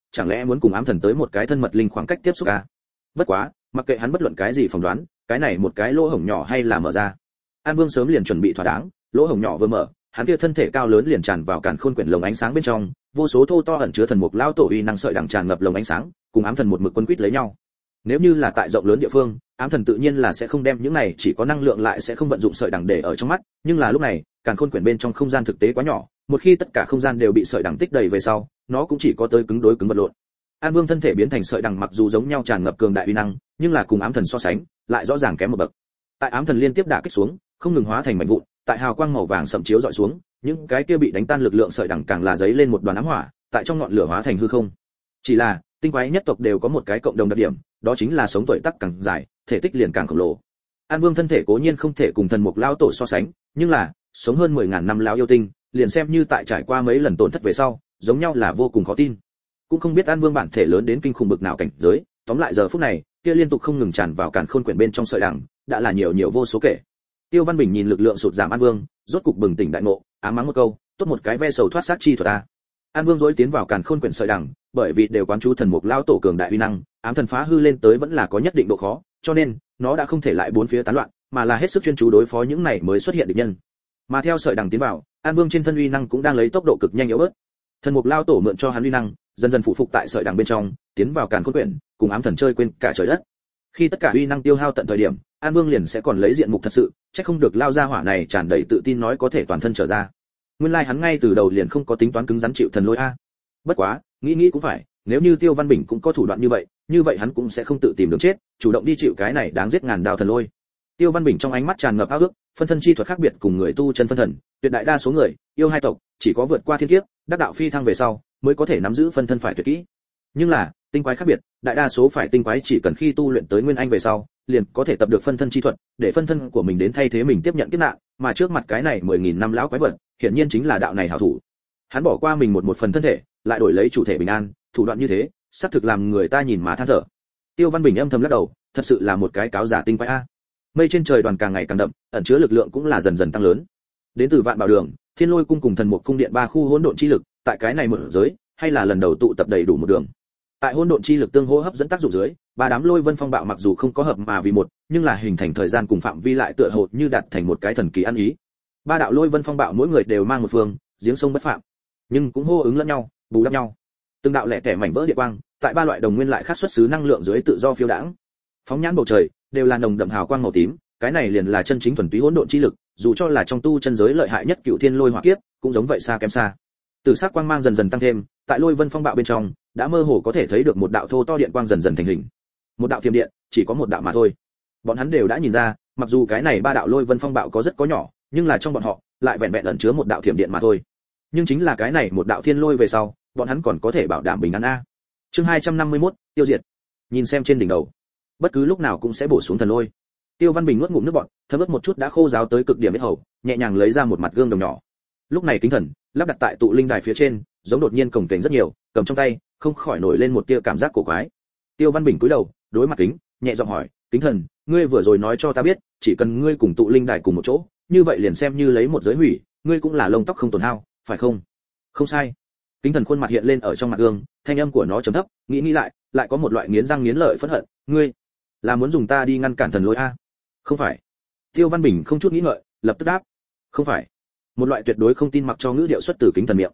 chẳng lẽ muốn cùng ám thần tới một cái thân mật linh khoảng cách tiếp xúc à? Bất quá, mặc kệ hắn bất luận cái gì phỏng đoán, cái này một cái lỗ hổng nhỏ hay là mở ra. An Vương sớm liền chuẩn bị thỏa đáng, lỗ hổng nhỏ vừa mở, hắn kia thân thể cao lớn liền tràn vào càn khôn quyển lồng ánh sáng bên trong, vô số thô to ẩn chứa thần mục lao tổ uy năng sợi đằng tràn ngập lồng ánh sáng, cùng ám thần một mực quân quýt lấy nhau. Nếu như là tại rộng lớn địa phương, ám thần tự nhiên là sẽ không đem những này chỉ có năng lượng lại sẽ không vận dụng sợi đằng để ở trong mắt, nhưng là lúc này, càn khôn quyển bên trong không gian thực tế quá nhỏ, một khi tất cả không gian đều bị sợi đằng tích đầy về sau, nó cũng chỉ có tới cứng đối cứng vật lộn. An Vương thân thể biến thành sợi đằng mặc dù giống nhau tràn ngập cường đại uy năng, nhưng là cùng ám thần so sánh, lại rõ ràng kém một bậc. Tại ám thần liên tiếp đả kích xuống, không ngừng hóa thành mảnh vụn, tại hào quang màu vàng sậm chiếu dọi xuống, những cái kia bị đánh tan lực lượng sợi đằng càng là giấy lên một đoàn ám hỏa, tại trong ngọn lửa hóa thành hư không. Chỉ là, tinh quái nhất tộc đều có một cái cộng đồng đặc điểm, đó chính là sống tuổi tác càng dài, thể tích liền càng khổng lồ. An Vương thân thể cố nhiên không thể cùng thần mục lão tổ so sánh, nhưng là, sống hơn 10.000 năm lão yêu tinh, liền xem như tại trải qua mấy lần tổn thất về sau, giống nhau là vô cùng khó tin. Cũng không biết An Vương bản thể lớn đến kinh khủng bực nào cảnh giới, tóm lại giờ phút này, kia liên tục không ngừng tràn vào càn khôn quyển bên trong sợi đằng, đã là nhiều vô số kể. Tiêu Văn Bình nhìn lực lượng sụt giảm An Vương, rốt cục bừng tỉnh đại ngộ, ám mắng một câu, tốt một cái ve sầu thoát sát chi thuật ta. An Vương rối tiến vào càn khôn quyển sợi đằng, bởi vì đều quán chú thần mục lão tổ cường đại uy năng, ám thần phá hư lên tới vẫn là có nhất định độ khó, cho nên nó đã không thể lại bốn phía tán loạn, mà là hết sức chuyên chú đối phó những này mới xuất hiện địch nhân. Mà theo sợi đằng tiến vào, An Vương trên thân uy năng cũng đang lấy tốc độ cực nhanh yếu bớt. Thần mục lão tổ mượn cho hắn uy năng, dần dần phụ phục tại sợi đằng bên trong, tiến vào càn khôn quyển, cùng ám thần chơi quên cả trời đất. Khi tất cả uy năng tiêu hao tận thời điểm, An Vương liền sẽ còn lấy diện mục thật sự, chắc không được lao ra hỏa này tràn đầy tự tin nói có thể toàn thân trở ra. Nguyên lai hắn ngay từ đầu liền không có tính toán cứng rắn chịu thần lôi a. Bất quá, nghĩ cũng phải, nếu như Tiêu Văn Bình cũng có thủ đoạn như vậy hắn cũng sẽ không tự tìm đường chết, chủ động đi chịu cái này đáng giết ngàn đao thần lôi. Tiêu Văn Bình trong ánh mắt tràn ngập ao ước, phân thân chi thuật khác biệt cùng người tu chân phân thần, tuyệt đại đa số người, yêu hai tộc, chỉ có vượt qua thiên kiếp, đắc đạo phi thăng về sau, mới có thể nắm giữ phân thân phải tuyệt kỹ. Nhưng là, tinh quái khác biệt, đại đa số phải tinh quái chỉ cần khi tu luyện tới nguyên anh về sau, liền có thể tập được phân thân chi thuật, để phân thân của mình đến thay thế mình tiếp nhận kiếp nạn, mà trước mặt cái này 10.000 năm lão quái vật, hiển nhiên chính là đạo này hảo thủ. Hắn bỏ qua mình một phần thân thể, lại đổi lấy chủ thể bình an, thủ đoạn như thế, sắp thực làm người ta nhìn mà than thở. Tiêu Văn Bình âm thầm lắc đầu, thật sự là một cái cáo giả tinh quái a. Mây trên trời đoàn càng ngày càng đậm, ẩn chứa lực lượng cũng là dần dần tăng lớn. Đến từ Vạn Bảo Đường, Thiên Lôi cung cùng Thần Mục cung điện ba khu hỗn độn chi lực, tại cái này một giới, hay là lần đầu tụ tập đầy đủ một đường. Tại hỗn độn chi lực tương hỗ hấp dẫn tác dụng dưới, ba đám lôi vân phong bạo mặc dù không có hợp mà vì một, nhưng là hình thành thời gian cùng phạm vi lại tựa hồ như đạt thành một cái thần kỳ ăn ý. Ba đạo lôi vân phong bạo mỗi người đều mang một phương, giếng sông bất phạm, nhưng cũng hô ứng lẫn nhau, bù đắp nhau. Từng đạo lẻ tẻ mảnh vỡ địa quang, tại ba loại đồng nguyên lại khác xuất xứ năng lượng dưới tự do phiêu đãng. Phóng nhãn bầu trời, đều là nồng đậm hào quang màu tím, cái này liền là chân chính thuần túy hỗn độn chi lực, dù cho là trong tu chân giới lợi hại nhất Cựu Thiên Lôi Hỏa Kiếp, cũng giống vậy xa kém xa. Từ sắc quang mang dần dần tăng thêm, tại lôi vân phong bạo bên trong, đã mơ hồ có thể thấy được một đạo thô to điện quang dần dần thành hình. Một đạo thiểm điện, chỉ có một đạo mà thôi. Bọn hắn đều đã nhìn ra, mặc dù cái này ba đạo lôi vân phong bạo có rất có nhỏ, nhưng là trong bọn họ, lại vẹn vẹn ẩn chứa một đạo thiểm điện mà thôi. Nhưng chính là cái này một đạo thiên lôi về sau, bọn hắn còn có thể bảo đảm bình an a. Chương 251, tiêu diệt. Nhìn xem trên đỉnh đầu, bất cứ lúc nào cũng sẽ bổ xuống thần lôi. Tiêu Văn Bình nuốt ngụm nước bọt, thấm ướt một chút đã khô ráo tới cực điểm hết hầu, nhẹ nhàng lấy ra một mặt gương đồng nhỏ. Lúc này kính thần lắp đặt tại tụ linh đài phía trên, giống đột nhiên cồng kềnh rất nhiều, cầm trong tay, không khỏi nổi lên một tia cảm giác cổ quái. Tiêu Văn Bình cúi đầu, đối mặt kính, nhẹ giọng hỏi, kính thần, ngươi vừa rồi nói cho ta biết, chỉ cần ngươi cùng tụ linh đài cùng một chỗ, như vậy liền xem như lấy một giới hủy, ngươi cũng là lông tóc không tổn hao, phải không? Không sai. Kính thần khuôn mặt hiện lên ở trong mặt gương, thanh âm của nó trầm thấp, nghĩ lại có một loại nghiến răng nghiến lợi phẫn hận, ngươi là muốn dùng ta đi ngăn cản thần lôi a? Không phải. Tiêu Văn Bình không chút nghĩ ngợi, lập tức đáp, không phải. Một loại tuyệt đối không tin mặc cho ngữ điệu xuất từ kính thần miệng.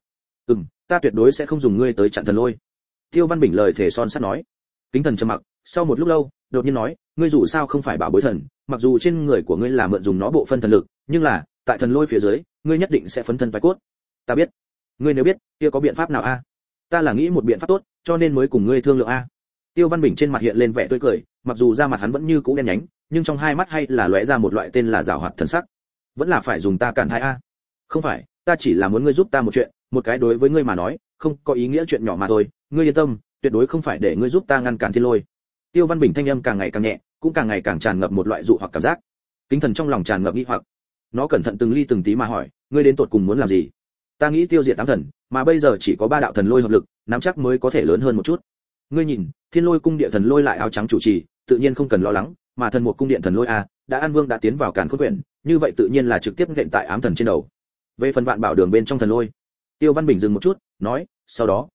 Ta tuyệt đối sẽ không dùng ngươi tới chặn thần lôi. Tiêu Văn Bình lời thề son sắt nói. Kính thần trầm mặc, sau một lúc lâu, đột nhiên nói, ngươi dù sao không phải bảo bối thần, mặc dù trên người của ngươi là mượn dùng nó bộ phân thần lực, nhưng là, tại thần lôi phía dưới, ngươi nhất định sẽ phấn thân phái cốt. Ta biết. Ngươi nếu biết, kia có biện pháp nào a? Ta là nghĩ một biện pháp tốt, cho nên mới cùng ngươi thương lượng a. Tiêu Văn Bình trên mặt hiện lên vẻ tươi cười, mặc dù da mặt hắn vẫn như cũ đen nhánh, nhưng trong hai mắt hay là lóe ra một loại tên là giảo hoạt thần sắc. Vẫn là phải dùng ta cản hai a. Không phải, ta chỉ là muốn ngươi giúp ta một chuyện, một cái đối với ngươi mà nói, không có ý nghĩa chuyện nhỏ mà thôi, ngươi yên tâm, tuyệt đối không phải để ngươi giúp ta ngăn cản thiên lôi. Tiêu Văn Bình thanh âm càng ngày càng nhẹ, cũng càng ngày càng tràn ngập một loại dụ hoặc cảm giác. Kính thần trong lòng tràn ngập nghi hoặc. Nó cẩn thận từng ly từng tí mà hỏi, ngươi đến tột cùng muốn làm gì? Ta nghĩ tiêu diệt tám thần, mà bây giờ chỉ có ba đạo thần lôi hợp lực, nắm chắc mới có thể lớn hơn một chút. Ngươi nhìn, Thiên Lôi cung điện thần lôi lại áo trắng chủ trì, tự nhiên không cần lo lắng, mà thần một cung điện thần lôi a, đã An Vương đã tiến vào càn khôn quyển, như vậy tự nhiên là trực tiếp nện tại ám thần trên đầu. Về phần Vạn Bảo đường bên trong thần lôi, Tiêu Văn Bình dừng một chút, nói, sau đó,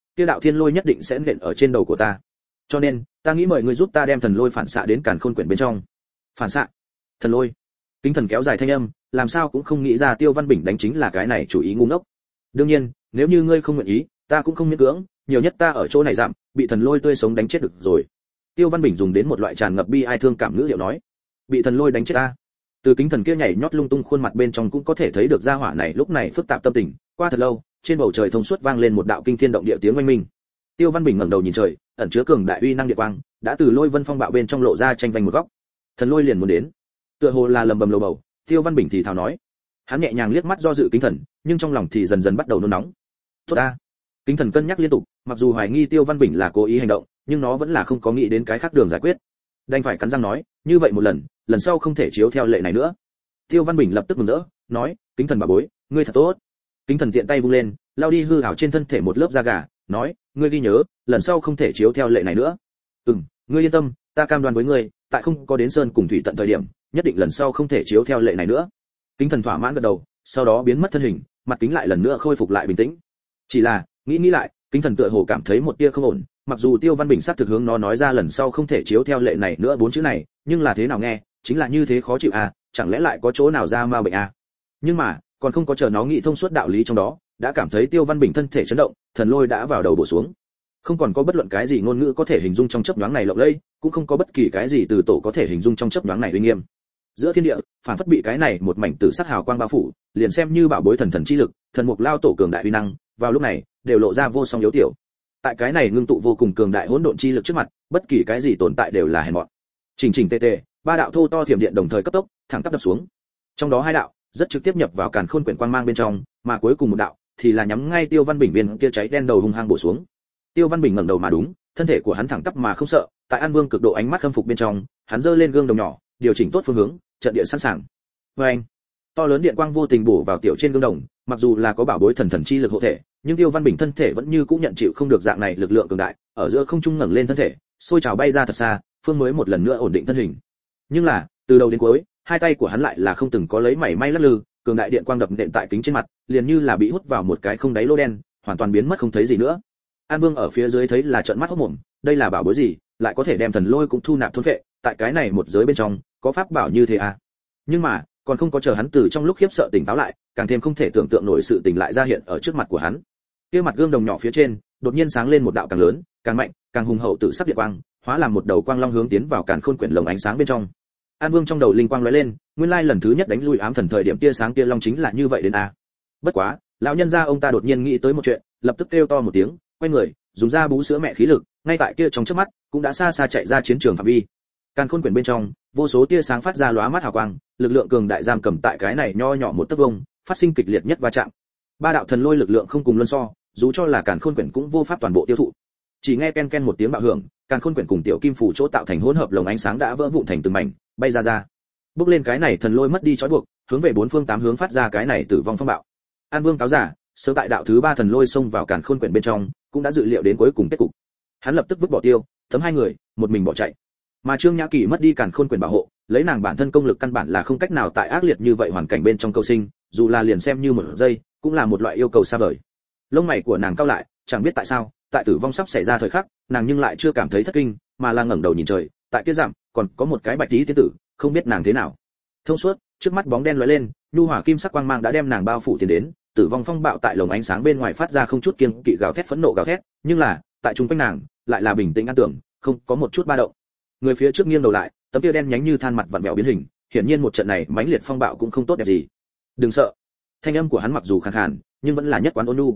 kia đạo thiên lôi nhất định sẽ nện ở trên đầu của ta. Cho nên, ta nghĩ mời ngươi giúp ta đem thần lôi phản xạ đến càn khôn quyển bên trong. Phản xạ? Thần lôi? Kính Thần kéo dài thanh âm, làm sao cũng không nghĩ ra Tiêu Văn Bình đánh chính là cái này chủ ý ngu ngốc. Đương nhiên, nếu như ngươi không nguyện ý, ta cũng không miễn cưỡng, nhiều nhất ta ở chỗ này giảm, bị thần lôi tươi sống đánh chết được rồi. Tiêu Văn Bình dùng đến một loại tràn ngập bi ai thương cảm ngữ điệu nói, bị thần lôi đánh chết ta. Từ Kính Thần kia nhảy nhót lung tung khuôn mặt bên trong cũng có thể thấy được gia hỏa này lúc này phức tạp tâm tình. Qua thật lâu, trên bầu trời thông suốt vang lên một đạo kinh thiên động địa tiếng oanh minh. Tiêu Văn Bình ngẩng đầu nhìn trời, ẩn chứa cường đại uy năng địa quang, đã từ lôi vân phong bạo bên trong lộ ra tranh vanh một góc. Thần lôi liền muốn đến. Tựa hồ là lầm bầm lầu bầu, Tiêu Văn Bình thì thào nói. Hắn nhẹ nhàng liếc mắt do dự Kính Thần, nhưng trong lòng thì dần dần bắt đầu nôn nóng. Tốt ta. Kính Thần cân nhắc liên tục, mặc dù hoài nghi Tiêu Văn Bình là cố ý hành động, nhưng nó vẫn là không có nghĩ đến cái khác đường giải quyết. Đành phải cắn răng nói, như vậy một lần, lần sau không thể chiếu theo lệ này nữa. Tiêu Văn Bình lập tức mừng rỡ, nói, Kính Thần bà bối, ngươi thật tốt. Kính Thần tiện tay vung lên, lao đi hư ảo trên thân thể một lớp da gà, nói, ngươi ghi nhớ, lần sau không thể chiếu theo lệ này nữa. Ngươi yên tâm, ta cam đoan với ngươi, tại không có đến sơn cùng thủy tận thời điểm, nhất định lần sau không thể chiếu theo lệ này nữa. Kính Thần thỏa mãn gật đầu, sau đó biến mất thân hình, mặt kính lại lần nữa khôi phục lại bình tĩnh. Chỉ là, nghĩ lại, Kính Thần tựa hồ cảm thấy một tia không ổn, mặc dù Tiêu Văn Bình sắp thực hướng nó nói ra lần sau không thể chiếu theo lệ này nữa bốn chữ này, nhưng là thế nào nghe, chính là như thế khó chịu à, chẳng lẽ lại có chỗ nào ra ma bệnh à? Nhưng mà, còn không có chờ nó nghĩ thông suốt đạo lý trong đó, đã cảm thấy Tiêu Văn Bình thân thể chấn động, thần lôi đã vào đầu bổ xuống. Không còn có bất luận cái gì ngôn ngữ có thể hình dung trong chớp nhoáng này lộng lẫy, cũng không có bất kỳ cái gì từ tổ có thể hình dung trong chớp nhoáng này uy nghiêm. Giữa thiên địa, phản phất bị cái này một mảnh tử sắc hào quang bao phủ, liền xem như bảo bối thần thần chi lực, thần mục lao tổ cường đại uy năng, vào lúc này đều lộ ra vô song yếu tiểu. Tại cái này ngưng tụ vô cùng cường đại hỗn độn chi lực trước mặt, bất kỳ cái gì tồn tại đều là hèn mọn. Chỉnh tề tề, ba đạo thô to thiểm điện đồng thời cấp tốc, thẳng tắp đập xuống. Trong đó hai đạo rất trực tiếp nhập vào càn khôn quyển quang mang bên trong, mà cuối cùng một đạo thì là nhắm ngay Tiêu Văn Bình viên kia cháy đen đầu hung hăng bổ xuống. Tiêu Văn Bình ngẩng đầu mà đúng, thân thể của hắn thẳng tắp mà không sợ, tại An Vương cực độ ánh mắt khâm phục bên trong, hắn giơ lên gương đồng nhỏ, điều chỉnh tốt phương hướng, trận địa sẵn sàng. Oeng! To lớn điện quang vô tình bổ vào tiểu trên gương đồng, mặc dù là có bảo bối thần thần chi lực hộ thể, nhưng Tiêu Văn Bình thân thể vẫn như cũng nhận chịu không được dạng này lực lượng cường đại, ở giữa không trung ngẩng lên thân thể, sôi trào bay ra thật xa, phương mới một lần nữa ổn định thân hình. Nhưng là, từ đầu đến cuối, hai tay của hắn lại là không từng có lấy mảy may lắc lư, cường đại điện quang đập nện tại kính trên mặt, liền như là bị hút vào một cái không đáy lỗ đen, hoàn toàn biến mất không thấy gì nữa. An Vương ở phía dưới thấy là trợn mắt hốt mồm, đây là bảo bối gì, lại có thể đem thần lôi cũng thu nạp thôn phệ, tại cái này một giới bên trong, có pháp bảo như thế à? Nhưng mà, còn không có chờ hắn từ trong lúc khiếp sợ tỉnh táo lại, càng thêm không thể tưởng tượng nổi sự tình lại ra hiện ở trước mặt của hắn. Kia mặt gương đồng nhỏ phía trên, đột nhiên sáng lên một đạo càng lớn, càng mạnh, càng hùng hậu tự sắc điện quang, hóa làm một đầu quang long hướng tiến vào càn khôn quyển lồng ánh sáng bên trong. An Vương trong đầu linh quang lóe lên, nguyên lai lần thứ nhất đánh lui ám thần thời điểm tia sáng tia long chính là như vậy đến a. Bất quá, lão nhân gia ông ta đột nhiên nghĩ tới một chuyện, lập tức kêu to một tiếng, quay người, dùng ra bú sữa mẹ khí lực, ngay tại kia trong chớp mắt, cũng đã xa xa chạy ra chiến trường phạm vi. Càn khôn quyển bên trong, vô số tia sáng phát ra lóa mắt hào quang, lực lượng cường đại giam cầm tại cái này nho nhỏ một tấc vuông, phát sinh kịch liệt nhất va chạm. Ba đạo thần lôi lực lượng không cùng luân so, dù cho là càn khôn quyển cũng vô pháp toàn bộ tiêu thụ. Chỉ nghe ken ken một tiếng bạo hưởng, càn khôn quyển cùng tiểu kim phủ chỗ tạo thành hỗn hợp lồng ánh sáng đã vỡ vụn thành từng mảnh, bay ra. Bước lên cái này thần lôi mất đi trói buộc, hướng về bốn phương tám hướng phát ra cái này tử vong phong bạo. An Vương cáo giả, sớm tại đạo thứ ba thần lôi xông vào càn khôn quyển bên trong, cũng đã dự liệu đến cuối cùng kết cục. Hắn lập tức vứt bỏ tiêu, tấm hai người, một mình bỏ chạy. Mà Trương Nhã Kỳ mất đi càn khôn quyển bảo hộ, lấy nàng bản thân công lực căn bản là không cách nào tại ác liệt như vậy hoàn cảnh bên trong cầu sinh, dù là liền xem như một giây, cũng là một loại yêu cầu xa vời. Lông mày của nàng cau lại, chẳng biết tại sao, tại tử vong sắp xảy ra thời khắc, nàng nhưng lại chưa cảm thấy thất kinh, mà là ngẩng đầu nhìn trời, tại kia giảm, còn có một cái bạch tí tiên tử, không biết nàng thế nào. Thông suốt, trước mắt bóng đen lóe lên, nhu hỏa kim sắc quang mang đã đem nàng bao phủ tiến đến, tử vong phong bạo tại lồng ánh sáng bên ngoài phát ra không chút kiêng kỵ gào thét phẫn nộ gào thét, nhưng là, tại trung quanh nàng, lại là bình tĩnh an tưởng, không có một chút ba động. Người phía trước nghiêng đầu lại, tấm kia đen nhánh như than mặt vặn vẹo biến hình, hiển nhiên một trận này mãnh liệt phong bạo cũng không tốt đẹp gì. Đừng sợ. Thanh âm của hắn mặc dù khàn khàn, nhưng vẫn là nhất quán ôn nhu.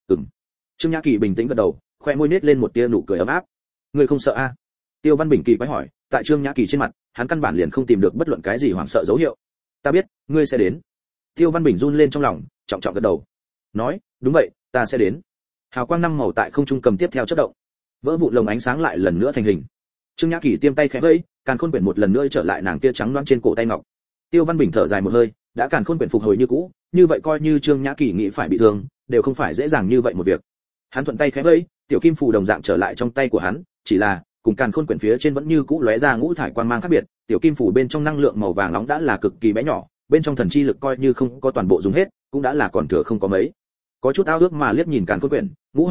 Trương Nhã Kỳ bình tĩnh gật đầu, khoe môi nết lên một tia nụ cười ấm áp. Ngươi không sợ a? Tiêu Văn Bình kỳ quái hỏi, tại Trương Nhã Kỳ trên mặt, hắn căn bản liền không tìm được bất luận cái gì hoảng sợ dấu hiệu. Ta biết, ngươi sẽ đến. Tiêu Văn Bình run lên trong lòng, trọng trọng gật đầu. Nói, đúng vậy, ta sẽ đến. Hào quang năm màu tại không trung cầm tiếp theo chớp động. Vỡ vụn lồng ánh sáng lại lần nữa thành hình. Trương Nhã Kỳ tiêm tay khẽ vẫy, càn khôn quyển một lần nữa trở lại nàng kia trắng loáng trên cổ tay ngọc. Tiêu Văn Bình thở dài một hơi, đã càn khôn quyển phục hồi như cũ, như vậy coi như Trương Nhã Kỳ nghĩ phải bị thương, đều không phải dễ dàng như vậy một việc. Hắn thuận tay khẽ vẫy, tiểu kim phù đồng dạng trở lại trong tay của hắn, chỉ là cùng càn khôn quyển phía trên vẫn như cũ lóe ra ngũ thải quang mang khác biệt, tiểu kim phù bên trong năng lượng màu vàng nóng đã là cực kỳ bé nhỏ, bên trong thần chi lực coi như không có toàn bộ dùng hết, cũng đã là còn thừa không có mấy. Có chút ao ước mà liếc nhìn càn khôn quyển, ngũ hành hợp một,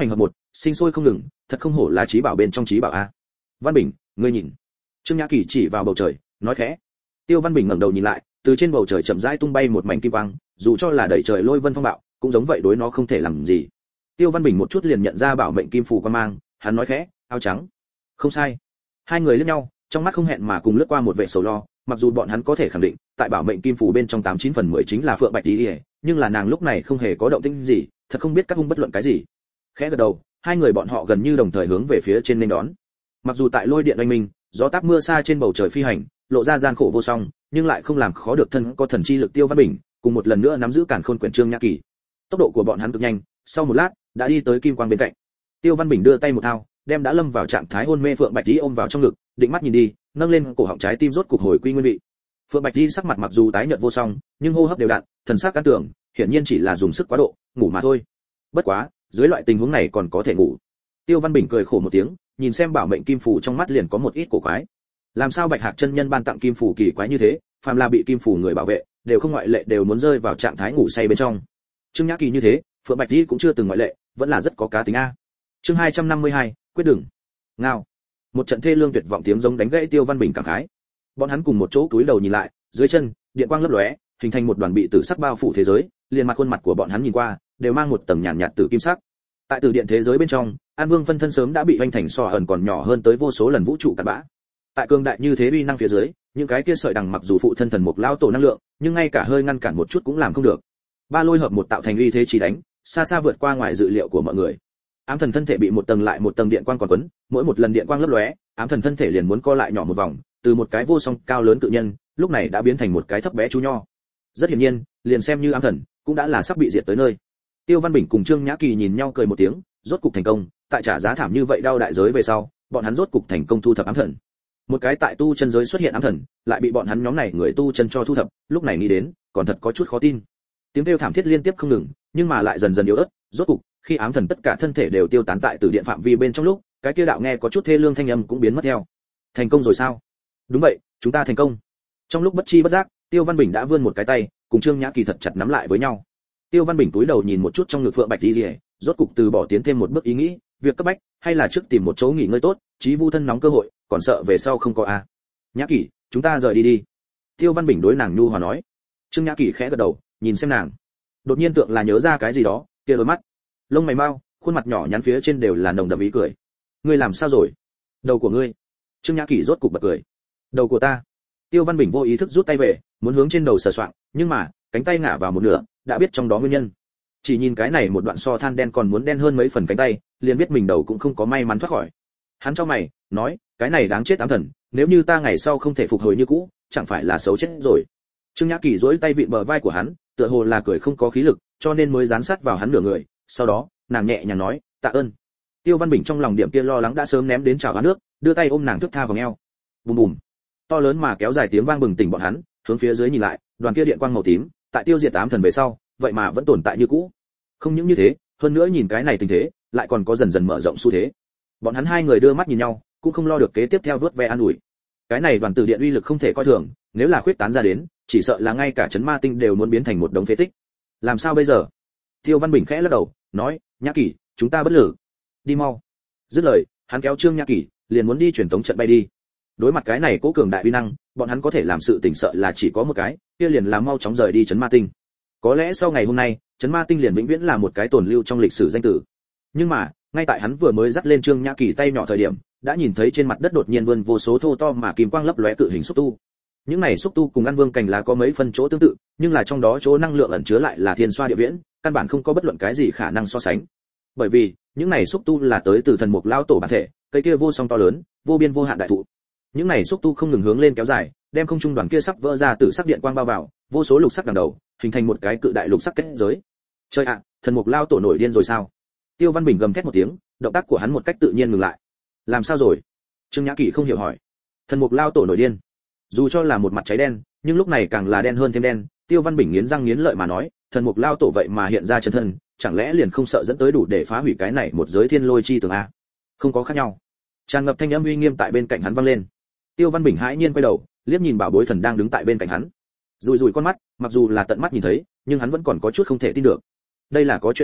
sinh sôi không ngừng, thật không hổ là trí bảo bên trong trí bảo a. Văn Bình, ngươi nhìn. Trương Nhã Kỳ chỉ vào bầu trời, nói khẽ. Tiêu Văn Bình ngẩng đầu nhìn lại, từ trên bầu trời chậm rãi tung bay một mảnh kim quang, dù cho là đẩy trời lôi vân phong bạo, cũng giống vậy đối nó không thể làm gì. Tiêu Văn Bình một chút liền nhận ra bảo mệnh kim phù quan mang, hắn nói khẽ, áo trắng. Không sai. Hai người liếc nhau, trong mắt không hẹn mà cùng lướt qua một vẻ sầu lo, mặc dù bọn hắn có thể khẳng định, tại bảo mệnh kim phù bên trong 89/10 chính là Phượng Bạch Tỷ, nhưng là nàng lúc này không hề có động tĩnh gì, thật không biết các hung bất luận cái gì. Khẽ gật đầu, hai người bọn họ gần như đồng thời hướng về phía trên nên đón. Mặc dù tại lôi điện oanh minh, gió táp mưa xa trên bầu trời phi hành, lộ ra gian khổ vô song, nhưng lại không làm khó được thân có thần chi lực Tiêu Văn Bình, cùng một lần nữa nắm giữ càn khôn quyển Trương Nhã Kỳ. Tốc độ của bọn hắn cực nhanh, sau một lát đã đi tới kim quang bên cạnh. Tiêu Văn Bình đưa tay một thao, đem đã lâm vào trạng thái hôn mê Phượng Bạch Tỷ ôm vào trong ngực, định mắt nhìn đi, nâng lên cổ họng trái tim rốt cục hồi quy nguyên vị. Phượng Bạch Tỷ sắc mặt mặc dù tái nhợt vô song, nhưng hô hấp đều đặn, thần sắc căng tưởng, hiển nhiên chỉ là dùng sức quá độ, ngủ mà thôi. Bất quá, dưới loại tình huống này còn có thể ngủ. Tiêu Văn Bình cười khổ một tiếng, nhìn xem bảo mệnh kim phù trong mắt liền có một ít cổ quái. Làm sao Bạch Hạc chân nhân ban tặng kim phù kỳ quái như thế, phàm là bị kim phù người bảo vệ, đều không ngoại lệ đều muốn rơi vào trạng thái ngủ say bên trong. Trương Nhã Kỳ như thế, Phượng Bạch Tỷ cũng chưa từng ngoại lệ, vẫn là rất có cá tính a. Chương 252, quyết đừng. Ngao. Một trận thê lương tuyệt vọng tiếng giống đánh gãy Tiêu Văn Bình cảm khái. Bọn hắn cùng một chỗ cúi đầu nhìn lại, dưới chân, điện quang lấp lóe, hình thành một đoàn bị tử sắc bao phủ thế giới, liền mặt khuôn mặt của bọn hắn nhìn qua, đều mang một tầng nhàn nhạt tử kim sắc. Tại tử điện thế giới bên trong, An Vương phân thân sớm đã bị vành thành so ẩn còn nhỏ hơn tới vô số lần vũ trụ cát bã. Tại cường đại như thế uy năng phía dưới, những cái kia sợi đằng mặc dù phụ thân thần mục lao tổ năng lượng, nhưng ngay cả hơi ngăn cản một chút cũng làm không được. Ba lôi hợp một tạo thành uy thế chỉ đánh, xa xa vượt qua ngoài dự liệu của mọi người. Ám thần thân thể bị một tầng lại một tầng điện quang còn quấn, mỗi một lần điện quang lấp lóe, ám thần thân thể liền muốn co lại nhỏ một vòng, từ một cái vô song cao lớn tự nhân, lúc này đã biến thành một cái thấp bé chú nho. Rất hiển nhiên, liền xem như ám thần, cũng đã là sắp bị diệt tới nơi. Tiêu Văn Bình cùng Trương Nhã Kỳ nhìn nhau cười một tiếng, rốt cục thành công, tại trả giá thảm như vậy đau đại giới về sau, bọn hắn rốt cục thành công thu thập ám thần. Một cái tại tu chân giới xuất hiện ám thần, lại bị bọn hắn nhóm này người tu chân cho thu thập, lúc này nghĩ đến, còn thật có chút khó tin. Tiếng kêu thảm thiết liên tiếp không ngừng, nhưng mà lại dần dần yếu ớt, rốt cục, khi ám thần tất cả thân thể đều tiêu tán tại tử điện phạm vi bên trong lúc, cái kia đạo nghe có chút thê lương thanh âm cũng biến mất theo. Thành công rồi sao? Đúng vậy, chúng ta thành công. Trong lúc bất chi bất giác, Tiêu Văn Bình đã vươn một cái tay, cùng Trương Nhã Kỳ thật chặt nắm lại với nhau. Tiêu Văn Bình cúi đầu nhìn một chút trong ngực Phượng Bạch Tỷ, rốt cục từ bỏ tiến thêm một bước ý nghĩ, việc cấp bách hay là trước tìm một chỗ nghỉ ngơi tốt, chí vu thân nóng cơ hội, còn sợ về sau không có a. Nhã Kỳ, chúng ta rời đi đi. Tiêu Văn Bình đối nàng nhu hòa nói. Trương Nhã Kỳ khẽ gật đầu, nhìn xem nàng. Đột nhiên tượng là nhớ ra cái gì đó, kia đôi mắt, lông mày mau, khuôn mặt nhỏ nhắn phía trên đều là nồng đậm ý cười. Ngươi làm sao rồi? Đầu của ngươi. Trương Nhã Kỳ rốt cục bật cười. Đầu của ta. Tiêu Văn Bình vô ý thức rút tay về, muốn hướng trên đầu sờ soạng, nhưng mà, cánh tay ngả vào một nửa, đã biết trong đó nguyên nhân. Chỉ nhìn cái này một đoạn so than đen còn muốn đen hơn mấy phần cánh tay, liền biết mình đầu cũng không có may mắn thoát khỏi. Hắn cho mày, nói, cái này đáng chết ám thần, nếu như ta ngày sau không thể phục hồi như cũ, chẳng phải là xấu chết rồi. Trương Nhã Kỳ duỗi tay vịn bờ vai của hắn, tựa hồ là cười không có khí lực, cho nên mới dán sát vào hắn nửa người, sau đó, nàng nhẹ nhàng nói, tạ ơn. Tiêu Văn Bình trong lòng điểm kia lo lắng đã sớm ném đến chảo cá nước, đưa tay ôm nàng thước tha vào eo. Bùm bùm. To lớn mà kéo dài tiếng vang bừng tỉnh bọn hắn, hướng phía dưới nhìn lại, đoàn kia điện quang màu tím, tại tiêu diệt ám thần về sau, vậy mà vẫn tồn tại như cũ. Không những như thế, hơn nữa nhìn cái này tình thế, lại còn có dần dần mở rộng xu thế. Bọn hắn hai người đưa mắt nhìn nhau, cũng không lo được kế tiếp theo vớt ve an ủi. Cái này đoàn tử điện uy lực không thể coi thường, nếu là khuyết tán ra đến, chỉ sợ là ngay cả chấn ma tinh đều muốn biến thành một đống phế tích. Làm sao bây giờ? Tiêu Văn Bình khẽ lắc đầu, nói, Nhã Kỳ, chúng ta bất lực. Đi mau. Dứt lời, hắn kéo Trương Nhã Kỳ, liền muốn đi truyền tống trận bay đi. Đối mặt cái này cố cường đại uy năng, bọn hắn có thể làm sự tình sợ là chỉ có một cái, kia liền là mau chóng rời đi chấn ma tinh. Có lẽ sau ngày hôm nay, chấn ma tinh liền vĩnh viễn là một cái tồn lưu trong lịch sử danh tử. Nhưng mà, ngay tại hắn vừa mới dắt lên Trương Nhã Kỳ tay nhỏ thời điểm, đã nhìn thấy trên mặt đất đột nhiên vươn vô số thô to mà kim quang lấp lóe cự hình xúc tu. Những này xúc tu cùng An Vương cành lá có mấy phân chỗ tương tự, nhưng là trong đó chỗ năng lượng ẩn chứa lại là thiên xoa địa viễn, căn bản không có bất luận cái gì khả năng so sánh. Bởi vì, những này xúc tu là tới từ thần mục lao tổ bản thể, cây kia vô song to lớn, vô biên vô hạn đại thụ. Những này xúc tu không ngừng hướng lên kéo dài, đem không trung đoàn kia sắp vỡ ra từ sắc điện quang bao vào, vô số lục sắc đằng đầu, hình thành một cái cự đại lục sắc kết giới. Trời ạ, thần mục lao tổ nổi điên rồi sao? Tiêu Văn Bình gầm thét một tiếng, động tác của hắn một cách tự nhiên ngừng lại. Làm sao rồi? Trương Nhã Kỳ không hiểu hỏi. Thần mục lao tổ nổi điên. Dù cho là một mặt cháy đen, nhưng lúc này càng là đen hơn thêm đen. Tiêu Văn Bình nghiến răng nghiến lợi mà nói, thần mục lao tổ vậy mà hiện ra chân thân, chẳng lẽ liền không sợ dẫn tới đủ để phá hủy cái này một giới thiên lôi chi tường a? Không có khác nhau. Tràn ngập thanh âm uy nghiêm tại bên cạnh hắn vang lên. Tiêu Văn Bình hãi nhiên quay đầu, liếc nhìn bảo bối thần đang đứng tại bên cạnh hắn. Rùi rùi con mắt, mặc dù là tận mắt nhìn thấy, nhưng hắn vẫn còn có chút không thể tin được. Đây là có chuyện gì?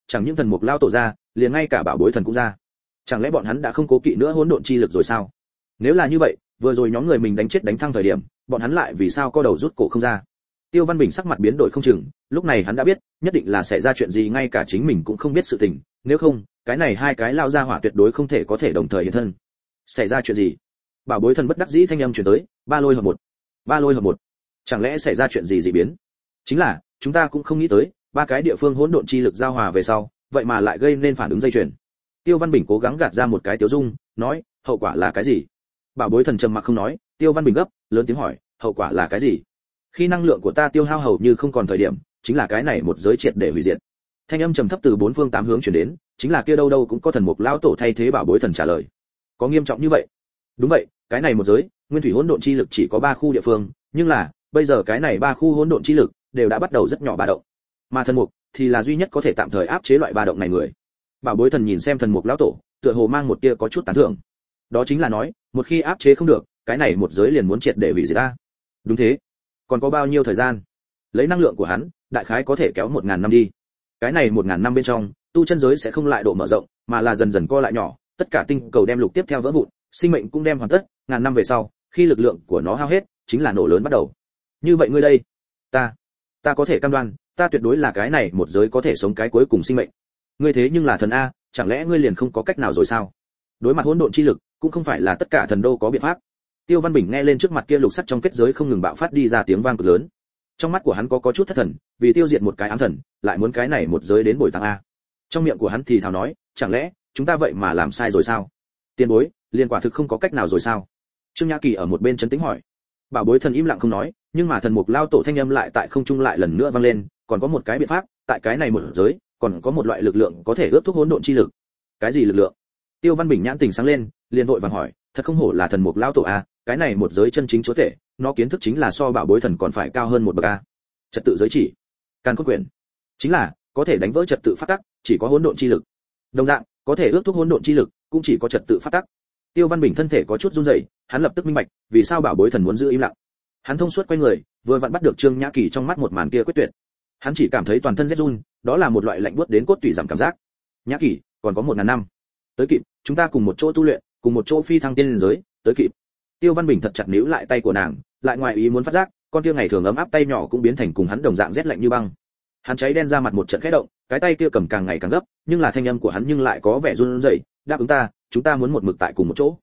chẳng những thần mục lao tổ ra, liền ngay cả bảo bối thần cũng ra. Chẳng lẽ bọn hắn đã không cố kỵ nữa hỗn độn chi lực rồi sao? Nếu là như vậy, vừa rồi nhóm người mình đánh chết đánh thăng thời điểm, bọn hắn lại vì sao co đầu rút cổ không ra? Tiêu Văn Bình sắc mặt biến đổi không chừng, lúc này hắn đã biết, nhất định là xảy ra chuyện gì ngay cả chính mình cũng không biết sự tình, nếu không, cái này hai cái lao ra hỏa tuyệt đối không thể có thể đồng thời hiện thân. Xảy ra chuyện gì? Bảo bối thần bất đắc dĩ thanh âm truyền tới, ba lôi hợp một. Ba lôi hợp một. Chẳng lẽ xảy ra chuyện gì dị biến? Chính là, chúng ta cũng không nghĩ tới, ba cái địa phương hỗn độn chi lực giao hòa về sau, vậy mà lại gây nên phản ứng dây chuyền. Tiêu Văn Bình cố gắng gạt ra một cái tiêu dung, nói, hậu quả là cái gì? Bảo bối thần trầm mặc không nói, Tiêu Văn Bình gấp, lớn tiếng hỏi, hậu quả là cái gì? Khi năng lượng của ta tiêu hao hầu như không còn thời điểm, chính là cái này một giới triệt để hủy diệt. Thanh âm trầm thấp từ bốn phương tám hướng truyền đến, chính là kia đâu đâu cũng có thần mục lão tổ thay thế bảo bối thần trả lời. Có nghiêm trọng như vậy? Đúng vậy, cái này một giới, nguyên thủy hỗn độn chi lực chỉ có 3 khu địa phương, nhưng là, bây giờ cái này 3 khu hỗn độn chi lực đều đã bắt đầu rất nhỏ ba động. Mà thần mục thì là duy nhất có thể tạm thời áp chế loại ba động này người. Bảo bối thần nhìn xem thần mục lão tổ, tựa hồ mang một tia có chút tán thưởng. Đó chính là nói, một khi áp chế không được, cái này một giới liền muốn triệt để hủy diệt ta. Đúng thế. Còn có bao nhiêu thời gian? Lấy năng lượng của hắn, đại khái có thể kéo 1000 năm đi. Cái này 1000 năm bên trong, tu chân giới sẽ không lại độ mở rộng, mà là dần dần co lại nhỏ, tất cả tinh cầu đem lục tiếp theo vỡ vụn, sinh mệnh cũng đem hoàn tất, ngàn năm về sau, khi lực lượng của nó hao hết, chính là nổ lớn bắt đầu. Như vậy ngươi đây, ta có thể cam đoan, ta tuyệt đối là cái này một giới có thể sống cái cuối cùng sinh mệnh. Ngươi thế nhưng là thần a, chẳng lẽ ngươi liền không có cách nào rồi sao? Đối mặt hỗn độn chi lực, cũng không phải là tất cả thần đô có biện pháp. Tiêu Văn Bình nghe lên trước mặt kia lục sắt trong kết giới không ngừng bạo phát đi ra tiếng vang cực lớn. Trong mắt của hắn có chút thất thần, vì tiêu diệt một cái ám thần, lại muốn cái này một giới đến bồi tăng a. Trong miệng của hắn thì thào nói, chẳng lẽ chúng ta vậy mà làm sai rồi sao? Tiền bối, liên quả thực không có cách nào rồi sao? Trương Nhã Kỳ ở một bên trấn tĩnh hỏi. Bảo bối thần im lặng không nói, nhưng mà thần mục lao tổ thanh âm lại tại không trung lại lần nữa vang lên, còn có một cái biện pháp, tại cái này một giới, còn có một loại lực lượng có thể ướp thúc hỗn độn chi lực. Cái gì lực lượng? Tiêu Văn Bình nhãn tình sáng lên, liền vội vàng hỏi, thật không hổ là thần mục lao tổ a, cái này một giới chân chính chúa tể, nó kiến thức chính là so bảo bối thần còn phải cao hơn một bậc a. Trật tự giới chỉ, càn khôn quyển, chính là có thể đánh vỡ trật tự pháp tắc, chỉ có hỗn độn chi lực. Đồng dạng, có thể ước thúc hỗn độn chi lực, cũng chỉ có trật tự pháp tắc. Tiêu Văn Bình thân thể có chút run rẩy, hắn lập tức minh bạch, vì sao bảo bối thần muốn giữ im lặng. Hắn thông suốt quay người, vừa vặn bắt được Trương Nhã Kỳ trong mắt một màn kia quyết tuyệt. Hắn chỉ cảm thấy toàn thân rét run, đó là một loại lạnh buốt đến cốt tủy giảm cảm giác. Nhã Kỳ, còn có 1000 năm. Tới kịp, chúng ta cùng một chỗ tu luyện, cùng một chỗ phi thăng tiên liên giới, tới kịp. Tiêu Văn Bình thật chặt níu lại tay của nàng, lại ngoài ý muốn phát giác, con kia ngày thường ấm áp tay nhỏ cũng biến thành cùng hắn đồng dạng rét lạnh như băng. Hắn cháy đen ra mặt một trận khẽ động, cái tay kia cầm càng ngày càng gấp, nhưng là thanh âm của hắn nhưng lại có vẻ run rẩy, đáp ứng ta, chúng ta muốn một mực tại cùng một chỗ.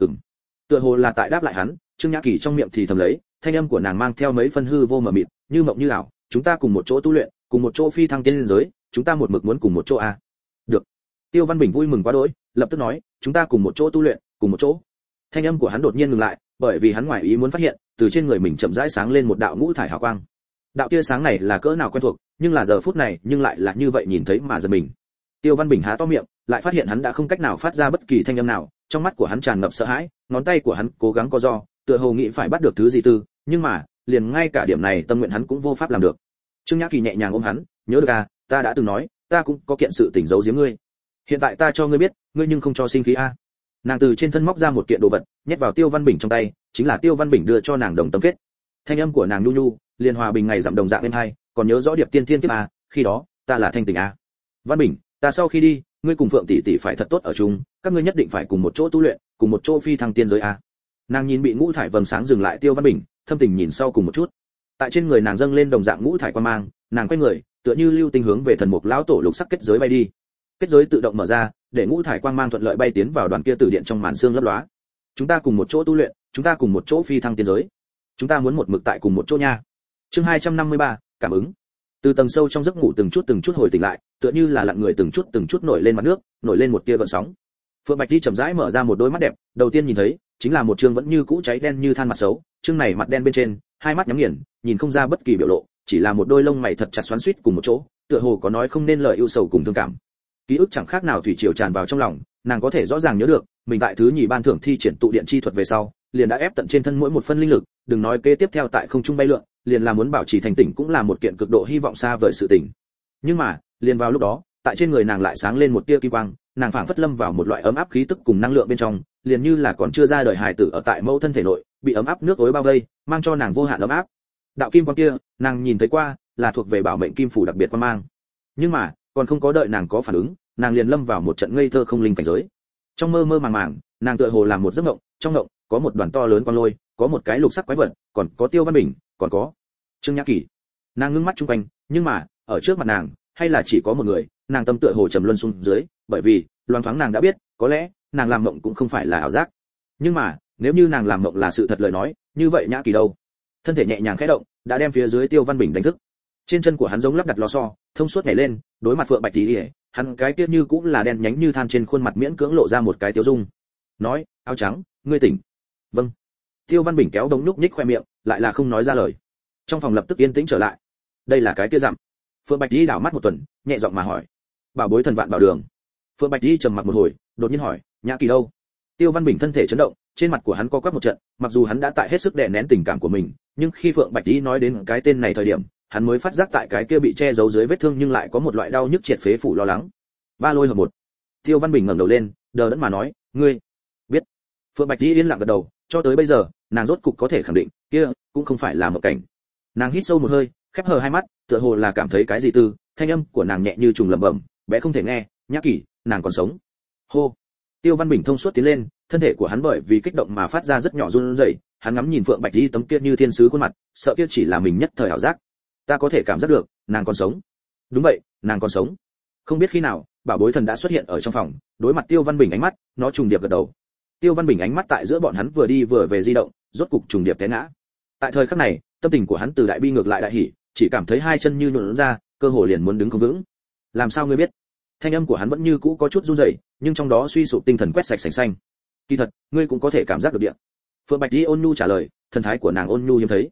Tựa hồ là tại đáp lại hắn, Trương Nhã Kỳ trong miệng thì thầm lấy, thanh âm của nàng mang theo mấy phân hư vô mờ mịt, như mộng như ảo, chúng ta cùng một chỗ tu luyện, cùng một chỗ phi thăng tiên liên giới, chúng ta một mực muốn cùng một chỗ à? Được. Tiêu Văn Bình vui mừng quá đỗi, lập tức nói, chúng ta cùng một chỗ tu luyện, cùng một chỗ. Thanh âm của hắn đột nhiên ngừng lại, bởi vì hắn ngoài ý muốn phát hiện, từ trên người mình chậm rãi sáng lên một đạo ngũ thải hào quang. Đạo tia sáng này là cỡ nào quen thuộc, nhưng là giờ phút này, nhưng lại là như vậy nhìn thấy mà giật mình. Tiêu Văn Bình há to miệng, lại phát hiện hắn đã không cách nào phát ra bất kỳ thanh âm nào, trong mắt của hắn tràn ngập sợ hãi, ngón tay của hắn cố gắng co ro, tựa hồ nghĩ phải bắt được thứ gì tư, nhưng mà, liền ngay cả điểm này tâm nguyện hắn cũng vô pháp làm được. Trương Nhã Kỳ nhẹ nhàng ôm hắn, nhớ được à, ta đã từng nói, ta cũng có kiện sự tình giấu giếm ngươi. Hiện tại ta cho ngươi biết, ngươi nhưng không cho sinh khí a. Nàng từ trên thân móc ra một kiện đồ vật, nhét vào Tiêu Văn Bình trong tay, chính là Tiêu Văn Bình đưa cho nàng đồng tâm kết. Thanh âm của nàng nhu nhu, liền hòa bình ngày dặm đồng dạng êm hay, còn nhớ rõ điệp tiên thiên kiếp a, khi đó, ta là thanh tình a. Văn Bình, ta sau khi đi, ngươi cùng Phượng tỷ tỷ phải thật tốt ở chung, các ngươi nhất định phải cùng một chỗ tu luyện, cùng một chỗ phi thăng tiên giới a. Nàng nhìn bị ngũ thải vầng sáng dừng lại Tiêu Văn Bình, thâm tình nhìn sau cùng một chút. Tại trên người nàng dâng lên đồng dạng ngũ thải quang mang, nàng quay người, tựa như lưu tinh hướng về thần mục lão tổ lục sắc kết giới bay đi. Kết giới tự động mở ra, để ngũ thải quang mang thuận lợi bay tiến vào đoàn kia tử điện trong màn xương lấp lóa. Chúng ta cùng một chỗ tu luyện, chúng ta cùng một chỗ phi thăng tiên giới. Chúng ta muốn một mực tại cùng một chỗ nha. Chương 253, cảm ứng. Từ tầng sâu trong giấc ngủ từng chút hồi tỉnh lại, tựa như là lặn người từng chút nổi lên mặt nước, nổi lên một tia gợn sóng. Phượng Bạch Đi chậm rãi mở ra một đôi mắt đẹp, đầu tiên nhìn thấy chính là một trương vẫn như cũ cháy đen như than mặt xấu, trương này mặt đen bên trên, hai mắt nhắm nghiền, nhìn không ra bất kỳ biểu lộ, chỉ là một đôi lông mày thật chặt xoắn xuýt cùng một chỗ, tựa hồ có nói không nên lời ưu sầu cùng thương cảm. Ký ức chẳng khác nào thủy triều tràn vào trong lòng, nàng có thể rõ ràng nhớ được, mình tại thứ nhì ban thưởng thi triển tụ điện chi thuật về sau, liền đã ép tận trên thân mỗi một phân linh lực, đừng nói kế tiếp theo tại không trung bay lượn, liền là muốn bảo trì thành tỉnh cũng là một kiện cực độ hy vọng xa vời sự tình. Nhưng mà, liền vào lúc đó, tại trên người nàng lại sáng lên một tia kim quang, nàng phảng phất lâm vào một loại ấm áp khí tức cùng năng lượng bên trong, liền như là còn chưa ra đời hài tử ở tại mẫu thân thể nội, bị ấm áp nước ối bao vây, mang cho nàng vô hạn ấm áp. Đạo kim quang kia, nàng nhìn thấy qua, là thuộc về bảo mệnh kim phủ đặc biệt quang mang. Nhưng mà, còn không có đợi nàng có phản ứng, nàng liền lâm vào một trận ngây thơ không linh cảnh giới. Trong mơ mơ màng màng, nàng tựa hồ làm một giấc mộng, trong mộng có một đoàn to lớn quang lôi, có một cái lục sắc quái vật, còn có Tiêu Văn Bình, còn có Trương Nhã Kỳ. Nàng ngưng mắt chung quanh, nhưng mà ở trước mặt nàng hay là chỉ có một người. Nàng tâm tựa hồ trầm luân xuống dưới, bởi vì loáng thoáng nàng đã biết, có lẽ nàng làm mộng cũng không phải là ảo giác. Nhưng mà nếu như nàng làm mộng là sự thật lời nói, như vậy Nhã Kỳ đâu? Thân thể nhẹ nhàng khẽ động, đã đem phía dưới Tiêu Văn Bình đánh thức. Trên chân của hắn giống lắp đặt lò xo, thông suốt nhảy lên, đối mặt Phượng Bạch Tỷ, hắn cái kia như cũng là đen nhánh như than, trên khuôn mặt miễn cưỡng lộ ra một cái tiêu dung. Nói, áo trắng, ngươi tỉnh. Vâng. Tiêu Văn Bình kéo đống nhúc nhích khoe miệng, lại là không nói ra lời. Trong phòng lập tức yên tĩnh trở lại. Đây là cái kia dặm. Phượng Bạch Tỷ đảo mắt một tuần, nhẹ giọng mà hỏi. Bảo bối thần vạn bảo đường. Phượng Bạch Tỷ trầm mặc một hồi, đột nhiên hỏi, Nhã Kỳ đâu? Tiêu Văn Bình thân thể chấn động, trên mặt của hắn co quắp một trận, mặc dù hắn đã tại hết sức đè nén tình cảm của mình, nhưng khi Phượng Bạch Tỷ nói đến cái tên này thời điểm, hắn mới phát giác tại cái kia bị che giấu dưới vết thương nhưng lại có một loại đau nhức triệt phế phủ lo lắng. Ba lôi hợp một. Tiêu Văn Bình ngẩng đầu lên, đờ đẫn mà nói, ngươi biết? Phượng Bạch Tỷ yên lặng gật đầu, cho tới bây giờ, nàng rốt cục có thể khẳng định, kia cũng không phải là một cảnh. Nàng hít sâu một hơi, khép hờ hai mắt, tựa hồ là cảm thấy cái gì từ, thanh âm của nàng nhẹ như trùng lẩm bẩm, bé không thể nghe, Nhã Kỳ, nàng còn sống. Hô. Tiêu Văn Bình thông suốt tiến lên, thân thể của hắn bởi vì kích động mà phát ra rất nhỏ run rẩy, hắn ngắm nhìn Phượng Bạch Tỷ tấm kia như thiên sứ khuôn mặt, sợ kia chỉ là mình nhất thời ảo giác. Ta có thể cảm giác được, nàng còn sống. Đúng vậy, nàng còn sống. Không biết khi nào, bảo bối thần đã xuất hiện ở trong phòng, đối mặt Tiêu Văn Bình ánh mắt, nó trùng điệp gật đầu. Tiêu Văn Bình ánh mắt tại giữa bọn hắn vừa đi vừa về di động, rốt cục trùng điệp té ngã. Tại thời khắc này, tâm tình của hắn từ đại bi ngược lại đại hỉ, chỉ cảm thấy hai chân như nhũn ra, cơ hồ liền muốn đứng không vững. Làm sao ngươi biết? Thanh âm của hắn vẫn như cũ có chút run rẩy, nhưng trong đó suy sụp tinh thần quét sạch sành xanh. Kỳ thật, ngươi cũng có thể cảm giác được địa. Phượng Bạch Tỷ ôn nhu trả lời, thần thái của nàng ôn nhu hiếm thấy.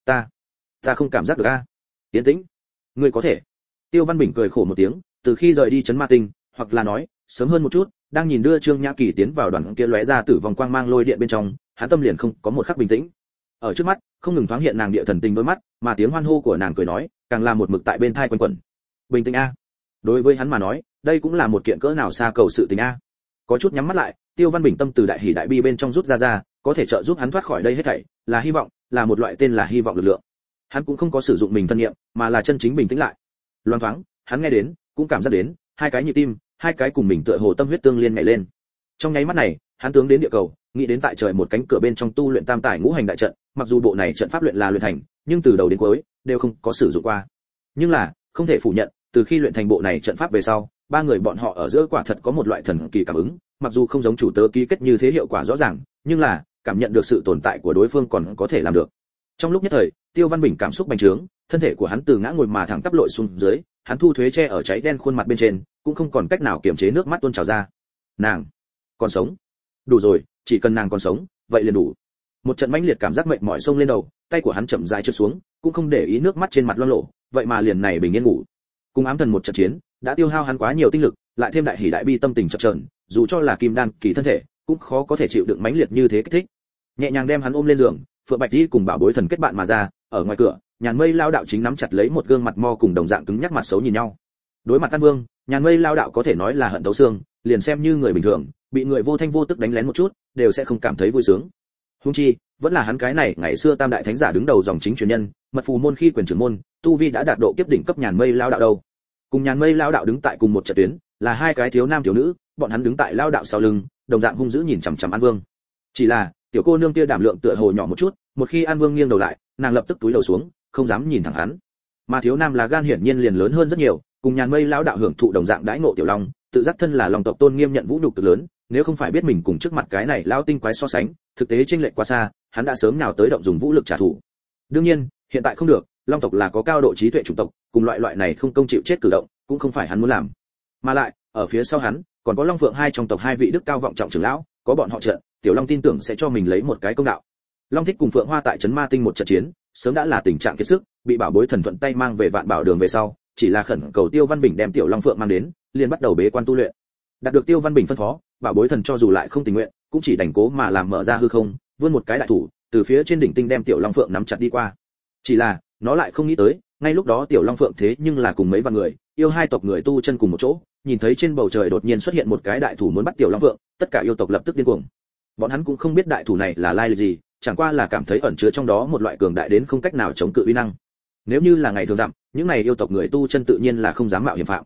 Ta không cảm giác được a. Yên tĩnh. Ngươi có thể. Tiêu Văn Bình cười khổ một tiếng, từ khi rời đi trấn Ma Tinh, hoặc là nói, sớm hơn một chút, đang nhìn đưa Trương Nhã Kỳ tiến vào đoàn kia lóe ra tử vong quang mang lôi điện bên trong, hắn tâm liền không có một khắc bình tĩnh. Ở trước mắt, không ngừng thoáng hiện nàng địa thần tình đôi mắt, mà tiếng hoan hô của nàng cười nói, càng là một mực tại bên tai quanh quẩn. Bình tĩnh a. Đối với hắn mà nói, đây cũng là một kiện cỡ nào xa cầu sự tình a. Có chút nhắm mắt lại, Tiêu Văn Bình tâm từ đại hỉ đại bi bên trong rút ra, có thể trợ giúp hắn thoát khỏi đây hết thảy, là hy vọng, là một loại tên là hy vọng lực lượng. Hắn cũng không có sử dụng mình thân nghiệm, mà là chân chính bình tĩnh lại. Loáng thoáng, hắn nghe đến, cũng cảm giác đến, hai cái nhịp tim, hai cái cùng mình tựa hồ tâm huyết tương liên nhảy lên. Trong nháy mắt này, hắn tướng đến địa cầu, nghĩ đến tại trời một cánh cửa bên trong tu luyện tam tài ngũ hành đại trận, mặc dù bộ này trận pháp luyện là luyện thành, nhưng từ đầu đến cuối đều không có sử dụng qua. Nhưng là, không thể phủ nhận, từ khi luyện thành bộ này trận pháp về sau, ba người bọn họ ở giữa quả thật có một loại thần kỳ cảm ứng, mặc dù không giống chủ tớ ký kết như thế hiệu quả rõ ràng, nhưng là cảm nhận được sự tồn tại của đối phương còn có thể làm được. Trong lúc nhất thời, Tiêu Văn Bình cảm xúc bành trướng, thân thể của hắn từ ngã ngồi mà thẳng tắp lội xuống dưới, hắn thu thuế che ở cháy đen khuôn mặt bên trên, cũng không còn cách nào kiềm chế nước mắt tuôn trào ra. Nàng còn sống. Đủ rồi, chỉ cần nàng còn sống, vậy liền đủ. Một trận mãnh liệt cảm giác mệt mỏi xông lên đầu, tay của hắn chậm rãi trượt xuống, cũng không để ý nước mắt trên mặt loang lổ, vậy mà liền này bình yên ngủ. Cùng ám thần một trận chiến, đã tiêu hao hắn quá nhiều tinh lực, lại thêm đại hỉ đại bi tâm tình chập chờn, dù cho là kim đan kỳ thân thể, cũng khó có thể chịu đựng mãnh liệt như thế kích thích. Nhẹ nhàng đem hắn ôm lên giường, Phượng Bạch Tỷ cùng bảo bối thần kết bạn mà ra, ở ngoài cửa, Nhàn Mây lao đạo chính nắm chặt lấy một gương mặt mo cùng đồng dạng cứng nhắc mặt xấu nhìn nhau. Đối mặt Tân Vương, Nhàn Mây lao đạo có thể nói là hận thấu xương, liền xem như người bình thường, bị người vô thanh vô tức đánh lén một chút, đều sẽ không cảm thấy vui sướng. Huống chi, vẫn là hắn cái này ngày xưa tam đại thánh giả đứng đầu dòng chính truyền nhân, mật phù môn khi quyền trưởng môn, tu vi đã đạt độ kiếp đỉnh cấp Nhàn Mây lao đạo đâu. Cùng Nhàn Mây lao đạo đứng tại cùng một trận tuyến, là hai cái thiếu nam thiếu nữ, bọn hắn đứng tại lao đạo sau lưng, đồng dạng hung dữ nhìn chằm chằm An Vương. Chỉ là, tiểu cô nương kia đảm lượng tựa hồ nhỏ một chút, một khi An Vương nghiêng đầu lại, nàng lập tức túi đầu xuống, không dám nhìn thẳng hắn. Mà thiếu nam là gan hiển nhiên liền lớn hơn rất nhiều, cùng Nhàn Mây lão đạo hưởng thụ đồng dạng đãi ngộ tiểu long, tự giác thân là long tộc tôn nghiêm nhận vũ nhục cực lớn, nếu không phải biết mình cùng trước mặt cái này lão tinh quái so sánh, thực tế chênh lệch quá xa, hắn đã sớm nào tới động dùng vũ lực trả thù. Đương nhiên, hiện tại không được, long tộc là có cao độ trí tuệ chủng tộc, cùng loại này không công chịu chết cử động, cũng không phải hắn muốn làm. Mà lại, ở phía sau hắn, còn có Long Phượng hai trong tộc hai vị đức cao vọng trọng trưởng lão, có bọn họ trợ, tiểu long tin tưởng sẽ cho mình lấy một cái công đạo. Long Thích cùng Phượng Hoa tại trấn Ma Tinh một trận chiến, sớm đã là tình trạng kiệt sức, bị bảo bối thần thuận tay mang về Vạn Bảo Đường về sau, chỉ là khẩn cầu Tiêu Văn Bình đem tiểu Long Phượng mang đến, liền bắt đầu bế quan tu luyện. Đạt được Tiêu Văn Bình phân phó, bảo bối thần cho dù lại không tình nguyện, cũng chỉ đành cố mà làm mở ra hư không, vươn một cái đại thủ, từ phía trên đỉnh tinh đem tiểu Long Phượng nắm chặt đi qua. Chỉ là, nó lại không nghĩ tới, ngay lúc đó tiểu Long Phượng thế nhưng là cùng mấy vạn người, yêu hai tộc người tu chân cùng một chỗ, nhìn thấy trên bầu trời đột nhiên xuất hiện một cái đại thủ muốn bắt tiểu Long Phượng, tất cả yêu tộc lập tức điên cuồng. Bọn hắn cũng không biết đại thủ này là lai lịch gì, chẳng qua là cảm thấy ẩn chứa trong đó một loại cường đại đến không cách nào chống cự uy năng. Nếu như là ngày thường dặm, những này yêu tộc người tu chân tự nhiên là không dám mạo hiểm phạm.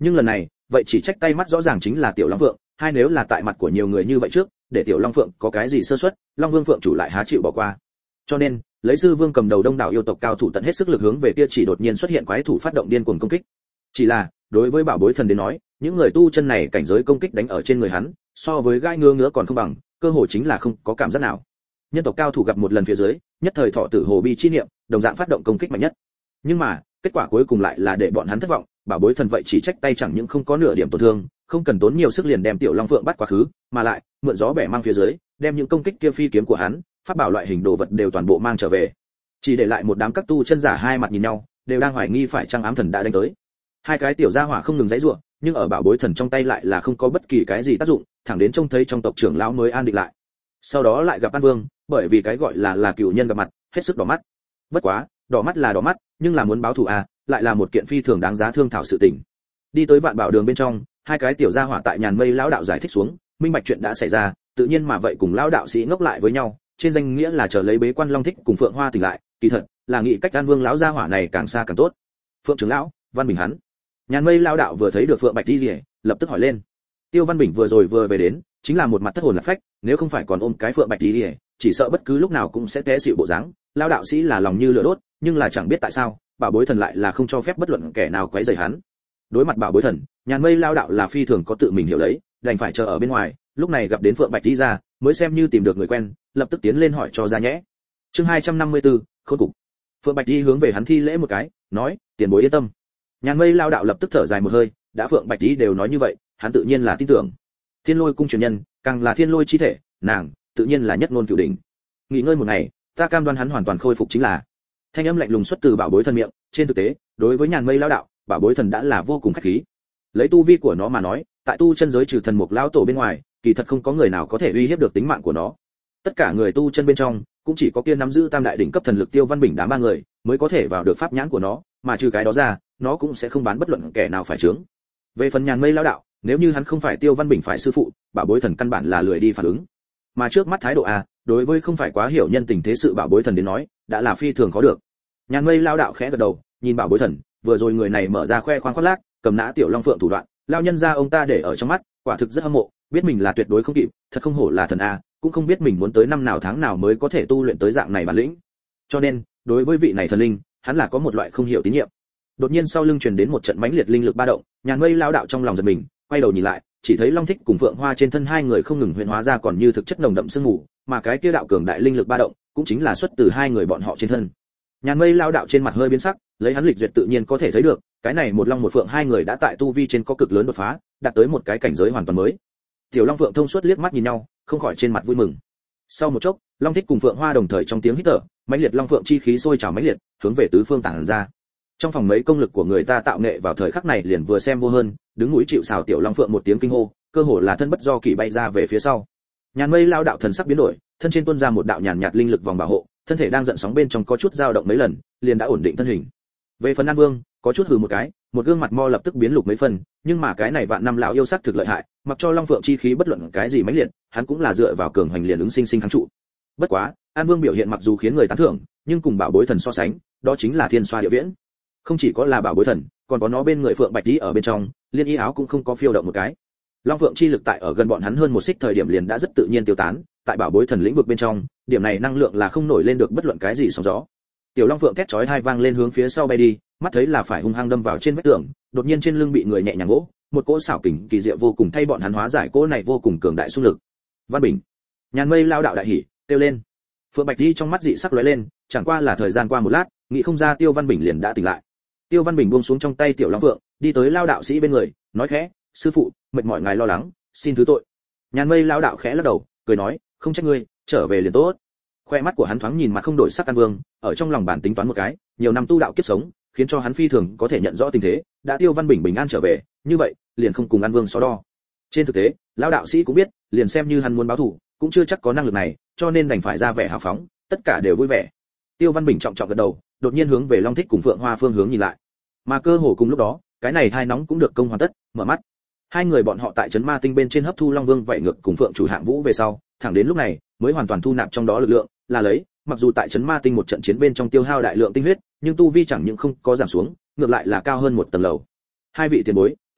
Nhưng lần này vậy chỉ trách tay mắt rõ ràng chính là tiểu long phượng, hay nếu là tại mặt của nhiều người như vậy trước để tiểu long phượng có cái gì sơ suất, long vương phượng chủ lại há chịu bỏ qua. Cho nên lấy sư vương cầm đầu đông đảo yêu tộc cao thủ tận hết sức lực hướng về kia chỉ đột nhiên xuất hiện quái thủ phát động điên cuồng công kích. Chỉ là đối với bảo bối thần đến nói, những người tu chân này cảnh giới công kích đánh ở trên người hắn so với gai ngứa còn không bằng, cơ hội chính là không có cảm giác nào. Nhân tộc cao thủ gặp một lần phía dưới, nhất thời thọ tử hồ bi chi niệm, đồng dạng phát động công kích mạnh nhất. Nhưng mà kết quả cuối cùng lại là để bọn hắn thất vọng, bảo bối thần vậy chỉ trách tay chẳng những không có nửa điểm tổn thương, không cần tốn nhiều sức liền đem tiểu long phượng bắt quá khứ, mà lại mượn gió bẻ mang phía dưới, đem những công kích kia phi kiếm của hắn, pháp bảo loại hình đồ vật đều toàn bộ mang trở về. Chỉ để lại một đám các tu chân giả hai mặt nhìn nhau, đều đang hoài nghi phải chăng ám thần đã đánh tới. Hai cái tiểu gia hỏa không ngừng giãy giụa, nhưng ở bảo bối thần trong tay lại là không có bất kỳ cái gì tác dụng, thẳng đến trông thấy trong tộc trưởng lão mới an định lại. Sau đó lại gặp An Vương, bởi vì cái gọi là cựu nhân gặp mặt, hết sức đỏ mắt. Bất quá, đỏ mắt là đỏ mắt, nhưng là muốn báo thù lại là một kiện phi thường đáng giá thương thảo sự tình. Đi tới Vạn Bảo Đường bên trong, hai cái tiểu gia hỏa tại Nhàn Mây lão đạo giải thích xuống, minh bạch chuyện đã xảy ra, tự nhiên mà vậy cùng lão đạo sĩ ngốc lại với nhau, trên danh nghĩa là chờ lấy bế quan Long Thích cùng Phượng Hoa tỉnh lại, kỳ thật là nghĩ cách An Vương lão gia hỏa này càng xa càng tốt. Phượng trưởng lão, Văn Bình hắn. Nhàn Mây lão đạo vừa thấy được Phượng Bạch Di Liễu, lập tức hỏi lên. Tiêu Văn Bình vừa về đến, chính là một mặt thất hồn lạc phách, nếu không phải còn ôm cái Phượng Bạch Di Liễu, chỉ sợ bất cứ lúc nào cũng sẽ té xỉu bộ dáng. Lão đạo sĩ là lòng như lửa đốt, nhưng là chẳng biết tại sao, bảo bối thần lại là không cho phép bất luận kẻ nào quấy rầy hắn. Đối mặt bảo bối thần, Nhàn Mây lão đạo là phi thường có tự mình hiểu lấy, đành phải chờ ở bên ngoài, lúc này gặp đến Phượng Bạch Di ra, mới xem như tìm được người quen, lập tức tiến lên hỏi cho ra nhẽ. Chương 254, khôn cục. Phượng Bạch Di hướng về hắn thi lễ một cái, nói, tiền bối yên tâm. Nhàn Mây lão đạo lập tức thở dài một hơi, đã Phượng Bạch Di đều nói như vậy, hắn tự nhiên là tin tưởng. Thiên Lôi cung truyền nhân, càng là Thiên Lôi chi thể, nàng tự nhiên là nhất ngôn cửu đỉnh. Nghỉ ngơi một ngày, ta cam đoan hắn hoàn toàn khôi phục chính là. Thanh âm lạnh lùng xuất từ bảo bối thần miệng, trên thực tế, đối với Nhàn Mây lão đạo, bảo bối thần đã là vô cùng khách khí. Lấy tu vi của nó mà nói, tại tu chân giới trừ thần mục lão tổ bên ngoài, kỳ thật không có người nào có thể uy hiếp được tính mạng của nó. Tất cả người tu chân bên trong, cũng chỉ có kia nắm giữ tam đại đỉnh cấp thần lực Tiêu Văn Bình đám ba người mới có thể vào được pháp nhãn của nó, mà trừ cái đó ra, nó cũng sẽ không bán bất luận kẻ nào phải chướng. Về phần Nhàn Mây lão đạo, nếu như hắn không phải Tiêu Văn Bình phải sư phụ, bảo bối thần căn bản là lười đi phản ứng. Mà trước mắt thái độ đối với không phải quá hiểu nhân tình thế sự bảo bối thần đến nói, đã là phi thường khó được. Nhàn Mây lão đạo khẽ gật đầu, nhìn bảo bối thần, vừa rồi người này mở ra khoe khoang khoác lác, cầm nã tiểu long phượng thủ đoạn, lao nhân ra ông ta để ở trong mắt, quả thực rất hâm mộ, biết mình là tuyệt đối không kịp, thật không hổ là thần cũng không biết mình muốn tới năm nào tháng nào mới có thể tu luyện tới dạng này bản lĩnh. Cho nên, đối với vị này thần linh, hắn là có một loại không hiểu tín nhiệm. Đột nhiên sau lưng truyền đến một trận mãnh liệt linh lực ba động, Nhàn Mây lão đạo trong lòng giật mình, quay đầu nhìn lại, chỉ thấy Long Thích cùng Phượng Hoa trên thân hai người không ngừng huyễn hóa ra còn như thực chất nồng đậm sương mù, mà cái kia đạo cường đại linh lực ba động, cũng chính là xuất từ hai người bọn họ trên thân. Nhàn Mây lão đạo trên mặt hơi biến sắc, lấy hắn lịch duyệt tự nhiên có thể thấy được, cái này một long một phượng hai người đã tại tu vi trên có cực lớn đột phá, đạt tới một cái cảnh giới hoàn toàn mới. Tiểu Long Phượng thông suốt liếc mắt nhìn nhau, không khỏi trên mặt vui mừng. Sau một chốc, Long Thích cùng Phượng Hoa đồng thời trong tiếng hít thở, mãnh liệt long phượng chi khí sôi trào mãnh liệt, hướng về tứ phương tản ra. Trong phòng mấy công lực của người ta tạo nghệ vào thời khắc này liền vừa xem vô hơn, đứng núi chịu sào Tiểu Long Phượng một tiếng kinh hô, cơ hồ là thân bất do kỳ bay ra về phía sau. Nhàn Mây lao đạo thần sắc biến đổi, thân trên tuôn ra một đạo nhàn nhạt linh lực vòng bảo hộ, thân thể đang giận sóng bên trong có chút dao động mấy lần, liền đã ổn định thân hình. Về phần An Vương, có chút hừ một cái, một gương mặt mo lập tức biến lục mấy phần, nhưng mà cái này vạn năm lão yêu sắc thực lợi hại, mặc cho long phượng chi khí bất luận cái gì mãnh liệt, hắn cũng là dựa vào cường hoành liền ứng sinh sinh kháng trụ. Bất quá, An Vương biểu hiện mặc dù khiến người tán thưởng, nhưng cùng bảo bối thần so sánh, đó chính là thiên xoa địa viễn. Không chỉ có là bảo bối thần, còn có nó bên người Phượng Bạch Tí ở bên trong, liên y áo cũng không có phiêu động một cái. Long phượng chi lực tại ở gần bọn hắn hơn một xích thời điểm liền đã rất tự nhiên tiêu tán, tại bảo bối thần lĩnh vực bên trong, điểm này năng lượng là không nổi lên được bất luận cái gì sóng gió. Tiểu Long Phượng thét chói hai vang lên hướng phía sau bay đi, mắt thấy là phải hung hăng đâm vào trên vách tường, đột nhiên trên lưng bị người nhẹ nhàng vỗ, một cỗ xảo kình kỳ diệu vô cùng thay bọn hắn hóa giải cỗ này vô cùng cường đại xung lực. Văn Bình, Nhàn Mây lao đạo đại hỉ, kêu lên. Phượng Bạch Di trong mắt dị sắc lóe lên, chẳng qua là thời gian qua một lát, nghĩ không ra Tiêu Văn Bình liền đã tỉnh lại. Tiêu Văn Bình buông xuống trong tay Tiểu Long Phượng, đi tới lao đạo sĩ bên người, nói khẽ, sư phụ, mệt mỏi ngài lo lắng, xin thứ tội. Nhàn Mây lao đạo khẽ lắc đầu, cười nói, không trách ngươi, trở về liền tốt. Khoe mắt của hắn thoáng nhìn mặt không đổi sắc An Vương, ở trong lòng bản tính toán một cái, nhiều năm tu đạo kiếp sống, khiến cho hắn phi thường có thể nhận rõ tình thế, đã Tiêu Văn Bình bình an trở về, như vậy, liền không cùng An Vương so đo. Trên thực tế, lão đạo sĩ cũng biết, liền xem như hắn muốn báo thù, cũng chưa chắc có năng lực này, cho nên đành phải ra vẻ hào phóng, tất cả đều vui vẻ. Tiêu Văn Bình trọng trọng gật đầu, đột nhiên hướng về Long Thích cùng Phượng Hoa phương hướng nhìn lại. Mà cơ hồ cùng lúc đó, cái này thai nóng cũng được công hoàn tất, mở mắt. Hai người bọn họ tại trấn Ma Tinh bên trên hấp thu Long Vương vậy ngược cùng Phượng chủ hạng vũ về sau, thẳng đến lúc này mới hoàn toàn thu nạp trong đó lực lượng, là lấy, mặc dù tại trấn Ma Tinh một trận chiến bên trong tiêu hao đại lượng tinh huyết, nhưng tu vi chẳng những không có giảm xuống, ngược lại là cao hơn một tầng lầu. Hai vị tiền bối,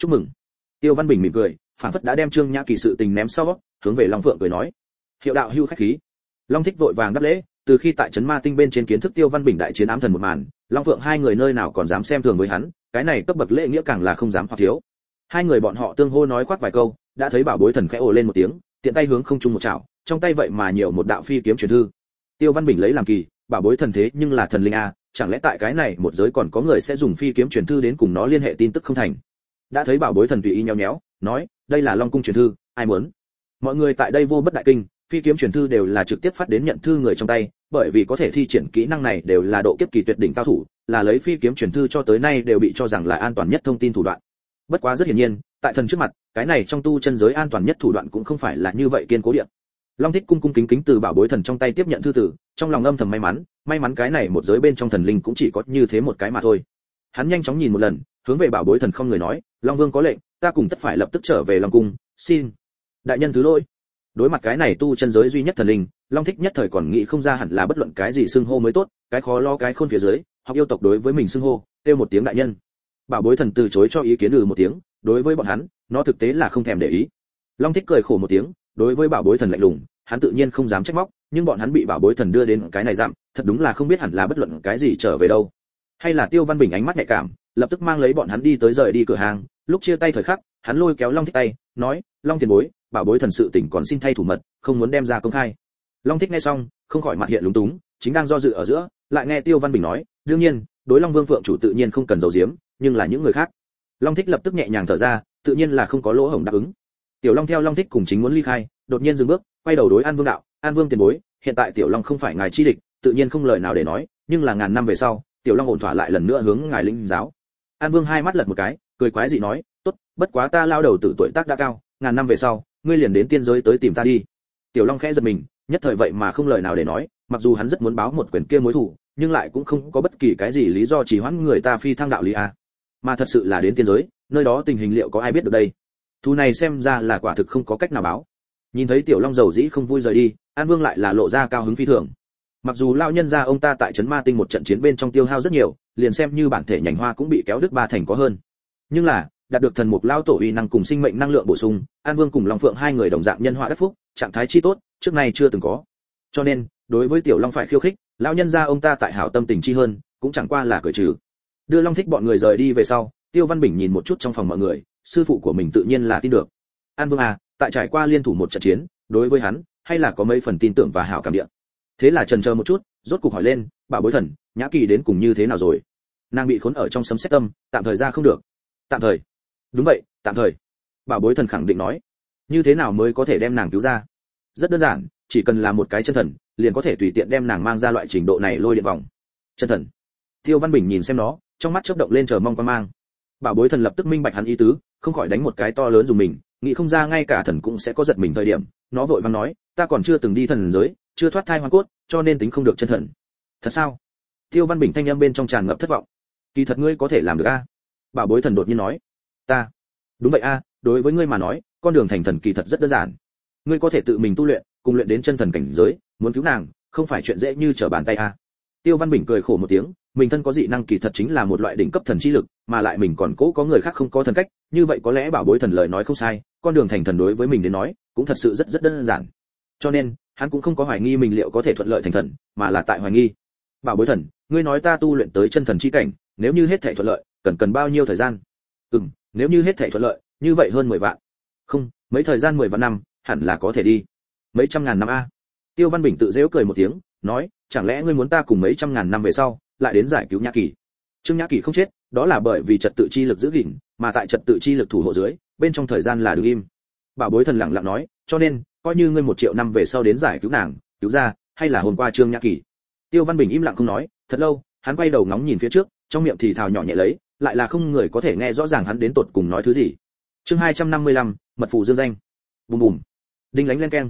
chúc mừng. Tiêu Văn Bình mỉm cười, phản phất đã đem Trương Nhã Kỳ sự tình ném sau, hướng về Long Phượng cười nói: "Hiệu đạo hưu khách khí." Long Thích vội vàng đáp lễ, từ khi tại trấn Ma Tinh bên trên kiến thức Tiêu Văn Bình đại chiến ám thần một màn, Long Phượng hai người nơi nào còn dám xem thường với hắn, cái này cấp bậc lễ nghĩa càng là không dám hoặc thiếu. Hai người bọn họ tương hô nói khoác vài câu, đã thấy Bảo Bối Thần khẽ ồ lên một tiếng, tiện tay hướng không trung một chảo, trong tay vậy mà nhiều một đạo phi kiếm truyền thư. Tiêu Văn Bình lấy làm kỳ, Bảo Bối Thần thế nhưng là thần linh a, chẳng lẽ tại cái này một giới còn có người sẽ dùng phi kiếm truyền thư đến cùng nó liên hệ tin tức không thành. Đã thấy Bảo Bối Thần tùy ý nhéo nhéo, nói: "Đây là Long cung truyền thư, ai muốn?" Mọi người tại đây vô bất đại kinh, phi kiếm truyền thư đều là trực tiếp phát đến nhận thư người trong tay, bởi vì có thể thi triển kỹ năng này đều là độ kiếp kỳ tuyệt đỉnh cao thủ, là lấy phi kiếm truyền thư cho tới nay đều bị cho rằng là an toàn nhất thông tin thủ đoạn. Bất quá rất hiển nhiên, tại thần trước mặt, cái này trong tu chân giới an toàn nhất thủ đoạn cũng không phải là như vậy kiên cố điện. Long Thích cung cung kính kính từ Bảo Bối Thần trong tay tiếp nhận thư tử, trong lòng âm thầm may mắn cái này một giới bên trong thần linh cũng chỉ có như thế một cái mà thôi. Hắn nhanh chóng nhìn một lần, hướng về Bảo Bối Thần không người nói: "Long Vương có lệnh, ta cùng tất phải lập tức trở về Long cung, xin đại nhân thứ lỗi." Đối mặt cái này tu chân giới duy nhất thần linh, Long Thích nhất thời còn nghĩ không ra hẳn là bất luận cái gì xưng hô mới tốt, cái khó lo cái khôn phía dưới, học yêu tộc đối với mình xưng hô, kêu một tiếng đại nhân. Bảo Bối Thần từ chối cho ý kiến một tiếng, đối với bọn hắn, nó thực tế là không thèm để ý. Long Thích cười khổ một tiếng, đối với Bảo Bối Thần lạnh lùng, hắn tự nhiên không dám trách móc, nhưng bọn hắn bị Bảo Bối Thần đưa đến cái này dặm, thật đúng là không biết hẳn là bất luận cái gì trở về đâu. Hay là Tiêu Văn Bình ánh mắt nhạy cảm, lập tức mang lấy bọn hắn đi tới rời đi cửa hàng, lúc chia tay thời khắc, hắn lôi kéo Long Thích tay, nói: "Long tiền bối, Bảo Bối Thần sự tình còn xin thay thủ mật, không muốn đem ra công khai." Long Thích nghe xong, không khỏi mặt hiện lúng túng, chính đang do dự ở giữa, lại nghe Tiêu Văn Bình nói: "Đương nhiên, đối Long Vương Phượng chủ tự nhiên không cần giấu giếm, nhưng là những người khác." Long Thích lập tức nhẹ nhàng thở ra, tự nhiên là không có lỗ hổng đáp ứng. Tiểu Long theo Long Thích cùng chính muốn ly khai, đột nhiên dừng bước, quay đầu đối An Vương đạo: "An Vương tiền bối, hiện tại Tiểu Long không phải ngài chi địch, tự nhiên không lời nào để nói, nhưng là ngàn năm về sau, Tiểu Long ổn thỏa lại lần nữa hướng ngài linh giáo." An Vương hai mắt lật một cái, cười quái dị nói: "Tốt, bất quá ta lao đầu tử tuổi tác đã cao, ngàn năm về sau, ngươi liền đến tiên giới tới tìm ta đi." Tiểu Long khẽ giật mình, nhất thời vậy mà không lời nào để nói, mặc dù hắn rất muốn báo một quyền kia mối thù, nhưng lại cũng không có bất kỳ cái gì lý do trì hoãn người ta phi thăng đạo lý a. Mà thật sự là đến tiên giới, nơi đó tình hình liệu có ai biết được đây? Thù này xem ra là quả thực không có cách nào báo. Nhìn thấy Tiểu Long dầu dĩ không vui rời đi, An Vương lại là lộ ra cao hứng phi thường. Mặc dù lão nhân gia ông ta tại trấn Ma Tinh một trận chiến bên trong tiêu hao rất nhiều, liền xem như bản thể nhành hoa cũng bị kéo đứt ba thành có hơn. Nhưng là, đạt được thần mục lao tổ uy năng cùng sinh mệnh năng lượng bổ sung, An Vương cùng Long Phượng hai người đồng dạng nhân họa đắc phúc, trạng thái chi tốt, trước nay chưa từng có. Cho nên, đối với Tiểu Long phải khiêu khích, lão nhân gia ông ta tại hảo tâm tình chi hơn, cũng chẳng qua là cười trừ. Đưa Long Thích bọn người rời đi về sau, Tiêu Văn Bình nhìn một chút trong phòng mọi người, sư phụ của mình tự nhiên là tin được. An Vương à, tại trải qua liên thủ một trận chiến, đối với hắn, hay là có mấy phần tin tưởng và hảo cảm địa. Thế là chần chờ một chút, rốt cục hỏi lên: "Bảo Bối Thần, Nhã Kỳ đến cùng như thế nào rồi?" Nàng bị khốn ở trong sấm sét tâm, tạm thời ra không được. Tạm thời? Đúng vậy, tạm thời. Bảo Bối Thần khẳng định nói. Như thế nào mới có thể đem nàng cứu ra? Rất đơn giản, chỉ cần là một cái chân thần, liền có thể tùy tiện đem nàng mang ra loại trình độ này lôi điện vòng. Chân thần? Tiêu Văn Bình nhìn xem nó, trong mắt chớp động lên chờ mong quan mang. Bảo Bối Thần lập tức minh bạch hắn ý tứ, không khỏi đánh một cái to lớn dùng mình, nghĩ không ra ngay cả thần cũng sẽ có giật mình thời điểm, nó vội vàng nói: "Ta còn chưa từng đi thần giới, chưa thoát thai hoang cốt, cho nên tính không được chân thần." Thật sao? Tiêu Văn Bình thanh âm bên trong tràn ngập thất vọng. Kỳ thật ngươi có thể làm được a? Bảo Bối Thần đột nhiên nói. Ta? Đúng vậy a, đối với ngươi mà nói, con đường thành thần kỳ thật rất đơn giản. Ngươi có thể tự mình tu luyện, cùng luyện đến chân thần cảnh giới, muốn cứu nàng, không phải chuyện dễ như trở bàn tay a. Tiêu Văn Bình cười khổ một tiếng, mình thân có dị năng kỳ thật chính là một loại đỉnh cấp thần chi lực, mà lại mình còn cố có người khác không có thần cách, như vậy có lẽ Bảo Bối Thần lời nói không sai, con đường thành thần đối với mình đến nói, cũng thật sự rất đơn giản. Cho nên, hắn cũng không có hoài nghi mình liệu có thể thuận lợi thành thần, mà là tại hoài nghi. Bảo Bối Thần, ngươi nói ta tu luyện tới chân thần chi cảnh, nếu như hết thảy thuận lợi, cần bao nhiêu thời gian? Nếu như hết thảy thuận lợi, như vậy hơn 10 vạn. Không, mấy thời gian 10 vạn năm, hẳn là có thể đi. Mấy trăm ngàn năm a. Tiêu Văn Bình tự giễu cười một tiếng, nói: "Chẳng lẽ ngươi muốn ta cùng mấy trăm ngàn năm về sau, lại đến giải cứu Nhã Kỳ?" Trương Nhã Kỳ không chết, đó là bởi vì trật tự chi lực giữ gìn, mà tại trật tự chi lực thủ hộ dưới, bên trong thời gian là đứng im. Bảo Bối Thần lặng lặng nói: "Cho nên, coi như ngươi 1 triệu năm về sau đến giải cứu nàng, cứu ra, hay là hôm qua Trương Nhã Kỳ." Tiêu Văn Bình im lặng không nói, thật lâu, hắn quay đầu ngóng nhìn phía trước, trong miệng thì thào nhỏ nhẹ lấy, lại là không người có thể nghe rõ ràng hắn đến tột cùng nói thứ gì. Chương 255, mật phù dương danh. Bùm bùm. Đinh lánh len keng.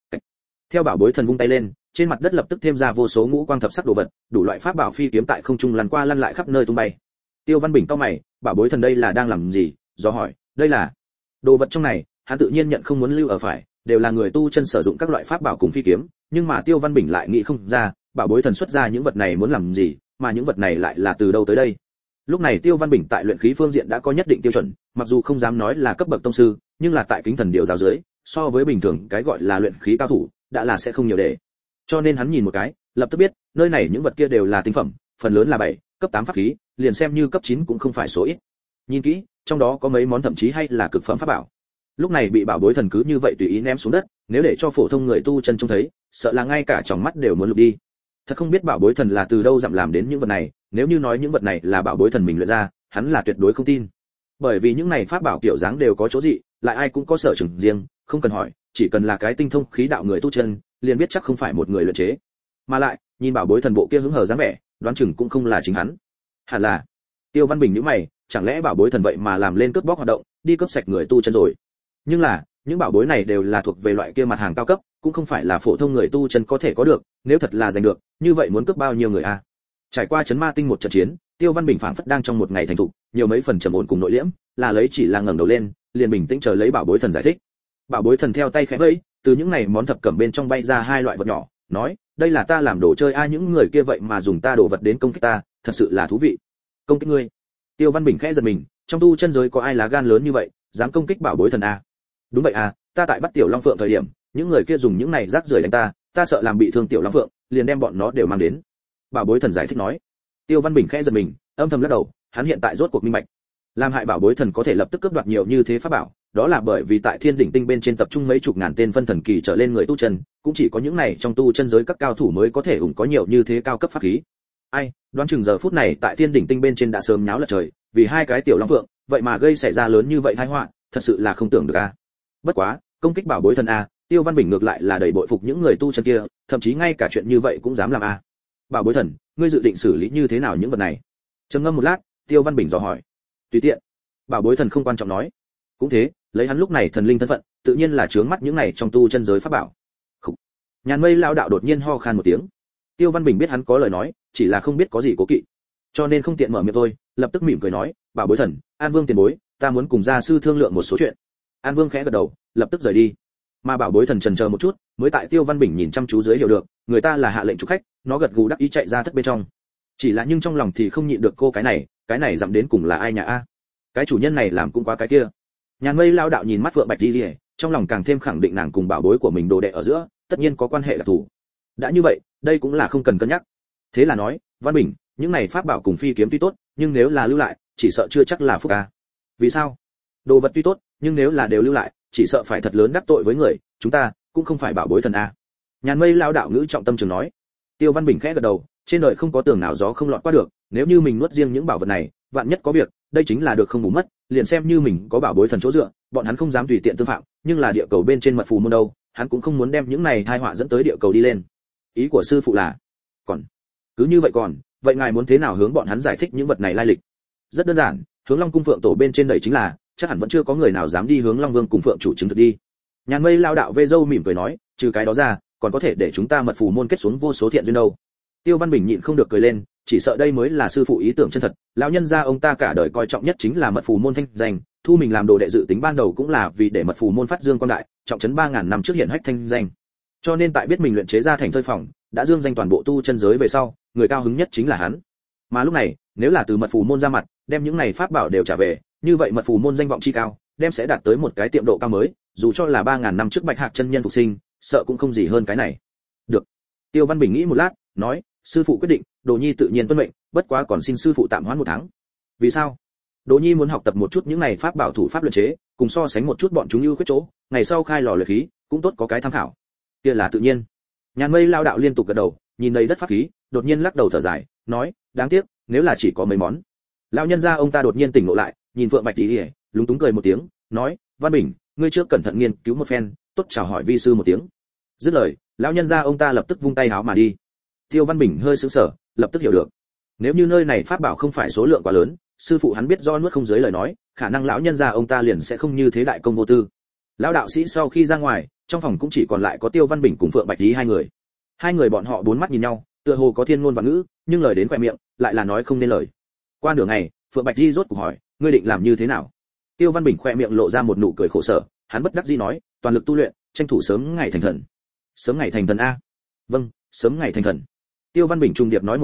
Theo Bảo Bối Thần vung tay lên, trên mặt đất lập tức thêm ra vô số ngũ quang thập sắc đồ vật, đủ loại pháp bảo phi kiếm tại không trung lăn qua lăn lại khắp nơi tung bay. Tiêu Văn Bình cau mày, Bảo Bối Thần đây là đang làm gì? Do hỏi, đây là đồ vật trong này, hắn tự nhiên nhận không muốn lưu ở phải, đều là người tu chân sử dụng các loại pháp bảo cùng phi kiếm, nhưng mà Tiêu Văn Bình lại nghĩ không ra, Bảo Bối Thần xuất ra những vật này muốn làm gì, mà những vật này lại là từ đâu tới đây. Lúc này Tiêu Văn Bình tại luyện khí phương diện đã có nhất định tiêu chuẩn, mặc dù không dám nói là cấp bậc tông sư, nhưng là tại kính thần điệu giáo dưới, so với bình thường cái gọi là luyện khí cao thủ, đã là sẽ không nhiều để. Cho nên hắn nhìn một cái, lập tức biết, nơi này những vật kia đều là tinh phẩm, phần lớn là 7, cấp 8 pháp khí, liền xem như cấp 9 cũng không phải số ít. Nhìn kỹ, trong đó có mấy món thậm chí hay là cực phẩm pháp bảo. Lúc này bị bảo bối thần cứ như vậy tùy ý ném xuống đất, nếu để cho phổ thông người tu chân trông thấy, sợ là ngay cả tròng mắt đều muốn lục đi. Thật không biết bảo bối thần là từ đâu dặm làm đến những vật này, nếu như nói những vật này là bảo bối thần mình luyện ra, hắn là tuyệt đối không tin. Bởi vì những này pháp bảo kiểu dáng đều có chỗ dị, lại ai cũng có sở trường riêng, không cần hỏi, chỉ cần là cái tinh thông khí đạo người tu chân, liền biết chắc không phải một người luyện chế. Mà lại, nhìn bảo bối thần bộ kia hứng hờ dáng vẻ, đoán chừng cũng không là chính hắn. Hẳn là. Tiêu Văn Bình nhíu mày, chẳng lẽ bảo bối thần vậy mà làm lên cướp bóc hoạt động, đi cướp sạch người tu chân rồi. Nhưng là, những bảo bối này đều là thuộc về loại kia mặt hàng cao cấp, cũng không phải là phổ thông người tu chân có thể có được, nếu thật là giành được, như vậy muốn cướp bao nhiêu người a? Trải qua chấn ma tinh một trận chiến, Tiêu Văn Bình phảng phất đang trong một ngày thành thục, nhiều mấy phần trầm ổn cùng nội liễm, là lấy chỉ là ngẩng đầu lên, liền bình tĩnh chờ lấy bảo bối thần giải thích. Bảo bối thần theo tay khẽ vẫy, từ những này món thập cẩm bên trong bay ra 2 loại vật nhỏ, nói, đây là ta làm đồ chơi a, những người kia vậy mà dùng ta đồ vật đến công kích ta, thật sự là thú vị. Công kích ngươi? Tiêu Văn Bình khẽ giật mình, trong tu chân giới có ai lá gan lớn như vậy, dám công kích bảo bối thần a? Đúng vậy à, ta tại bắt tiểu long phượng thời điểm, những người kia dùng những này rác rưởi đánh ta sợ làm bị thương tiểu long phượng, liền đem bọn nó đều mang đến. Bảo bối thần giải thích nói. Tiêu Văn Bình khẽ giật mình, âm thầm lắc đầu, hắn hiện tại rốt cuộc minh bạch, làm hại bảo bối thần có thể lập tức cướp đoạt nhiều như thế pháp bảo, đó là bởi vì tại Thiên Đỉnh Tinh bên trên tập trung mấy chục ngàn tên phân thần kỳ trở lên người tu chân, cũng chỉ có những này trong tu chân giới các cao thủ mới có thể ủng có nhiều như thế cao cấp pháp khí. Ai, đoán chừng giờ phút này tại Thiên Đỉnh Tinh bên trên đã sớm nháo lật trời, vì 2 cái tiểu long phượng, vậy mà gây xảy ra lớn như vậy tai họa, thật sự là không tưởng được a. Bất quá, công kích bảo bối thần a, Tiêu Văn Bình ngược lại là đầy bội phục những người tu chân kia, thậm chí ngay cả chuyện như vậy cũng dám làm a. Bảo bối thần, ngươi dự định xử lý như thế nào những vật này? Trầm ngâm một lát, Tiêu Văn Bình dò hỏi. Tùy tiện. Bảo bối thần không quan trọng nói. Cũng thế, lấy hắn lúc này thần linh thân phận, tự nhiên là chướng mắt những này trong tu chân giới pháp bảo. Khủ. Nhàn Mây lão đạo đột nhiên ho khan một tiếng. Tiêu Văn Bình biết hắn có lời nói, chỉ là không biết có gì cố kỵ, cho nên không tiện mở miệng thôi, lập tức mỉm cười nói, bảo bối thần, An Vương tiền bối, ta muốn cùng gia sư thương lượng một số chuyện. An Vương khẽ gật đầu, lập tức rời đi. Mà bảo bối thần chần chờ một chút, mới tại Tiêu Văn Bình nhìn chăm chú dưới hiểu được, người ta là hạ lệnh chủ khách, nó gật gù đắc ý chạy ra thất bên trong. Chỉ là nhưng trong lòng thì không nhịn được cô cái này dặm đến cùng là ai nhà a? Cái chủ nhân này làm cũng quá cái kia. Nhàn Mây lao đạo nhìn mắt Phượng Bạch Di, trong lòng càng thêm khẳng định nàng cùng bảo bối của mình đồ đệ ở giữa, tất nhiên có quan hệ đặc thù. Đã như vậy, đây cũng là không cần cân nhắc. Thế là nói, Văn Bình, những này pháp bảo cùng phi kiếm tuy tốt, nhưng nếu là lưu lại, chỉ sợ chưa chắc là phúc a. Vì sao? Đồ vật tuy tốt, nhưng nếu là đều lưu lại, chỉ sợ phải thật lớn đắc tội với người, chúng ta cũng không phải bảo bối thần a. Nhàn Mây lao đạo ngữ trọng tâm trường nói. Tiêu Văn Bình khẽ gật đầu, trên đời không có tường nào gió không lọt qua được, nếu như mình nuốt riêng những bảo vật này, vạn nhất có việc, đây chính là được không bù mất, liền xem như mình có bảo bối thần chỗ dựa, bọn hắn không dám tùy tiện tương phạm, nhưng là địa cầu bên trên mật phù môn đâu, hắn cũng không muốn đem những này tai họa dẫn tới địa cầu đi lên. Ý của sư phụ là, còn cứ như vậy vậy ngài muốn thế nào hướng bọn hắn giải thích những vật này lai lịch? Rất đơn giản, hướng Long cung Phượng tổ bên trên đẩy chính là, chắc hẳn vẫn chưa có người nào dám đi hướng Long Vương cùng Phượng chủ chứng thực đi. Nhàn Mây lao đạo vê dâu mỉm cười nói, trừ cái đó ra, còn có thể để chúng ta mật phù môn kết xuống vô số thiện duyên đâu. Tiêu Văn Bình nhịn không được cười lên, chỉ sợ đây mới là sư phụ ý tưởng chân thật, lão nhân gia ông ta cả đời coi trọng nhất chính là mật phù môn thanh danh, thu mình làm đồ đệ dự tính ban đầu cũng là vì để mật phù môn phát dương quang đại, trọng trấn 3000 năm trước hiện hách thanh danh. Cho nên tại biết mình luyện chế ra thành thơi phòng, đã dương danh toàn bộ tu chân giới về sau, người cao hứng nhất chính là hắn. Mà lúc này, nếu là từ mật phù môn ra mặt, đem những này pháp bảo đều trả về, như vậy mật phù môn danh vọng chi cao, đem sẽ đạt tới một cái tiệm độ cao mới, dù cho là 3000 năm trước Bạch Hạc chân nhân phục sinh, sợ cũng không gì hơn cái này. Được. Tiêu Văn Bình nghĩ một lát, nói, sư phụ quyết định, Đồ Nhi tự nhiên tuân mệnh, bất quá còn xin sư phụ tạm hoãn 1 tháng. Vì sao? Đồ Nhi muốn học tập một chút những này pháp bảo thủ pháp luyện chế, cùng so sánh một chút bọn chúng ưu khuyết chỗ, ngày sau khai lò luyện khí, cũng tốt có cái tham khảo. Kia là tự nhiên. Nhàn Mây lao đạo liên tục gật đầu, nhìn đầy đất pháp khí, đột nhiên lắc đầu thở dài, nói, đáng tiếc, nếu là chỉ có mấy món. Lão nhân gia ông ta đột nhiên tỉnh ngộ lại, nhìn Phượng Bạch Tỷ, lúng túng cười một tiếng, nói, Văn Bình, ngươi trước cẩn thận nghiên cứu một phen, tốt chào hỏi vi sư một tiếng. Dứt lời, lão nhân gia ông ta lập tức vung tay háo mà đi. Tiêu Văn Bình hơi sững sờ, lập tức hiểu được. Nếu như nơi này pháp bảo không phải số lượng quá lớn, sư phụ hắn biết do nuốt không dưới lời nói, khả năng lão nhân gia ông ta liền sẽ không như thế đại công vô tư. Lão đạo sĩ sau khi ra ngoài, trong phòng cũng chỉ còn lại có Tiêu Văn Bình cùng Phượng Bạch Lý 2 người. 2 người bọn họ bốn mắt nhìn nhau, tựa hồ có thiên ngôn và ngữ, nhưng lời đến khóe miệng, lại là nói không nên lời. Qua nửa ngày, Phượng Bạch Lý rốt cuộc hỏi, ngươi định làm như thế nào? Tiêu Văn Bình khóe miệng lộ ra một nụ cười khổ sở, hắn bất đắc dĩ nói, toàn lực tu luyện, tranh thủ sớm ngày thành thần. Sớm ngày thành thần a? Vâng, sớm ngày thành thần. Tiêu Văn Bình trùng điệp nói một lần,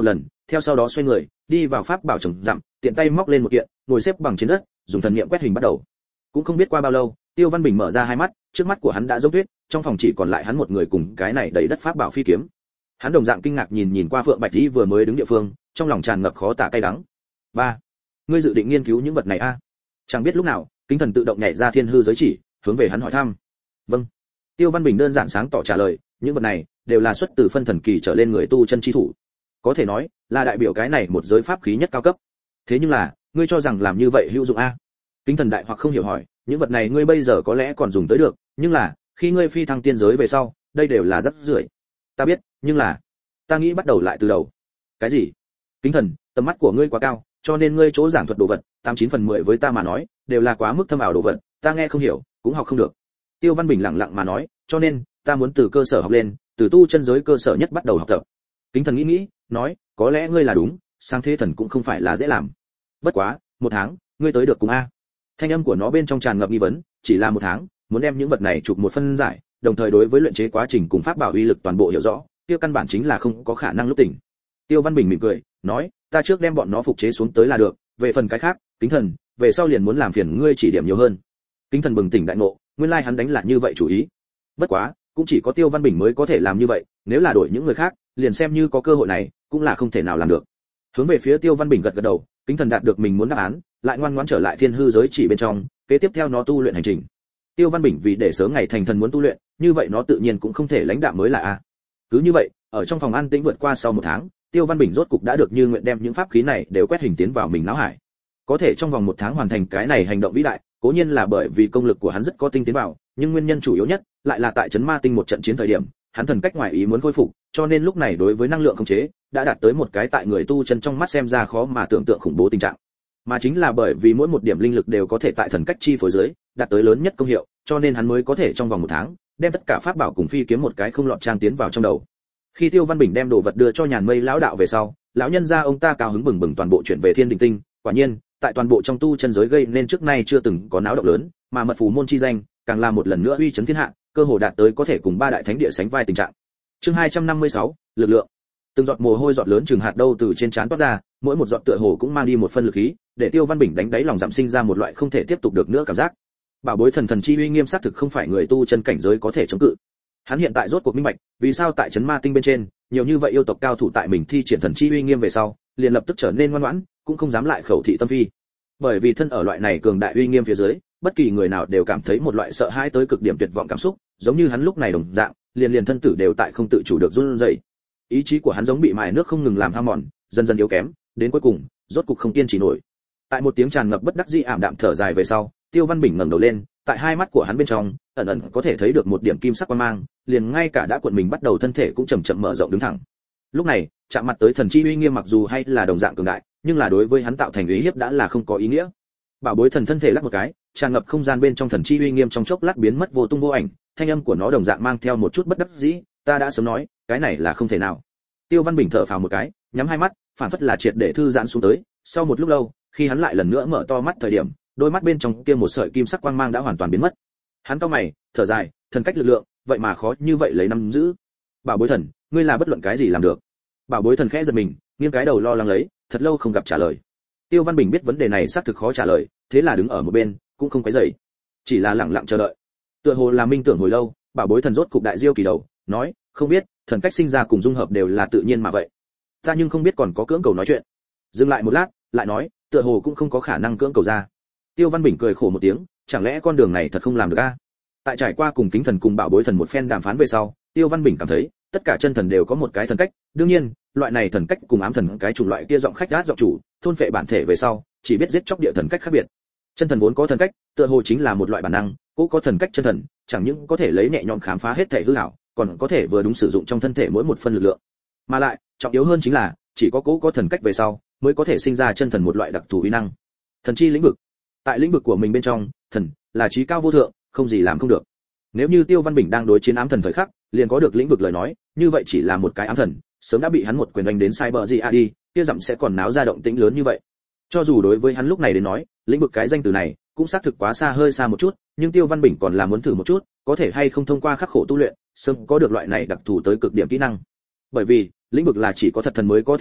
theo sau đó xoay người đi vào pháp bảo trồng dặm, tiện tay móc lên một kiện, ngồi xếp bằng trên đất, dùng thần niệm quét hình bắt đầu. Cũng không biết qua bao lâu, Tiêu Văn Bình mở ra hai mắt, trước mắt của hắn đã giống tuyết, trong phòng chỉ còn lại hắn một người cùng cái này đầy đất pháp bảo phi kiếm. Hắn đồng dạng kinh ngạc nhìn qua Phượng Bạch Tỷ vừa mới đứng địa phương, trong lòng tràn ngập khó tả cay đắng. Ba, ngươi dự định nghiên cứu những vật này a? Chẳng biết lúc nào, Kính Thần tự động nhảy ra thiên hư giới chỉ, hướng về hắn hỏi thăm. Vâng. Tiêu Văn Bình đơn giản sáng tỏ trả lời, những vật này đều là xuất từ phân thần kỳ trở lên người tu chân chi thủ, có thể nói là đại biểu cái này một giới pháp khí nhất cao cấp. Thế nhưng là, ngươi cho rằng làm như vậy hữu dụng a? Kính Thần đại hoặc không hiểu hỏi, những vật này ngươi bây giờ có lẽ còn dùng tới được, nhưng là khi ngươi phi thăng tiên giới về sau, đây đều là rất rưởi. Ta biết, nhưng là ta nghĩ bắt đầu lại từ đầu. Cái gì? Kính Thần, tầm mắt của ngươi quá cao, cho nên ngươi chỗ giảng thuật đồ vật, 89/10 với ta mà nói, đều là quá mức thâm ảo đồ vật, ta nghe không hiểu, cũng học không được. Tiêu Văn Bình lặng lặng mà nói, cho nên ta muốn từ cơ sở học lên, từ tu chân giới cơ sở nhất bắt đầu học tập. Kính Thần nghĩ, nói, có lẽ ngươi là đúng, sang thế thần cũng không phải là dễ làm. Bất quá, 1 tháng, ngươi tới được cùng a? Thanh âm của nó bên trong tràn ngập nghi vấn, chỉ là 1 tháng, muốn đem những vật này chụp một phân giải, đồng thời đối với luyện chế quá trình cùng pháp bảo uy lực toàn bộ hiểu rõ, kia căn bản chính là không có khả năng lúc tỉnh. Tiêu Văn Bình mỉm cười, nói, ta trước đem bọn nó phục chế xuống tới là được, về phần cái khác, Kính Thần, về sau liền muốn làm phiền ngươi chỉ điểm nhiều hơn. Kính Thần bừng tỉnh đại ngộ, nguyên lai hắn đánh là như vậy chủ ý. Bất quá, cũng chỉ có Tiêu Văn Bình mới có thể làm như vậy, nếu là đổi những người khác, liền xem như có cơ hội này, cũng là không thể nào làm được. Hướng về phía Tiêu Văn Bình gật gật đầu, Kính Thần đạt được mình muốn đáp án, lại ngoan ngoãn trở lại thiên hư giới chỉ bên trong, kế tiếp theo nó tu luyện hành trình. Tiêu Văn Bình vì để sớm ngày thành thần muốn tu luyện, như vậy nó tự nhiên cũng không thể lãnh đạm mới là a. Cứ như vậy, ở trong phòng an tĩnh vượt qua sau 1 tháng, Tiêu Văn Bình rốt cục đã được như nguyện đem những pháp khí này đều quét hình tiến vào mình não hải. Có thể trong vòng 1 tháng hoàn thành cái này hành động vĩ đại, cố nhiên là bởi vì công lực của hắn rất có tinh tiến vào, nhưng nguyên nhân chủ yếu nhất lại là tại Trấn Ma Tinh một trận chiến thời điểm, hắn thần cách ngoài ý muốn khôi phục, cho nên lúc này đối với năng lượng khống chế đã đạt tới một cái tại người tu chân trong mắt xem ra khó mà tưởng tượng khủng bố tình trạng. Mà chính là bởi vì mỗi một điểm linh lực đều có thể tại thần cách chi phối dưới đạt tới lớn nhất công hiệu, cho nên hắn mới có thể trong vòng 1 tháng đem tất cả pháp bảo cùng phi kiếm một cái không lọt trang tiến vào trong đầu. Khi Tiêu Văn Bình đem đồ vật đưa cho Nhàn Mây lão đạo về sau, lão nhân gia ông ta cao hứng bừng bừng toàn bộ chuyển về Thiên Đình Tinh, quả nhiên, tại toàn bộ trong tu chân giới gây nên trước nay chưa từng có náo động lớn, mà mật phù môn chi danh, càng là một lần nữa uy chấn thiên hạ, cơ hồ đạt tới có thể cùng 3 đại thánh địa sánh vai tình trạng. Chương 256, lực lượng. Từng giọt mồ hôi giọt lớn chừng hạt đâu từ trên trán toát ra, mỗi một giọt tựa hồ cũng mang đi một phân lực khí, để Tiêu Văn Bình đánh đáy lòng giảm sinh ra một loại không thể tiếp tục được nữa cảm giác. Bảo bối thần chi uy nghiêm xác thực không phải người tu chân cảnh giới có thể chống cự. Hắn hiện tại rốt cuộc minh bạch, vì sao tại Trấn Ma Tinh bên trên, nhiều như vậy yêu tộc cao thủ tại mình thi triển thần chi uy nghiêm về sau, liền lập tức trở nên ngoan ngoãn, cũng không dám lại khẩu thị tâm phi. Bởi vì thân ở loại này cường đại uy nghiêm phía dưới, bất kỳ người nào đều cảm thấy một loại sợ hãi tới cực điểm tuyệt vọng cảm xúc, giống như hắn lúc này đồng dạng, liền thân tử đều tại không tự chủ được run rẩy. Ý chí của hắn giống bị mài nước không ngừng làm hao mòn, dần dần yếu kém, đến cuối cùng, rốt cục không kiên trì nổi. Tại một tiếng tràn ngập bất đắc dĩ ảm đạm thở dài về sau, Tiêu Văn Bình ngẩng đầu lên, tại hai mắt của hắn bên trong, ẩn ẩn có thể thấy được một điểm kim sắc quang mang, liền ngay cả đã cuộn mình bắt đầu thân thể cũng chậm chậm mở rộng đứng thẳng. Lúc này, chạm mặt tới thần chi uy nghiêm mặc dù hay là đồng dạng cường đại, nhưng là đối với hắn tạo thành uy hiếp đã là không có ý nghĩa. Bảo bối thần thân thể lắc một cái, tràn ngập không gian bên trong thần chi uy nghiêm trong chốc lát biến mất vô tung vô ảnh, thanh âm của nó đồng dạng mang theo một chút bất đắc dĩ, ta đã sớm nói, cái này là không thể nào. Tiêu Văn Bình thở phào một cái, nhắm hai mắt, phản phất là triệt để thư giãn xuống tới, sau một lúc lâu, khi hắn lại lần nữa mở to mắt thời điểm, đôi mắt bên trong kia một sợi kim sắc quang mang đã hoàn toàn biến mất. Hắn cau mày, thở dài, thần cách lực lượng, vậy mà khó như vậy lấy nắm giữ. Bảo bối thần, ngươi là bất luận cái gì làm được? Bảo bối thần khẽ giật mình, nghiêng cái đầu lo lắng lấy, thật lâu không gặp trả lời. Tiêu Văn Bình biết vấn đề này xác thực khó trả lời, thế là đứng ở một bên, cũng không quấy rầy, chỉ là lặng lặng chờ đợi. Tựa hồ là minh tưởng hồi lâu, bảo bối thần rốt cục đại diêu kỳ đầu, nói, không biết, thần cách sinh ra cùng dung hợp đều là tự nhiên mà vậy. Ta nhưng không biết còn có cưỡng cầu nói chuyện. Dừng lại một lát, lại nói, tựa hồ cũng không có khả năng cưỡng cầu ra. Tiêu Văn Bình cười khổ một tiếng, chẳng lẽ con đường này thật không làm được a? Tại trải qua cùng Kính Thần cùng bảo bối thần một phen đàm phán về sau, Tiêu Văn Bình cảm thấy, tất cả chân thần đều có một cái thần cách, đương nhiên, loại này thần cách cùng ám thần cái chủng loại kia giọng khách gát giọng chủ, thôn phệ bản thể về sau, chỉ biết giết chóc địa thần cách khác biệt. Chân thần vốn có thần cách, tựa hồ chính là một loại bản năng, cố có thần cách chân thần, chẳng những có thể lấy nhẹ nhõm khám phá hết thể hư ảo, còn có thể vừa đúng sử dụng trong thân thể mỗi một phân lực lượng. Mà lại, trọng yếu hơn chính là, chỉ có cố có thần cách về sau, mới có thể sinh ra chân thần một loại đặc thù uy năng. Thần chi lĩnh vực. Tại lĩnh vực của mình bên trong, thần là trí cao vô thượng, không gì làm không được. Nếu như Tiêu Văn Bình đang đối chiến ám thần thời khắc, liền có được lĩnh vực lời nói, như vậy chỉ là một cái ám thần, sớm đã bị hắn một quyền đánh đến Cyber GAD, kia dặm sẽ còn náo ra động tĩnh lớn như vậy. Cho dù đối với hắn lúc này đến nói, lĩnh vực cái danh từ này cũng xác thực quá xa hơi xa một chút, nhưng Tiêu Văn Bình còn là muốn thử một chút, có thể hay không thông qua khắc khổ tu luyện, sớm có được loại này đặc thù tới cực điểm kỹ năng. Bởi vì, lĩnh vực là chỉ có thật thần mới có thể có,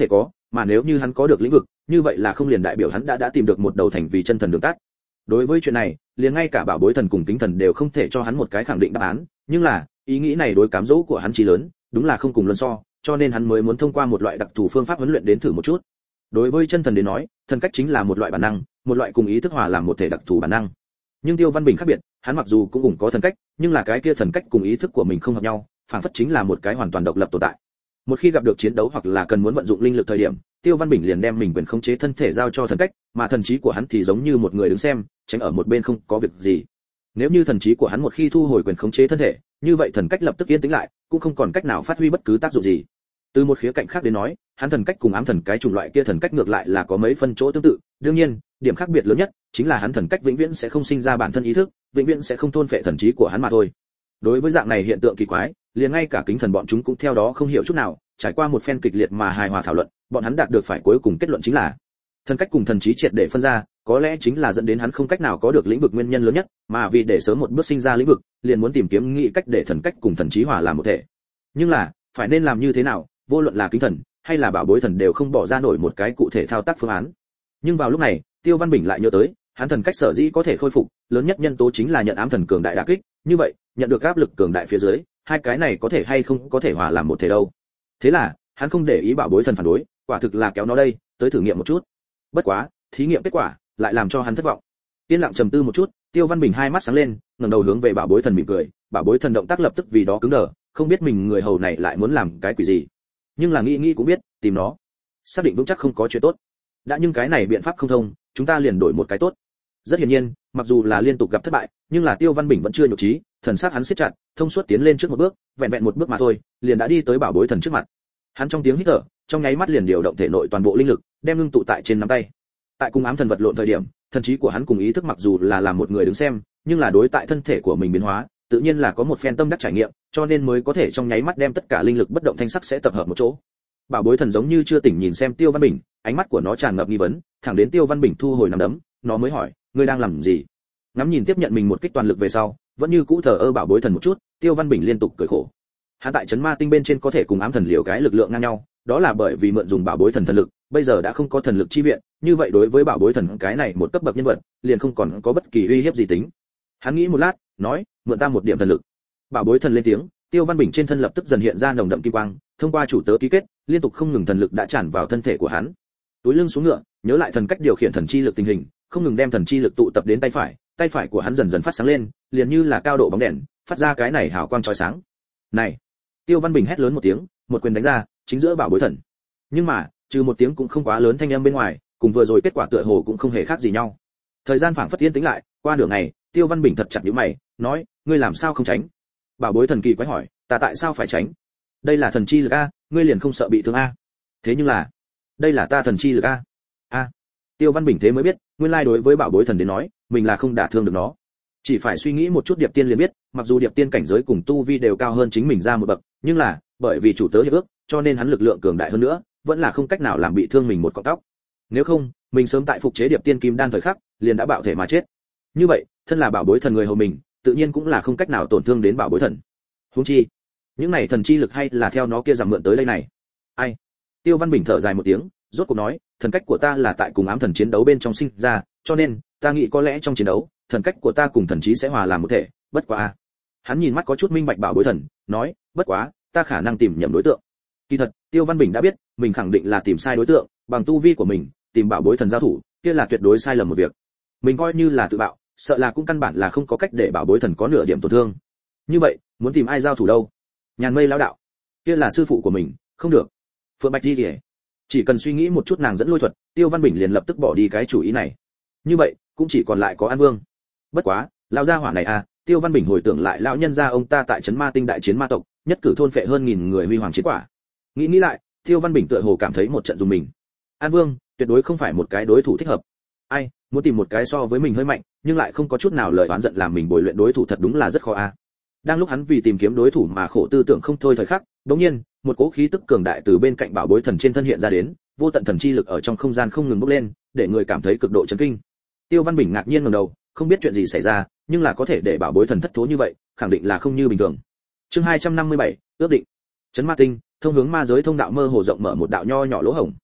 mà nếu như hắn có được lĩnh vực, như vậy là không liền đại biểu hắn đã tìm được một đầu thành vì chân thần đường tắt. Đối với chuyện này, liền ngay cả bảo bối thần cùng kính thần đều không thể cho hắn một cái khẳng định đáp án, nhưng là, ý nghĩ này đối cám dỗ của hắn chí lớn, đúng là không cùng luân so, cho nên hắn mới muốn thông qua một loại đặc thù phương pháp huấn luyện đến thử một chút. Đối với chân thần đến nói, thần cách chính là một loại bản năng, một loại cùng ý thức hòa làm một thể đặc thù bản năng. Nhưng Tiêu Văn Bình khác biệt, hắn mặc dù cũng có thần cách, nhưng là cái kia thần cách cùng ý thức của mình không hợp nhau, phản phất chính là một cái hoàn toàn độc lập tồn tại. Một khi gặp được chiến đấu hoặc là cần muốn vận dụng linh lực thời điểm, Tiêu Văn Bình liền đem mình quyền khống chế thân thể giao cho thần cách, mà thần trí của hắn thì giống như một người đứng xem, tránh ở một bên không có việc gì. Nếu như thần trí của hắn một khi thu hồi quyền khống chế thân thể, như vậy thần cách lập tức yên tĩnh lại, cũng không còn cách nào phát huy bất cứ tác dụng gì. Từ một khía cạnh khác đến nói, hắn thần cách cùng ám thần cái chủng loại kia thần cách ngược lại là có mấy phân chỗ tương tự, đương nhiên, điểm khác biệt lớn nhất chính là hắn thần cách vĩnh viễn sẽ không sinh ra bản thân ý thức, vĩnh viễn sẽ không thôn phệ thần trí của hắn mà thôi. Đối với dạng này hiện tượng kỳ quái, liền ngay cả kính thần bọn chúng cũng theo đó không hiểu chút nào, trải qua một phen kịch liệt mà hài hòa thảo luận, bọn hắn đạt được phải cuối cùng kết luận chính là thần cách cùng thần trí triệt để phân ra, có lẽ chính là dẫn đến hắn không cách nào có được lĩnh vực nguyên nhân lớn nhất, mà vì để sớm một bước sinh ra lĩnh vực, liền muốn tìm kiếm nghĩ cách để thần cách cùng thần trí hòa làm một thể. Nhưng là, phải nên làm như thế nào, vô luận là kính thần hay là bảo bối thần đều không bỏ ra nổi một cái cụ thể thao tác phương án. Nhưng vào lúc này, Tiêu Văn Bình lại nhớ tới, hắn thần cách sở dĩ có thể khôi phục, lớn nhất nhân tố chính là nhận ám thần cường đại đả kích, như vậy, nhận được áp lực cường đại phía dưới, hai cái này có thể hay không có thể hòa làm một thể đâu. Thế là, hắn không để ý bảo bối thần phản đối, quả thực là kéo nó đây, tới thử nghiệm một chút. Bất quá, thí nghiệm kết quả lại làm cho hắn thất vọng. Yên lặng trầm tư một chút, Tiêu Văn Bình hai mắt sáng lên, ngẩng đầu hướng về bảo bối thần mỉm cười, bảo bối thần động tác lập tức vì đó cứng đờ, không biết mình người hầu này lại muốn làm cái quỷ gì. Nhưng là nghĩ cũng biết, tìm nó, xác định vững chắc không có chuyện tốt. Đã nhưng cái này biện pháp không thông, chúng ta liền đổi một cái tốt. Rất hiển nhiên, mặc dù là liên tục gặp thất bại, nhưng là Tiêu Văn Bình vẫn chưa nhục trí, thần sắc hắn siết chặt, thông suốt tiến lên trước một bước, vẹn vẹn một bước mà thôi, liền đã đi tới bảo bối thần trước mặt. Hắn trong tiếng hít thở, trong nháy mắt liền điều động thể nội toàn bộ linh lực, đem ngưng tụ tại trên nắm tay. Tại cùng ám thần vật lộn thời điểm, thần trí của hắn cùng ý thức mặc dù là làm một người đứng xem, nhưng là đối tại thân thể của mình biến hóa, tự nhiên là có một phen tâm đắc trải nghiệm, cho nên mới có thể trong nháy mắt đem tất cả linh lực bất động thanh sắc sẽ tập hợp một chỗ. Bảo bối thần giống như chưa tỉnh nhìn xem Tiêu Văn Bình, ánh mắt của nó tràn ngập nghi vấn, thẳng đến Tiêu Văn Bình thu hồi nắm đấm, nó mới hỏi, ngươi đang làm gì? Ngắm nhìn tiếp nhận mình một kích toàn lực về sau, vẫn như cũ thờ ơ bảo bối thần một chút, Tiêu Văn Bình liên tục cười khổ. Hắn tại trấn ma tinh bên trên có thể cùng ám thần liều cái lực lượng ngang nhau, đó là bởi vì mượn dùng bảo bối thần thần lực, bây giờ đã không có thần lực chi viện, như vậy đối với bảo bối thần cái này một cấp bậc nhân vật, liền không còn có bất kỳ uy hiếp gì tính. Hắn nghĩ một lát, nói, mượn ta một điểm thần lực. Bảo bối thần lên tiếng, Tiêu Văn Bình trên thân lập tức dần hiện ra nồng đậm kim quang, thông qua chủ tớ ký kết, liên tục không ngừng thần lực đã tràn vào thân thể của hắn. Túi lưng xuống ngựa, nhớ lại thần cách điều khiển thần chi lực tình hình, không ngừng đem thần chi lực tụ tập đến tay phải của hắn dần dần phát sáng lên, liền như là cao độ bóng đèn, phát ra cái này hào quang chói sáng. Này! Tiêu Văn Bình hét lớn một tiếng, một quyền đánh ra, chính giữa bảo bối thần. Nhưng mà, trừ một tiếng cũng không quá lớn thanh âm bên ngoài, cùng vừa rồi kết quả tựa hồ cũng không hề khác gì nhau. Thời gian phảng phất yên tĩnh lại, qua nửa ngày, Tiêu Văn Bình thật chặt nhíu mày, nói, ngươi làm sao không tránh? Bảo bối thần kỳ quái hỏi, ta tại sao phải tránh? Đây là thần chi lực a, ngươi liền không sợ bị thương a? Thế nhưng là, đây là ta thần chi lực a. A. Tiêu Văn Bình thế mới biết, nguyên lai đối với bảo bối thần đến nói, mình là không đả thương được nó. Chỉ phải suy nghĩ một chút Điệp Tiên liền biết, mặc dù Điệp Tiên cảnh giới cùng tu vi đều cao hơn chính mình ra một bậc, nhưng là, bởi vì chủ tớ hiệp ước, cho nên hắn lực lượng cường đại hơn nữa, vẫn là không cách nào làm bị thương mình một cọng tóc. Nếu không, mình sớm tại phục chế Điệp Tiên kim đan thời khắc, liền đã bạo thể mà chết. Như vậy, thân là bảo bối thần người hầu mình, tự nhiên cũng là không cách nào tổn thương đến bảo bối thần. Huống chi, những này thần chi lực hay là theo nó kia giảm mượn tới đây này. Ai? Tiêu Văn Bình thở dài một tiếng, rốt cuộc nói, thần cách của ta là tại cùng ám thần chiến đấu bên trong sinh ra, cho nên, ta nghĩ có lẽ trong chiến đấu, thần cách của ta cùng thần trí sẽ hòa làm một thể, bất quá. Hắn nhìn mắt có chút minh bạch bảo bối thần, nói, bất quá, ta khả năng tìm nhầm đối tượng. Kỳ thật, Tiêu Văn Bình đã biết, mình khẳng định là tìm sai đối tượng, bằng tu vi của mình, tìm bảo bối thần giao thủ, kia là tuyệt đối sai lầm một việc. Mình coi như là tự bạo, sợ là cũng căn bản là không có cách để bảo bối thần có nửa điểm tổn thương. Như vậy, muốn tìm ai giao thủ đâu? Nhàn Mây lão đạo, kia là sư phụ của mình, không được. Phượng Bạch Di Liễu, chỉ cần suy nghĩ một chút nàng dẫn lôi thuật, Tiêu Văn Bình liền lập tức bỏ đi cái chủ ý này. Như vậy, cũng chỉ còn lại có An Vương. Bất quá, lão gia hỏa này à, Tiêu Văn Bình hồi tưởng lại lão nhân gia ông ta tại trấn Ma Tinh đại chiến ma tộc, nhất cử thôn phệ hơn 1000 người huy hoàng chiến quả. Nghĩ lại, Tiêu Văn Bình tựa hồ cảm thấy một trận dùng mình. An Vương, tuyệt đối không phải một cái đối thủ thích hợp. Ai, muốn tìm một cái so với mình hơi mạnh, nhưng lại không có chút nào lời oán giận làm mình bồi luyện đối thủ thật đúng là rất khó a. Đang lúc hắn vì tìm kiếm đối thủ mà khổ tư tưởng không thôi thời khắc, đột nhiên, một cỗ khí tức cường đại từ bên cạnh bảo bối thần trên thân hiện ra đến, vô tận thần chi lực ở trong không gian không ngừng bốc lên, để người cảm thấy cực độ chấn kinh. Tiêu Văn Bình ngạc nhiên ngẩng đầu, không biết chuyện gì xảy ra, nhưng là có thể để bảo bối thần thất thố như vậy, khẳng định là không như bình thường. Chương 257, ước định. Trấn Ma Tinh, thông hướng ma giới thông đạo mơ hồ rộng mở một đạo nho nhỏ lỗ hổng.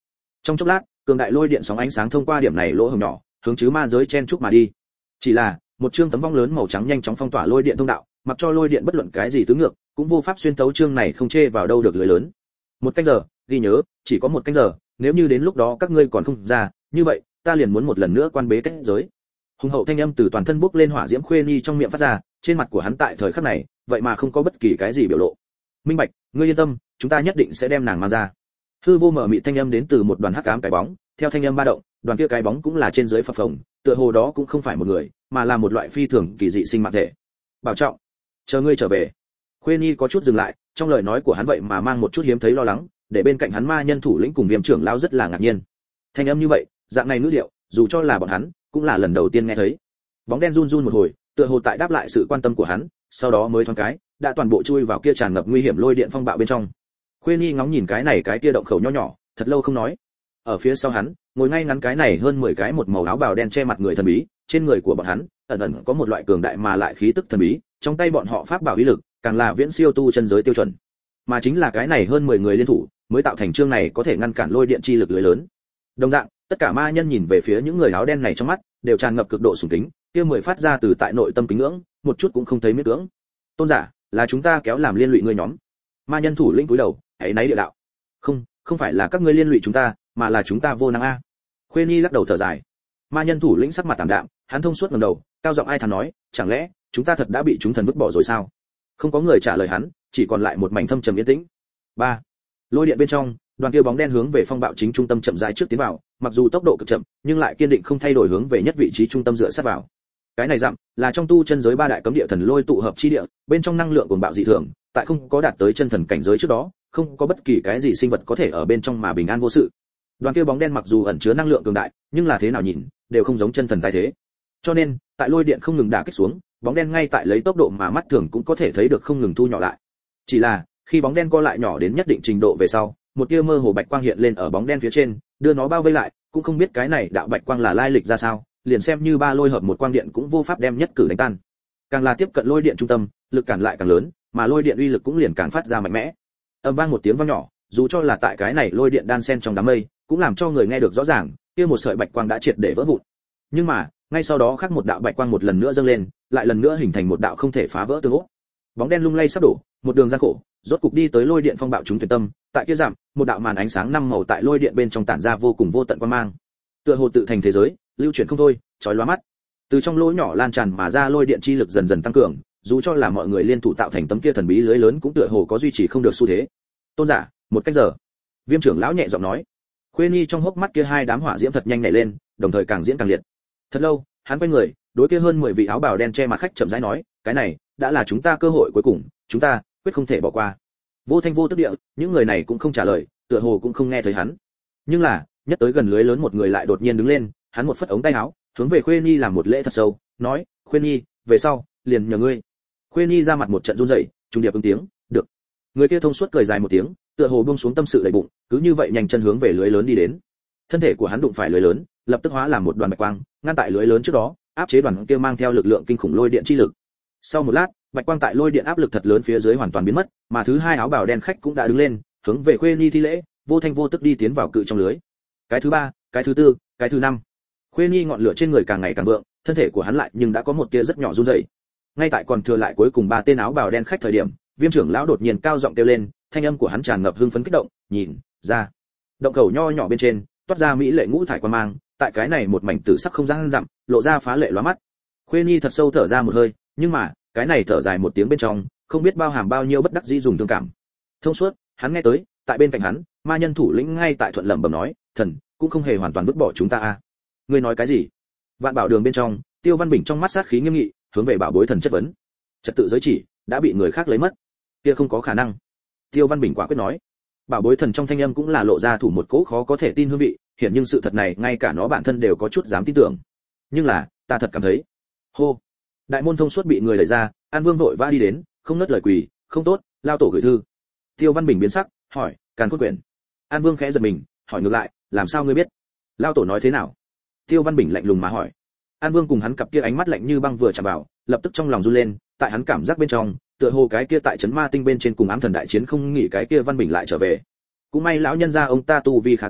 Trong chốc lát, cường đại lôi điện sóng ánh sáng thông qua điểm này lỗ hổng nhỏ, hướng chứ ma giới chen chúc mà đi. Chỉ là, một chương tấm vong lớn màu trắng nhanh chóng phong tỏa lôi điện thông đạo, mặc cho lôi điện bất luận cái gì tứ ngược, cũng vô pháp xuyên tấu chương này không chê vào đâu được lưới lớn. Một canh giờ, ghi nhớ, chỉ có một canh giờ, nếu như đến lúc đó các ngươi còn không ra, như vậy, ta liền muốn một lần nữa quan bế kết giới. Hùng hậu thanh âm từ toàn thân bốc lên hỏa diễm Khuê Nhi trong miệng phát ra, trên mặt của hắn tại thời khắc này, vậy mà không có bất kỳ cái gì biểu lộ. Minh Bạch, ngươi yên tâm, chúng ta nhất định sẽ đem nàng mang ra. Hư vô mở mịt thanh âm đến từ một đoàn hắc ám cái bóng, theo thanh âm ba động, đoàn kia cái bóng cũng là trên dưới phập phồng, tựa hồ đó cũng không phải một người, mà là một loại phi thường kỳ dị sinh mạng thể. Bảo trọng, chờ ngươi trở về. Khuê Nhi có chút dừng lại, trong lời nói của hắn vậy mà mang một chút hiếm thấy lo lắng, để bên cạnh hắn ma nhân thủ lĩnh cùng Viêm trưởng lão rất là ngạc nhiên. Thanh âm như vậy, dạng này ngữ điệu, dù cho là bọn hắn, cũng là lần đầu tiên nghe thấy. Bóng đen run run một hồi, tựa hồ tại đáp lại sự quan tâm của hắn, sau đó mới thoáng cái, đã toàn bộ chui vào kia tràn ngập nguy hiểm lôi điện phong bạo bên trong. Khuê Nhi ngóng nhìn cái này cái kia động khẩu nho nhỏ, thật lâu không nói. Ở phía sau hắn, ngồi ngay ngắn cái này hơn 10 cái một màu áo bào đen che mặt người thần bí, trên người của bọn hắn ẩn ẩn có một loại cường đại mà lại khí tức thần bí, trong tay bọn họ pháp bảo uy lực, càng là viễn siêu tu chân giới tiêu chuẩn. Mà chính là cái này hơn 10 người liên thủ, mới tạo thành chương này có thể ngăn cản lôi điện chi lực lưới lớn. Đồng dạng, tất cả ma nhân nhìn về phía những người áo đen này trong mắt, đều tràn ngập cực độ sùng kính, kia mười phát ra từ tại nội tâm kính ngưỡng, một chút cũng không thấy miễn cưỡng. Tôn giả, là chúng ta kéo làm liên lụy ngươi nhóm. Ma nhân thủ lĩnh cúi đầu, hãy náy địa đạo. Không phải là các ngươi liên lụy chúng ta, mà là chúng ta vô năng a. Khuê Nhi lắc đầu thở dài. Ma nhân thủ lĩnh sắc mặt tạm đạm, hắn thông suốt ngẩng đầu, cao giọng ai thán nói, chẳng lẽ chúng ta thật đã bị chúng thần vứt bỏ rồi sao? Không có người trả lời hắn, chỉ còn lại một mảnh thâm trầm yên tĩnh. 3. Lôi điện bên trong, đoàn kia bóng đen hướng về phong bạo chính trung tâm chậm rãi trước tiến vào, mặc dù tốc độ cực chậm, nhưng lại kiên định không thay đổi hướng về nhất vị trí trung tâm dựa sát vào. Cái này dặm là trong tu chân giới ba đại cấm địa thần lôi tụ hợp chi địa, bên trong năng lượng cuồng bạo dị thường, tại không có đạt tới chân thần cảnh giới trước đó, không có bất kỳ cái gì sinh vật có thể ở bên trong mà bình an vô sự. Đoàn kia bóng đen mặc dù ẩn chứa năng lượng cường đại, nhưng là thế nào nhìn, đều không giống chân thần tái thế. Cho nên, tại lôi điện không ngừng đả kích xuống, bóng đen ngay tại lấy tốc độ mà mắt thường cũng có thể thấy được không ngừng thu nhỏ lại. Chỉ là, khi bóng đen co lại nhỏ đến nhất định trình độ về sau, một tia mơ hồ bạch quang hiện lên ở bóng đen phía trên, đưa nó bao vây lại, cũng không biết cái này đạo bạch quang là lai lịch ra sao, liền xem như ba lôi hợp một quang điện cũng vô pháp đem nhất cử đánh tan. Càng là tiếp cận lôi điện trung tâm, lực cản lại càng lớn, mà lôi điện uy lực cũng liền càng phát ra mạnh mẽ. Âm vang một tiếng vang nhỏ, dù cho là tại cái này lôi điện đan xen trong đám mây, cũng làm cho người nghe được rõ ràng, kia một sợi bạch quang đã triệt để vỡ vụn. Nhưng mà, ngay sau đó khác một đạo bạch quang một lần nữa dâng lên, lại lần nữa hình thành một đạo không thể phá vỡ tương ốc. Bóng đen lung lay sắp đổ, một đường gian khổ, rốt cục đi tới lôi điện phong bạo chúng tuyệt tâm, tại kia giảm, một đạo màn ánh sáng năm màu tại lôi điện bên trong tản ra vô cùng vô tận quang mang. Tựa hồ tự thành thế giới, lưu chuyển không thôi, chói lóa mắt. Từ trong lỗ nhỏ lan tràn mà ra lôi điện chi lực dần dần tăng cường, dù cho là mọi người liên thủ tạo thành tấm kia thần bí lưới lớn cũng tựa hồ có duy trì không được xu thế. Tôn giả, một cách giờ. Viêm trưởng lão nhẹ giọng nói. Khuê Nhi trong hốc mắt kia hai đám hỏa diễm thật nhanh nhảy lên, đồng thời càng diễn càng liệt. Thật lâu, hắn quay người, đối kia hơn 10 vị áo bào đen che mặt khách chậm rãi nói, cái này đã là chúng ta cơ hội cuối cùng, chúng ta quyết không thể bỏ qua. Vô thanh vô tức địa, những người này cũng không trả lời, tựa hồ cũng không nghe thấy hắn. Nhưng là, nhất tới gần lưới lớn một người lại đột nhiên đứng lên, hắn một phất ống tay áo, hướng về Khuê Nhi làm một lễ thật sâu, nói, Khuê Nhi, về sau, liền nhờ ngươi. Khuê Nhi ra mặt một trận run rẩy, trung điệp ứng tiếng, được. Người kia thông suốt cười dài một tiếng, tựa hồ buông xuống tâm sự đầy bụng, cứ như vậy nhanh chân hướng về lưới lớn đi đến. Thân thể của hắn đụng phải lưới lớn, lập tức hóa làm một đoàn bạch quang, ngăn tại lưới lớn trước đó, áp chế đoàn kia mang theo lực lượng kinh khủng lôi điện chi lực. Sau một lát, bạch quang tại lôi điện áp lực thật lớn phía dưới hoàn toàn biến mất, mà thứ hai áo bào đen khách cũng đã đứng lên, hướng về Khuê Nhi thi lễ, vô thanh vô tức đi tiến vào cự trong lưới. Cái thứ ba, cái thứ tư, cái thứ năm. Khuê Nhi ngọn lửa trên người càng ngày càng vượng, thân thể của hắn lại nhưng đã có một tia rất nhỏ run rẩy. Ngay tại còn thừa lại cuối cùng ba tên áo bào đen khách thời điểm, Viêm trưởng lão đột nhiên cao giọng kêu lên, thanh âm của hắn tràn ngập hưng phấn kích động, nhìn ra, động khẩu nho nhỏ bên trên toát ra mỹ lệ ngũ thải quang mang, tại cái này một mảnh tử sắc không gian rậm, lộ ra phá lệ lóa mắt. Khuê Nhi thật sâu thở ra một hơi, nhưng mà, cái này thở dài một tiếng bên trong, không biết bao hàm bao nhiêu bất đắc dĩ dùng thương cảm. Thông suốt, hắn nghe tới, tại bên cạnh hắn, ma nhân thủ lĩnh ngay tại thuận lẩm bẩm nói, thần cũng không hề hoàn toàn vứt bỏ chúng ta a. Ngươi nói cái gì? Vạn Bảo Đường bên trong, Tiêu Văn Bình trong mắt sát khí nghiêm nghị, hướng về Bảo Bối Thần chất vấn. Trật tự giới chỉ đã bị người khác lấy mất, kia không có khả năng. Tiêu Văn Bình quả quyết nói. Bảo Bối Thần trong thanh âm cũng là lộ ra thủ một cỗ khó có thể tin hương vị, hiển nhưng sự thật này ngay cả nó bản thân đều có chút dám tin tưởng. Nhưng là, ta thật cảm thấy. Hô. Đại môn thông suốt bị người đẩy ra, An Vương vội vã đi đến, không nớt lời quỳ, không tốt, lao tổ gửi thư. Tiêu Văn Bình biến sắc, hỏi, Càn Khôn Quyển. An Vương khẽ giật mình, hỏi ngược lại, làm sao ngươi biết? Lao tổ nói thế nào? Tiêu Văn Bình lạnh lùng mà hỏi. An Vương cùng hắn cặp kia ánh mắt lạnh như băng vừa chạm vào, lập tức trong lòng run lên, tại hắn cảm giác bên trong, tựa hồ cái kia tại trấn ma tinh bên trên cùng ám thần đại chiến không nghĩ cái kia Văn Bình lại trở về. Cũng may lão nhân gia ông ta tu vi khá cao,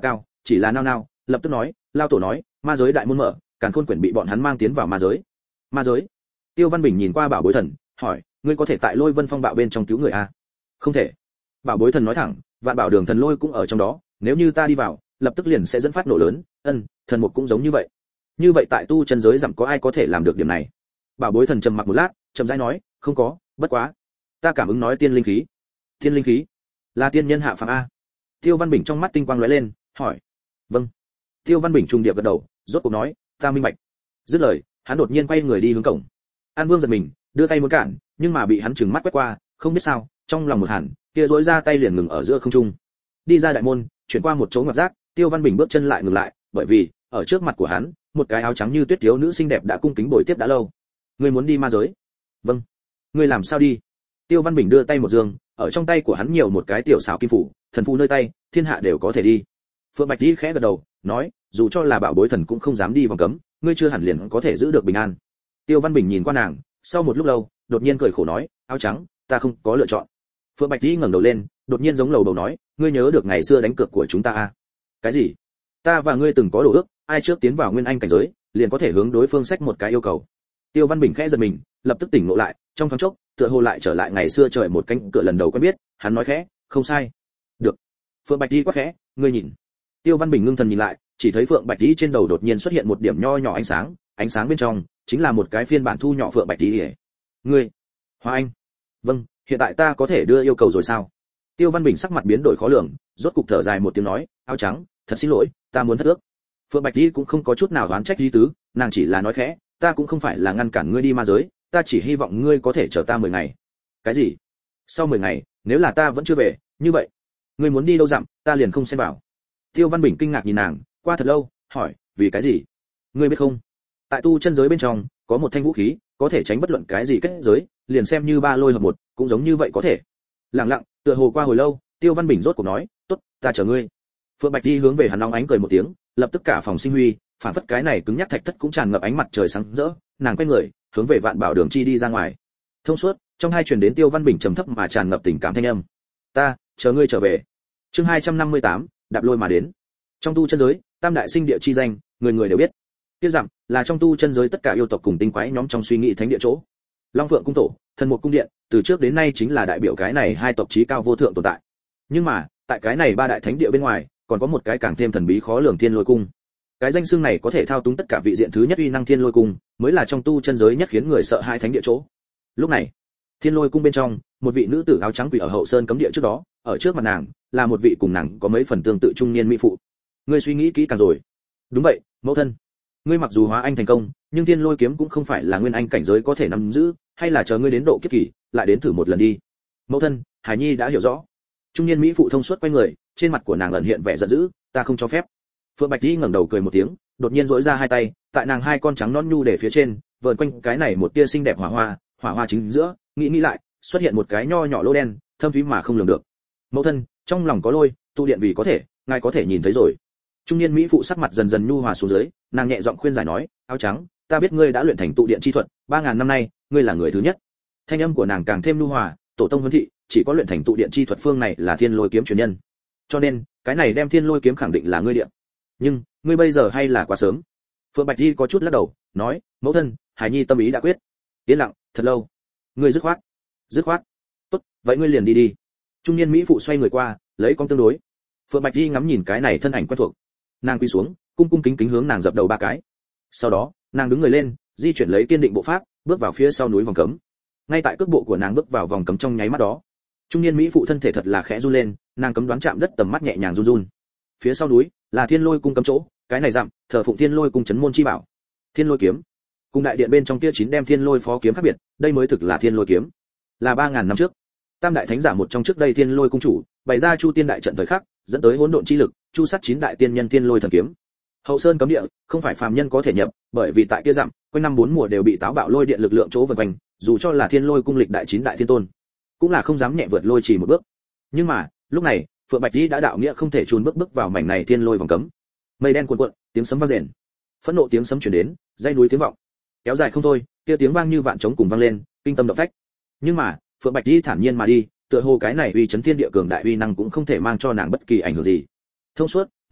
chỉ là nao nao, lập tức nói, lao tổ nói, ma giới đại môn mở, càn khôn quyển bị bọn hắn mang tiến vào ma giới. Ma giới? Tiêu Văn Bình nhìn qua Bảo Bối Thần, hỏi, ngươi có thể tại Lôi Vân Phong bạo bên trong cứu người à? Không thể. Bảo Bối Thần nói thẳng, Vạn Bảo Đường thần lôi cũng ở trong đó, nếu như ta đi vào, lập tức liền sẽ dẫn phát nổ lớn. Thần mục cũng giống như vậy. Như vậy tại tu chân giới giảm có ai có thể làm được điểm này? Bảo Bối Thần trầm mặc một lát, chậm rãi nói, không có, bất quá, ta cảm ứng nói tiên linh khí. Tiên linh khí? Là tiên nhân hạ phàm a? Tiêu Văn Bình trong mắt tinh quang lóe lên, hỏi. Vâng. Tiêu Văn Bình trùng điệp gật đầu, rốt cuộc nói, ta minh bạch. Dứt lời, hắn đột nhiên quay người đi hướng cổng. An Vương giật mình, đưa tay muốn cản, nhưng mà bị hắn trừng mắt quét qua, không biết sao, trong lòng một hẳn, kia rỗi ra tay liền ngừng ở giữa không trung. Đi ra đại môn, chuyển qua một chỗ ngoặt rác, Tiêu Văn Bình bước chân lại ngừng lại, bởi vì ở trước mặt của hắn, một cái áo trắng như tuyết thiếu nữ xinh đẹp đã cung kính bồi tiếp đã lâu. Ngươi muốn đi ma giới? Vâng. Ngươi làm sao đi? Tiêu Văn Bình đưa tay một giường, ở trong tay của hắn nhiều một cái tiểu xảo kim phủ, thần phù nơi tay, thiên hạ đều có thể đi. Phượng Bạch Tỷ khẽ gật đầu, nói, dù cho là Bảo Bối Thần cũng không dám đi vòng cấm, ngươi chưa hẳn liền có thể giữ được bình an. Tiêu Văn Bình nhìn qua nàng, sau một lúc lâu, đột nhiên cười khổ nói, áo trắng, ta không có lựa chọn. Phượng Bạch Tỷ ngẩng đầu lên, đột nhiên giống lầu bầu nói, ngươi nhớ được ngày xưa đánh cược của chúng ta à? Cái gì? Ta và ngươi từng có đồ ước, ai trước tiến vào nguyên anh cảnh giới, liền có thể hướng đối phương xách một cái yêu cầu. Tiêu Văn Bình khẽ giật mình, lập tức tỉnh ngộ lại, trong thoáng chốc, tựa hồ lại trở lại ngày xưa trời một cánh cửa lần đầu quen biết, hắn nói khẽ, không sai. Được. Phượng Bạch Tỷ quát khẽ, ngươi nhìn. Tiêu Văn Bình ngưng thần nhìn lại, chỉ thấy Phượng Bạch Tỷ trên đầu đột nhiên xuất hiện một điểm nho nhỏ ánh sáng bên trong chính là một cái phiên bản thu nhỏ Phượng Bạch Tỷ. Ngươi, Hoa Anh. Vâng, hiện tại ta có thể đưa yêu cầu rồi sao? Tiêu Văn Bình sắc mặt biến đổi khó lường, rốt cục thở dài một tiếng nói, áo trắng, thật xin lỗi, ta muốn thất ước. Phượng Bạch Tỷ cũng không có chút nào oán trách ý tứ, nàng chỉ là nói khẽ, ta cũng không phải là ngăn cản ngươi đi ma giới, ta chỉ hy vọng ngươi có thể chờ ta 10 ngày. Cái gì? Sau 10 ngày, nếu là ta vẫn chưa về, như vậy, ngươi muốn đi đâu dặm, ta liền không xen vào. Tiêu Văn Bình kinh ngạc nhìn nàng, qua thật lâu, hỏi, vì cái gì? Ngươi biết không? Tại tu chân giới bên trong, có một thanh vũ khí, có thể tránh bất luận cái gì kết giới, liền xem như ba lôi hợp một, cũng giống như vậy có thể. Lặng lặng, tựa hồ qua hồi lâu, Tiêu Văn Bình rốt cuộc nói, tốt, ta chờ ngươi. Phượng Bạch Tỷ hướng về hắn nóng ánh cười một tiếng, lập tức cả phòng sinh huy, phản phất cái này cứng nhắc thạch thất cũng tràn ngập ánh mặt trời sáng rỡ, nàng quay người, hướng về Vạn Bảo Đường chi đi ra ngoài. Thông suốt, trong hai truyền đến Tiêu Văn Bình trầm thấp mà tràn ngập tình cảm thanh âm. Ta, chờ ngươi trở về. Chương 258, đạp lôi mà đến. Trong tu chân giới, tam đại sinh địa chi danh, người người đều biết. Tiêu dặm là trong tu chân giới tất cả yêu tộc cùng tinh quái nhóm trong suy nghĩ thánh địa chỗ. Long Phượng cung tổ, Thần Mục cung điện, từ trước đến nay chính là đại biểu cái này hai tộc chí cao vô thượng tồn tại. Nhưng mà, tại cái này ba đại thánh địa bên ngoài, còn có một cái càng thêm thần bí khó lường Thiên Lôi cung. Cái danh xưng này có thể thao túng tất cả vị diện thứ nhất uy năng Thiên Lôi cung, mới là trong tu chân giới nhất khiến người sợ hai thánh địa chỗ. Lúc này, Thiên Lôi cung bên trong, một vị nữ tử áo trắng quỳ ở hậu sơn cấm địa trước đó, ở trước mặt nàng là một vị cùng nàng có mấy phần tương tự trung niên mỹ phụ. Ngươi suy nghĩ kỹ càng rồi? Đúng vậy, mẫu thân. Ngươi mặc dù hóa anh thành công, nhưng Thiên Lôi kiếm cũng không phải là nguyên anh cảnh giới có thể nắm giữ, hay là chờ ngươi đến độ kiếp kỳ, lại đến thử một lần đi. Mẫu thân, Hải Nhi đã hiểu rõ. Trung niên mỹ phụ thông suốt quay người, trên mặt của nàng ẩn hiện vẻ giận dữ, ta không cho phép. Phượng Bạch Tỷ ngẩng đầu cười một tiếng, đột nhiên duỗi ra hai tay, tại nàng hai con trắng non nhu để phía trên, vờn quanh cái này một tia xinh đẹp hỏa hoa chính giữa, nghĩ lại, xuất hiện một cái nho nhỏ lỗ đen, thâm thúy mà không lường được. Mẫu thân, trong lòng có lôi, tu điện vì có thể, ngài có thể nhìn thấy rồi. Trung niên mỹ phụ sắc mặt dần dần nhu hòa xuống dưới, nàng nhẹ giọng khuyên giải nói, áo trắng, ta biết ngươi đã luyện thành tụ điện chi thuật, 3000 năm nay, ngươi là người thứ nhất. Thanh âm của nàng càng thêm nhu hòa, tổ tông huấn thị, chỉ có luyện thành tụ điện chi thuật phương này là Thiên Lôi kiếm truyền nhân. Cho nên, cái này đem Thiên Lôi kiếm khẳng định là ngươi điện. Nhưng, ngươi bây giờ hay là quá sớm. Phượng Bạch Tỷ có chút lắc đầu, nói, mẫu thân, Hải Nhi tâm ý đã quyết. Yên lặng, thật lâu. Ngươi dứt khoát. Dứt khoát. Tốt, vậy ngươi liền đi đi. Trung niên mỹ phụ xoay người qua, lấy con tương đối. Phượng Bạch Tỷ ngắm nhìn cái này thân ảnh quen thuộc. Nàng quỳ xuống, cung cung kính kính hướng nàng dập đầu 3 cái. Sau đó, nàng đứng người lên, di chuyển lấy kiên định bộ pháp, bước vào phía sau núi vòng cấm. Ngay tại cước bộ của nàng bước vào vòng cấm trong nháy mắt đó, trung niên mỹ phụ thân thể thật là khẽ run lên, nàng cấm đoán chạm đất tầm mắt nhẹ nhàng run run. Phía sau núi là Thiên Lôi cung cấm chỗ, cái này dặm thờ phụng Thiên Lôi cung trấn môn chi bảo. Thiên Lôi kiếm, cùng đại điện bên trong kia 9 đem Thiên Lôi phó kiếm khác biệt, đây mới thực là Thiên Lôi kiếm. Là 3000 năm trước, tam đại thánh giả một trong trước đây Thiên Lôi cung chủ, bày ra Chu Tiên đại trận thời khắc, dẫn tới hỗn độn chi lực, chu sát 9 đại tiên nhân Thiên Lôi thần kiếm. Hậu sơn cấm địa, không phải phàm nhân có thể nhập, bởi vì tại kia dặm, quanh năm 4 mùa đều bị táo bạo lôi điện lực lượng chỗ vần quanh, dù cho là Thiên Lôi cung lịch đại 9 đại thiên tôn, cũng là không dám nhẹ vượt lôi chỉ một bước. Nhưng mà, lúc này, Phượng Bạch Tỷ đã đạo nghĩa không thể chùn bước vào mảnh này Thiên Lôi vòng cấm. Mây đen cuồn cuộn, tiếng sấm vang rền. Phẫn nộ tiếng sấm truyền đến, dây núi tiếng vọng. Kéo dài không thôi, kia tiếng vang như vạn trống cùng vang lên, kinh tâm động phách. Nhưng mà, Phượng Bạch Tỷ thản nhiên mà đi, tựa hồ cái này uy chấn thiên địa cường đại uy năng cũng không thể mang cho nàng bất kỳ ảnh hưởng gì. Thông suốt,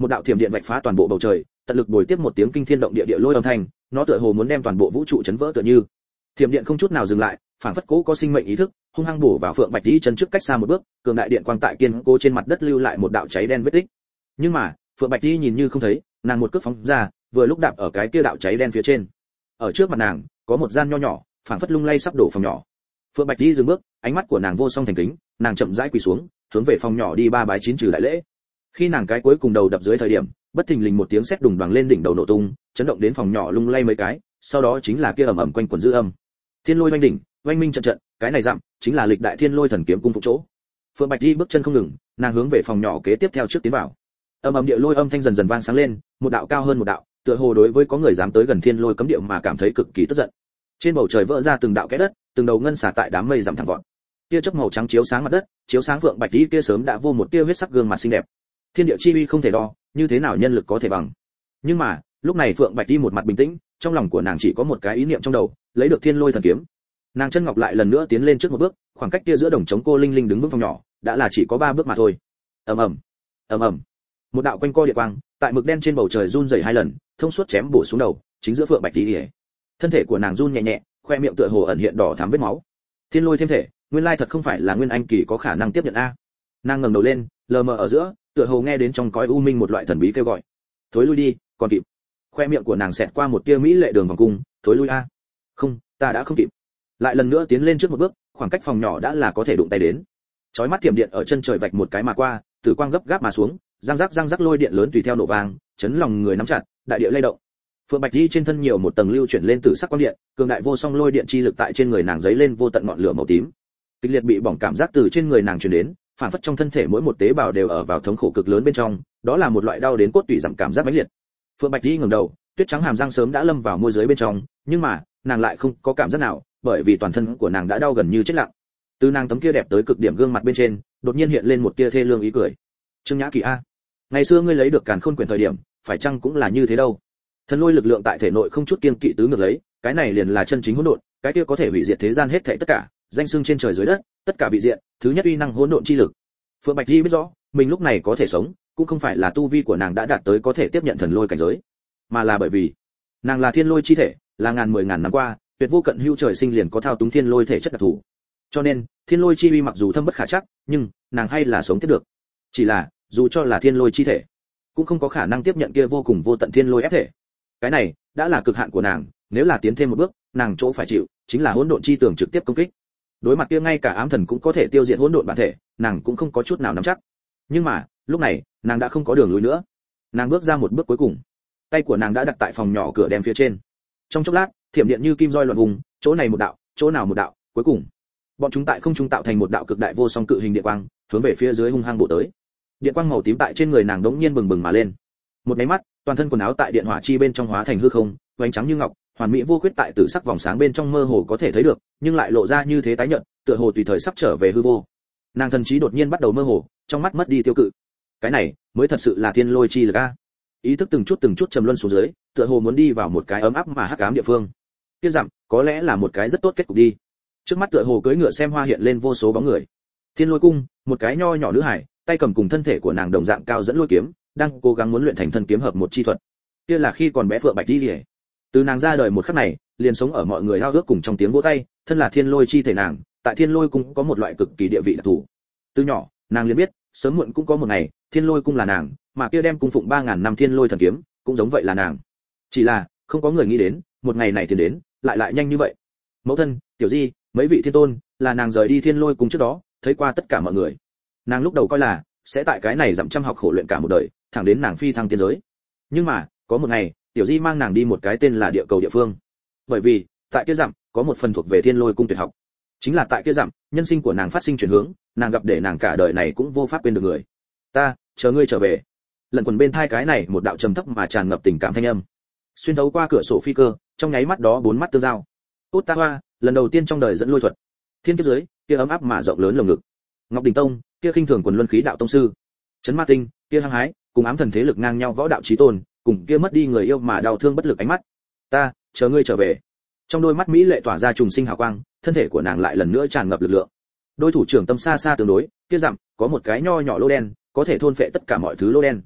một đạo thiểm điện vạch phá toàn bộ bầu trời, tận lực bồi tiếp một tiếng kinh thiên động địa địa lôi âm thanh, nó tựa hồ muốn đem toàn bộ vũ trụ chấn vỡ tựa như. Thiểm điện không chút nào dừng lại, phản phất cố có sinh mệnh ý thức, hung hăng bổ vào Phượng Bạch Tỷ chân trước cách xa một bước, cường đại điện quang tại kiên cố trên mặt đất lưu lại một đạo cháy đen vết tích. Nhưng mà, Phượng Bạch Tỷ nhìn như không thấy, nàng một cước phóng ra, vừa lúc đạp ở cái kia đạo cháy đen phía trên. Ở trước mặt nàng, có một gian nho nhỏ, phản phất lung lay sắp đổ phòng nhỏ. Phượng Bạch Tỷ dừng bước, ánh mắt của nàng vô song thành kính, nàng chậm rãi quỳ xuống, hướng về phòng nhỏ đi ba bái chín trừ đại lễ. Khi nàng cái cuối cùng đầu đập dưới thời điểm, bất thình lình một tiếng sét đùng đoàng lên đỉnh đầu nổ tung, chấn động đến phòng nhỏ lung lay mấy cái, sau đó chính là kia ầm ầm quanh quẩn dư âm. Thiên lôi oanh đỉnh, oanh minh trận trận, cái này dặm chính là lịch đại thiên lôi thần kiếm cung phục chỗ. Phượng Bạch Di bước chân không ngừng, nàng hướng về phòng nhỏ kế tiếp theo trước tiến vào. Ầm ầm địa lôi âm thanh dần dần vang sáng lên, một đạo cao hơn một đạo, tựa hồ đối với có người dám tới gần thiên lôi cấm địa mà cảm thấy cực kỳ tức giận. Trên bầu trời vỡ ra từng đạo kẽ đất, từng đầu ngân xả tại đám mây dặm thẳng vọt. Tia chớp màu trắng chiếu sáng mặt đất, chiếu sáng Phượng Bạch Di kia sớm đã vô một tia huyết sắc gương mặt xinh đẹp. Thiên địa chi uy không thể đo, như thế nào nhân lực có thể bằng. Nhưng mà, lúc này Phượng Bạch Di một mặt bình tĩnh, trong lòng của nàng chỉ có một cái ý niệm trong đầu, lấy được thiên lôi thần kiếm. Nàng chân ngọc lại lần nữa tiến lên trước một bước, khoảng cách kia giữa đồng trống cô linh linh đứng vững phòng nhỏ, đã là chỉ có 3 bước mà thôi. Ầm ầm, ầm ầm. Một đạo quanh co điện quang, tại mực đen trên bầu trời run rẩy 2 lần, thông suốt chém bổ xuống đầu, chính giữa Phượng Bạch Di. Thân thể của nàng run nhẹ nhẹ, khoe miệng tựa hồ ẩn hiện đỏ thắm vết máu. Thiên lôi thêm thể, nguyên lai thật không phải là nguyên anh kỳ có khả năng tiếp nhận a. Nàng ngẩng đầu lên, lờ mờ ở giữa, tựa hồ nghe đến trong cõi u minh một loại thần bí kêu gọi. Thối lui đi, còn kịp. Khoe miệng của nàng xẹt qua một tia mỹ lệ đường vòng cung, thối lui a. Không, ta đã không kịp. Lại lần nữa tiến lên trước một bước, khoảng cách phòng nhỏ đã là có thể đụng tay đến. Chói mắt thiểm điện ở chân trời vạch một cái mà qua, tử quang gấp gáp mà xuống, răng rắc lôi điện lớn tùy theo nổ vang, chấn lòng người nắm chặt, đại địa lay động. Phượng Bạch Di trên thân nhiều một tầng lưu chuyển lên tử sắc quang điện, cường đại vô song lôi điện chi lực tại trên người nàng giấy lên vô tận ngọn lửa màu tím. Kịch liệt bị bỏng cảm giác từ trên người nàng truyền đến, phản phất trong thân thể mỗi một tế bào đều ở vào thống khổ cực lớn bên trong, đó là một loại đau đến cốt tủy giảm cảm giác mãnh liệt. Phượng Bạch Di ngẩng đầu, tuyết trắng hàm răng sớm đã lâm vào môi dưới bên trong, nhưng mà, nàng lại không có cảm giác nào, bởi vì toàn thân của nàng đã đau gần như chết lặng. Từ nàng tấm kia đẹp tới cực điểm gương mặt bên trên, đột nhiên hiện lên một tia thê lương ý cười. Trương Nhã Kỳ a, ngày xưa ngươi lấy được Càn Khôn quyển thời điểm, phải chăng cũng là như thế đâu? Thần lôi lực lượng tại thể nội không chút kiêng kỵ tứ ngược lấy, cái này liền là chân chính hỗn độn, cái kia có thể hủy diệt thế gian hết thảy tất cả, danh xưng trên trời dưới đất, tất cả vị diện, thứ nhất uy năng hỗn độn chi lực. Phượng Bạch Di biết rõ, mình lúc này có thể sống, cũng không phải là tu vi của nàng đã đạt tới có thể tiếp nhận thần lôi cảnh giới, mà là bởi vì nàng là thiên lôi chi thể, là ngàn năm qua, tuyệt vô cận hữu trời sinh liền có thao túng thiên lôi thể chất đặc thù. Cho nên, thiên lôi chi uy mặc dù thâm bất khả trắc, nhưng nàng hay là sống tiếp được. Chỉ là, dù cho là thiên lôi chi thể, cũng không có khả năng tiếp nhận kia vô cùng vô tận thiên lôi ép thể. Cái này đã là cực hạn của nàng, nếu là tiến thêm một bước, nàng chỗ phải chịu chính là hỗn độn chi tường trực tiếp công kích. Đối mặt kia ngay cả ám thần cũng có thể tiêu diệt hỗn độn bản thể, nàng cũng không có chút nào nắm chắc. Nhưng mà, lúc này, nàng đã không có đường lùi nữa. Nàng bước ra một bước cuối cùng. Tay của nàng đã đặt tại phòng nhỏ cửa đem phía trên. Trong chốc lát, thiểm điện như kim roi loạn vùng, chỗ này một đạo, chỗ nào một đạo, cuối cùng, bọn chúng tại không trung tạo thành một đạo cực đại vô song cự hình điện quang, hướng về phía dưới hung hăng bổ tới. Điện quang màu tím tại trên người nàng đống nhiên bừng bừng mà lên. Một cái mắt, toàn thân quần áo tại điện hỏa chi bên trong hóa thành hư không, vành trắng như ngọc, hoàn mỹ vô khuyết tại tử sắc vòng sáng bên trong mơ hồ có thể thấy được, nhưng lại lộ ra như thế tái nhợt, tựa hồ tùy thời sắp trở về hư vô. Nàng thần trí đột nhiên bắt đầu mơ hồ, trong mắt mất đi tiêu cự. Cái này mới thật sự là thiên lôi chi lực a. Ý thức từng chút trầm luân xuống dưới, tựa hồ muốn đi vào một cái ấm áp mà hắc ám địa phương. Kia dặm, có lẽ là một cái rất tốt kết cục đi. Trước mắt tựa hồ cưỡi ngựa xem hoa hiện lên vô số bóng người. Thiên Lôi cung, một cái nho nhỏ nữ hải, tay cầm cùng thân thể của nàng đồng dạng cao dẫn lôi kiếm, đang cố gắng muốn luyện thành thân kiếm hợp một chi thuật. Kia là khi còn bé Phượng Bạch Di Liễu. Từ nàng ra đời một khắc này, liền sống ở mọi người hao ước cùng trong tiếng vỗ tay, thân là Thiên Lôi chi thể nàng, tại Thiên Lôi cung có một loại cực kỳ địa vị đặc thù. Từ nhỏ, nàng liền biết, sớm muộn cũng có một ngày, Thiên Lôi cung là nàng, mà kia đem cung phụng 3000 năm Thiên Lôi thần kiếm, cũng giống vậy là nàng. Chỉ là, không có người nghĩ đến, một ngày này thì đến, lại nhanh như vậy. Mẫu thân, Tiểu Di, mấy vị thiên tôn, là nàng rời đi Thiên Lôi cung trước đó, thấy qua tất cả mọi người. Nàng lúc đầu coi là sẽ tại cái này dặm chăm học khổ luyện cả một đời, thẳng đến nàng phi thăng tiên giới. Nhưng mà, có một ngày, Tiểu Di mang nàng đi một cái tên là địa cầu địa phương. Bởi vì, tại kia dặm, có một phần thuộc về Thiên Lôi cung tuyệt học. Chính là tại kia dặm, nhân sinh của nàng phát sinh chuyển hướng, nàng gặp để nàng cả đời này cũng vô pháp quên được người. Ta, chờ ngươi trở về. Lần quần bên thai cái này một đạo trầm thấp mà tràn ngập tình cảm thanh âm. Xuyên thấu qua cửa sổ phi cơ, trong nháy mắt đó 4 mắt tương giao. Tốt ta hoa, lần đầu tiên trong đời dẫn lôi thuật. Thiên kiếp dưới, kia ấm áp mà rộng lớn lồng ngực. Ngọc Đình Tông, kia khinh thường quần luân khí đạo tông sư. Trấn Ma Tinh, kia hăng hái, cùng ám thần thế lực ngang nhau võ đạo chí tôn, cùng kia mất đi người yêu mà đau thương bất lực ánh mắt. Ta, chờ ngươi trở về. Trong đôi mắt mỹ lệ tỏa ra trùng sinh hào quang, thân thể của nàng lại lần nữa tràn ngập lực lượng. Đôi thủ trưởng tâm xa xa tương đối, kia dặm, có một cái nho nhỏ lô đen, có thể thôn phệ tất cả mọi thứ lô đen.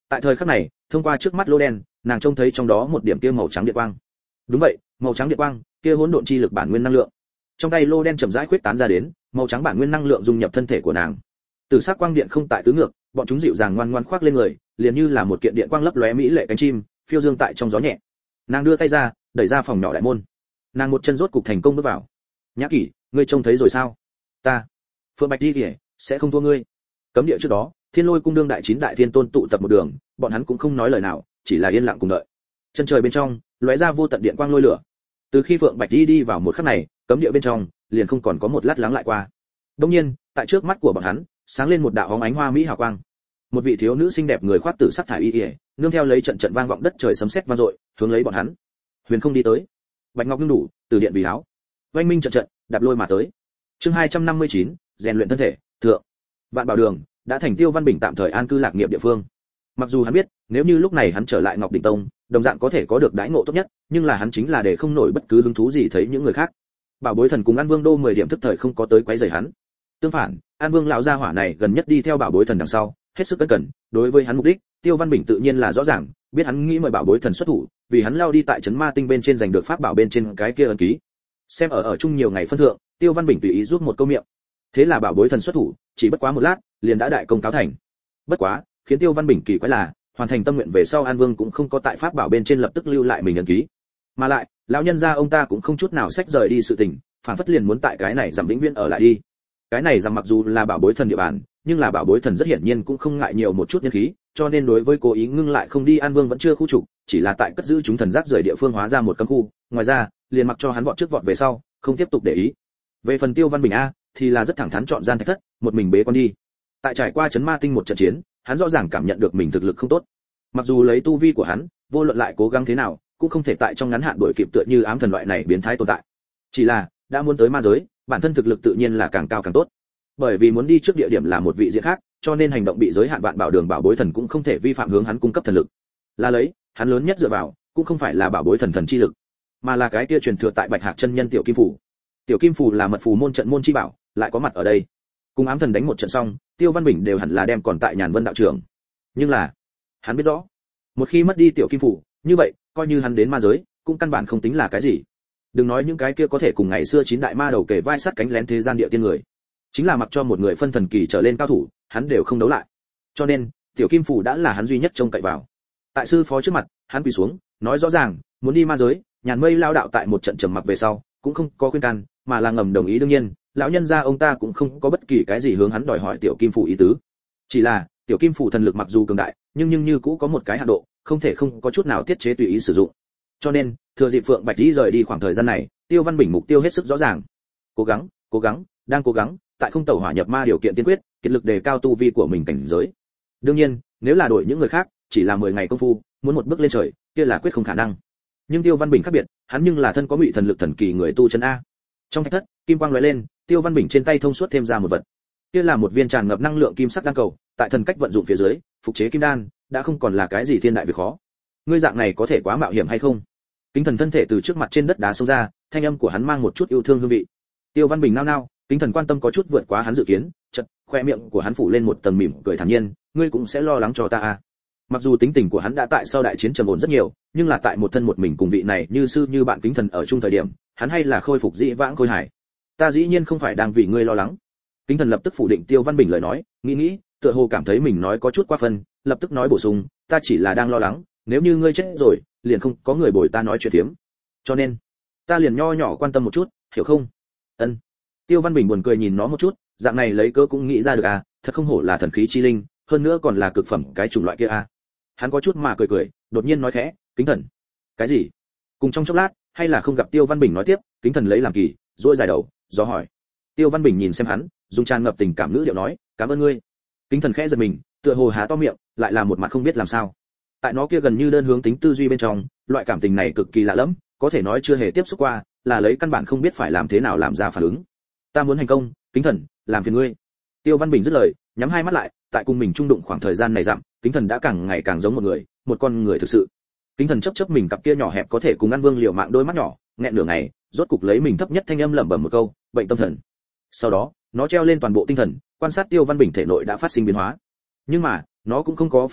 Tại thời khắc này, thông qua trước mắt lô đen, nàng trông thấy trong đó một điểm kia màu trắng điện quang. Đúng vậy, màu trắng điện quang, kia hỗn độn chi lực bản nguyên năng lượng. Trong tay lô đen chậm rãi khuyết tán ra đến, màu trắng bản nguyên năng lượng dung nhập thân thể của nàng. Từ sắc quang điện không tại tứ ngược, bọn chúng dịu dàng ngoan ngoãn khoác lên người, liền như là một kiện điện quang lấp lóe mỹ lệ cánh chim, phiêu dương tại trong gió nhẹ. Nàng đưa tay ra, đẩy ra phòng nhỏ đại môn. Nàng một chân rốt cục thành công bước vào. Nhã Kỷ, ngươi trông thấy rồi sao? Ta, Phượng Bạch Di Kỷ, sẽ không thua ngươi. Cấm địa trước đó, Thiên Lôi cung đương đại 9 đại thiên tôn tụ tập một đường, bọn hắn cũng không nói lời nào, chỉ là yên lặng cùng đợi. Chân trời bên trong, lóe ra vô tận điện quang lôi lửa. Từ khi Phượng Bạch Di đi vào một khắc này, cấm địa bên trong liền không còn có một lát lắng lại qua. Đương nhiên, tại trước mắt của bọn hắn, sáng lên một đạo hóng ánh hoa mỹ hào quang. Một vị thiếu nữ xinh đẹp người khoác tử sắc thải y, nương theo lấy trận trận vang vọng đất trời sấm sét vang dội, hướng lấy bọn hắn. Huyền không đi tới. Bạch ngọc ngưng đủ, từ điện vì áo. Oanh minh trận trận, đạp lôi mà tới. Chương 259, rèn luyện thân thể, thượng. Vạn Bảo Đường đã thành Tiêu Văn Bình tạm thời an cư lạc nghiệp địa phương. Mặc dù hắn biết, nếu như lúc này hắn trở lại Ngọc Đỉnh Tông, đồng dạng có thể có được đãi ngộ tốt nhất, nhưng là hắn chính là để không nổi bất cứ hứng thú gì thấy những người khác. Bảo Bối Thần cùng An Vương Đô 10 điểm thức thời không có tới quấy rầy hắn. Tương phản, An Vương lão gia hỏa này gần nhất đi theo Bảo Bối Thần đằng sau, hết sức cẩn cẩn, đối với hắn mục đích, Tiêu Văn Bình tự nhiên là rõ ràng, biết hắn nghĩ mời Bảo Bối Thần xuất thủ, vì hắn lao đi tại trấn Ma Tinh bên trên giành được pháp bảo bên trên cái kia ấn ký. Xem ở chung nhiều ngày phân thượng, Tiêu Văn Bình tùy ý rút một câu miệng. Thế là Bảo Bối Thần xuất thủ, chỉ bất quá một lát, liền đã đại công cáo thành. Bất quá, khiến Tiêu Văn Bình kỳ quái là, hoàn thành tâm nguyện về sau An Vương cũng không có tại pháp bảo bên trên lập tức lưu lại mình ấn ký. Mà lại, lão nhân gia ông ta cũng không chút nào xách rời đi sự tình, phản phất liền muốn tại cái này giảm vĩnh viễn ở lại đi. Cái này rằng mặc dù là Bảo Bối Thần địa bàn, nhưng là Bảo Bối Thần rất hiển nhiên cũng không ngại nhiều một chút nhân khí, cho nên đối với cố ý ngưng lại không đi An Vương vẫn chưa khu trục, chỉ là tại cất giữ chúng thần giác rời địa phương hóa ra một cấm khu, ngoài ra, liền mặc cho hắn vọt trước vọt về sau, không tiếp tục để ý. Về phần Tiêu Văn Bình a, thì là rất thẳng thắn chọn gian thạch thất, một mình bế quan đi. Tại trải qua trấn Ma Tinh một trận chiến, hắn rõ ràng cảm nhận được mình thực lực không tốt. Mặc dù lấy tu vi của hắn, vô luận lại cố gắng thế nào, cũng không thể tại trong ngắn hạn đuổi kịp tựa như ám thần loại này biến thái tồn tại. Chỉ là, đã muốn tới ma giới, bản thân thực lực tự nhiên là càng cao càng tốt. Bởi vì muốn đi trước địa điểm là một vị diện khác, cho nên hành động bị giới hạn Vạn Bảo Đường Bảo Bối Thần cũng không thể vi phạm hướng hắn cung cấp thần lực. Là lấy, hắn lớn nhất dựa vào, cũng không phải là Bảo Bối Thần thần chi lực, mà là cái kia truyền thừa tại Bạch Hạc chân nhân tiểu kim phù. Tiểu kim phù là mật phù môn trận môn chi bảo, lại có mặt ở đây. Cùng ám thần đánh một trận xong, Tiêu Văn Bình đều hẳn là đem còn tại Nhàn Vân đạo trưởng. Nhưng là, hắn biết rõ, một khi mất đi tiểu kim phù, như vậy, coi như hắn đến ma giới, cũng căn bản không tính là cái gì. Đừng nói những cái kia có thể cùng ngày xưa 9 đại ma đầu kề vai sát cánh lén thế gian địa tiên người, chính là mặc cho một người phân thần kỳ trở lên cao thủ, hắn đều không đấu lại. Cho nên, tiểu kim phù đã là hắn duy nhất trông cậy vào. Tại sư phó trước mặt, hắn quỳ xuống, nói rõ ràng, muốn đi ma giới. Nhàn Mây lao đạo tại một trận trầm mặc về sau, cũng không có khuyên can, mà là ngầm đồng ý. Đương nhiên, lão nhân gia ông ta cũng không có bất kỳ cái gì hướng hắn đòi hỏi tiểu kim phù ý tứ. Chỉ là, tiểu kim phù thần lực mặc dù cường đại, nhưng như cũ có một cái hạn độ, không thể không có chút nào tiết chế tùy ý sử dụng. Cho nên, thừa dịp Phượng Bạch Di rời đi khoảng thời gian này, Tiêu Văn Bình mục tiêu hết sức rõ ràng. Cố gắng, đang cố gắng, tại không tẩu hỏa nhập ma điều kiện tiên quyết, kiệt lực đề cao tu vi của mình cảnh giới. Đương nhiên, nếu là đổi những người khác, chỉ là 10 ngày công phu, muốn một bước lên trời, kia là quyết không khả năng. Nhưng Tiêu Văn Bình khác biệt, hắn nhưng là thân có ngụy thần lực thần kỳ người tu chân a. Trong thạch thất, kim quang lóe lên, Tiêu Văn Bình trên tay thông suốt thêm ra một vật. Kia là một viên tràn ngập năng lượng kim sắc đan cầu, tại thần cách vận dụng phía dưới, phục chế kim đan, đã không còn là cái gì thiên đại việc khó. Ngươi dạng này có thể quá mạo hiểm hay không? Kính Thần thân thể từ trước mặt trên đất đá xông ra, thanh âm của hắn mang một chút yêu thương hương vị. Tiêu Văn Bình nao nao, Kính Thần quan tâm có chút vượt quá hắn dự kiến, chợt khoe miệng của hắn phủ lên một tầng mỉm cười thản nhiên, ngươi cũng sẽ lo lắng cho ta à? Mặc dù tính tình của hắn đã tại sau đại chiến trầm ổn rất nhiều, nhưng là tại một thân một mình cùng vị này như sư như bạn Kính Thần ở chung thời điểm, hắn hay là khôi phục dĩ vãng khôi hài. Ta dĩ nhiên không phải đang vì ngươi lo lắng. Kính Thần lập tức phủ định Tiêu Văn Bình lời nói, nghĩ, tựa hồ cảm thấy mình nói có chút quá phần, lập tức nói bổ sung, ta chỉ là đang lo lắng, nếu như ngươi chết rồi, liền không có người bồi ta nói chuyện phiếm. Cho nên, ta liền nho nhỏ quan tâm một chút, hiểu không? Ân. Tiêu Văn Bình buồn cười nhìn nó một chút, dạng này lấy cớ cũng nghĩ ra được à, thật không hổ là thần khí chi linh, hơn nữa còn là cực phẩm cái chủng loại kia à. Hắn có chút mà cười, đột nhiên nói khẽ, Kính Thần. Cái gì? Cùng trong chốc lát, hay là không gặp Tiêu Văn Bình nói tiếp, Kính Thần lấy làm kỳ, duỗi dài đầu, do hỏi. Tiêu Văn Bình nhìn xem hắn, dùng tràn ngập tình cảm ngữ điệu nói, cảm ơn ngươi. Kính Thần khẽ giật mình, tựa hồ há to miệng, lại là một mặt không biết làm sao. Tại nó kia gần như đơn hướng tính tư duy bên trong, loại cảm tình này cực kỳ lạ lẫm, có thể nói chưa hề tiếp xúc qua, là lấy căn bản không biết phải làm thế nào làm ra phản ứng. Ta muốn hành công, Kính Thần, làm phiền ngươi. Tiêu Văn Bình dứt lời, nhắm hai mắt lại, tại cùng mình trung đụng khoảng thời gian này dặm, Kính Thần đã càng ngày càng giống một người, một con người thực sự. Kính Thần chớp mình cặp kia nhỏ hẹp có thể cùng An Vương liều mạng đôi mắt nhỏ, nghẹn nửa ngày, rốt cục lấy mình thấp nhất thanh âm lẩm bẩm một câu, bệnh tâm thần. Sau đó, nó treo lên toàn bộ tinh thần, quan sát Tiêu Văn Bình thể nội đã phát sinh biến hóa. Nhưng mà, nó cũng không có phát giác,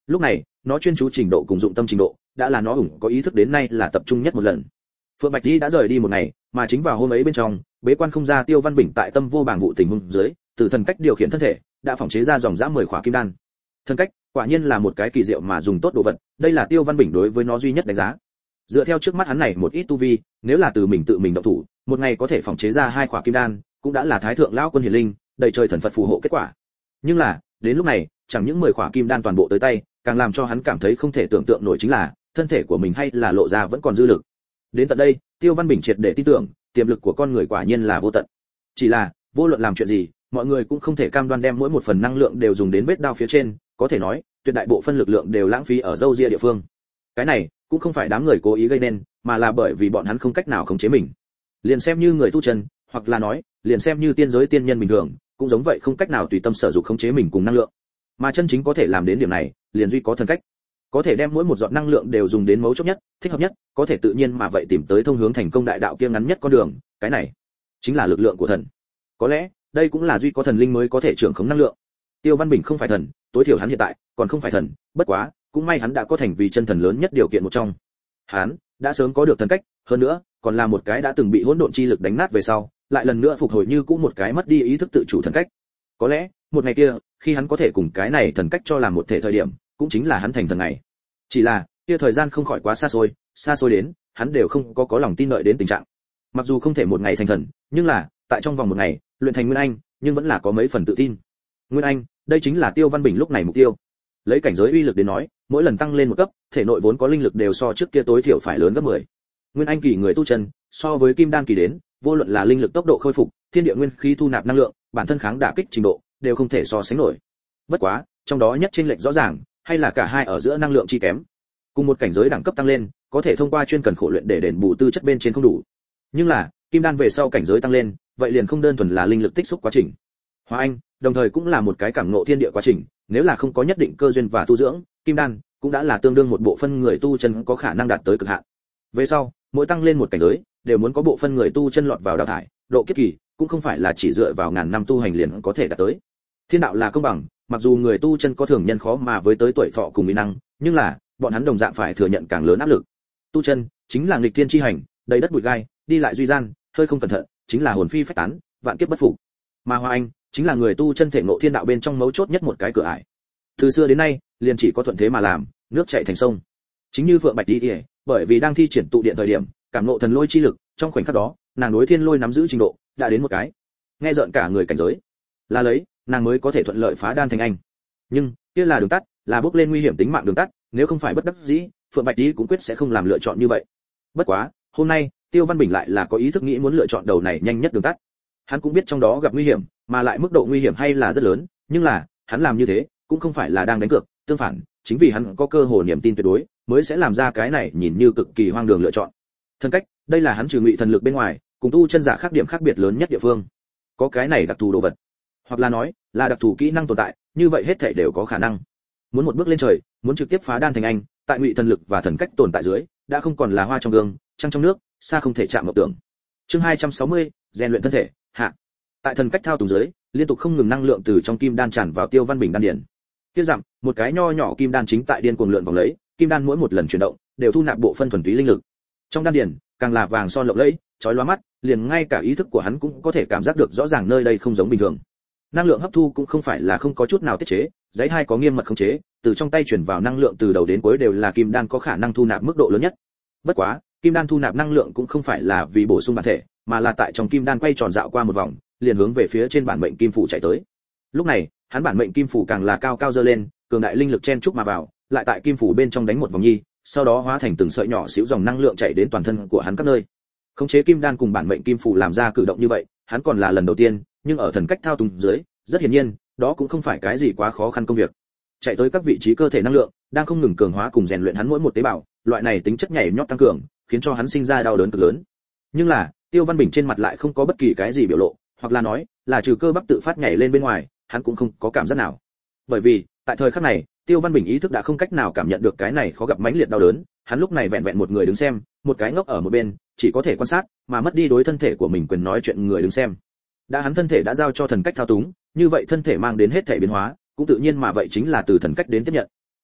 lúc này nó chuyên chú trình độ cùng dụng tâm trình độ đã là nó ủng có ý thức đến nay là tập trung nhất một lần. Phượng Bạch Di đã rời đi một ngày, mà chính vào hôm ấy bên trong, bế quan không ra Tiêu Văn Bình tại tâm vô bảng vụ tình huống dưới, từ thần cách điều khiển thân thể, đã phỏng chế ra dòng dã 10 khỏa kim đan. Thần cách, quả nhiên là một cái kỳ diệu mà dùng tốt đồ vật, đây là Tiêu Văn Bình đối với nó duy nhất đánh giá. Dựa theo trước mắt hắn này một ít tu vi, nếu là từ mình tự mình động thủ, một ngày có thể phỏng chế ra 2 khỏa kim đan, cũng đã là thái thượng lão quân hiển linh, đầy trời thần Phật phù hộ kết quả. Nhưng là, đến lúc này, chẳng những 10 khỏa kim đan toàn bộ tới tay, càng làm cho hắn cảm thấy không thể tưởng tượng nổi chính là, thân thể của mình hay là lộ ra vẫn còn dư lực. Đến tận đây, Tiêu Văn Bình triệt để tin tưởng, tiềm lực của con người quả nhiên là vô tận. Chỉ là, vô luận làm chuyện gì, mọi người cũng không thể cam đoan đem mỗi một phần năng lượng đều dùng đến vết đao phía trên, có thể nói, tuyệt đại bộ phân lực lượng đều lãng phí ở dâu ria địa phương. Cái này, cũng không phải đám người cố ý gây nên, mà là bởi vì bọn hắn không cách nào khống chế mình. Liền xem như người tu chân, hoặc là nói, liền xem như tiên giới tiên nhân bình thường, cũng giống vậy không cách nào tùy tâm sở dụng khống chế mình cùng năng lượng. Mà chân chính có thể làm đến điểm này, liền duy có thần cách. Có thể đem mỗi một giọt năng lượng đều dùng đến mấu chốt nhất, thích hợp nhất, có thể tự nhiên mà vậy tìm tới thông hướng thành công đại đạo kia ngắn nhất con đường, cái này chính là lực lượng của thần. Có lẽ, đây cũng là duy có thần linh mới có thể trưởng khống năng lượng. Tiêu Văn Bình không phải thần, tối thiểu hắn hiện tại còn không phải thần, bất quá, cũng may hắn đã có thành vì chân thần lớn nhất điều kiện một trong. Hắn đã sớm có được thần cách, hơn nữa, còn là một cái đã từng bị hỗn độn chi lực đánh nát về sau, lại lần nữa phục hồi như cũ một cái mất đi ý thức tự chủ thần cách. Có lẽ, một ngày kia, khi hắn có thể cùng cái này thần cách cho làm một thể thời điểm, cũng chính là hắn thành thần ngày. Chỉ là, kia thời gian không khỏi quá xa xôi đến, hắn đều không có lòng tin đợi đến tình trạng. Mặc dù không thể một ngày thành thần, nhưng là, tại trong vòng một ngày, luyện thành Nguyên Anh, nhưng vẫn là có mấy phần tự tin. Nguyên Anh, đây chính là Tiêu Văn Bình lúc này mục tiêu. Lấy cảnh giới uy lực đến nói, mỗi lần tăng lên một cấp, thể nội vốn có linh lực đều so trước kia tối thiểu phải lớn gấp 10. Nguyên Anh kỳ người tu chân, so với Kim Đan kỳ đến, vô luận là linh lực tốc độ khôi phục, thiên địa nguyên khí thu nạp năng lượng, bản thân kháng đả kích trình độ, đều không thể so sánh nổi. Bất quá, trong đó nhất chênh lệch rõ ràng, hay là cả hai ở giữa năng lượng chi kém. Cùng một cảnh giới đẳng cấp tăng lên, có thể thông qua chuyên cần khổ luyện để đền bù tư chất bên trên không đủ. Nhưng là, Kim Đan về sau cảnh giới tăng lên, vậy liền không đơn thuần là linh lực tích xúc quá trình. Hóa Anh, đồng thời cũng là một cái cảm ngộ thiên địa quá trình, nếu là không có nhất định cơ duyên và tu dưỡng, Kim Đan cũng đã là tương đương một bộ phân người tu chân có khả năng đạt tới cực hạn. Về sau, mỗi tăng lên một cảnh giới, đều muốn có bộ phân người tu chân lọt vào đào thải, độ kiếp kỳ cũng không phải là chỉ dựa vào ngàn năm tu hành liền có thể đạt tới. Thiên đạo là công bằng, mặc dù người tu chân có thường nhân khó mà với tới tuổi thọ cùng uy năng, nhưng là bọn hắn đồng dạng phải thừa nhận càng lớn áp lực. Tu chân chính là nghịch thiên chi hành, đầy đất bụi gai, đi lại duy gian, hơi không cẩn thận chính là hồn phi phách tán, vạn kiếp bất phục. Mà Hoa Anh chính là người tu chân thể ngộ thiên đạo bên trong mấu chốt nhất một cái cửa ải. Từ xưa đến nay, liền chỉ có thuận thế mà làm, nước chảy thành sông. Chính như Phượng Bạch Di, bởi vì đang thi triển tụ điện thời điểm, cảm ngộ thần lôi chi lực, trong khoảnh khắc đó, nàng đối thiên lôi nắm giữ trình độ đã đến một cái nghe rợn cả người cảnh giới. Là lấy, nàng mới có thể thuận lợi phá đan thành anh. Nhưng, kia là đường tắt, là bước lên nguy hiểm tính mạng đường tắt, nếu không phải bất đắc dĩ, Phượng Bạch Di cũng quyết sẽ không làm lựa chọn như vậy. Bất quá, hôm nay, Tiêu Văn Bình lại là có ý thức nghĩ muốn lựa chọn đầu này nhanh nhất đường tắt. Hắn cũng biết trong đó gặp nguy hiểm, mà lại mức độ nguy hiểm hay là rất lớn, nhưng là, hắn làm như thế, cũng không phải là đang đánh cược, tương phản, chính vì hắn có cơ hội niềm tin tuyệt đối, mới sẽ làm ra cái này nhìn như cực kỳ hoang đường lựa chọn. Thần cách, đây là hắn trừ ngụy thần lực bên ngoài, cùng tu chân giả khác điểm khác biệt lớn nhất địa phương. Có cái này đặc thù đồ vật, hoặc là nói, là đặc thù kỹ năng tồn tại, như vậy hết thảy đều có khả năng. Muốn một bước lên trời, muốn trực tiếp phá đan thành anh, tại ngụy thần lực và thần cách tồn tại dưới, đã không còn là hoa trong gương, trăng trong nước, xa không thể chạm mộng tưởng. Chương 260, rèn luyện thân thể, hạ. Tại thần cách thao túng dưới, liên tục không ngừng năng lượng từ trong kim đan tràn vào Tiêu Văn Bình đan điền. Kia dặm, một cái nho nhỏ kim đan chính tại điên cuồng lượn vòng lấy, kim đan mỗi một lần chuyển động, đều thu nạp bộ phân thuần túy linh lực. Trong đan điền, càng là vàng son lộng lẫy, chói lóa mắt, liền ngay cả ý thức của hắn cũng có thể cảm giác được rõ ràng nơi đây không giống bình thường. Năng lượng hấp thu cũng không phải là không có chút nào tiết chế, giấy hai có nghiêm mật khống chế, từ trong tay chuyển vào năng lượng từ đầu đến cuối đều là kim đan có khả năng thu nạp mức độ lớn nhất. Bất quá, kim đan thu nạp năng lượng cũng không phải là vì bổ sung bản thể, mà là tại trong kim đan quay tròn dạo qua một vòng, liền hướng về phía trên bản mệnh kim phủ chạy tới. Lúc này, hắn bản mệnh kim phủ càng là cao cao dơ lên, cường đại linh lực chen chúc mà vào, lại tại kim phủ bên trong đánh một vòng nhi, sau đó hóa thành từng sợi nhỏ xíu dòng năng lượng chảy đến toàn thân của hắn các nơi. Khống chế kim đan cùng bản mệnh kim phủ làm ra cử động như vậy, hắn còn là lần đầu tiên, nhưng ở thần cách thao túng dưới, rất hiển nhiên, đó cũng không phải cái gì quá khó khăn công việc. Chạy tới các vị trí cơ thể năng lượng, đang không ngừng cường hóa cùng rèn luyện hắn mỗi một tế bào, loại này tính chất nhảy nhót tăng cường, khiến cho hắn sinh ra đau đớn cực lớn. Nhưng là, Tiêu Văn Bình trên mặt lại không có bất kỳ cái gì biểu lộ, hoặc là nói, là trừ cơ bắp tự phát nhảy lên bên ngoài, hắn cũng không có cảm giác nào. Bởi vì, tại thời khắc này, Tiêu Văn Bình ý thức đã không cách nào cảm nhận được cái này khó gặp mãnh liệt đau đớn, hắn lúc này vẹn vẹn một người đứng xem, một cái ngốc ở một bên, chỉ có thể quan sát, mà mất đi đối thân thể của mình quyền nói chuyện người đứng xem. Đã hắn thân thể đã giao cho thần cách thao túng, như vậy thân thể mang đến hết thể biến hóa, cũng tự nhiên mà vậy chính là từ thần cách đến tiếp nhận.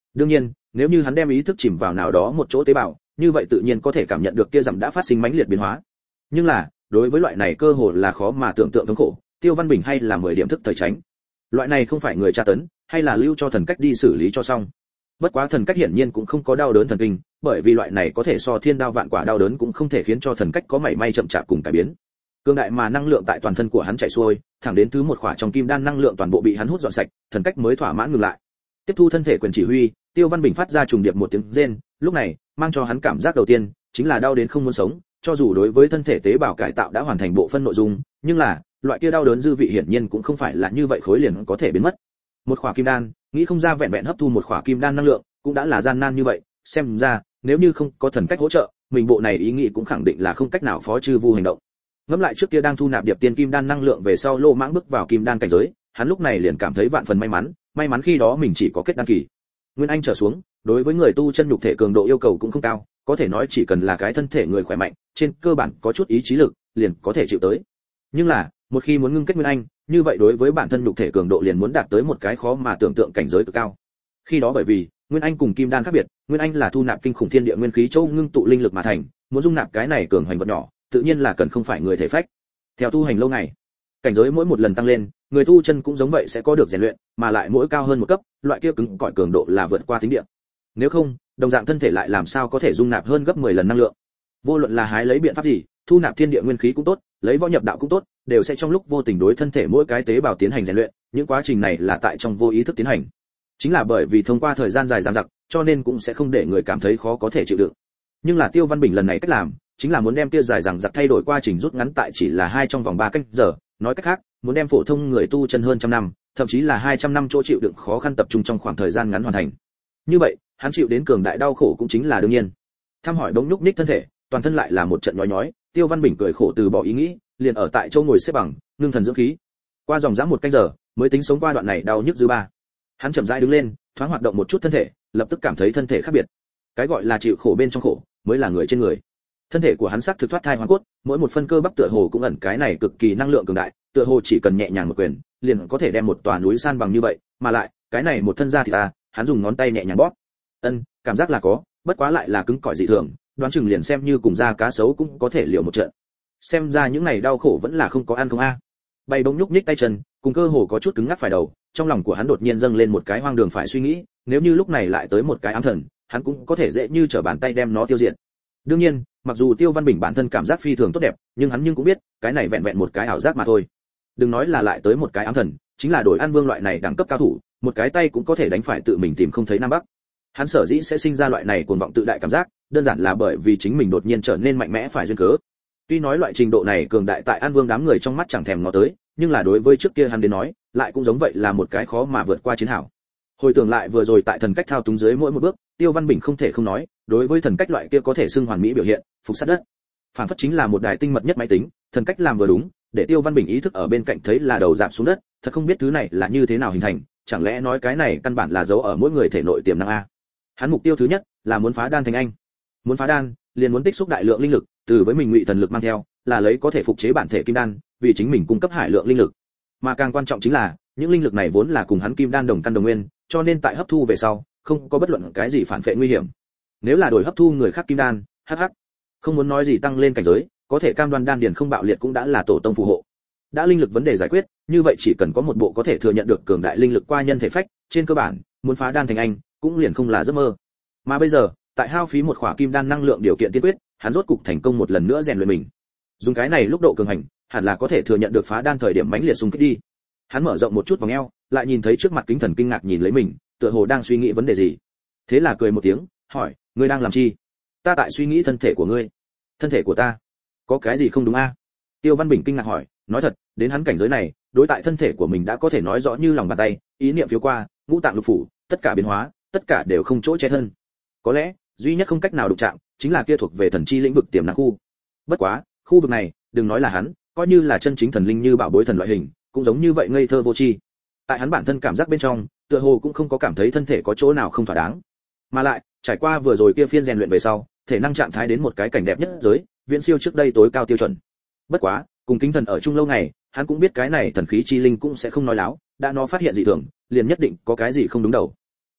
Đương nhiên, nếu như hắn đem ý thức chìm vào nào đó một chỗ tế bào, như vậy tự nhiên có thể cảm nhận được kia dặm đã phát sinh mãnh liệt biến hóa. Nhưng là, đối với loại này cơ hồ là khó mà tưởng tượng thống khổ, Tiêu Văn Bình hay là 10 điểm thức thời tránh. Loại này không phải người tra tấn, hay là lưu cho thần cách đi xử lý cho xong. Bất quá thần cách hiển nhiên cũng không có đau đớn thần kinh, bởi vì loại này có thể so thiên đao vạn quả đau đớn cũng không thể khiến cho thần cách có mảy may chậm chạp cùng cải biến. Cương đại mà năng lượng tại toàn thân của hắn chảy xuôi, thẳng đến thứ một khỏa trong kim đan năng lượng toàn bộ bị hắn hút dọn sạch, thần cách mới thỏa mãn ngừng lại. Tiếp thu thân thể quyền chỉ huy, Tiêu Văn Bình phát ra trùng điệp một tiếng rên, lúc này, mang cho hắn cảm giác đầu tiên chính là đau đến không muốn sống, cho dù đối với thân thể tế bào cải tạo đã hoàn thành bộ phân nội dung, nhưng là, loại kia đau đớn dư vị hiển nhiên cũng không phải là như vậy khối liền có thể biến mất. Một khỏa kim đan, nghĩ không ra vẹn vẹn hấp thu một khỏa kim đan năng lượng, cũng đã là gian nan như vậy, xem ra, nếu như không có thần cách hỗ trợ, mình bộ này ý nghĩ cũng khẳng định là không cách nào phó chư vu hành động. Ngẫm lại trước kia đang thu nạp điệp tiên kim đan năng lượng về sau lô mãng bước vào kim đan cảnh giới, hắn lúc này liền cảm thấy vạn phần may mắn khi đó mình chỉ có kết đan kỳ. Nguyên Anh trở xuống, đối với người tu chân nhục thể cường độ yêu cầu cũng không cao, có thể nói chỉ cần là cái thân thể người khỏe mạnh, trên cơ bản có chút ý chí lực, liền có thể chịu tới. Nhưng là, một khi muốn ngưng kết Nguyên Anh, như vậy đối với bản thân nhục thể cường độ liền muốn đạt tới một cái khó mà tưởng tượng cảnh giới cực cao. Khi đó bởi vì, Nguyên Anh cùng Kim Đan khác biệt, Nguyên Anh là thu nạp kinh khủng thiên địa nguyên khí châu ngưng tụ linh lực mà thành, muốn dung nạp cái này cường hoành vật nhỏ, tự nhiên là cần không phải người thể phách. Theo tu hành lâu ngày, cảnh giới mỗi một lần tăng lên, người tu chân cũng giống vậy sẽ có được rèn luyện, mà lại mỗi cao hơn một cấp, loại kia cứng cỏi cường độ là vượt qua tính địa. Nếu không, đồng dạng thân thể lại làm sao có thể dung nạp hơn gấp 10 lần năng lượng. Vô luận là hái lấy biện pháp gì, thu nạp thiên địa nguyên khí cũng tốt, lấy võ nhập đạo cũng tốt, đều sẽ trong lúc vô tình đối thân thể mỗi cái tế bào tiến hành rèn luyện, những quá trình này là tại trong vô ý thức tiến hành. Chính là bởi vì thông qua thời gian dài dằng dặc, cho nên cũng sẽ không để người cảm thấy khó có thể chịu đựng. Nhưng là Tiêu Văn Bình lần này cách làm, chính là muốn đem kia dài dằng dặc thay đổi quá trình rút ngắn tại chỉ là 2 trong vòng 3 canh giờ, nói cách khác, muốn đem phổ thông người tu chân hơn trăm năm, thậm chí là 200 năm chỗ chịu đựng khó khăn tập trung trong khoảng thời gian ngắn hoàn thành. Như vậy, hắn chịu đến cường đại đau khổ cũng chính là đương nhiên. Thăm hỏi bỗng nhúc nhích thân thể, toàn thân lại là một trận nhói nhói, Tiêu Văn Bình cười khổ từ bỏ ý nghĩ, liền ở tại chỗ ngồi xếp bằng, ngưng thần dưỡng khí. Qua dòng dã 1 canh giờ, mới tính sống qua đoạn này đau nhức dư ba. Hắn chậm rãi đứng lên, thoáng hoạt động một chút thân thể, lập tức cảm thấy thân thể khác biệt. Cái gọi là chịu khổ bên trong khổ, mới là người trên người. Thân thể của hắn sắc thực thoát thai hoàn cốt, mỗi một phân cơ bắp tựa hồ cũng ẩn cái này cực kỳ năng lượng cường đại, tựa hồ chỉ cần nhẹ nhàng một quyền, liền có thể đem một tòa núi san bằng như vậy, mà lại, cái này một thân da thì hắn dùng ngón tay nhẹ nhàng bóp. Cảm giác là có, bất quá lại là cứng cỏi dị thường, đoán chừng liền xem như cùng da cá sấu cũng có thể liều một trận. Xem ra những này đau khổ vẫn là không có ăn không a. Bay bỗng nhúc nhích tay chân, cùng cơ hồ có chút cứng ngắc phải đầu, trong lòng của hắn đột nhiên dâng lên một cái hoang đường phải suy nghĩ, nếu như lúc này lại tới một cái ám thần, hắn cũng có thể dễ như trở bàn tay đem nó tiêu diệt. Đương nhiên, mặc dù Tiêu Văn Bình bản thân cảm giác phi thường tốt đẹp, nhưng hắn cũng biết, cái này vẹn vẹn một cái ảo giác mà thôi. Đừng nói là lại tới một cái ám thần, chính là đổi An Vương loại này đẳng cấp cao thủ, một cái tay cũng có thể đánh phải tự mình tìm không thấy nam bắc. Hắn sở dĩ sẽ sinh ra loại này cuồng vọng tự đại cảm giác, đơn giản là bởi vì chính mình đột nhiên trở nên mạnh mẽ phải duyên cớ. Tuy nói loại trình độ này cường đại tại An Vương đám người trong mắt chẳng thèm ngó tới, nhưng là đối với trước kia hắn đến nói, lại cũng giống vậy là một cái khó mà vượt qua chiến hảo. Hồi tưởng lại vừa rồi tại thần cách thao túng dưới mỗi một bước, Tiêu Văn Bình không thể không nói, đối với thần cách loại kia có thể xưng hoàn mỹ biểu hiện, phục sát đất. Phản phất chính là một đài tinh mật nhất máy tính, thần cách làm vừa đúng, để Tiêu Văn Bình ý thức ở bên cạnh thấy là đầu rạp xuống đất, thật không biết thứ này là như thế nào hình thành, chẳng lẽ nói cái này căn bản là dấu ở mỗi người thể nội tiềm năng a. Hắn mục tiêu thứ nhất là muốn phá đan thành anh. Muốn phá đan, liền muốn tích xúc đại lượng linh lực, từ với mình ngụy thần lực mang theo, là lấy có thể phục chế bản thể kim đan, vì chính mình cung cấp hải lượng linh lực. Mà càng quan trọng chính là, những linh lực này vốn là cùng hắn kim đan đồng căn đồng nguyên, cho nên tại hấp thu về sau, không có bất luận cái gì phản phệ nguy hiểm. Nếu là đổi hấp thu người khác kim đan, hắc, không muốn nói gì tăng lên cảnh giới, có thể cam đoan đan điền không bạo liệt cũng đã là tổ tông phù hộ. Đã linh lực vấn đề giải quyết, như vậy chỉ cần có một bộ có thể thừa nhận được cường đại linh lực qua nhân thể phách, trên cơ bản, muốn phá đan thành anh, cũng liền không là giấc mơ. Mà bây giờ, tại hao phí một khỏa kim đan năng lượng điều kiện tiên quyết, hắn rốt cục thành công một lần nữa rèn luyện mình. Dùng cái này lúc độ cường hành, hẳn là có thể thừa nhận được phá đan thời điểm mãnh liệt xung kích đi. Hắn mở rộng một chút vòng eo, lại nhìn thấy trước mặt Kính Thần kinh ngạc nhìn lấy mình, tựa hồ đang suy nghĩ vấn đề gì. Thế là cười một tiếng, hỏi, ngươi đang làm chi? Ta tại suy nghĩ thân thể của ngươi. Thân thể của ta? Có cái gì không đúng a? Tiêu Văn Bình kinh ngạc hỏi, nói thật, đến hắn cảnh giới này, đối tại thân thể của mình đã có thể nói rõ như lòng bàn tay, ý niệm phiếu qua, ngũ tạng lục phủ, tất cả biến hóa, tất cả đều không chỗ che thân. Có lẽ, duy nhất không cách nào đụng chạm, chính là kia thuộc về thần chi lĩnh vực tiềm năng khu. Bất quá, khu vực này, đừng nói là hắn, coi như là chân chính thần linh như bảo bối thần loại hình, cũng giống như vậy ngây thơ vô tri. Tại hắn bản thân cảm giác bên trong, tựa hồ cũng không có cảm thấy thân thể có chỗ nào không thỏa đáng. Mà lại, trải qua vừa rồi kia phiên rèn luyện về sau, thể năng trạng thái đến một cái cảnh đẹp nhất giới, viễn siêu trước đây tối cao tiêu chuẩn. Bất quá, cùng Kính Thần ở chung lâu ngày, hắn cũng biết cái này thần khí chi linh cũng sẽ không nói láo, đã nó phát hiện dị thường, liền nhất định có cái gì không đúng đầu.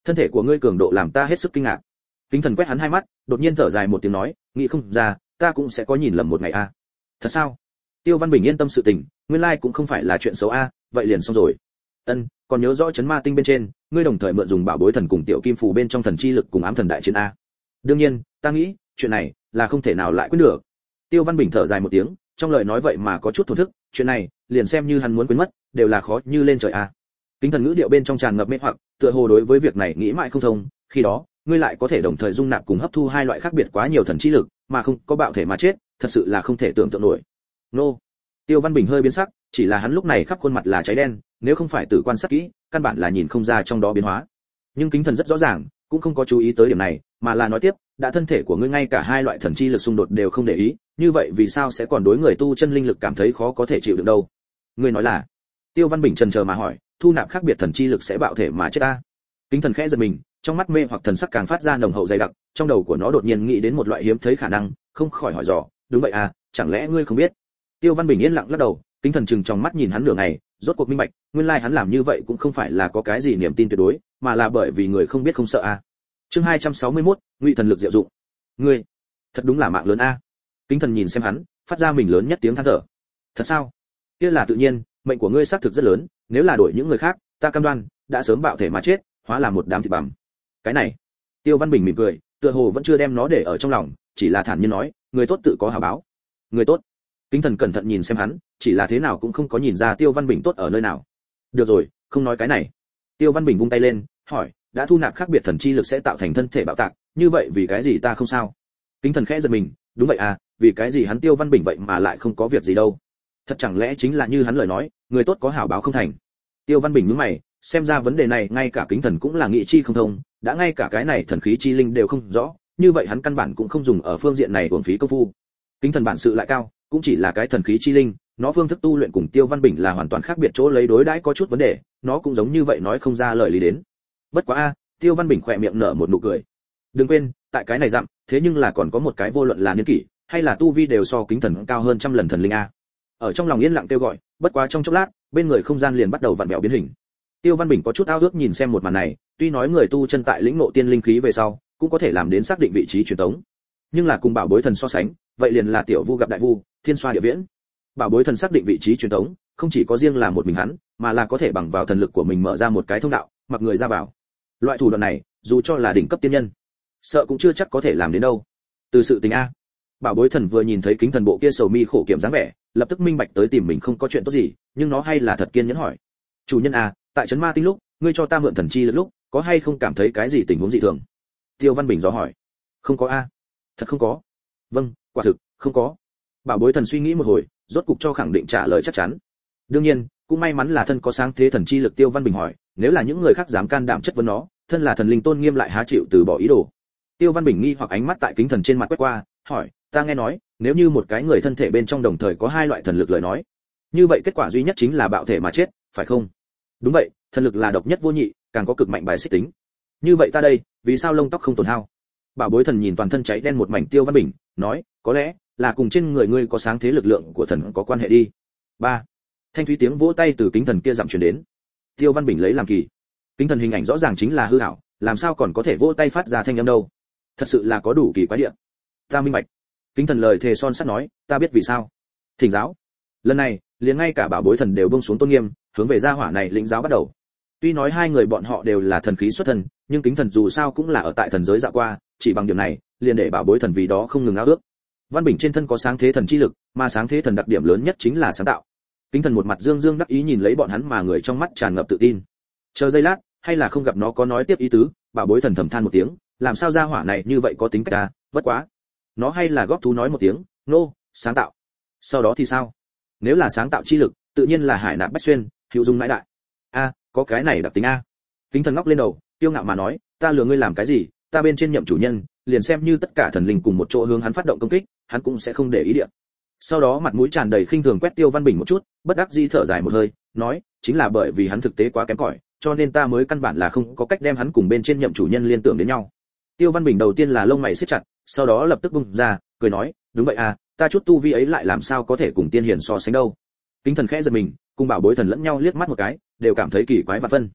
thân thể của ngươi cường độ làm ta hết sức kinh ngạc. Kính thần quét hắn hai mắt, đột nhiên thở dài một tiếng nói, nghĩ không ra, ta cũng sẽ có nhìn lầm một ngày a. Thật sao? Tiêu Văn Bình yên tâm sự tình, nguyên lai cũng không phải là chuyện xấu a, vậy liền xong rồi. Còn nhớ rõ chấn ma tinh bên trên, ngươi đồng thời mượn dùng bảo bối thần cùng tiểu kim phù bên trong thần chi lực cùng ám thần đại chiến a. Đương nhiên, ta nghĩ, chuyện này là không thể nào lại quên được. Tiêu Văn Bình thở dài một tiếng, trong lời nói vậy mà có chút thổn thức, chuyện này, liền xem như hắn muốn quên mất, đều là khó như lên trời a. Kính thần ngữ điệu bên trong tràn ngập mê hoặc, tựa hồ đối với việc này nghĩ mãi không thông, khi đó, ngươi lại có thể đồng thời dung nạp cùng hấp thu hai loại khác biệt quá nhiều thần chi lực, mà không có bạo thể mà chết, thật sự là không thể tưởng tượng nổi. Nô. Tiêu Văn Bình hơi biến sắc, chỉ là hắn lúc này khắp khuôn mặt là cháy đen, nếu không phải tự quan sát kỹ, căn bản là nhìn không ra trong đó biến hóa. Nhưng Kính thần rất rõ ràng, cũng không có chú ý tới điểm này, mà là nói tiếp, đã thân thể của ngươi ngay cả hai loại thần chi lực xung đột đều không để ý, như vậy vì sao sẽ còn đối người tu chân linh lực cảm thấy khó có thể chịu đựng đâu? Ngươi nói là? Tiêu Văn Bình chần chờ mà hỏi, thu nạp khác biệt thần chi lực sẽ bạo thể mà chết ta? Kính thần khẽ giật mình, trong mắt mê hoặc thần sắc càng phát ra nồng hậu dày đặc, trong đầu của nó đột nhiên nghĩ đến một loại hiếm thấy khả năng, không khỏi hỏi dò, đúng vậy à, chẳng lẽ ngươi không biết? Tiêu Văn Bình yên lặng lắc đầu, Kính thần chừng trong mắt nhìn hắn nửa ngày, rốt cuộc minh bạch, nguyên lai hắn làm như vậy cũng không phải là có cái gì niềm tin tuyệt đối, mà là bởi vì người không biết không sợ à. Chương 261, Ngụy thần lực diệu dụng. Ngươi, thật đúng là mạng lớn a. Kính thần nhìn xem hắn, phát ra mình lớn nhất tiếng than thở. Thật sao? Kia là tự nhiên, mệnh của ngươi xác thực rất lớn, nếu là đổi những người khác, ta cam đoan đã sớm bạo thể mà chết, hóa là một đám thịt bằm. Cái này, Tiêu Văn Bình mỉm cười, tựa hồ vẫn chưa đem nó để ở trong lòng, chỉ là thản nhiên nói, người tốt tự có hảo báo. Người tốt. Kính thần cẩn thận nhìn xem hắn, chỉ là thế nào cũng không có nhìn ra Tiêu Văn Bình tốt ở nơi nào. Được rồi, không nói cái này. Tiêu Văn Bình vung tay lên, hỏi, đã thu nạp khác biệt thần chi lực sẽ tạo thành thân thể bạo tạc, như vậy vì cái gì ta không sao? Kính thần khẽ giật mình, đúng vậy à, vì cái gì hắn Tiêu Văn Bình vậy mà lại không có việc gì đâu? Thật chẳng lẽ chính là như hắn lời nói, người tốt có hảo báo không thành? Tiêu Văn Bình nhướng mày, xem ra vấn đề này ngay cả Kính thần cũng là nghị chi không thông, đã ngay cả cái này thần khí chi linh đều không rõ, như vậy hắn căn bản cũng không dùng ở phương diện này uổng phí công phu. Kính thần bản sự lại cao, cũng chỉ là cái thần khí chi linh, nó phương thức tu luyện cùng Tiêu Văn Bình là hoàn toàn khác biệt, chỗ lấy đối đãi có chút vấn đề, nó cũng giống như vậy nói không ra lời lý đến. Bất quá a, Tiêu Văn Bình khỏe miệng nở một nụ cười. Đừng quên, tại cái này dặm, thế nhưng là còn có một cái vô luận là niên kỷ, hay là tu vi đều so Kính thần cao hơn trăm lần thần linh a. Ở trong lòng yên lặng kêu gọi, bất quá trong chốc lát, bên người không gian liền bắt đầu vặn vẹo biến hình. Tiêu Văn Bình có chút ao ước nhìn xem một màn này, tuy nói người tu chân tại lĩnh ngộ tiên linh khí về sau, cũng có thể làm đến xác định vị trí truyền tống, nhưng là cùng bảo bối thần so sánh, vậy liền là tiểu vu gặp đại vu, thiên xoa địa viễn. Bảo bối thần xác định vị trí truyền tống, không chỉ có riêng là một mình hắn, mà là có thể bằng vào thần lực của mình mở ra một cái thông đạo, mặc người ra vào. Loại thủ đoạn này, dù cho là đỉnh cấp tiên nhân, sợ cũng chưa chắc có thể làm đến đâu. Từ sự tình a, bảo bối thần vừa nhìn thấy Kính thần bộ kia sầu mi khổ kiểm dáng vẻ, lập tức minh bạch tới tìm mình không có chuyện tốt gì, nhưng nó hay là thật kiên nhẫn hỏi, chủ nhân a, tại trấn ma tinh lúc, ngươi cho ta mượn thần chi lực lúc, có hay không cảm thấy cái gì tình huống dị thường? Tiêu Văn Bình dò hỏi. Không có a. Thật không có. Vâng, quả thực không có. Bảo bối thần suy nghĩ một hồi, rốt cục cho khẳng định trả lời chắc chắn. Đương nhiên, cũng may mắn là thân có sáng thế thần chi lực. Tiêu Văn Bình hỏi, nếu là những người khác dám can đảm chất vấn nó, thân là thần linh tôn nghiêm lại há chịu từ bỏ ý đồ? Tiêu Văn Bình nghi hoặc ánh mắt tại Kính thần trên mặt quét qua, hỏi, ta nghe nói, nếu như một cái người thân thể bên trong đồng thời có hai loại thần lực lời nói, như vậy kết quả duy nhất chính là bạo thể mà chết, phải không? Đúng vậy, thần lực là độc nhất vô nhị, càng có cực mạnh bài xích tính. Như vậy ta đây, vì sao lông tóc không tổn hao? Bảo bối thần nhìn toàn thân cháy đen một mảnh Tiêu Văn Bình, nói, có lẽ là cùng trên người ngươi có sáng thế lực lượng của thần có quan hệ đi. 3. Thanh thúy tiếng vỗ tay từ Kính thần kia dặm truyền đến. Tiêu Văn Bình lấy làm kỳ. Kính thần hình ảnh rõ ràng chính là hư ảo, làm sao còn có thể vỗ tay phát ra thanh âm đâu? Thật sự là có đủ kỳ quái địa. Ta minh bạch. Kính thần lời thề son sắt nói, ta biết vì sao. Thỉnh giáo. Lần này, liền ngay cả bảo bối thần đều buông xuống tôn nghiêm, hướng về gia hỏa này lĩnh giáo bắt đầu. Tuy nói hai người bọn họ đều là thần khí xuất thân, nhưng Kính thần dù sao cũng là ở tại thần giới dạo qua, chỉ bằng điểm này, liền để bảo bối thần vì đó không ngừng ao ước. Văn Bình trên thân có sáng thế thần chi lực, mà sáng thế thần đặc điểm lớn nhất chính là sáng tạo. Kính thần một mặt dương dương đắc ý nhìn lấy bọn hắn mà người trong mắt tràn ngập tự tin. Chờ giây lát, hay là không gặp nó có nói tiếp ý tứ, bảo bối thần thầm than một tiếng, làm sao gia hỏa này như vậy có tính cách à, bất quá. Nó hay là góp thú nói một tiếng, nô, sáng tạo. Sau đó thì sao? Nếu là sáng tạo chi lực, tự nhiên là hải nạp bách xuyên, hữu dung mãi đại. A, có cái này đặc tính a. Kính thần ngóc lên đầu, tiêu ngạo mà nói, ta lừa ngươi làm cái gì, ta bên trên nhậm chủ nhân, liền xem như tất cả thần linh cùng một chỗ hướng hắn phát động công kích, hắn cũng sẽ không để ý địa. Sau đó mặt mũi tràn đầy khinh thường quét Tiêu Văn Bình một chút, bất đắc dĩ thở dài một hơi, nói, chính là bởi vì hắn thực tế quá kém cỏi, cho nên ta mới căn bản là không có cách đem hắn cùng bên trên nhậm chủ nhân liên tưởng đến nhau. Tiêu Văn Bình đầu tiên là lông mày siết chặt, sau đó lập tức bung ra, cười nói, đúng vậy à, ta chút tu vi ấy lại làm sao có thể cùng tiên hiền so sánh đâu. Kính thần khẽ giật mình, cùng bảo bối thần lẫn nhau liếc mắt một cái, đều cảm thấy kỳ quái và phân.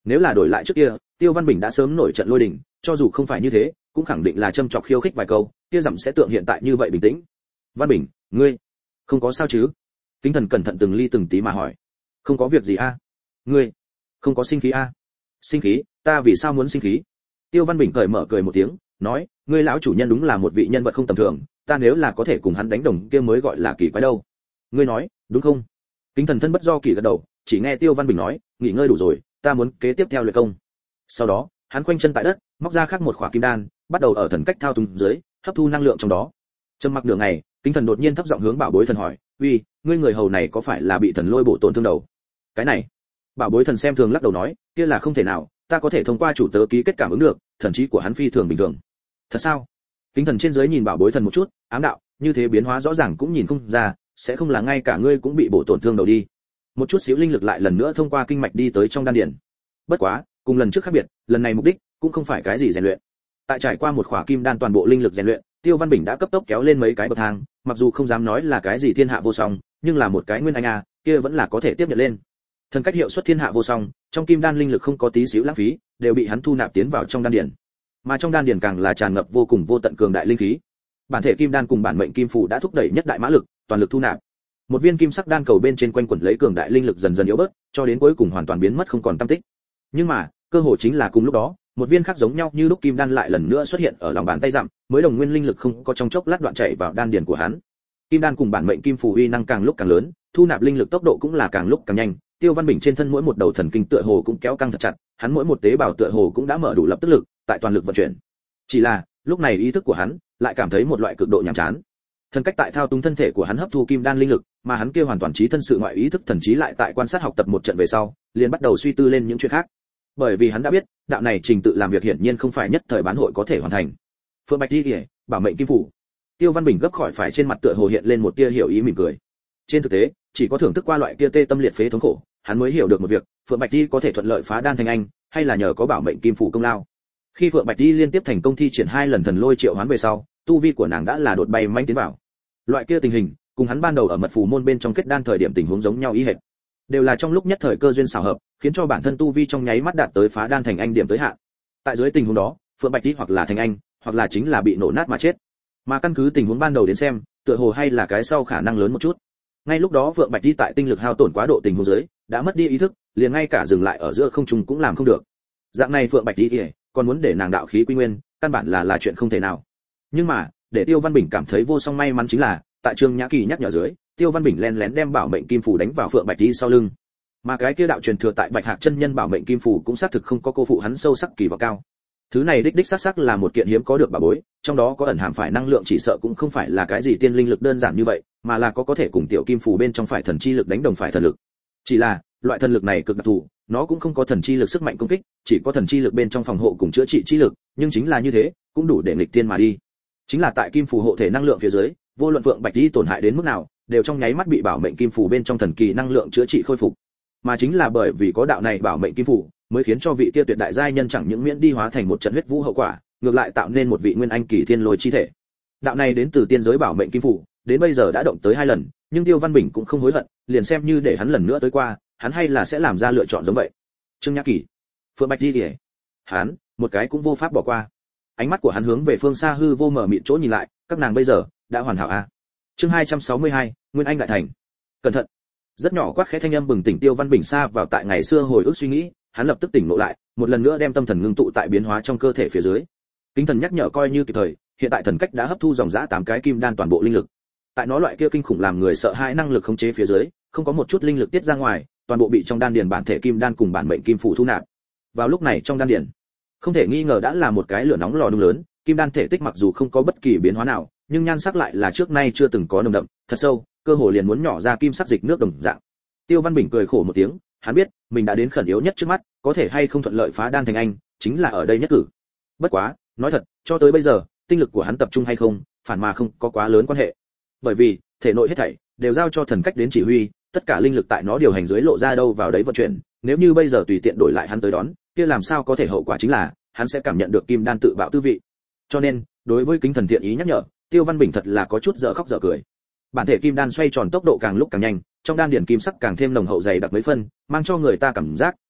Nếu là đổi lại trước kia, Tiêu Văn Bình đã sớm nổi trận lôi đình, cho dù không phải như thế, cũng khẳng định là châm chọc khiêu khích vài câu, kia dặm sẽ tượng hiện tại như vậy bình tĩnh. Văn Bình, ngươi không có sao chứ? Kính Thần cẩn thận từng ly từng tí mà hỏi. Không có việc gì a. Ngươi không có sinh khí a? Sinh khí? Ta vì sao muốn sinh khí? Tiêu Văn Bình cởi mở cười một tiếng, nói, ngươi lão chủ nhân đúng là một vị nhân vật không tầm thường, ta nếu là có thể cùng hắn đánh đồng kia mới gọi là kỳ quái đâu. Ngươi nói, đúng không? Kính Thần thân bất do kỳ gật đầu, chỉ nghe Tiêu Văn Bình nói, nghỉ ngơi đủ rồi, ta muốn kế tiếp theo luyện công. Sau đó, hắn khoanh chân tại đất, móc ra khác một khỏa kim đan, bắt đầu ở thần cách thao túng dưới, hấp thu năng lượng trong đó. Trầm mặc nửa ngày, Kính Thần đột nhiên thấp giọng hướng Bảo Bối Thần hỏi, "Uy, ngươi người hầu này có phải là bị thần lôi bổ tổn thương đầu?" Cái này, Bảo Bối Thần xem thường lắc đầu nói, "Kia là không thể nào, ta có thể thông qua chủ tớ ký kết cảm ứng được, thần trí của hắn phi thường bình thường." "Thật sao?" Kính Thần trên dưới nhìn Bảo Bối Thần một chút, ám đạo, như thế biến hóa rõ ràng cũng nhìn không ra, sẽ không là ngay cả ngươi cũng bị bổ tổn thương đầu đi. Một chút xíu linh lực lại lần nữa thông qua kinh mạch đi tới trong đan điền. Bất quá, cùng lần trước khác biệt, lần này mục đích cũng không phải cái gì rèn luyện. Tại trải qua một khỏa kim đan toàn bộ linh lực rèn luyện, Tiêu Văn Bình đã cấp tốc kéo lên mấy cái bậc thang, mặc dù không dám nói là cái gì thiên hạ vô song, nhưng là một cái nguyên anh kia vẫn là có thể tiếp nhận lên. Thần cách hiệu suất thiên hạ vô song, trong kim đan linh lực không có tí xíu lãng phí, đều bị hắn thu nạp tiến vào trong đan điền. Mà trong đan điền càng là tràn ngập vô cùng vô tận cường đại linh khí. Bản thể kim đan cùng bản mệnh kim phù đã thúc đẩy nhất đại mã lực, toàn lực thu nạp. Một viên kim sắc đan cầu bên trên quanh quẩn lấy cường đại linh lực dần dần yếu bớt, cho đến cuối cùng hoàn toàn biến mất không còn tăm tích. Nhưng mà, cơ hội chính là cùng lúc đó, một viên khác giống nhau như lúc kim đan lại lần nữa xuất hiện ở lòng bàn tay dặm, mới đồng nguyên linh lực không có trong chốc lát đoạn chảy vào đan điền của hắn. Kim đan cùng bản mệnh kim phù uy năng càng lúc càng lớn, thu nạp linh lực tốc độ cũng là càng lúc càng nhanh. Tiêu Văn Bình trên thân mỗi một đầu thần kinh tựa hồ cũng kéo căng thật chặt, hắn mỗi một tế bào tựa hồ cũng đã mở đủ lập tức lực, tại toàn lực vận chuyển. Chỉ là, lúc này ý thức của hắn lại cảm thấy một loại cực độ nhàm chán. Thần cách tại thao túng thân thể của hắn hấp thu kim đan linh lực, mà hắn kia hoàn toàn trí thân sự ngoại ý thức thần trí lại tại quan sát học tập một trận về sau, liền bắt đầu suy tư lên những chuyện khác. Bởi vì hắn đã biết, đạo này trình tự làm việc hiển nhiên không phải nhất thời bán hội có thể hoàn thành. Phượng Bạch Di, bảo mệnh kim phủ. Tiêu Văn Bình gấp khỏi phải trên mặt tựa hồ hiện lên một tia hiểu ý mỉm cười. Trên thực tế, chỉ có thưởng thức qua loại kia tê tâm liệt phế thống khổ, hắn mới hiểu được một việc, Phượng Bạch Di có thể thuận lợi phá đan thành anh, hay là nhờ có bảo mệnh kim phủ công lao. Khi Phượng Bạch Di liên tiếp thành công thi triển 2 lần thần lôi triệu hoán về sau, tu vi của nàng đã là đột bay manh tiến vào. Loại kia tình hình, cùng hắn ban đầu ở mật phù môn bên trong kết đan thời điểm tình huống giống nhau ý hệt. Đều là trong lúc nhất thời cơ duyên xảo hợp, khiến cho bản thân tu vi trong nháy mắt đạt tới phá đan thành anh điểm tới hạn. Tại dưới tình huống đó, Phượng Bạch Di hoặc là thành anh, hoặc là chính là bị nổ nát mà chết. Mà căn cứ tình huống ban đầu đến xem, tựa hồ hay là cái sau khả năng lớn một chút. Ngay lúc đó Phượng Bạch Di tại tinh lực hao tổn quá độ tình huống dưới, đã mất đi ý thức, liền ngay cả dừng lại ở giữa không trung cũng làm không được. Dạng này Phượng Bạch Di còn muốn để nàng đạo khí quy nguyên, căn bản là chuyện không thể nào. Nhưng mà, để Tiêu Văn Bình cảm thấy vô song may mắn chính là, tại Trương Nhã Kỳ nhắc nhở dưới, Tiêu Văn Bình lén lén đem bảo mệnh kim phù đánh vào Phượng Bạch Di sau lưng. Mà cái kia đạo truyền thừa tại Bạch Hạc chân nhân bảo mệnh kim phù cũng xác thực không có cô phụ hắn sâu sắc kỳ vọng cao. Thứ này đích xác xác là một kiện hiếm có được bảo bối, trong đó có ẩn hàm phải năng lượng chỉ sợ cũng không phải là cái gì tiên linh lực đơn giản như vậy, mà là có thể cùng tiểu kim phù bên trong phải thần chi lực đánh đồng phải thần lực. Chỉ là, loại thần lực này cực đặc thù, nó cũng không có thần chi lực sức mạnh công kích, chỉ có thần chi lực bên trong phòng hộ cùng chữa trị chi lực, nhưng chính là như thế, cũng đủ để nghịch tiên mà đi. Chính là tại kim phù hộ thể năng lượng phía dưới, vô luận Phượng Bạch Di tổn hại đến mức nào, đều trong nháy mắt bị bảo mệnh kim phù bên trong thần kỳ năng lượng chữa trị khôi phục. Mà chính là bởi vì có đạo này bảo mệnh kim phù, mới khiến cho vị kia tuyệt đại giai nhân chẳng những miễn đi hóa thành một trận huyết vũ hậu quả, ngược lại tạo nên một vị nguyên anh kỳ thiên lôi chi thể. Đạo này đến từ tiên giới bảo mệnh kim phù, đến bây giờ đã động tới 2 lần, nhưng Tiêu Văn Bình cũng không hối hận, liền xem như để hắn lần nữa tới qua, hắn hay là sẽ làm ra lựa chọn giống vậy. Trương Nhã Kỳ, Phượng Bạch Di, hắn một cái cũng vô pháp bỏ qua. Ánh mắt của hắn hướng về phương xa hư vô mở mịt chỗ nhìn lại, các nàng bây giờ đã hoàn hảo a. Chương 262, Nguyên Anh đại thành. Cẩn thận. Rất nhỏ quát khẽ thanh âm bừng tỉnh Tiêu Văn Bình xa vào tại ngày xưa hồi ức suy nghĩ, hắn lập tức tỉnh ngộ lại, một lần nữa đem tâm thần ngưng tụ tại biến hóa trong cơ thể phía dưới. Kính thần nhắc nhở coi như kịp thời, hiện tại thần cách đã hấp thu dòng dã 8 cái kim đan toàn bộ linh lực. Tại nó loại kia kinh khủng làm người sợ hãi năng lực khống chế phía dưới, không có một chút linh lực tiết ra ngoài, toàn bộ bị trong đan điền bản thể kim đan cùng bản mệnh kim phù thu nạp. Vào lúc này trong đan điền, không thể nghi ngờ đã là một cái lửa nóng lò nung lớn, kim đan thể tích mặc dù không có bất kỳ biến hóa nào, nhưng nhan sắc lại là trước nay chưa từng có nồng đậm, thật sâu, cơ hồ liền muốn nhỏ ra kim sắc dịch nước đồng dạng. Tiêu Văn Bình cười khổ một tiếng, hắn biết, mình đã đến khẩn yếu nhất trước mắt, có thể hay không thuận lợi phá đan thành anh, chính là ở đây nhất cử. Bất quá, nói thật, cho tới bây giờ, tinh lực của hắn tập trung hay không, phản mà không có quá lớn quan hệ. Bởi vì, thể nội hết thảy đều giao cho thần cách đến chỉ huy, tất cả linh lực tại nó điều hành dưới lộ ra đâu vào đấy vận chuyển, nếu như bây giờ tùy tiện đổi lại hắn tới đón, kia làm sao có thể hậu quả chính là, hắn sẽ cảm nhận được kim đan tự bạo tư vị. Cho nên, đối với kính thần thiện ý nhắc nhở, Tiêu Văn Bình thật là có chút dở khóc dở cười. Bản thể kim đan xoay tròn tốc độ càng lúc càng nhanh, trong đan điển kim sắc càng thêm nồng hậu dày đặc mấy phân, mang cho người ta cảm giác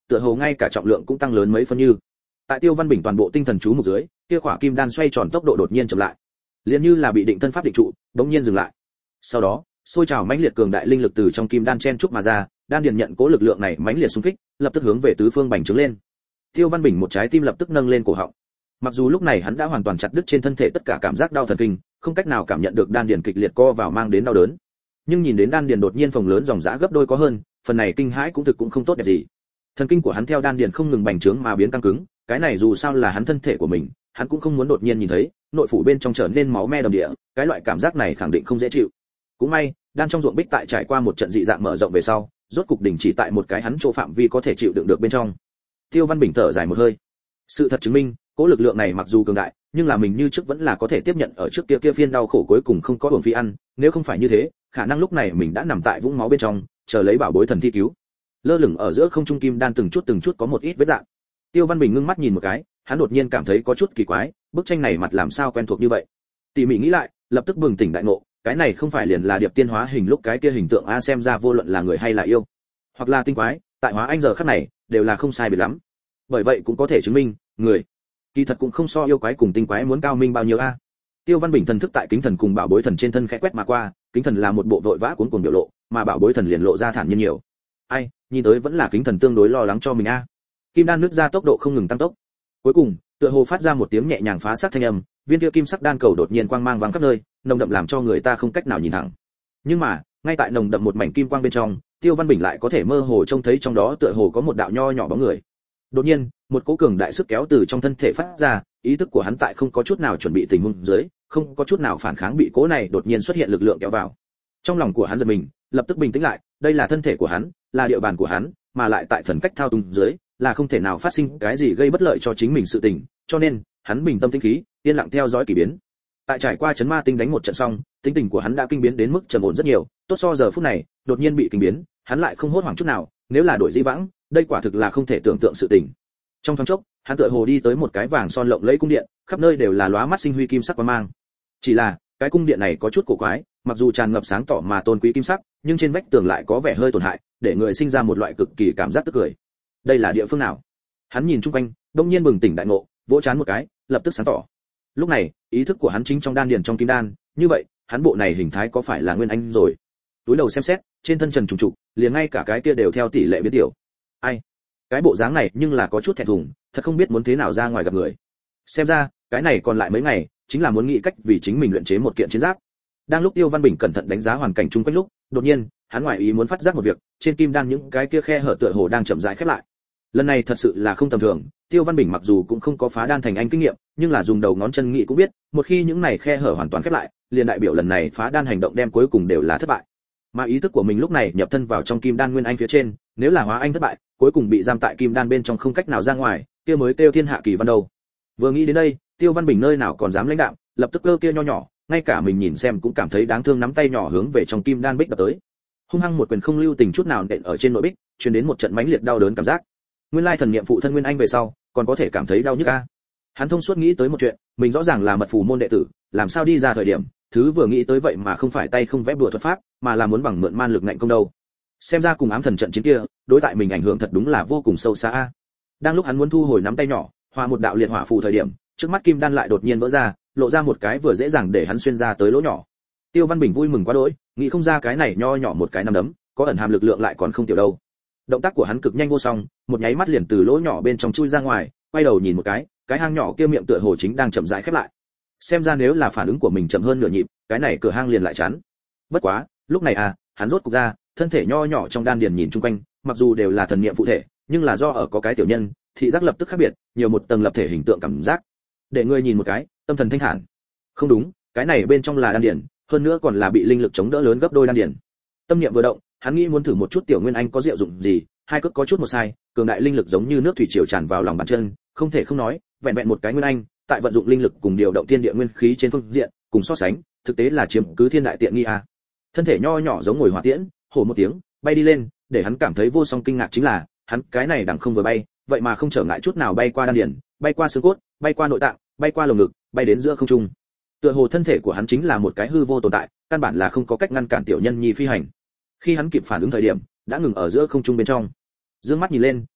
tựa hồ ngay cả trọng lượng cũng tăng lớn mấy phân như. Tại Tiêu Văn Bình toàn bộ tinh thần chú mục dưới, kia khỏa kim đan xoay tròn tốc độ đột nhiên chậm lại, liền như là bị định thân pháp định trụ, đống nhiên dừng lại. Sau đó, sôi trào mãnh liệt cường đại linh lực từ trong kim đan chen trúc mà ra, đan điền nhận cố lực lượng này mãnh liệt xung kích, lập tức hướng về tứ phương bành trướng lên. Tiêu Văn Bình một trái tim lập tức nâng lên cổ họng. Mặc dù lúc này hắn đã hoàn toàn chặt đứt trên thân thể tất cả cảm giác đau thần kinh, không cách nào cảm nhận được đan điền kịch liệt co vào mang đến đau đớn. Nhưng nhìn đến đan điền đột nhiên phồng lớn dòng dã gấp đôi có hơn, phần này kinh hãi cũng thực cũng không tốt đẹp gì. Thần kinh của hắn theo đan điền không ngừng bành trướng mà biến căng cứng, cái này dù sao là hắn thân thể của mình, hắn cũng không muốn đột nhiên nhìn thấy nội phủ bên trong trở nên máu me đầm địa, cái loại cảm giác này khẳng định không dễ chịu. Cũng may, đan trong ruộng bích tại trải qua một trận dị dạng mở rộng về sau, rốt cục đình chỉ tại một cái hắn chỗ phạm vi có thể chịu đựng được bên trong. Tiêu Văn Bình thở dài một hơi. Sự thật chứng minh, cố lực lượng này mặc dù cường đại, nhưng là mình như trước vẫn là có thể tiếp nhận ở trước kia phiên đau khổ cuối cùng không có uổng phí ăn, nếu không phải như thế, khả năng lúc này mình đã nằm tại vũng máu bên trong, chờ lấy bảo bối thần thi cứu. Lơ lửng ở giữa không trung kim đan từng chút có một ít vết dạng. Tiêu Văn Bình ngưng mắt nhìn một cái, hắn đột nhiên cảm thấy có chút kỳ quái, bức tranh này mặt làm sao quen thuộc như vậy. Tỉ mỉ nghĩ lại, lập tức bừng tỉnh đại ngộ, cái này không phải liền là điệp tiên hóa hình lúc cái kia hình tượng a, xem ra vô luận là người hay là yêu, hoặc là tinh quái, tại hóa anh giờ khắc này đều là không sai biệt lắm. Bởi vậy cũng có thể chứng minh, người kỳ thật cũng không so yêu quái cùng tinh quái muốn cao minh bao nhiêu a. Tiêu Văn Bình thần thức tại kính thần cùng bảo bối thần trên thân khẽ quét mà qua, kính thần là một bộ vội vã cuống cuồng biểu lộ, mà bảo bối thần liền lộ ra thản nhiên nhiều. Ai, nhìn tới vẫn là kính thần tương đối lo lắng cho mình a. Kim đan nứt ra tốc độ không ngừng tăng tốc. Cuối cùng, tựa hồ phát ra một tiếng nhẹ nhàng phá xác thanh âm, viên kia kim sắc đan cầu đột nhiên quang mang vàng khắp nơi, nồng đậm làm cho người ta không cách nào nhìn thẳng. Nhưng mà, ngay tại nồng đậm một mảnh kim quang bên trong, Tiêu Văn Bình lại có thể mơ hồ trông thấy trong đó tựa hồ có một đạo nho nhỏ bóng người. Đột nhiên, một cỗ cường đại sức kéo từ trong thân thể phát ra, ý thức của hắn tại không có chút nào chuẩn bị tình huống dưới, không có chút nào phản kháng bị cỗ này đột nhiên xuất hiện lực lượng kéo vào. Trong lòng của hắn giật mình, lập tức bình tĩnh lại, đây là thân thể của hắn, là địa bàn của hắn, mà lại tại thần cách thao túng dưới, là không thể nào phát sinh cái gì gây bất lợi cho chính mình sự tình, cho nên, hắn bình tâm tĩnh khí, yên lặng theo dõi kỳ biến. Tại trải qua chấn ma tinh đánh một trận xong, tính tình của hắn đã kinh biến đến mức trầm ổn rất nhiều, tốt so giờ phút này, đột nhiên bị kinh biến, hắn lại không hốt hoảng chút nào, nếu là đổi dĩ vãng, đây quả thực là không thể tưởng tượng sự tình. Trong thoáng chốc, hắn tựa hồ đi tới một cái vàng son lộng lẫy cung điện, khắp nơi đều là lóa mắt sinh huy kim sắc quang mang. Chỉ là, cái cung điện này có chút cổ quái, mặc dù tràn ngập sáng tỏ mà tôn quý kim sắc, nhưng trên vách tường lại có vẻ hơi tổn hại, để người sinh ra một loại cực kỳ cảm giác tức cười. Đây là địa phương nào? Hắn nhìn chung quanh, đột nhiên bừng tỉnh đại ngộ, vỗ trán một cái, lập tức sáng tỏ. Lúc này, ý thức của hắn chính trong đan điền trong kim đan, như vậy, hắn bộ này hình thái có phải là nguyên anh rồi? Túi đầu xem xét, trên thân trần trùng trục, liền ngay cả cái kia đều theo tỷ lệ biến tiểu. Ai? Cái bộ dáng này nhưng là có chút thẹn thùng, thật không biết muốn thế nào ra ngoài gặp người. Xem ra, cái này còn lại mấy ngày, chính là muốn nghĩ cách vì chính mình luyện chế một kiện chiến giáp. Đang lúc Tiêu Văn Bình cẩn thận đánh giá hoàn cảnh chung quanh lúc, đột nhiên, hắn ngoại ý muốn phát giác một việc, trên kim đan những cái kia khe hở tựa hồ đang chậm rãi khép lại. Lần này thật sự là không tầm thường, Tiêu Văn Bình mặc dù cũng không có phá đan thành anh kinh nghiệm, nhưng là dùng đầu ngón chân nghĩ cũng biết, một khi những này khe hở hoàn toàn khép lại, liền đại biểu lần này phá đan hành động đem cuối cùng đều là thất bại. Mà ý thức của mình lúc này nhập thân vào trong kim đan nguyên anh phía trên, nếu là hóa anh thất bại, cuối cùng bị giam tại kim đan bên trong không cách nào ra ngoài, kia mới kêu thiên hạ kỳ văn đâu. Vừa nghĩ đến đây, Tiêu Văn Bình nơi nào còn dám lãnh đạm, lập tức cơ kia nho nhỏ, ngay cả mình nhìn xem cũng cảm thấy đáng thương, nắm tay nhỏ hướng về trong kim đan bích đập tới. Hung hăng một quyền không lưu tình chút nào nện ở trên nội bích, truyền đến một trận mãnh liệt đau đớn cảm giác. Nguyên lai thần niệm phụ thân nguyên anh về sau, còn có thể cảm thấy đau nhức a. Hắn thông suốt nghĩ tới một chuyện, mình rõ ràng là mật phù môn đệ tử, làm sao đi ra thời điểm, thứ vừa nghĩ tới vậy mà không phải tay không vẽ bùa thuật pháp, mà là muốn bằng mượn man lực ngạnh công đâu. Xem ra cùng ám thần trận chiến kia, đối tại mình ảnh hưởng thật đúng là vô cùng sâu xa a. Đang lúc hắn muốn thu hồi nắm tay nhỏ, hòa một đạo liệt hỏa phù thời điểm, trước mắt kim đan lại đột nhiên vỡ ra, lộ ra một cái vừa dễ dàng để hắn xuyên ra tới lỗ nhỏ. Tiêu Văn Bình vui mừng quá đỗi, nghĩ không ra cái này nho nhỏ một cái nắm đấm, có ẩn hàm lực lượng lại còn không tiểu đâu. Động tác của hắn cực nhanh vô song, một nháy mắt liền từ lỗ nhỏ bên trong chui ra ngoài, quay đầu nhìn một cái hang nhỏ kia miệng tựa hồ chính đang chậm rãi khép lại. Xem ra nếu là phản ứng của mình chậm hơn nửa nhịp, cái này cửa hang liền lại chắn. Bất quá, lúc này hắn rốt cục ra, thân thể nho nhỏ trong đan điền nhìn chung quanh, mặc dù đều là thần niệm phụ thể, nhưng là do ở có cái tiểu nhân, thị giác lập tức khác biệt, nhiều một tầng lập thể hình tượng cảm giác. Để người nhìn một cái, tâm thần thanh thản. Không đúng, cái này bên trong là đan điền, hơn nữa còn là bị linh lực chống đỡ lớn gấp đôi đan điền. Tâm niệm vừa động, hắn nghĩ muốn thử một chút tiểu nguyên anh có diệu dụng gì, hai cước có chút một sai, cường đại linh lực giống như nước thủy triều tràn vào lòng bàn chân, không thể không nói, vẹn vẹn một cái nguyên anh, tại vận dụng linh lực cùng điều động thiên địa nguyên khí trên phương diện, cùng so sánh, thực tế là chiếm cứ thiên đại tiện nghi a. Thân thể nho nhỏ giống ngồi hỏa tiễn, hổ một tiếng, bay đi lên, để hắn cảm thấy vô song kinh ngạc chính là, hắn cái này đằng không vừa bay, vậy mà không trở ngại chút nào bay qua đan điền, bay qua xương cốt, bay qua nội tạng, bay qua lồng ngực, bay đến giữa không trung. Tựa hồ thân thể của hắn chính là một cái hư vô tồn tại, căn bản là không có cách ngăn cản tiểu nhân nhi phi hành. Khi hắn kịp phản ứng thời điểm, đã ngừng ở giữa không trung bên trong. Dương mắt nhìn lên,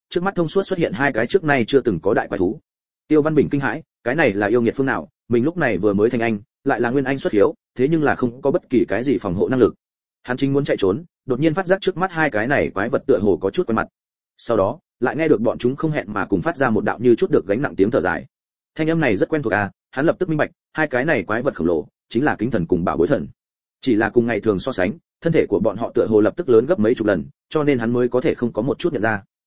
trước mắt thông suốt xuất hiện hai cái trước nay chưa từng có đại quái thú. Tiêu Văn Bình kinh hãi, cái này là yêu nghiệt phương nào, mình lúc này vừa mới thành anh, lại là nguyên anh xuất hiếu, thế nhưng là không có bất kỳ cái gì phòng hộ năng lực. Hắn chính muốn chạy trốn, đột nhiên phát giác trước mắt hai cái này quái vật tựa hồ có chút quen mặt. Sau đó, lại nghe được bọn chúng không hẹn mà cùng phát ra một đạo như chút được gánh nặng tiếng thở dài. Thanh âm này rất quen thuộc à, hắn lập tức minh bạch, hai cái này quái vật khổng lồ chính là Kính Thần cùng Bảo Bối Thần. Chỉ là cùng ngày thường so sánh, thân thể của bọn họ tựa hồ lập tức lớn gấp mấy chục lần, cho nên hắn mới có thể không có một chút nhận ra.